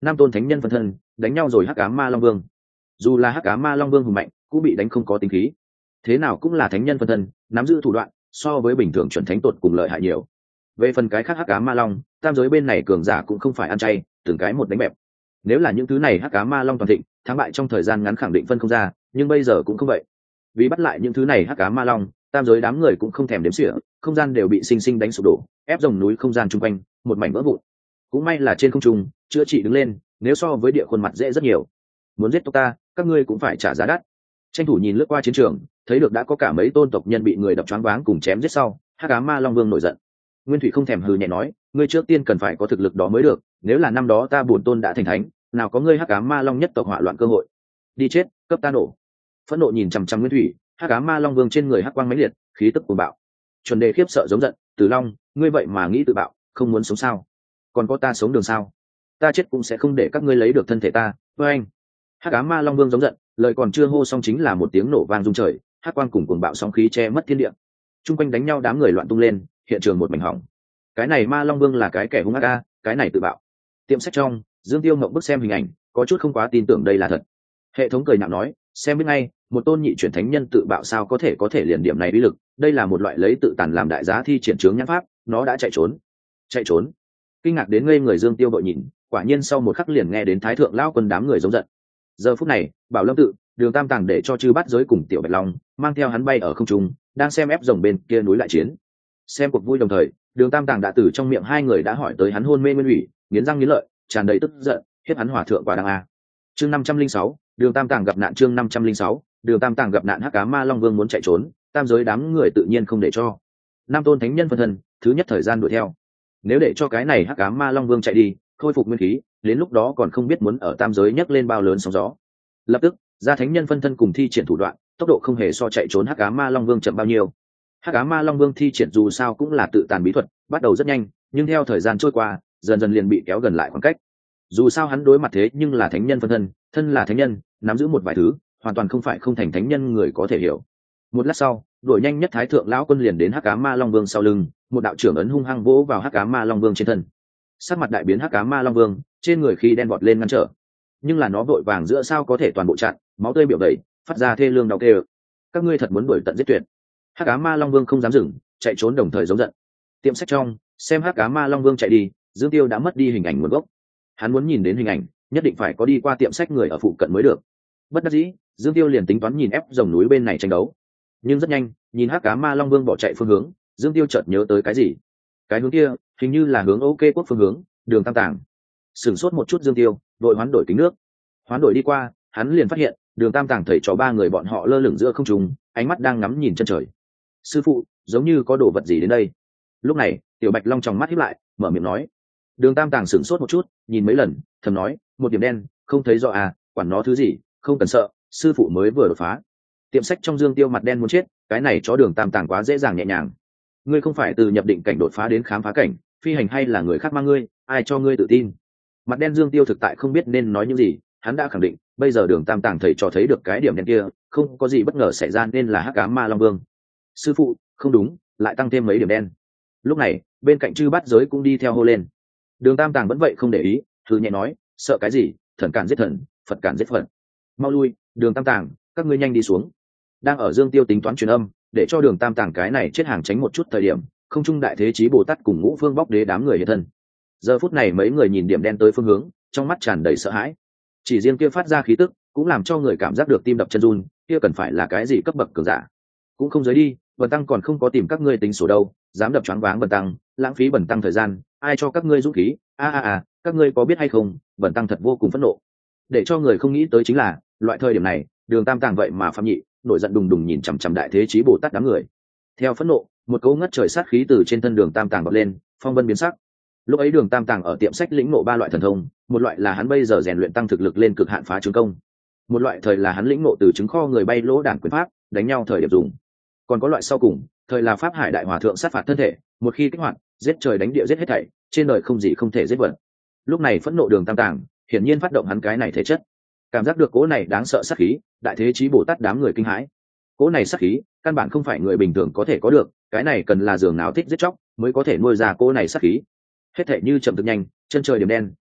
năm tôn thánh nhân phân thân đánh nhau rồi hắc ám ma long vương. Dù là hắc ám ma long vương hùng mạnh cũng bị đánh không có tính khí, thế nào cũng là thánh nhân phân thân, nắm giữ thủ đoạn so với bình thường chuẩn thánh tột cùng lợi hại nhiều. Về phần cái khác hắc ám ma long, tam giới bên này cường giả cũng không phải ăn chay, từng cái một đánh bẹp. Nếu là những thứ này hắc ám ma long toàn thịnh, thắng bại trong thời gian ngắn khẳng định phân không ra, nhưng bây giờ cũng không vậy. Vì bắt lại những thứ này hắc ám ma long, tam giới đám người cũng không thèm đếm xỉa, không gian đều bị sinh sinh đánh sụp đổ, ép rồng núi không gian chung quanh một mảnh vỡ vụn. Cũng may là trên không trung chữa trị đứng lên, nếu so với địa khuôn mặt dễ rất nhiều. Muốn giết tộc ta, các ngươi cũng phải trả giá đắt. Tranh thủ nhìn lướt qua chiến trường, thấy được đã có cả mấy tôn tộc nhân bị người đập choáng váng cùng chém giết sau, hắc ám ma long vương nổi giận. Nguyên Thủy không thèm hừ nhẹ nói, ngươi trước tiên cần phải có thực lực đó mới được, nếu là năm đó ta bổn tôn đã thành thánh, nào có ngươi hắc ám ma long nhất tộc hỏa loạn cơ hội. Đi chết, cấp ta nổ. Phẫn nộ nhìn chằm chằm Nguyên Thủy, hắc ám ma long vương trên người hắc quang mãnh liệt, khí tức cuồng bạo. Chuẩn Đề khiếp sợ giống giận, Tử Long, ngươi vậy mà nghĩ tự bạo, không muốn sống sao? Còn có ta sống đường sao? Ta chết cũng sẽ không để các ngươi lấy được thân thể ta. Với anh, hắc ám ma long vương giống giận, lời còn chưa hô xong chính là một tiếng nổ vang rung trời, hắc quang cùng cuồng bạo sóng khí che mất thiên địa. Trung quanh đánh nhau đám người loạn tung lên, hiện trường một mảnh hỏng. Cái này ma long vương là cái kẻ hung ác a, cái này tự bạo. Tiệm sách trong, Dương Tiêu ngậm bức xem hình ảnh, có chút không quá tin tưởng đây là thật. Hệ thống cười nhạo nói, xem biết ngay, một tôn nhị chuyển thánh nhân tự bạo sao có thể có thể liền điểm này uy lực, đây là một loại lấy tự tàn làm đại giá thi triển chướng nhãn pháp, nó đã chạy trốn. Chạy trốn? Kinh ngạc đến ngây người Dương Tiêu bội nhìn, quả nhiên sau một khắc liền nghe đến Thái thượng lão quân đám người giống giận. Giờ phút này, Bảo Lâm tự, Đường Tam Tàng để cho chư bắt giới cùng Tiểu Bạch Long mang theo hắn bay ở không trung, đang xem ép rồng bên kia núi lại chiến. Xem cuộc vui đồng thời, Đường Tam Tàng đã từ trong miệng hai người đã hỏi tới hắn hôn mê Nguyên Ủy, nghiến răng nghiến lợi, tràn đầy tức giận, hiếp hắn hòa thượng quả đăng a. Chương năm trăm linh sáu, Đường Tam Tàng gặp nạn. Chương năm trăm linh sáu, Đường Tam Tàng gặp nạn. Hắc ám ma long vương muốn chạy trốn, tam giới đám người tự nhiên không để cho. Nam tôn thánh nhân phân thân, thứ nhất thời gian đuổi theo. Nếu để cho cái này hắc ám ma long vương chạy đi, khôi phục nguyên khí, đến lúc đó còn không biết muốn ở tam giới nhấc lên bao lớn sóng gió. Lập tức, ra thánh nhân phân thân cùng thi triển thủ đoạn, tốc độ không hề so chạy trốn hắc ám ma long vương chậm bao nhiêu. Hắc ám ma long vương thi triển dù sao cũng là tự tàn bí thuật, bắt đầu rất nhanh, nhưng theo thời gian trôi qua, dần dần liền bị kéo gần lại khoảng cách. Dù sao hắn đối mặt thế nhưng là thánh nhân phân thân, thân là thánh nhân, nắm giữ một vài thứ, hoàn toàn không phải không thành thánh nhân người có thể hiểu. Một lát sau, đuổi nhanh nhất Thái thượng lão quân liền đến hắc ám ma long vương sau lưng, một đạo trưởng ấn hung hăng vỗ vào hắc ám ma long vương trên thân. Sắc mặt đại biến hắc ám ma long vương, trên người khi đen bọt lên ngăn trở, nhưng là nó vội vàng giữa sao có thể toàn bộ chặn, máu tươi biểu đầy, phát ra thê lương đau kêu. Các ngươi thật muốn đuổi tận giết tuyệt? Hắc ám ma long vương không dám dừng, chạy trốn đồng thời giống giận. Tiệm sách trong, xem hắc ám ma long vương chạy đi, Dương Tiêu đã mất đi hình ảnh nguồn gốc. Hắn muốn nhìn đến hình ảnh, nhất định phải có đi qua tiệm sách người ở phụ cận mới được. Bất đắc dĩ, Dương Tiêu liền tính toán nhìn ép rồng núi bên này tranh đấu. Nhưng rất nhanh, nhìn hắc ám ma long vương bỏ chạy phương hướng, Dương Tiêu chợt nhớ tới cái gì. Cái hướng kia, hình như là hướng OK quốc phương hướng, Đường Tam Tàng. Sửng sốt một chút Dương Tiêu, đội hoán đổi kính nước. Hoán đổi đi qua, hắn liền phát hiện, Đường Tam Tàng thầy trò ba người bọn họ lơ lửng giữa không trung, ánh mắt đang ngắm nhìn chân trời. Sư phụ, giống như có đồ vật gì đến đây. Lúc này, Tiểu Bạch Long trong mắt híp lại, mở miệng nói. Đường Tam Tàng sửng sốt một chút, nhìn mấy lần, thầm nói, một điểm đen, không thấy rõ à, quản nó thứ gì, không cần sợ, sư phụ mới vừa đột phá. Tiệm sách trong Dương Tiêu mặt đen muốn chết, cái này chó Đường Tam Tàng quá dễ dàng nhẹ nhàng. Ngươi không phải từ nhập định cảnh đột phá đến khám phá cảnh, phi hành hay là người khác mang ngươi, ai cho ngươi tự tin? Mặt đen Dương Tiêu thực tại không biết nên nói những gì, hắn đã khẳng định, bây giờ Đường Tam Tàng thầy cho thấy được cái điểm đen kia, không có gì bất ngờ xảy ra nên là hắc ám ma long vương. Sư phụ, không đúng, lại tăng thêm mấy điểm đen. Lúc này, bên cạnh chư bát giới cũng đi theo hô lên. Đường Tam Tàng vẫn vậy không để ý, thư nhẹ nói, sợ cái gì, thần cản giết thần, Phật cản giết Phật. Mau lui, Đường Tam Tàng, các ngươi nhanh đi xuống. Đang ở Dương Tiêu tính toán truyền âm, để cho Đường Tam Tàng cái này chết hàng tránh một chút thời điểm, không trung đại thế chí Bồ Tát cùng ngũ phương bóc đế đám người hiện thân. Giờ phút này mấy người nhìn điểm đen tới phương hướng, trong mắt tràn đầy sợ hãi. Chỉ riêng kia phát ra khí tức, cũng làm cho người cảm giác được tim đập chân run, kia cần phải là cái gì cấp bậc cường giả. Cũng không giới đi, Bần tăng còn không có tìm các ngươi tính sổ đâu, dám đập choáng váng Bần tăng, lãng phí Bần tăng thời gian, ai cho các ngươi dũng khí? A a a, các ngươi có biết hay không, Bần tăng thật vô cùng phẫn nộ. Để cho người không nghĩ tới chính là, loại thời điểm này, Đường Tam Tàng vậy mà phạm nhị, nổi giận đùng đùng nhìn chằm chằm đại thế chí Bồ Tát đám người. Theo phẫn nộ, một cấu ngất trời sát khí từ trên thân Đường Tam Tàng bật lên, phong vân biến sắc. Lúc ấy Đường Tam Tàng ở tiệm sách lĩnh ngộ ba loại thần thông, một loại là hắn bây giờ rèn luyện tăng thực lực lên cực hạn phá trướng công, một loại thời là hắn lĩnh ngộ từ trứng kho người bay lỗ đản quyền pháp, đánh nhau thời điểm dùng, còn có loại sau cùng, thời là pháp hải đại hòa thượng sát phạt thân thể, một khi kích hoạt, giết trời đánh địa giết hết thảy, trên đời không gì không thể giết vật. Lúc này phẫn nộ Đường Tam Tàng, hiển nhiên phát động hắn cái này thể chất. Cảm giác được cỗ này đáng sợ sát khí, đại thế chí Bồ Tát đám người kinh hãi. Cỗ này sát khí, căn bản không phải người bình thường có thể có được, cái này cần là giường nào thích giết chóc mới có thể nuôi ra cỗ này sát khí. Hết thảy như chậm thực nhanh, chân trời điểm đen,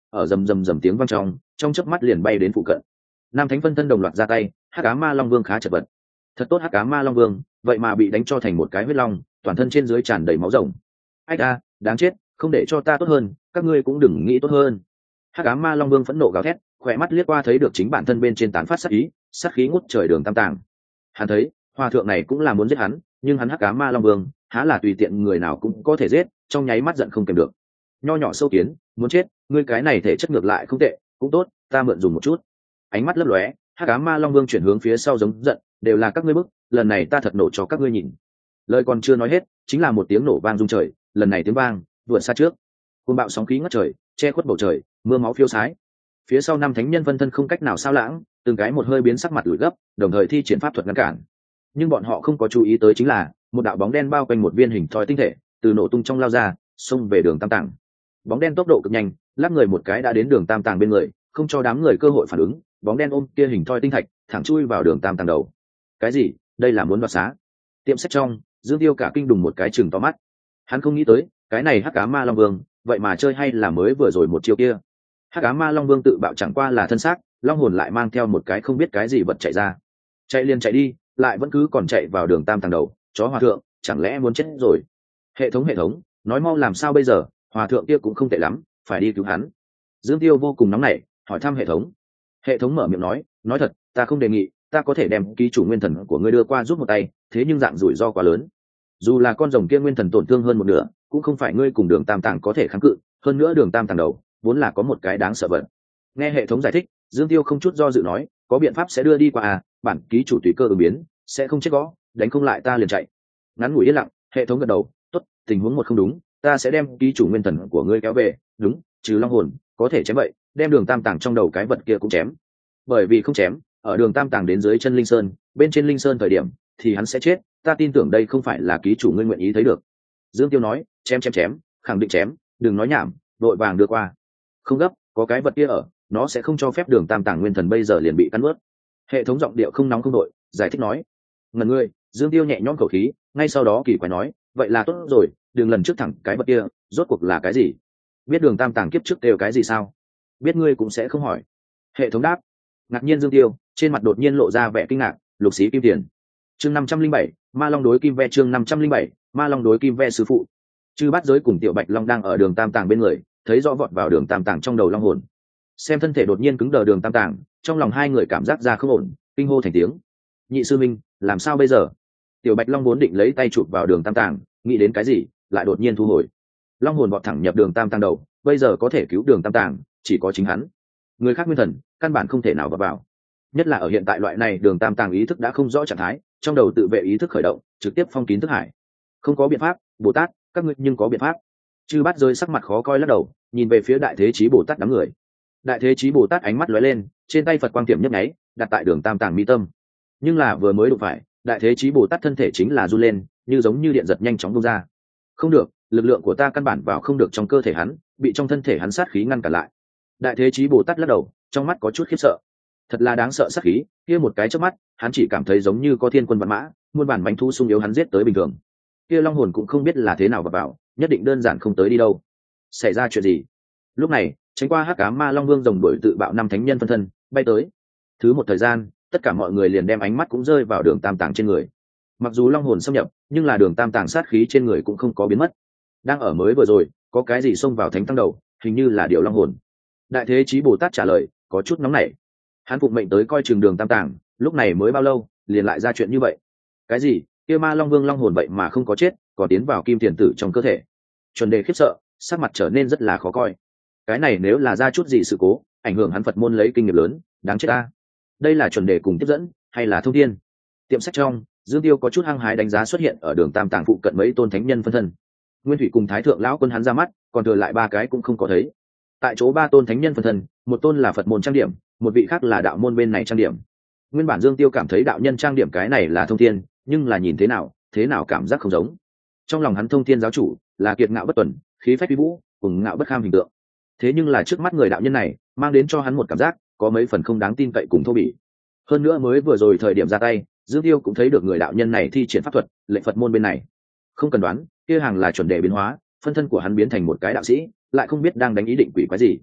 ở rầm rầm rầm tiếng vang trong trong chớp mắt liền bay đến phụ cận. Nam thánh phân thân đồng loạt ra tay, hắc ám ma long vương khá chật vật. Thật tốt hắc ám ma long vương, vậy mà bị đánh cho thành một cái huyết long, toàn thân trên dưới tràn đầy máu rồng. Ách a, đáng chết, không để cho ta tốt hơn, các ngươi cũng đừng nghĩ tốt hơn. Hắc ám ma long vương phẫn nộ gào thét, khỏe mắt liếc qua thấy được chính bản thân bên trên tán phát sát ý, sát khí ngút trời đường tam tàng. Hắn thấy hòa thượng này cũng là muốn giết hắn, nhưng hắn hắc ám ma long vương há là tùy tiện người nào cũng có thể giết, trong nháy mắt giận không kèm được. Nho nhỏ sâu kiến, muốn chết, ngươi cái này thể chất ngược lại không tệ, cũng tốt, ta mượn dùng một chút. Ánh mắt lấp lóe, hắc ám ma long vương chuyển hướng phía sau giống giận, đều là các ngươi bức, lần này ta thật nổ cho các ngươi nhìn. Lời còn chưa nói hết, chính là một tiếng nổ vang rung trời, lần này tiếng vang vượt xa trước. Cơn bạo sóng khí ngất trời, che khuất bầu trời, mưa máu phiêu sái. Phía sau năm thánh nhân phân thân không cách nào sao lãng, từng cái một hơi biến sắc mặt lùi gấp, đồng thời thi triển pháp thuật ngăn cản. Nhưng bọn họ không có chú ý tới chính là một đạo bóng đen bao quanh một viên hình thoi tinh thể, từ nổ tung trong lao ra, xông về đường tam tàng. Bóng đen tốc độ cực nhanh, lắc người một cái đã đến đường tam tàng bên người, không cho đám người cơ hội phản ứng. Bóng đen ôm kia hình thoi tinh thạch, thẳng chui vào đường tam tàng đầu. Cái gì? Đây là muốn đoạt xá? Tiệm sách trong, Dương Tiêu cả kinh đùng một cái chừng to mắt. Hắn không nghĩ tới, cái này hắc ám ma long vương, vậy mà chơi hay là mới vừa rồi một chiêu kia. Hắc ám ma long vương tự bạo chẳng qua là thân xác, long hồn lại mang theo một cái không biết cái gì vật chạy ra. Chạy liền chạy đi, lại vẫn cứ còn chạy vào đường tam tàng đầu, chó hòa thượng, chẳng lẽ muốn chết rồi? Hệ thống hệ thống, nói mau làm sao bây giờ, hòa thượng kia cũng không tệ lắm, phải đi cứu hắn. Dương Tiêu vô cùng nóng nảy, hỏi thăm hệ thống. Hệ thống mở miệng nói, nói thật, ta không đề nghị, ta có thể đem ký chủ nguyên thần của ngươi đưa qua giúp một tay, thế nhưng dạng rủi ro quá lớn. Dù là con rồng kia nguyên thần tổn thương hơn một nửa, cũng không phải ngươi cùng đường tam tàng có thể kháng cự, hơn nữa đường tam tàng đầu vốn là có một cái đáng sợ vật. Nghe hệ thống giải thích, Dương Tiêu không chút do dự nói, có biện pháp sẽ đưa đi qua à, bản ký chủ tùy cơ ứng biến, sẽ không chết gõ, đánh không lại ta liền chạy. Ngắn ngủi yên lặng, hệ thống gật đầu, tốt, tình huống một không đúng, ta sẽ đem ký chủ nguyên thần của ngươi kéo về, đúng, trừ long hồn, có thể chém vậy, đem đường tam tàng trong đầu cái vật kia cũng chém. Bởi vì không chém, ở đường tam tàng đến dưới chân linh sơn, bên trên linh sơn thời điểm thì hắn sẽ chết, ta tin tưởng đây không phải là ký chủ ngươi nguyện ý thấy được. Dương Tiêu nói, chém chém chém, khẳng định chém, đừng nói nhảm, đội vàng đưa qua. Không gấp, có cái vật kia ở, nó sẽ không cho phép đường tam tàng nguyên thần bây giờ liền bị cắn ướt. Hệ thống giọng điệu không nóng không đội, giải thích nói. Ngần ngươi, Dương Tiêu nhẹ nhõm khẩu khí, ngay sau đó kỳ quái nói, vậy là tốt rồi, đừng lần trước thẳng cái vật kia, rốt cuộc là cái gì? Biết đường tam tàng kiếp trước đều cái gì sao? Biết ngươi cũng sẽ không hỏi. Hệ thống đáp. Ngạc nhiên Dương Tiêu, trên mặt đột nhiên lộ ra vẻ kinh ngạc, lục xí kim tiền. Chương năm trăm linh bảy, Ma Long đối kim ve chương năm trăm linh bảy, Ma Long đối kim ve sư phụ. Chư Bát Giới cùng Tiểu Bạch Long đang ở đường tam tàng bên người, thấy rõ vọt vào đường tam tàng trong đầu long hồn. Xem thân thể đột nhiên cứng đờ đường tam tàng, trong lòng hai người cảm giác ra không ổn, kinh hô thành tiếng. Nhị sư minh, làm sao bây giờ? Tiểu Bạch Long vốn định lấy tay chụp vào đường tam tàng, nghĩ đến cái gì, lại đột nhiên thu hồi. Long hồn vọt thẳng nhập đường tam tàng đầu, bây giờ có thể cứu đường tam tàng, chỉ có chính hắn. Người khác nguyên thần, căn bản không thể nào vào vào. Nhất là ở hiện tại loại này đường tam tàng ý thức đã không rõ trạng thái, trong đầu tự vệ ý thức khởi động, trực tiếp phong kín thức hải. Không có biện pháp, Bồ Tát, các ngươi nhưng có biện pháp. Chư Bát Giới sắc mặt khó coi lắc đầu, nhìn về phía Đại Thế Chí Bồ Tát đám người. Đại Thế Chí Bồ Tát ánh mắt lóe lên, trên tay Phật quang tiệm nhấp nháy, đặt tại đường tam tàng mi tâm. Nhưng là vừa mới đụng phải, Đại Thế Chí Bồ Tát thân thể chính là run lên, như giống như điện giật nhanh chóng bung ra. Không được, lực lượng của ta căn bản vào không được trong cơ thể hắn, bị trong thân thể hắn sát khí ngăn cản lại. Đại Thế Chí Bồ Tát lắc đầu, trong mắt có chút khiếp sợ. Thật là đáng sợ sát khí, kia một cái chớp mắt, hắn chỉ cảm thấy giống như có thiên quân vạn mã, muôn bản bánh thu sung yếu hắn giết tới bình thường. Kia long hồn cũng không biết là thế nào vào vào, nhất định đơn giản không tới đi đâu. Xảy ra chuyện gì? Lúc này, tránh qua hắc ám ma long vương rồng đuổi tự bạo năm thánh nhân phân thân, bay tới. Thứ một thời gian, tất cả mọi người liền đem ánh mắt cũng rơi vào đường tam tàng trên người. Mặc dù long hồn xâm nhập, nhưng là đường tam tàng sát khí trên người cũng không có biến mất. Đang ở mới vừa rồi, có cái gì xông vào thánh tăng đầu, hình như là điều long hồn. Đại Thế Chí Bồ Tát trả lời, có chút nóng nảy. Hắn phụng mệnh tới coi trường đường tam tàng, lúc này mới bao lâu, liền lại ra chuyện như vậy. Cái gì? Kia ma long vương long hồn vậy mà không có chết, còn tiến vào kim tiền tử trong cơ thể. Chuẩn Đề khiếp sợ, sắc mặt trở nên rất là khó coi. Cái này nếu là ra chút gì sự cố, ảnh hưởng hắn Phật môn lấy kinh nghiệp lớn, đáng chết ta. Đây là Chuẩn Đề cùng tiếp dẫn, hay là thông thiên? Tiệm sách trong, Dương Tiêu có chút hăng hái đánh giá xuất hiện ở đường tam tàng phụ cận mấy tôn thánh nhân phân thân. Nguyên Thủy cùng Thái thượng lão quân hắn ra mắt, còn thừa lại ba cái cũng không có thấy. Tại chỗ ba tôn thánh nhân phân thân, một tôn là Phật môn trang điểm, một vị khác là đạo môn bên này trang điểm. Nguyên bản Dương Tiêu cảm thấy đạo nhân trang điểm cái này là thông thiên, nhưng là nhìn thế nào, thế nào cảm giác không giống. Trong lòng hắn thông thiên giáo chủ là kiệt ngạo bất tuần, khí phách uy vũ, cùng ngạo bất kham hình tượng. Thế nhưng là trước mắt người đạo nhân này, mang đến cho hắn một cảm giác có mấy phần không đáng tin cậy cùng thô bỉ. Hơn nữa mới vừa rồi thời điểm ra tay, Dương Tiêu cũng thấy được người đạo nhân này thi triển pháp thuật, lệnh Phật môn bên này. Không cần đoán, kia hàng là Chuẩn Đề biến hóa, phân thân của hắn biến thành một cái đạo sĩ, lại không biết đang đánh ý định quỷ quái gì.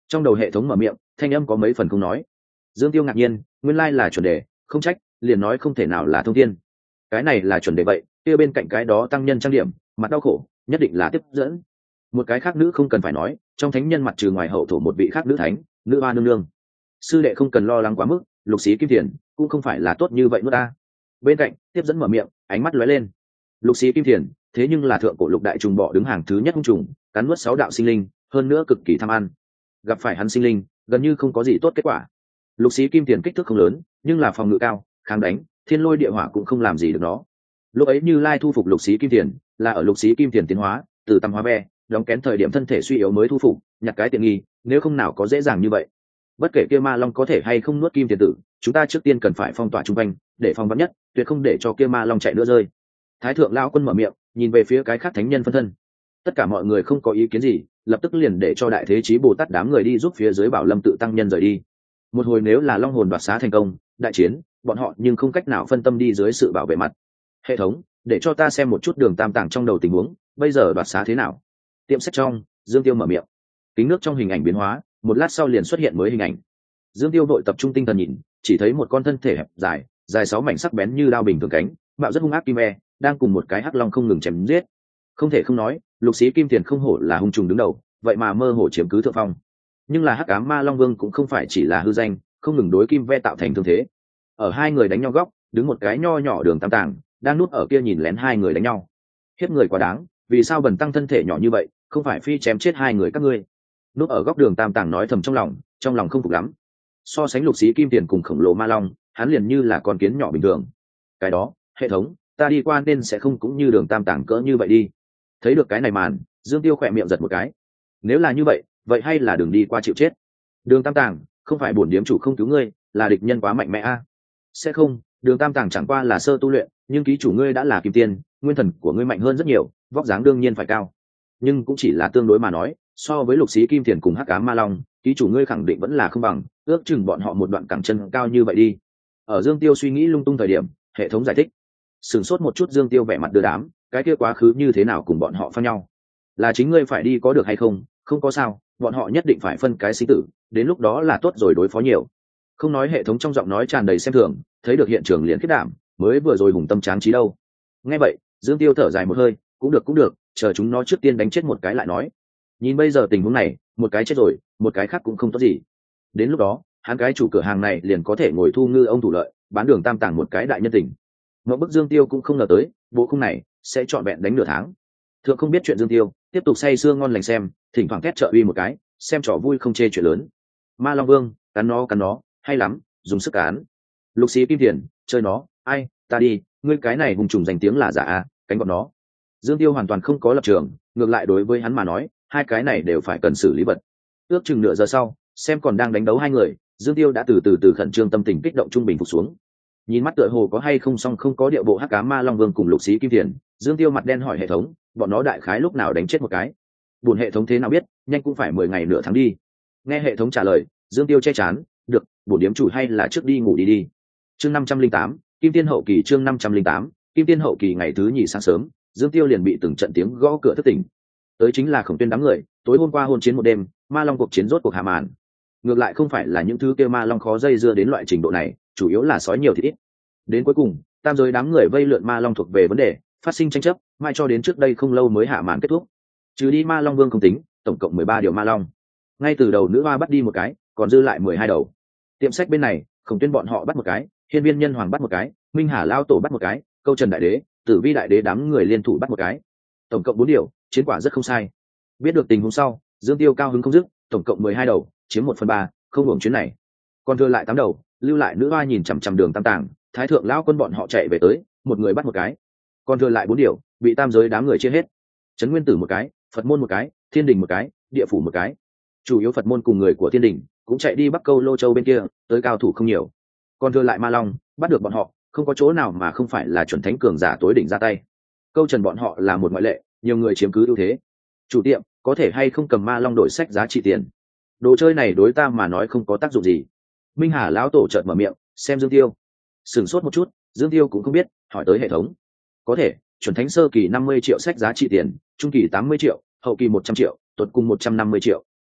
Trong đầu hệ thống mở miệng, thanh âm có mấy phần không nói. Dương Tiêu ngạc nhiên, nguyên lai là chuẩn đề, không trách, liền nói không thể nào là thông thiên. Cái này là chuẩn đề vậy, kia bên cạnh cái đó tăng nhân trang điểm, mặt đau khổ, nhất định là tiếp dẫn. Một cái khác nữ không cần phải nói, trong thánh nhân mặt trừ ngoài hậu thổ một vị khác nữ thánh, nữ ba nương nương. Sư đệ không cần lo lắng quá mức, lục xí kim thiền cũng không phải là tốt như vậy nữa ta. Bên cạnh tiếp dẫn mở miệng, ánh mắt lóe lên. Lục xí kim thiền, thế nhưng là thượng cổ lục đại trùng bọ đứng hàng thứ nhất hung trùng, cắn nuốt sáu đạo sinh linh, hơn nữa cực kỳ tham ăn. Gặp phải hắn sinh linh, gần như không có gì tốt kết quả. Lục xí kim thiền kích thước không lớn, nhưng là phòng ngự cao, kháng đánh, thiên lôi địa hỏa cũng không làm gì được nó. Lúc ấy Như Lai thu phục lục xí kim thiền, là ở lục xí kim thiền tiến hóa, từ tầm hóa be, đóng kén thời điểm thân thể suy yếu mới thu phục, nhặt cái tiện nghi, nếu không nào có dễ dàng như vậy. Bất kể kia ma long có thể hay không nuốt kim tiền tử, chúng ta trước tiên cần phải phong tỏa trung quanh, để phòng vắn nhất, tuyệt không để cho kia ma long chạy nữa rơi. Thái thượng lão quân mở miệng, nhìn về phía cái khác thánh nhân phân thân. Tất cả mọi người không có ý kiến gì, lập tức liền để cho đại thế chí Bồ Tát đám người đi giúp phía dưới Bảo Lâm tự tăng nhân rời đi. Một hồi nếu là long hồn đoạt xá thành công, đại chiến, bọn họ nhưng không cách nào phân tâm đi dưới sự bảo vệ mặt. Hệ thống, để cho ta xem một chút đường tam tàng trong đầu tình huống, bây giờ đoạt xá thế nào? Tiệm sách trong, Dương Tiêu mở miệng. Kính nước trong hình ảnh biến hóa, một lát sau liền xuất hiện mới hình ảnh. Dương Tiêu vội tập trung tinh thần nhìn, chỉ thấy một con thân thể hẹp dài, dài sáu mảnh sắc bén như đao bình thường cánh, mạo rất hung ác kim e, đang cùng một cái hắc long không ngừng chém giết. Không thể không nói, lục xí kim tiền không hổ là hung trùng đứng đầu, vậy mà mơ hồ chiếm cứ thượng phong. Nhưng là hắc ám ma long vương cũng không phải chỉ là hư danh, không ngừng đối kim ve tạo thành thương thế. Ở hai người đánh nhau góc, đứng một cái nho nhỏ đường tam tàng, đang núp ở kia nhìn lén hai người đánh nhau. Hiếp người quá đáng, vì sao bần tăng thân thể nhỏ như vậy, không phải phi chém chết hai người các ngươi? Núp ở góc đường tam tàng nói thầm trong lòng, trong lòng không phục lắm. So sánh lục xí kim tiền cùng khổng lồ ma long, hắn liền như là con kiến nhỏ bình thường. Cái đó, hệ thống, ta đi qua nên sẽ không cũng như đường tam tàng cỡ như vậy đi. Thấy được cái này màn, Dương Tiêu khỏe miệng giật một cái. Nếu là như vậy, vậy hay là đường đi qua chịu chết. Đường tam tàng, không phải bổn điếm chủ không cứu ngươi, là địch nhân quá mạnh mẽ a. Sẽ không, đường tam tàng chẳng qua là sơ tu luyện, nhưng ký chủ ngươi đã là kim tiên, nguyên thần của ngươi mạnh hơn rất nhiều, vóc dáng đương nhiên phải cao. Nhưng cũng chỉ là tương đối mà nói, so với lục xí kim tiền cùng hắc ám ma long, ký chủ ngươi khẳng định vẫn là không bằng, ước chừng bọn họ một đoạn cẳng chân cao như vậy đi. Ở Dương Tiêu suy nghĩ lung tung thời điểm, hệ thống giải thích. Sửng sốt một chút, Dương Tiêu vẻ mặt đưa đám, cái kia quá khứ như thế nào cùng bọn họ phân nhau? Là chính ngươi phải đi có được hay không? Không có sao, bọn họ nhất định phải phân cái sinh tử, đến lúc đó là tốt rồi đối phó nhiều. Không nói hệ thống trong giọng nói tràn đầy xem thường, thấy được hiện trường liền khiết đảm, mới vừa rồi hùng tâm tráng trí đâu. Nghe vậy, Dương Tiêu thở dài một hơi, cũng được cũng được, chờ chúng nó trước tiên đánh chết một cái lại nói. Nhìn bây giờ tình huống này, một cái chết rồi, một cái khác cũng không tốt gì. Đến lúc đó, hắn cái chủ cửa hàng này liền có thể ngồi thu ngư ông thủ lợi, bán đường tam tàng một cái đại nhân tình. Ngẫu bức Dương Tiêu cũng không ngờ tới, bộ khung này sẽ chọn vẹn đánh nửa tháng. Thượng không biết chuyện Dương Tiêu, tiếp tục say sưa ngon lành xem, thỉnh thoảng thét trợ uy một cái, xem trò vui không chê chuyện lớn. Ma Long Vương, cắn nó cắn nó, hay lắm, dùng sức cán. Lục xí kim tiền, chơi nó, ai, ta đi, ngươi cái này hùng trùng danh tiếng là giả a, cánh bọn nó. Dương Tiêu hoàn toàn không có lập trường, ngược lại đối với hắn mà nói, hai cái này đều phải cần xử lý vật. Ước chừng nửa giờ sau, xem còn đang đánh đấu hai người, Dương Tiêu đã từ từ từ khẩn trương tâm tình kích động trung bình phục xuống. Nhìn mắt tựa hồ có hay không xong không có điệu bộ hắc ám ma long vương cùng lục xí kim tiền, Dương Tiêu mặt đen hỏi hệ thống, bọn nó đại khái lúc nào đánh chết một cái? Buồn hệ thống thế nào biết, nhanh cũng phải mười ngày nửa tháng đi. Nghe hệ thống trả lời, Dương Tiêu che chán, được, bổn điếm chủ hay là trước đi ngủ đi đi. Chương năm trăm linh tám, Kim Tiên hậu kỳ. Chương năm trăm linh tám, Kim Tiên hậu kỳ. Ngày thứ nhì sáng sớm, Dương Tiêu liền bị từng trận tiếng gõ cửa thức tỉnh. Tới chính là Khổng Tuyên đám người, tối hôm qua hôn chiến một đêm, ma long cuộc chiến rốt cuộc hạ màn. Ngược lại không phải là những thứ kêu ma long khó dây dưa đến loại trình độ này, chủ yếu là sói nhiều thì ít. Đến cuối cùng, tam giới đám người vây lượn ma long thuộc về vấn đề, phát sinh tranh chấp, mai cho đến trước đây không lâu mới hạ màn kết thúc. Trừ đi ma long vương không tính, tổng cộng mười ba điều ma long. Ngay từ đầu nữ hoa bắt đi một cái, còn dư lại mười hai đầu. Tiệm sách bên này, Khổng Tuyên bọn họ bắt một cái, Hiên Viên Nhân Hoàng bắt một cái, Minh Hà lao tổ bắt một cái, Câu Trần đại đế, Tử Vi đại đế đám người liên thủ bắt một cái. Tổng cộng bốn điều, chiến quả rất không sai. Biết được tình huống sau, Dương Tiêu cao hứng không dứt, tổng cộng mười hai đầu, chiếm một phần ba, không hưởng chuyến này. Còn thừa lại tám đầu, lưu lại nữ hoa nhìn chằm chằm đường tam tàng, Thái thượng lão quân bọn họ chạy về tới, một người bắt một cái. Còn thừa lại bốn điều, bị tam giới đám người chia hết. Trấn Nguyên Tử một cái, Phật môn một cái, Thiên Đình một cái, Địa phủ một cái. Chủ yếu Phật môn cùng người của Thiên Đình cũng chạy đi Bắc Câu Lô Châu bên kia, tới cao thủ không nhiều. Còn thừa lại ma long, bắt được bọn họ, không có chỗ nào mà không phải là chuẩn thánh cường giả tối đỉnh ra tay. Câu Trần bọn họ là một ngoại lệ, nhiều người chiếm cứ ưu thế. Chủ tiệm, có thể hay không cầm ma long đổi sách giá trị tiền? Đồ chơi này đối ta mà nói không có tác dụng gì. Minh Hà lão tổ chợt mở miệng, xem Dương Tiêu. Sửng sốt một chút, Dương Tiêu cũng không biết, hỏi tới hệ thống. Có thể, chuẩn thánh sơ kỳ năm mươi triệu sách giá trị tiền, trung kỳ tám mươi triệu, hậu kỳ một trăm triệu, tuột cùng một trăm năm mươi triệu.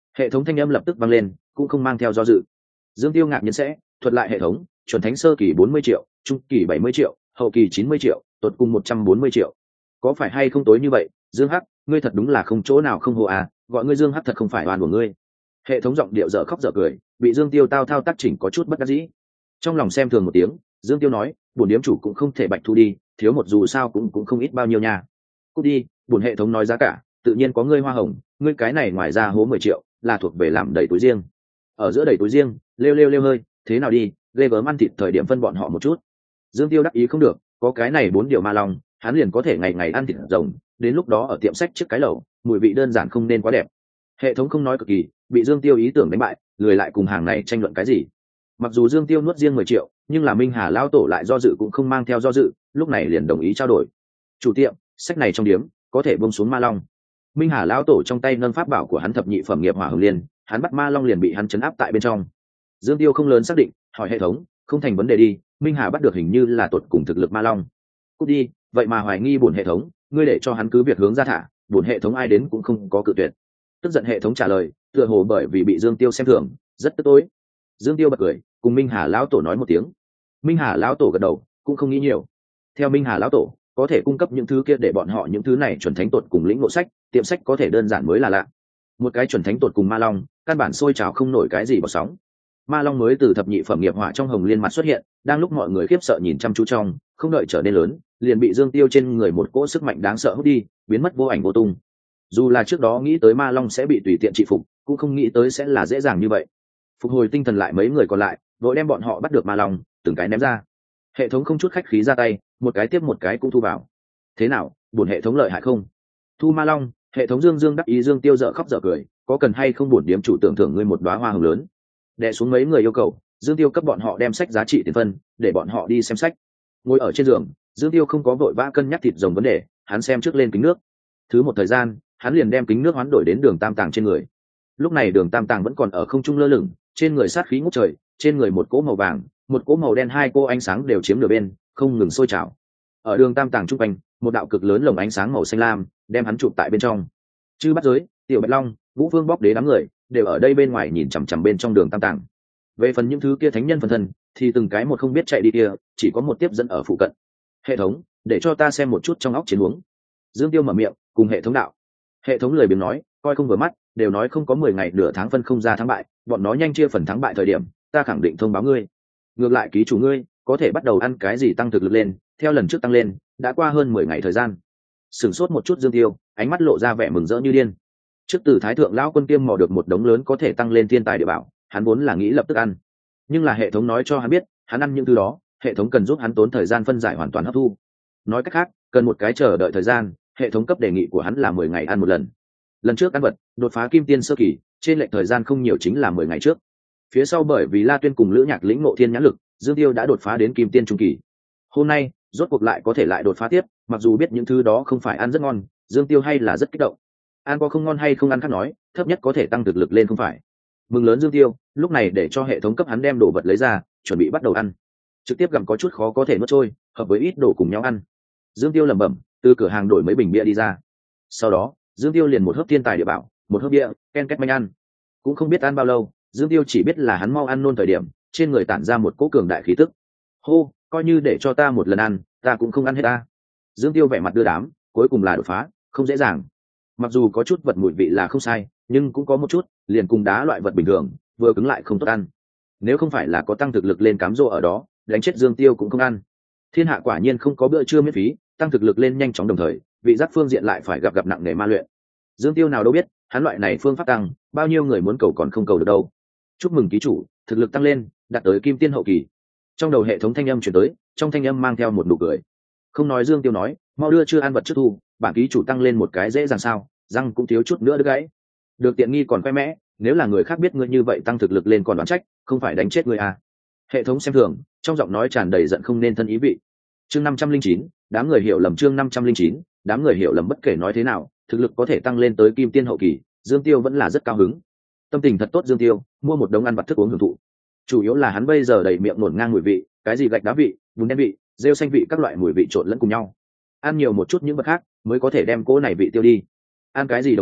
Hệ thống thanh âm lập tức vang lên, cũng không mang theo do dự. Dương Tiêu ngạc nhiên sẽ thuật lại hệ thống, chuẩn thánh sơ kỳ bốn mươi triệu, trung kỳ bảy mươi triệu, hậu kỳ chín mươi triệu, tột cùng một trăm bốn mươi triệu. Có phải hay không tối như vậy? Dương Hắc, ngươi thật đúng là không chỗ nào không hồ à, gọi ngươi Dương Hắc thật không phải oan của ngươi. Hệ thống giọng điệu dở khóc dở cười, bị Dương Tiêu tao thao tác chỉnh có chút bất đắc dĩ. Trong lòng xem thường một tiếng, Dương Tiêu nói, bổn điếm chủ cũng không thể bạch thu đi, thiếu một dù sao cũng cũng không ít bao nhiêu nha. Cút đi, bổn hệ thống nói giá cả, tự nhiên có ngươi hoa hồng, ngươi cái này ngoài ra hố mười triệu, là thuộc về làm đầy túi riêng. Ở giữa đầy túi riêng, lêu lêu lêu hơi, thế nào đi, lê gớm ăn thịt thời điểm phân bọn họ một chút. Dương Tiêu đắc ý không được, có cái này bốn điều ma long, hắn liền có thể ngày ngày ăn thịt rồng, đến lúc đó ở tiệm sách trước cái lẩu, mùi vị đơn giản không nên quá đẹp. Hệ thống không nói cực kỳ, bị Dương Tiêu ý tưởng đánh bại, lười lại cùng hàng này tranh luận cái gì. Mặc dù Dương Tiêu nuốt riêng mười triệu, nhưng là Minh Hà lão tổ lại do dự cũng không mang theo do dự, lúc này liền đồng ý trao đổi. Chủ tiệm, sách này trong điếm có thể buông xuống ma long. Minh Hà lão tổ trong tay nâng pháp bảo của hắn thập nhị phẩm nghiệp hỏa hồng liên, hắn bắt ma long liền bị hắn chấn áp tại bên trong. Dương Tiêu không lớn xác định, hỏi hệ thống, không thành vấn đề đi, Minh Hà bắt được hình như là tuột cùng thực lực ma long. Cút đi, vậy mà hoài nghi bổn hệ thống, ngươi để cho hắn cứ việc hướng ra thả, bổn hệ thống ai đến cũng không có cự tuyệt. Tức giận hệ thống trả lời, tựa hồ bởi vì bị Dương Tiêu xem thường, rất tức tối. Dương Tiêu bật cười, cùng Minh Hà lão tổ nói một tiếng. Minh Hà lão tổ gật đầu, cũng không nghĩ nhiều. Theo Minh Hà lão tổ, có thể cung cấp những thứ kia để bọn họ những thứ này chuẩn thánh tột cùng lĩnh ngộ sách, tiệm sách có thể đơn giản mới là lạ. Một cái chuẩn thánh tột cùng ma long, căn bản sôi trào không nổi cái gì bọt sóng. Ma long mới từ thập nhị phẩm nghiệp hỏa trong hồng liên mặt xuất hiện, đang lúc mọi người khiếp sợ nhìn chăm chú trong, không đợi trở nên lớn, liền bị Dương Tiêu trên người một cỗ sức mạnh đáng sợ hút đi, biến mất vô ảnh vô tung. Dù là trước đó nghĩ tới ma long sẽ bị tùy tiện trị phục, cũng không nghĩ tới sẽ là dễ dàng như vậy. Phục hồi tinh thần lại mấy người còn lại, vội đem bọn họ bắt được ma long, từng cái ném ra. Hệ thống không chút khách khí ra tay, một cái tiếp một cái cũng thu vào. Thế nào, buồn hệ thống lợi hại không? Thu ma long, hệ thống Dương Dương đắc ý. Dương Tiêu dở khóc dở cười, có cần hay không buồn điếm chủ tưởng thưởng ngươi một đóa hoa hồng lớn. Đè xuống mấy người yêu cầu, Dương Tiêu cấp bọn họ đem sách giá trị tiền phân, để bọn họ đi xem sách. Ngồi ở trên giường, Dương Tiêu không có vội vã cân nhắc thịt rồng vấn đề, hắn xem trước lên kính nước. Thứ một thời gian, hắn liền đem kính nước hoán đổi đến Đường Tam Tàng trên người. Lúc này Đường Tam Tàng vẫn còn ở không trung lơ lửng, trên người sát khí ngút trời, trên người một cỗ màu vàng, một cỗ màu đen, hai cô ánh sáng đều chiếm nửa bên, không ngừng sôi trào. Ở Đường Tam Tàng trung quanh, một đạo cực lớn lồng ánh sáng màu xanh lam, đem hắn chụp tại bên trong. Chư Bắt Giới, Tiểu Bạch Long, Vũ Vương Bóc Đế đám người, đều ở đây bên ngoài nhìn chằm chằm bên trong Đường Tam Tàng. Về phần những thứ kia thánh nhân phân thân, thì từng cái một không biết chạy đi kia, chỉ có một tiếp dẫn ở phụ cận. Hệ thống, để cho ta xem một chút trong óc chiến huống. Dương Tiêu mở miệng, cùng hệ thống đạo. Hệ thống lười biếng nói, coi không vừa mắt, đều nói không có mười ngày nửa tháng phân không ra thắng bại, bọn nó nhanh chia phần thắng bại thời điểm, ta khẳng định thông báo ngươi. Ngược lại ký chủ ngươi, có thể bắt đầu ăn cái gì tăng thực lực lên, theo lần trước tăng lên, đã qua hơn mười ngày thời gian. Sửng sốt một chút Dương Tiêu, ánh mắt lộ ra vẻ mừng rỡ như điên. Trước từ Thái thượng lão quân kiêm mò được một đống lớn có thể tăng lên thiên tài địa bảo, hắn vốn là nghĩ lập tức ăn. Nhưng là hệ thống nói cho hắn biết, hắn ăn những thứ đó, hệ thống cần giúp hắn tốn thời gian phân giải hoàn toàn hấp thu. Nói cách khác, cần một cái chờ đợi thời gian, hệ thống cấp đề nghị của hắn là mười ngày ăn một lần. Lần trước ăn vật, đột phá kim tiên sơ kỳ, trên lệch thời gian không nhiều chính là mười ngày trước. Phía sau bởi vì La Tuyên cùng Lữ Nhạc lĩnh ngộ thiên nhãn lực, Dương Tiêu đã đột phá đến kim tiên trung kỳ. Hôm nay, rốt cuộc lại có thể lại đột phá tiếp, mặc dù biết những thứ đó không phải ăn rất ngon, Dương Tiêu hay là rất kích động. Ăn có không ngon hay không ăn khác nói, thấp nhất có thể tăng thực lực lên không phải. Mừng lớn Dương Tiêu, lúc này để cho hệ thống cấp hắn đem đồ vật lấy ra, chuẩn bị bắt đầu ăn. Trực tiếp gặm có chút khó có thể nuốt trôi, hợp với ít đồ cùng nhau ăn. Dương Tiêu lẩm bẩm, từ cửa hàng đổi mấy bình bia đi ra. Sau đó, Dương Tiêu liền một hớp thiên tài địa bảo, một hớp bia, ken két manh ăn. Cũng không biết ăn bao lâu, Dương Tiêu chỉ biết là hắn mau ăn nôn thời điểm, trên người tản ra một cỗ cường đại khí tức. Hô, coi như để cho ta một lần ăn, ta cũng không ăn hết ta. Dương Tiêu vẻ mặt đưa đám, cuối cùng là đột phá, không dễ dàng. Mặc dù có chút vật mùi vị là không sai, nhưng cũng có một chút, liền cùng đá loại vật bình thường, vừa cứng lại không tốt ăn. Nếu không phải là có tăng thực lực lên cám dỗ ở đó, đánh chết Dương Tiêu cũng không ăn. Thiên hạ quả nhiên không có bữa trưa miễn phí, tăng thực lực lên nhanh chóng đồng thời, vị giác phương diện lại phải gặp gặp nặng nề ma luyện. Dương Tiêu nào đâu biết, hắn loại này phương pháp tăng, bao nhiêu người muốn cầu còn không cầu được đâu. Chúc mừng ký chủ, thực lực tăng lên, đạt tới kim tiên hậu kỳ. Trong đầu hệ thống thanh âm truyền tới, trong thanh âm mang theo một nụ cười. Không nói Dương Tiêu nói, mau đưa chưa ăn vật trước thu, bản ký chủ tăng lên một cái dễ dàng sao, răng cũng thiếu chút nữa đứt gãy. Được tiện nghi còn khoe mẽ, nếu là người khác biết ngươi như vậy tăng thực lực lên còn đoán trách, không phải đánh chết ngươi à. Hệ thống xem thường, trong giọng nói tràn đầy giận không nên thân ý vị. Chương năm trăm linh chín, đám người hiểu lầm. Chương năm trăm linh chín, đám người hiểu lầm. Bất kể nói thế nào, thực lực có thể tăng lên tới kim tiên hậu kỳ, Dương Tiêu vẫn là rất cao hứng. Tâm tình thật tốt Dương Tiêu, mua một đống ăn vặt thức uống hưởng thụ. Chủ yếu là hắn bây giờ đầy miệng ngổn ngang mùi vị, cái gì gạch đá vị, bùn đen vị, rêu xanh vị, các loại mùi vị trộn lẫn cùng nhau. Ăn nhiều một chút những vật khác, mới có thể đem cỗ này vị tiêu đi. Ăn cái gì đồng thời,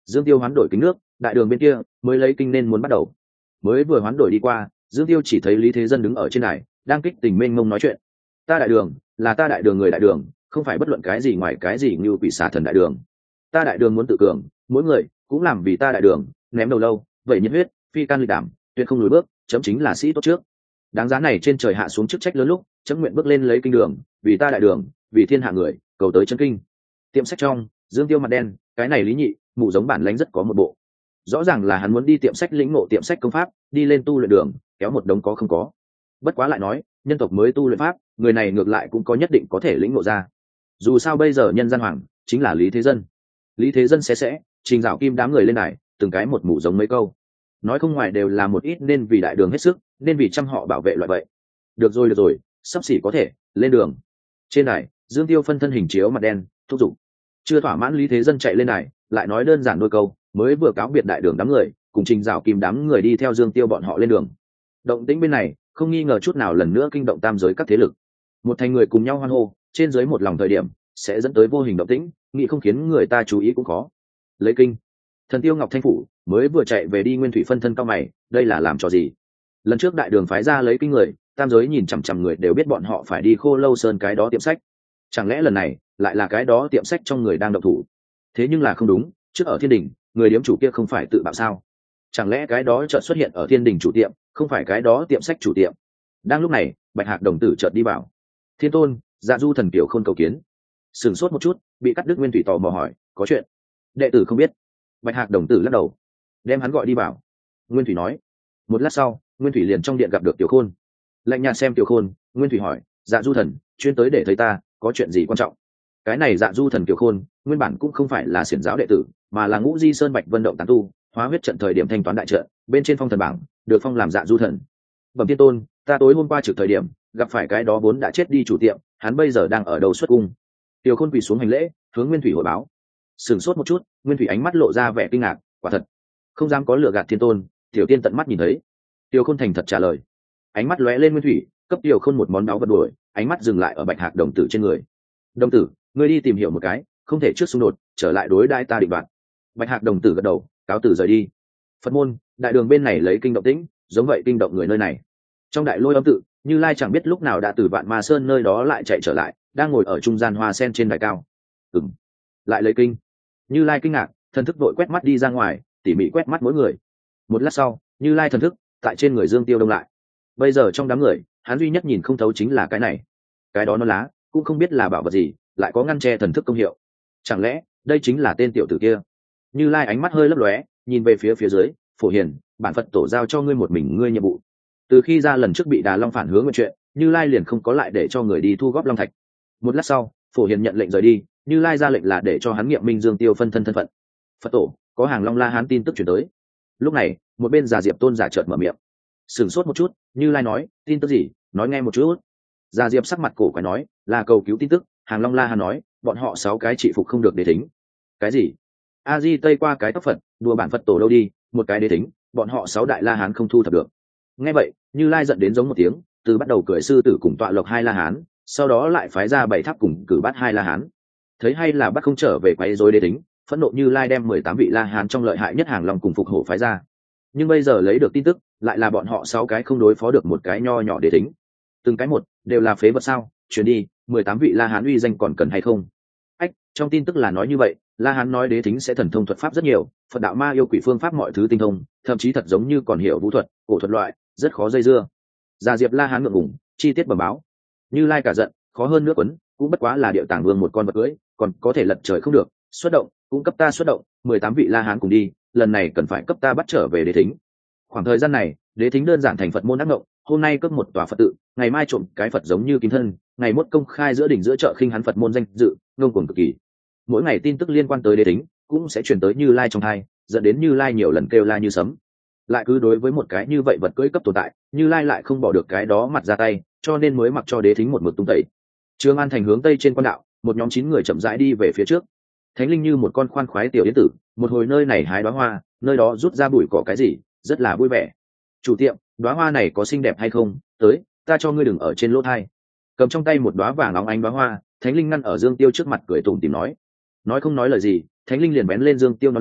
Dương Tiêu hoán đổi kính nước, đại đường bên kia mới lấy kinh nên muốn bắt đầu. Mới vừa hoán đổi đi qua, Dương Tiêu chỉ thấy Lý Thế Dân đứng ở trên đài, đang kích tình mênh mông nói chuyện. Ta đại đường, là ta đại đường người đại đường, không phải bất luận cái gì ngoài cái gì như quỷ xà thần đại đường. Ta đại đường muốn tự cường, mỗi người cũng làm vì ta đại đường, ném đầu lâu, vậy nhiệt huyết, phi can lịch đảm, tuyệt không lùi bước, chấm chính là sĩ tốt trước. Đáng giá này trên trời hạ xuống chức trách lớn lúc, chấm nguyện bước lên lấy kinh đường, vì ta đại đường, vì thiên hạ người, cầu tới chân kinh. Tiệm sách trong, Dương Tiêu mặt đen, cái này Lý Nhị, mụ giống bản lãnh rất có một bộ. Rõ ràng là hắn muốn đi tiệm sách lĩnh ngộ tiệm sách công pháp, đi lên tu luyện đường, kéo một đống có không có. Bất quá lại nói, nhân tộc mới tu luyện pháp, người này ngược lại cũng có nhất định có thể lĩnh ngộ ra. Dù sao bây giờ nhân gian hoàng chính là Lý Thế Dân. Lý Thế Dân sẽ sẽ trình dạo kim đám người lên này, từng cái một mụ giống mấy câu. Nói không ngoài đều là một ít nên vì đại đường hết sức, nên vì trăm họ bảo vệ loại vậy. Được rồi được rồi, sắp xỉ có thể, lên đường. Trên đài, Dương Tiêu phân thân hình chiếu mặt đen, thúc giục. Chưa thỏa mãn Lý Thế Dân chạy lên đài, lại nói đơn giản đôi câu, mới vừa cáo biệt đại đường đám người, cùng trình dạo kim đám người đi theo Dương Tiêu bọn họ lên đường. Động tĩnh bên này, không nghi ngờ chút nào lần nữa kinh động tam giới các thế lực. Một thành người cùng nhau hoan hô, trên dưới một lòng thời điểm, sẽ dẫn tới vô hình động tĩnh, nghĩ không khiến người ta chú ý cũng khó. Lấy kinh, Thần Tiêu Ngọc Thanh phủ mới vừa chạy về đi Nguyên Thủy phân thân cao mày, đây là làm trò gì? Lần trước đại đường phái ra lấy kinh người, tam giới nhìn chằm chằm người đều biết bọn họ phải đi Khô Lâu Sơn cái đó tiệm sách. Chẳng lẽ lần này lại là cái đó tiệm sách trong người đang động thủ? Thế nhưng là không đúng, trước ở Thiên Đình, người điếm chủ kia không phải tự bạo sao? Chẳng lẽ cái đó chợt xuất hiện ở Thiên Đình chủ tiệm, không phải cái đó tiệm sách chủ tiệm? Đang lúc này, Bạch Hạc đồng tử chợt đi vào. Thiên Tôn, Dạ Du thần kiều khôn cầu kiến. Sửng sốt một chút, bị cắt đứt Nguyên Thủy tò mò hỏi, có chuyện? Đệ tử không biết. Bạch Hạc đồng tử lắc đầu, đem hắn gọi đi vào. Nguyên Thủy nói. Một lát sau, Nguyên Thủy liền trong điện gặp được Tiểu Khôn. Lạnh nhạt xem Tiểu Khôn, Nguyên Thủy hỏi, Dạ Du thần chuyên tới để thấy ta, có chuyện gì quan trọng? Cái này Dạ Du thần Tiểu Khôn nguyên bản cũng không phải là xiển giáo đệ tử, mà là Ngũ Di Sơn Bạch Vân động tán tu, hóa huyết trận thời điểm thanh toán đại trận, bên trên phong thần bảng được phong làm Dạ Du thần. Bẩm Thiên Tôn, ta tối hôm qua trực thời điểm gặp phải cái đó vốn đã chết đi chủ tiệm, hắn bây giờ đang ở đầu xuất cung. Tiểu Khôn quỳ xuống hành lễ, hướng Nguyên Thủy hội báo. Sửng sốt một chút, Nguyên Thủy ánh mắt lộ ra vẻ kinh ngạc, quả thật, không dám có lựa gạt Thiên Tôn, Tiểu Tiên tận mắt nhìn thấy. Tiểu Khôn thành thật trả lời. Ánh mắt lóe lên Nguyên Thủy, cấp Tiểu Khôn một món báu vật đuổi, ánh mắt dừng lại ở Bạch Hạc đồng tử trên người. Đồng tử, ngươi đi tìm hiểu một cái, không thể trước xung đột, trở lại đối đãi ta định đoạt. Bạch Hạc đồng tử gật đầu, cáo tử rời đi. Phật môn, đại đường bên này lấy kinh động tĩnh, giống vậy kinh động người nơi này. Trong đại lôi âm tự, Như Lai chẳng biết lúc nào đã từ Vạn Ma Sơn nơi đó lại chạy trở lại, đang ngồi ở trung gian hoa sen trên đài cao. Ừm, lại lấy kinh. Như Lai kinh ngạc, thần thức đội quét mắt đi ra ngoài, tỉ mỉ quét mắt mỗi người. Một lát sau, Như Lai thần thức tại trên người Dương Tiêu đông lại. Bây giờ trong đám người, hắn duy nhất nhìn không thấu chính là cái này, cái đó nó lá, cũng không biết là bảo vật gì, lại có ngăn che thần thức công hiệu. Chẳng lẽ đây chính là tên tiểu tử kia? Như Lai ánh mắt hơi lấp lóe, nhìn về phía phía dưới, Phổ Hiền, bản Phật tổ giao cho ngươi một mình ngươi nhiệm vụ. Từ khi ra lần trước bị Đà Long phản hướng nguyện chuyện, Như Lai liền không có lại để cho người đi thu góp long thạch. Một lát sau, Phổ Hiền nhận lệnh rời đi, Như Lai ra lệnh là để cho hắn nghiệm minh Dương Tiêu phân thân thân phận. Phật tổ, có hàng Long La Hán tin tức chuyển tới. Lúc này, một bên Già Diệp Tôn giả chợt mở miệng. Sửng sốt một chút, Như Lai nói, tin tức gì? Nói nghe một chút. Già Diệp sắc mặt cổ quái nói, là cầu cứu tin tức. Hàng Long La Hán nói, bọn họ sáu cái trị phục không được đế thính. Cái gì? A Di Tây qua cái tóc Phật, đùa bản Phật tổ đâu đi, một cái đế thính, bọn họ sáu đại La Hán không thu thập được. Nghe vậy, Như Lai giận đến giống một tiếng, từ bắt đầu cười sư tử cùng tọa lộc hai La Hán, sau đó lại phái ra bảy tháp cùng cử bắt hai La Hán. Thấy hay là bắt không trở về quấy rối đế thính, phẫn nộ Như Lai đem mười tám vị La Hán trong lợi hại nhất Hàng Long cùng phục hổ phái ra. Nhưng bây giờ lấy được tin tức, lại là bọn họ sáu cái không đối phó được một cái nho nhỏ đế thính. Từng cái một đều là phế vật sao? Chuyển đi, mười tám vị La Hán uy danh còn cần hay không? Ách, trong tin tức là nói như vậy, La Hán nói đế thính sẽ thần thông thuật pháp rất nhiều, Phật đạo ma yêu quỷ phương pháp mọi thứ tinh thông, thậm chí thật giống như còn hiểu vũ thuật, cổ thuật loại, rất khó dây dưa. Già Diệp La Hán ngượng ngùng, chi tiết bẩm báo. Như Lai cả giận, khó hơn nước quấn, cũng bất quá là điệu tàng vương một con vật cưỡi, còn có thể lật trời không được, xuất động, cũng cấp ta xuất động, mười tám vị La Hán cùng đi, lần này cần phải cấp ta bắt trở về đế thính. Khoảng thời gian này, đế thính đơn giản thành Phật môn ác ngộng, hôm nay cướp một tòa Phật tự, ngày mai trộm cái Phật giống như kim thân, ngày mốt công khai giữa đỉnh giữa chợ khinh hắn Phật môn danh dự, ngông cuồng cực kỳ. Mỗi ngày tin tức liên quan tới đế thính cũng sẽ truyền tới Như Lai trong tai, dẫn đến Như Lai nhiều lần kêu la như sấm. Lại cứ đối với một cái như vậy vật cưỡi cấp tồn tại, Như Lai lại không bỏ được cái đó mặt ra tay, cho nên mới mặc cho đế thính một mực tung tẩy. Trương An thành hướng tây trên quan đạo, một nhóm chín người chậm rãi đi về phía trước. Thánh linh như một con khoan khoái tiểu yến tử, một hồi nơi này hái đóa hoa, nơi đó rút ra bụi cỏ cái gì, rất là vui vẻ. Chủ tiệm, đóa hoa này có xinh đẹp hay không? Tới, ta cho ngươi đừng ở trên lỗ thai. Cầm trong tay một đóa vàng óng ánh đóa hoa, Thánh linh ngăn ở Dương Tiêu trước mặt cười tủm tỉm nói. Nói không nói lời gì, Thánh linh liền bén lên Dương Tiêu nó lá,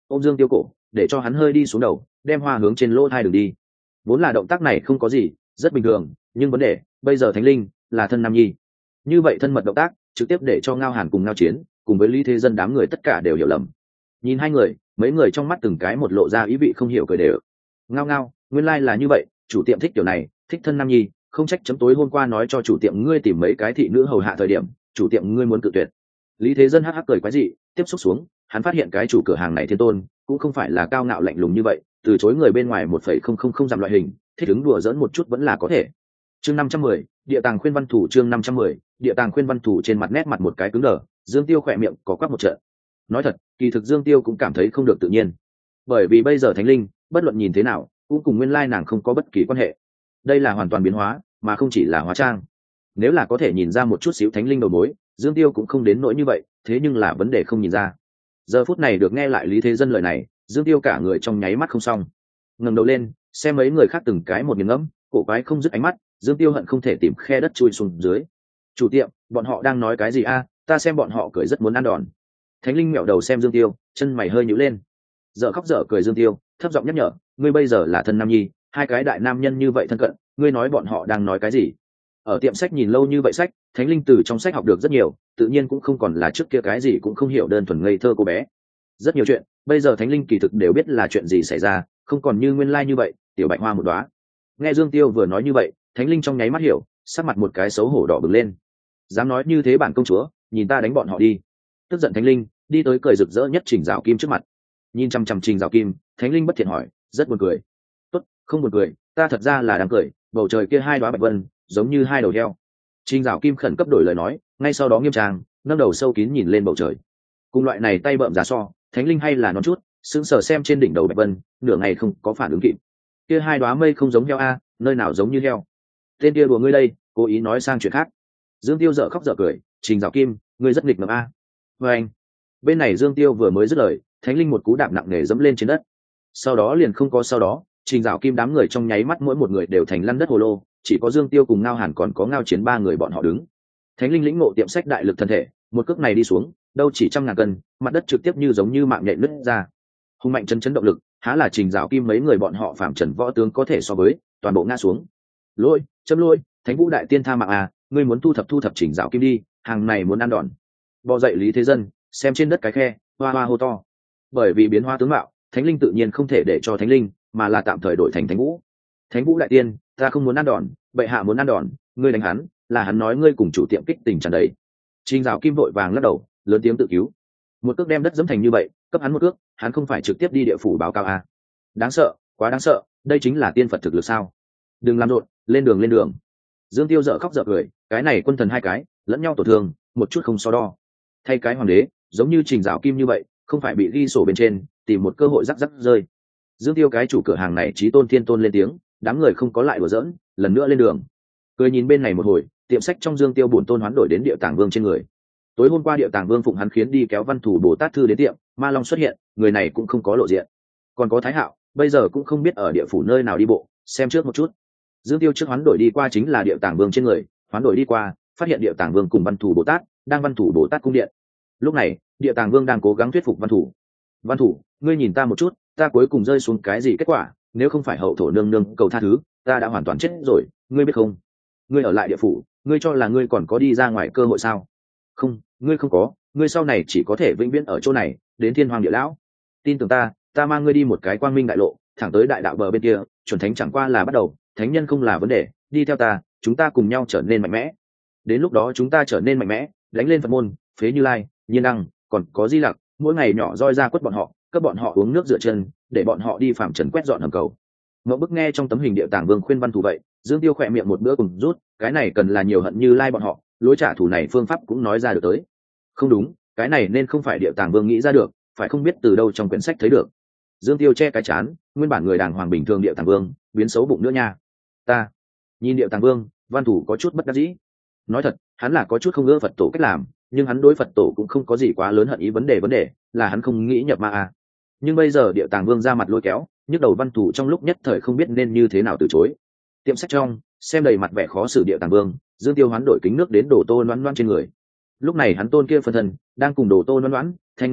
ôm Dương Tiêu cổ để cho hắn hơi đi xuống đầu, đem hoa hướng trên lỗ thai đường đi. Vốn là động tác này không có gì, rất bình thường, nhưng vấn đề bây giờ Thánh Linh là thân nam nhi, như vậy thân mật động tác trực tiếp để cho Ngao Hàn cùng Ngao Chiến cùng với Lý Thế Dân đám người tất cả đều hiểu lầm. Nhìn hai người, mấy người trong mắt từng cái một lộ ra ý vị không hiểu cười đều. Ngao ngao, nguyên lai là như vậy, chủ tiệm thích kiểu này, thích thân nam nhi, không trách chấm tối hôm qua nói cho chủ tiệm ngươi tìm mấy cái thị nữ hầu hạ thời điểm, chủ tiệm ngươi muốn cự tuyệt. Lý Thế Dân hắc hắc cười quái dị, tiếp xúc xuống, hắn phát hiện cái chủ cửa hàng này Thiên Tôn cũng không phải là cao ngạo lạnh lùng như vậy, từ chối người bên ngoài một phẩy không không không dặm loại hình, thích ứng đùa giỡn một chút vẫn là có thể. Chương năm trăm mười, địa tàng khuyên văn thủ chương năm trăm mười, địa tàng khuyên văn thủ trên mặt nét mặt một cái cứng đờ, Dương Tiêu khỏe miệng có quắc một trận. Nói thật, kỳ thực Dương Tiêu cũng cảm thấy không được tự nhiên, bởi vì bây giờ Thánh Linh bất luận nhìn thế nào cũng cùng nguyên lai nàng không có bất kỳ quan hệ. Đây là hoàn toàn biến hóa, mà không chỉ là hóa trang. Nếu là có thể nhìn ra một chút xíu Thánh Linh đầu mối, Dương Tiêu cũng không đến nỗi như vậy, thế nhưng là vấn đề không nhìn ra. Giờ phút này được nghe lại Lý Thế Dân lời này, Dương Tiêu cả người trong nháy mắt không xong, ngẩng đầu lên xem mấy người khác từng cái một nghiền ngẫm, cổ quái không dứt ánh mắt, Dương Tiêu hận không thể tìm khe đất chui xuống dưới. Chủ tiệm, bọn họ đang nói cái gì a? Ta xem bọn họ cười rất muốn ăn đòn. Thánh Linh mẹo đầu xem Dương Tiêu, chân mày hơi nhíu lên. Dở khóc dở cười Dương Tiêu, thấp giọng nhắc nhở, ngươi bây giờ là thân nam nhi, hai cái đại nam nhân như vậy thân cận, ngươi nói bọn họ đang nói cái gì? Ở tiệm sách nhìn lâu như vậy sách, Thánh Linh từ trong sách học được rất nhiều, tự nhiên cũng không còn là trước kia cái gì cũng không hiểu đơn thuần ngây thơ cô bé. Rất nhiều chuyện, bây giờ Thánh Linh kỳ thực đều biết là chuyện gì xảy ra, không còn như nguyên lai như vậy, tiểu bạch hoa một đóa. Nghe Dương Tiêu vừa nói như vậy, Thánh Linh trong nháy mắt hiểu, sắc mặt một cái xấu hổ đỏ bừng lên. Dám nói như thế bản công chúa, nhìn ta đánh bọn họ đi. Tức giận Thánh Linh đi tới cười rực rỡ nhất Trình Dạo Kim trước mặt, nhìn chăm chăm Trình Dạo Kim, Thánh Linh bất thiện hỏi, rất buồn cười. Tốt, không buồn cười, ta thật ra là đang cười, bầu trời kia hai đóa bạch vân giống như hai đầu heo. Trình Dạo Kim khẩn cấp đổi lời nói, ngay sau đó nghiêm trang nâng đầu sâu kín nhìn lên bầu trời. Cùng loại này tay bợm giá so, Thánh Linh hay là non chút, sững sờ xem trên đỉnh đầu bạch vân, nửa ngày không có phản ứng kịp. Kia hai đóa mây không giống heo a, nơi nào giống như heo? Tên kia đùa ngươi đây, cố ý nói sang chuyện khác. Dương Tiêu dở khóc dở cười, Trình Dạo Kim, ngươi rất nghịch ngợm a. Và anh, bên này Dương Tiêu vừa mới dứt lời, Thánh Linh một cú đạp nặng nề dẫm lên trên đất. Sau đó liền không có sau đó, Trình Dạo Kim đám người trong nháy mắt mỗi một người đều thành lăn đất hồ lô, chỉ có Dương Tiêu cùng Ngao Hàn còn có Ngao Chiến ba người bọn họ đứng. Thánh Linh lĩnh ngộ tiệm sách đại lực thân thể, một cước này đi xuống, đâu chỉ trăm ngàn cân, mặt đất trực tiếp như giống như mạng nhện nứt ra. Hùng mạnh chấn chấn động lực, há là Trình Dạo Kim mấy người bọn họ phạm trần võ tướng có thể so với, toàn bộ ngã xuống. Lôi, châm lôi, Thánh Vũ đại tiên tha mạng à, ngươi muốn thu thập thu thập Trình Dạo Kim đi, hàng này muốn ăn đòn. Bò dậy Lý Thế Dân, xem trên đất cái khe, hoa hoa hô to. Bởi vì biến hóa tướng mạo, Thánh Linh tự nhiên không thể để cho Thánh Linh, mà là tạm thời đổi thành Thánh Vũ. Thánh Vũ đại tiên, ta không muốn ăn đòn, bệ hạ muốn ăn đòn, ngươi đánh hắn, là hắn nói ngươi cùng chủ tiệm kích tình tràn đầy. Trình Dạo Kim vội vàng lắc đầu, lớn tiếng tự cứu. Một cước đem đất dẫm thành như vậy, cấp hắn một cước, hắn không phải trực tiếp đi địa phủ báo cáo à? Đáng sợ, quá đáng sợ, đây chính là tiên Phật thực lực sao? Đừng làm rộn, lên đường lên đường. Dương Tiêu dở khóc dở cười, cái này quân thần hai cái, lẫn nhau tổn thương, một chút không so đo. Thay cái hoàng đế, giống như Trình Dạo Kim như vậy, không phải bị ghi sổ bên trên, tìm một cơ hội rắc rắc rơi. Dương Tiêu cái chủ cửa hàng này Chí Tôn Thiên Tôn lên tiếng, đám người không có lại đùa giỡn, lần nữa lên đường. Cười nhìn bên này một hồi, tiệm sách trong Dương Tiêu bổn tôn hoán đổi đến Địa Tàng Vương trên người. Tối hôm qua Địa Tàng Vương phụng hắn khiến đi kéo Văn Thủ Bồ Tát thư đến tiệm, Ma Long xuất hiện, người này cũng không có lộ diện. Còn có Thái Hạo, bây giờ cũng không biết ở địa phủ nơi nào đi bộ, xem trước một chút. Dương Tiêu trước hoán đổi đi qua chính là Địa Tàng Vương trên người, hoán đổi đi qua, phát hiện Địa Tàng Vương cùng Văn Thủ Bồ Tát đang Văn Thủ Bồ Tát cung điện. Lúc này, Địa Tàng Vương đang cố gắng thuyết phục Văn Thủ. Văn Thủ, ngươi nhìn ta một chút, ta cuối cùng rơi xuống cái gì kết quả? Nếu không phải hậu thổ nương nương cầu tha thứ, ta đã hoàn toàn chết rồi, ngươi biết không? Ngươi ở lại địa phủ, ngươi cho là ngươi còn có đi ra ngoài cơ hội sao? Không, ngươi không có, ngươi sau này chỉ có thể vĩnh viễn ở chỗ này, đến thiên hoàng địa lão. Tin tưởng ta, ta mang ngươi đi một cái quang minh đại lộ, thẳng tới đại đạo bờ bên kia, chuẩn thánh chẳng qua là bắt đầu, thánh nhân không là vấn đề, đi theo ta, chúng ta cùng nhau trở nên mạnh mẽ. Đến lúc đó chúng ta trở nên mạnh mẽ, đánh lên Phật môn, phế Như Lai, Nhiên Đăng, còn có Di Lặc, mỗi ngày nhỏ roi ra quất bọn họ, cấp bọn họ uống nước rửa chân, để bọn họ đi phạm trần quét dọn hầm cầu. Mậu Bức nghe trong tấm hình Địa Tàng Vương khuyên Văn Thủ vậy, Dương Tiêu khỏe miệng một bữa cùng rút, cái này cần là nhiều hận Như Lai bọn họ, lối trả thù này phương pháp cũng nói ra được tới. Không đúng, cái này nên không phải Địa Tàng Vương nghĩ ra được, phải không biết từ đâu trong quyển sách thấy được. Dương Tiêu che cái chán, nguyên bản người đàng hoàng bình thường Địa Tàng Vương, biến xấu bụng nữa nha. Ta nhìn Địa Tàng Vương, Văn Thủ có chút bất đắc dĩ. Nói thật, hắn là có chút không ưa Phật tổ cách làm, nhưng hắn đối Phật tổ cũng không có gì quá lớn hận ý, vấn đề vấn đề là hắn không nghĩ nhập ma à. Nhưng bây giờ Địa Tàng Vương ra mặt lôi kéo, nhức đầu Văn Thủ trong lúc nhất thời không biết nên như thế nào từ chối. Tiệm sách trong, xem đầy mặt vẻ khó xử Địa Tàng Vương, Dương Tiêu hoán đổi kính nước đến đổ tô loãn loãn trên người. Lúc này hắn tôn kia phân thân đang cùng đổ tô loãn loãn, Thanh Lưu,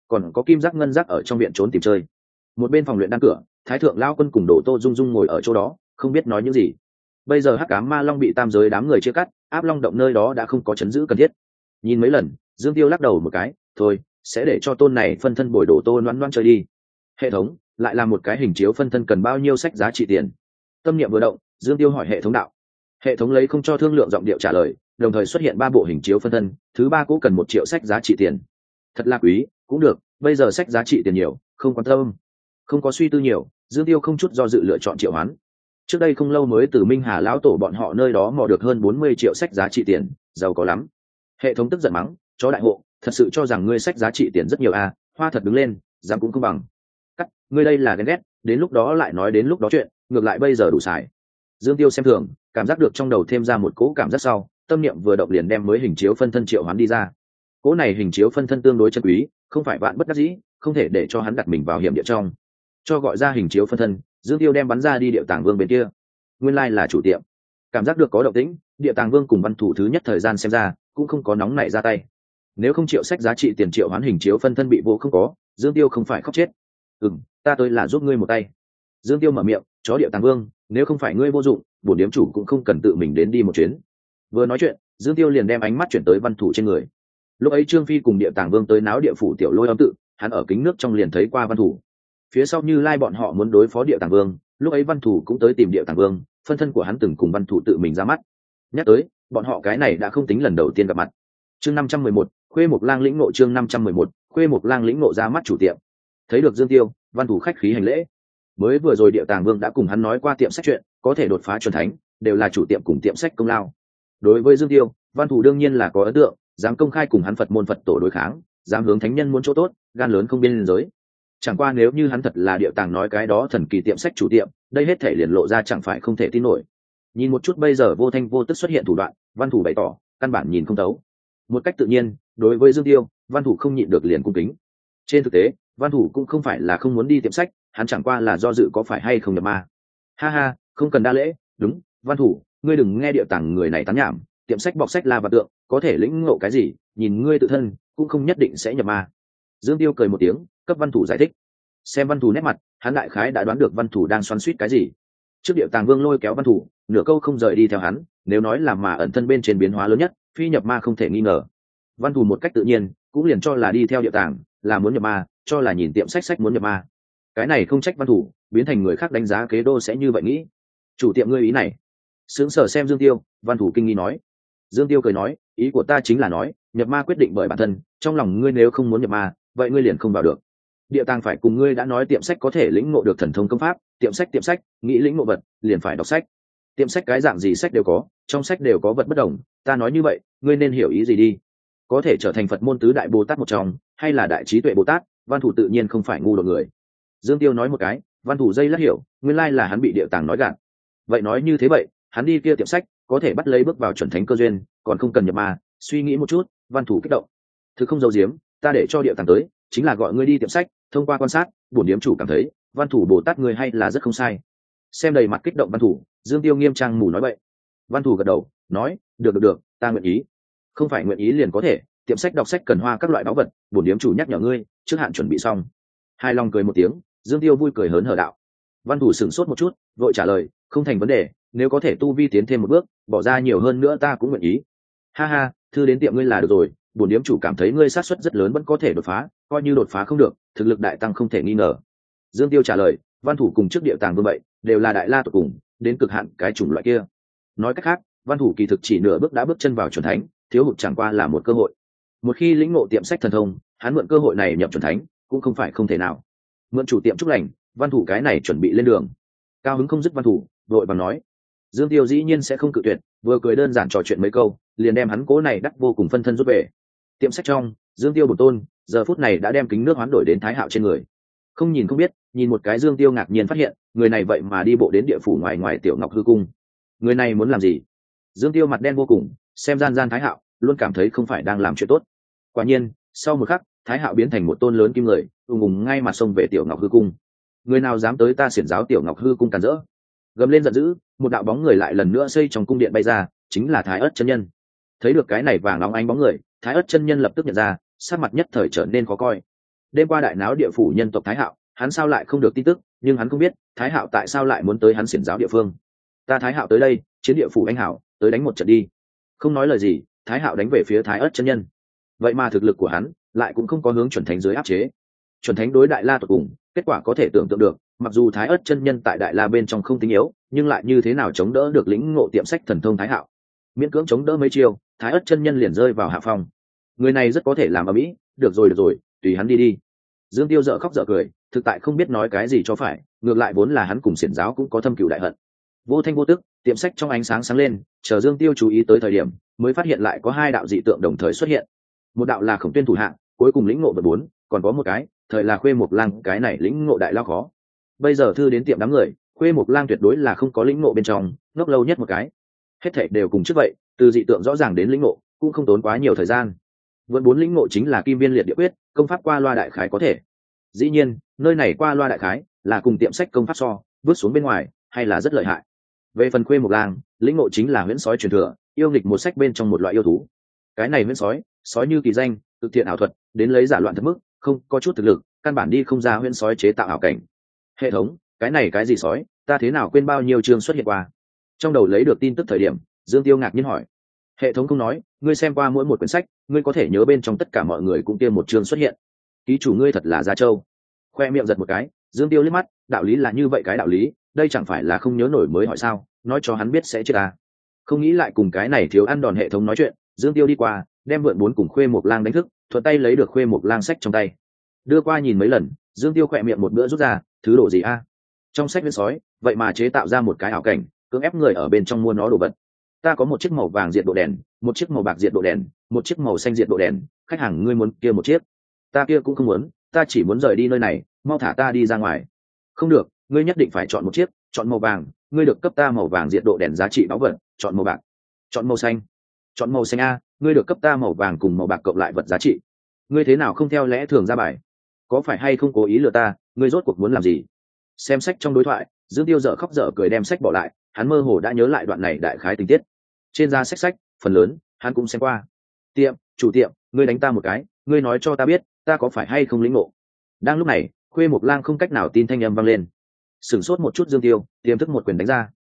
còn có kim giác ngân giác ở trong viện trốn tìm chơi. Một bên phòng luyện đan cửa, thái thượng lao quân cùng Đồ Tô Dung Dung ngồi ở chỗ đó, không biết nói những gì. Bây giờ hắc ám ma long bị tam giới đám người chia cắt, áp long động nơi đó đã không có chấn giữ cần thiết. Nhìn mấy lần, Dương Tiêu lắc đầu một cái, thôi, sẽ để cho tôn này phân thân bồi Đồ Tô loan loan chơi đi. Hệ thống lại là một cái hình chiếu phân thân cần bao nhiêu sách giá trị tiền? Tâm niệm vừa động, Dương Tiêu hỏi hệ thống đạo. Hệ thống lấy không cho thương lượng giọng điệu trả lời, đồng thời xuất hiện ba bộ hình chiếu phân thân, thứ ba cũng cần một triệu sách giá trị tiền. Thật là quý, cũng được, bây giờ sách giá trị tiền nhiều, không quan tâm. Không có suy tư nhiều, Dương Tiêu không chút do dự lựa chọn triệu hoán. Trước đây không lâu mới từ Minh Hà lão tổ bọn họ nơi đó mò được hơn bốn mươi triệu sách giá trị tiền, giàu có lắm. Hệ thống tức giận mắng, chó đại hộ, thật sự cho rằng ngươi sách giá trị tiền rất nhiều à? Hoa thật đứng lên, dám cũng không bằng. Cắt, ngươi đây là ghen ghét, đến lúc đó lại nói đến lúc đó chuyện, ngược lại bây giờ đủ xài. Dương Tiêu xem thường, cảm giác được trong đầu thêm ra một cỗ cảm giác sau, tâm niệm vừa động liền đem mới hình chiếu phân thân triệu hoán đi ra. Cỗ này hình chiếu phân thân tương đối chân quý, không phải vạn bất đắc dĩ, không thể để cho hắn đặt mình vào hiểm địa trong. Cho gọi ra hình chiếu phân thân, Dương Tiêu đem bắn ra đi Điệu Tàng Vương bên kia. Nguyên lai là chủ tiệm. Cảm giác được có động tĩnh, Điệu Tàng Vương cùng Văn Thủ thứ nhất thời gian xem ra, cũng không có nóng nảy ra tay. Nếu không triệu sách giá trị tiền triệu hoán hình chiếu phân thân bị vô không có, Dương Tiêu không phải khóc chết. "Ừm, ta tới là giúp ngươi một tay." Dương Tiêu mở miệng, "Chó Điệu Tàng Vương, nếu không phải ngươi vô dụng, bổn điếm chủ cũng không cần tự mình đến đi một chuyến." Vừa nói chuyện, Dương Tiêu liền đem ánh mắt chuyển tới Văn Thủ trên người. Lúc ấy Trương Phi cùng Điệu Tàng Vương tới náo địa phủ tiểu lôi âm tự, hắn ở kính nước trong liền thấy qua Văn Thủ. Phía sau Như Lai bọn họ muốn đối phó Điệu Tàng Vương, lúc ấy Văn Thủ cũng tới tìm Điệu Tàng Vương, phân thân của hắn từng cùng Văn Thủ tự mình ra mắt. Nhắc tới, bọn họ cái này đã không tính lần đầu tiên gặp mặt. Chương năm trăm mười một, Khuê Mộc Lang lĩnh ngộ chương năm trăm mười một, Khuê Mộc Lang lĩnh ngộ ra mắt chủ tiệm. Thấy được Dương Tiêu, Văn Thủ khách khí hành lễ. Mới vừa rồi Điệu Tàng Vương đã cùng hắn nói qua tiệm sách chuyện, có thể đột phá chuẩn thánh, đều là chủ tiệm cùng tiệm sách công lao. Đối với Dương Tiêu, Văn Thủ đương nhiên là có ấn tượng, dám công khai cùng hắn Phật môn Phật tổ đối kháng, dám hướng thánh nhân muốn chỗ tốt, gan lớn không biên giới. Chẳng qua nếu như hắn thật là Điệu Tàng nói cái đó thần kỳ tiệm sách chủ tiệm, đây hết thể liền lộ ra chẳng phải không thể tin nổi. Nhìn một chút bây giờ vô thanh vô tức xuất hiện thủ đoạn, Văn Thủ bày tỏ, căn bản nhìn không thấu. Một cách tự nhiên, đối với Dương Tiêu, Văn Thủ không nhịn được liền cung kính. Trên thực tế, Văn Thủ cũng không phải là không muốn đi tiệm sách, hắn chẳng qua là do dự có phải hay không nhập ma. Ha ha, không cần đa lễ, đúng, Văn Thủ, ngươi đừng nghe Điệu Tàng người này tán nhảm, tiệm sách bọc sách là vật tượng, có thể lĩnh ngộ cái gì, nhìn ngươi tự thân, cũng không nhất định sẽ nhập ma. Dương Tiêu cười một tiếng, cấp Văn Thủ giải thích. Xem Văn Thủ nét mặt, hắn đại khái đã đoán được Văn Thủ đang xoắn xuýt cái gì. Trước Điệu Tàng Vương lôi kéo Văn Thủ, nửa câu không rời đi theo hắn, nếu nói là mà ẩn thân bên trên biến hóa lớn nhất, phi nhập ma không thể nghi ngờ. Văn Thủ một cách tự nhiên, cũng liền cho là đi theo Điệu Tàng, là muốn nhập ma, cho là nhìn tiệm sách sách muốn nhập ma. Cái này không trách Văn Thủ, biến thành người khác đánh giá kế đô sẽ như vậy nghĩ. Chủ tiệm ngươi ý này. Sướng sở xem Dương Tiêu, Văn Thủ kinh nghi nói. Dương Tiêu cười nói, ý của ta chính là nói, nhập ma quyết định bởi bản thân, trong lòng ngươi nếu không muốn nhập ma, vậy ngươi liền không vào được. Điệu Tàng phải cùng ngươi đã nói tiệm sách có thể lĩnh ngộ được thần thông công pháp, tiệm sách tiệm sách, nghĩ lĩnh ngộ vật, liền phải đọc sách. Tiệm sách cái dạng gì sách đều có, trong sách đều có vật bất đồng, ta nói như vậy, ngươi nên hiểu ý gì đi. Có thể trở thành Phật môn tứ đại Bồ Tát một trong, hay là đại trí tuệ Bồ Tát, Văn Thủ tự nhiên không phải ngu đột người. Dương Tiêu nói một cái, Văn Thủ dây lát hiểu, nguyên lai là hắn bị Điệu Tàng nói gạt. Vậy nói như thế vậy, hắn đi kia tiệm sách, có thể bắt lấy bước vào chuẩn thánh cơ duyên, còn không cần nhập ma. Suy nghĩ một chút, Văn Thủ kích động. Thực không giấu giếm, ta để cho Điệu Tàng tới, chính là gọi ngươi đi tiệm sách, thông qua quan sát, bổn điếm chủ cảm thấy, Văn Thủ Bồ Tát ngươi hay là rất không sai. Xem đầy mặt kích động Văn Thủ, Dương Tiêu nghiêm trang mù nói vậy. Văn Thủ gật đầu, nói, được được được, ta nguyện ý. Không phải nguyện ý liền có thể, tiệm sách đọc sách cần hoa các loại báu vật, bổn điếm chủ nhắc nhở ngươi, trước hạn chuẩn bị xong. Hai lòng cười một tiếng, Dương Tiêu vui cười hớn hở đạo. Văn Thủ sửng sốt một chút, vội trả lời, không thành vấn đề, nếu có thể tu vi tiến thêm một bước, bỏ ra nhiều hơn nữa ta cũng nguyện ý. Ha ha, thư đến tiệm ngươi là được rồi, bổn điếm chủ cảm thấy ngươi sát suất rất lớn vẫn có thể đột phá, coi như đột phá không được, thực lực đại tăng không thể nghi ngờ. Dương Tiêu trả lời, Văn Thủ cùng trước Điệu Tàng Vương vậy, đều là đại la tột cùng, đến cực hạn cái chủng loại kia. Nói cách khác, Văn Thủ kỳ thực chỉ nửa bước đã bước chân vào chuẩn thánh, thiếu hụt chẳng qua là một cơ hội. Một khi lĩnh ngộ tiệm sách thần thông, hắn mượn cơ hội này nhập chuẩn thánh, cũng không phải không thể nào. Mượn chủ tiệm chúc lành, Văn Thủ cái này chuẩn bị lên đường. Cao hứng không dứt Văn Thủ, vội vàng nói. Dương Tiêu dĩ nhiên sẽ không cự tuyệt, vừa cười đơn giản trò chuyện mấy câu, liền đem hắn cố này đắc vô cùng phân thân rút về. Tiệm sách trong, Dương Tiêu bổn tôn, giờ phút này đã đem kính nước hoán đổi đến Thái Hạo trên người. Không nhìn không biết, nhìn một cái Dương Tiêu ngạc nhiên phát hiện, người này vậy mà đi bộ đến địa phủ ngoài ngoài Tiểu Ngọc Hư cung. Người này muốn làm gì? Dương Tiêu mặt đen vô cùng, xem gian gian Thái Hạo, luôn cảm thấy không phải đang làm chuyện tốt. Quả nhiên, sau một khắc, Thái Hạo biến thành một tôn lớn kim người, ùng ùng ngay mặt sông về Tiểu Ngọc Hư cung. Người nào dám tới ta xiển giáo Tiểu Ngọc Hư cung cản rỡ? Gầm lên giận dữ, một đạo bóng người lại lần nữa xây trong cung điện bay ra, chính là Thái Ất chân nhân. Thấy được cái này vàng óng ánh bóng người, Thái Ất chân nhân lập tức nhận ra, sắc mặt nhất thời trở nên khó coi. đêm qua đại náo địa phủ nhân tộc Thái Hạo, hắn sao lại không được tin tức, nhưng hắn không biết Thái Hạo tại sao lại muốn tới hắn xiển giáo địa phương. Ta Thái Hạo tới đây, chiến địa phủ anh hảo, tới đánh một trận đi. Không nói lời gì, Thái Hạo đánh về phía Thái Ức chân nhân. Vậy mà thực lực của hắn lại cũng không có hướng chuẩn thánh dưới áp chế. Chuẩn thánh đối đại la tột cùng, kết quả có thể tưởng tượng được, mặc dù Thái Ức chân nhân tại đại la bên trong không tính yếu, nhưng lại như thế nào chống đỡ được lĩnh ngộ tiệm sách thần thông Thái Hạo. Miễn cưỡng chống đỡ mấy chiêu, Thái Ức chân nhân liền rơi vào hạ phong. Người này rất có thể làm ở mỹ, được rồi được rồi, tùy hắn đi đi. Dương Tiêu dở khóc dở cười, thực tại không biết nói cái gì cho phải, ngược lại vốn là hắn cùng xiển giáo cũng có thâm cừu đại hận. Vô thanh vô tức, tiệm sách trong ánh sáng sáng lên, chờ Dương Tiêu chú ý tới thời điểm, mới phát hiện lại có hai đạo dị tượng đồng thời xuất hiện. Một đạo là Khổng Tuyên thủ hạ, cuối cùng lĩnh ngộ vật bốn, còn có một cái, thời là Khuê Mộc Lang, cái này lĩnh ngộ đại lao khó. Bây giờ thư đến tiệm đám người, Khuê Mộc Lang tuyệt đối là không có lĩnh ngộ bên trong, ngốc lâu nhất một cái. Hết thảy đều cùng trước vậy, từ dị tượng rõ ràng đến lĩnh ngộ, cũng không tốn quá nhiều thời gian. Vẫn bốn lĩnh ngộ chính là Kim Viên Liệt Địa Quyết, công pháp qua loa đại khái có thể. Dĩ nhiên, nơi này qua loa đại khái là cùng tiệm sách công pháp so, bước xuống bên ngoài, hay là rất lợi hại. Về phần Khuê Mộc Lang, lĩnh ngộ chính là huyễn sói truyền thừa, yêu nghịch một sách bên trong một loại yêu thú. Cái này huyễn sói, sói như kỳ danh, thực thiện ảo thuật, đến lấy giả loạn thật mức, không có chút thực lực, căn bản đi không ra huyễn sói chế tạo ảo cảnh. Hệ thống, cái này cái gì sói, ta thế nào quên bao nhiêu chương xuất hiện qua. Trong đầu lấy được tin tức thời điểm, Dương Tiêu ngạc nhiên hỏi. Hệ thống không nói, ngươi xem qua mỗi một quyển sách, ngươi có thể nhớ bên trong tất cả mọi người cũng tiêm một chương xuất hiện. Ký chủ ngươi thật là Gia Châu. Khoe miệng giật một cái, Dương Tiêu liếc mắt, đạo lý là như vậy cái đạo lý, đây chẳng phải là không nhớ nổi mới hỏi sao, nói cho hắn biết sẽ chết à. Không nghĩ lại cùng cái này thiếu ăn đòn hệ thống nói chuyện, Dương Tiêu đi qua, đem vượn bốn cùng Khuê Mộc Lang đánh thức, thuận tay lấy được Khuê Mộc Lang sách trong tay. Đưa qua nhìn mấy lần, Dương Tiêu khỏe miệng một bữa rút ra, thứ đồ gì a? Trong sách viết sói, vậy mà chế tạo ra một cái ảo cảnh, cưỡng ép người ở bên trong mua nó đồ vật. Ta có một chiếc màu vàng diệt độ đèn, một chiếc màu bạc diệt độ đèn, một chiếc màu xanh diệt độ đèn, khách hàng ngươi muốn kia một chiếc. Ta kia cũng không muốn, ta chỉ muốn rời đi nơi này, mau thả ta đi ra ngoài. Không được, ngươi nhất định phải chọn một chiếc, chọn màu vàng, ngươi được cấp ta màu vàng diệt độ đèn giá trị báu vật, chọn màu bạc. Chọn màu xanh. Chọn màu xanh a, ngươi được cấp ta màu vàng cùng màu bạc cộng lại vật giá trị. Ngươi thế nào không theo lẽ thường ra bài? Có phải hay không cố ý lừa ta, ngươi rốt cuộc muốn làm gì? Xem sách trong đối thoại, Dương Tiêu dở khóc dở cười đem sách bỏ lại, hắn mơ hồ đã nhớ lại đoạn này đại khái tình tiết. Trên da sách sách, phần lớn hắn cũng xem qua. Tiệm, chủ tiệm, ngươi đánh ta một cái, ngươi nói cho ta biết, ta có phải hay không lĩnh ngộ. Đang lúc này, Khuê Mộc Lang không cách nào tin thanh âm vang lên. Sửng sốt một chút Dương Tiêu, tiềm thức một quyền đánh ra.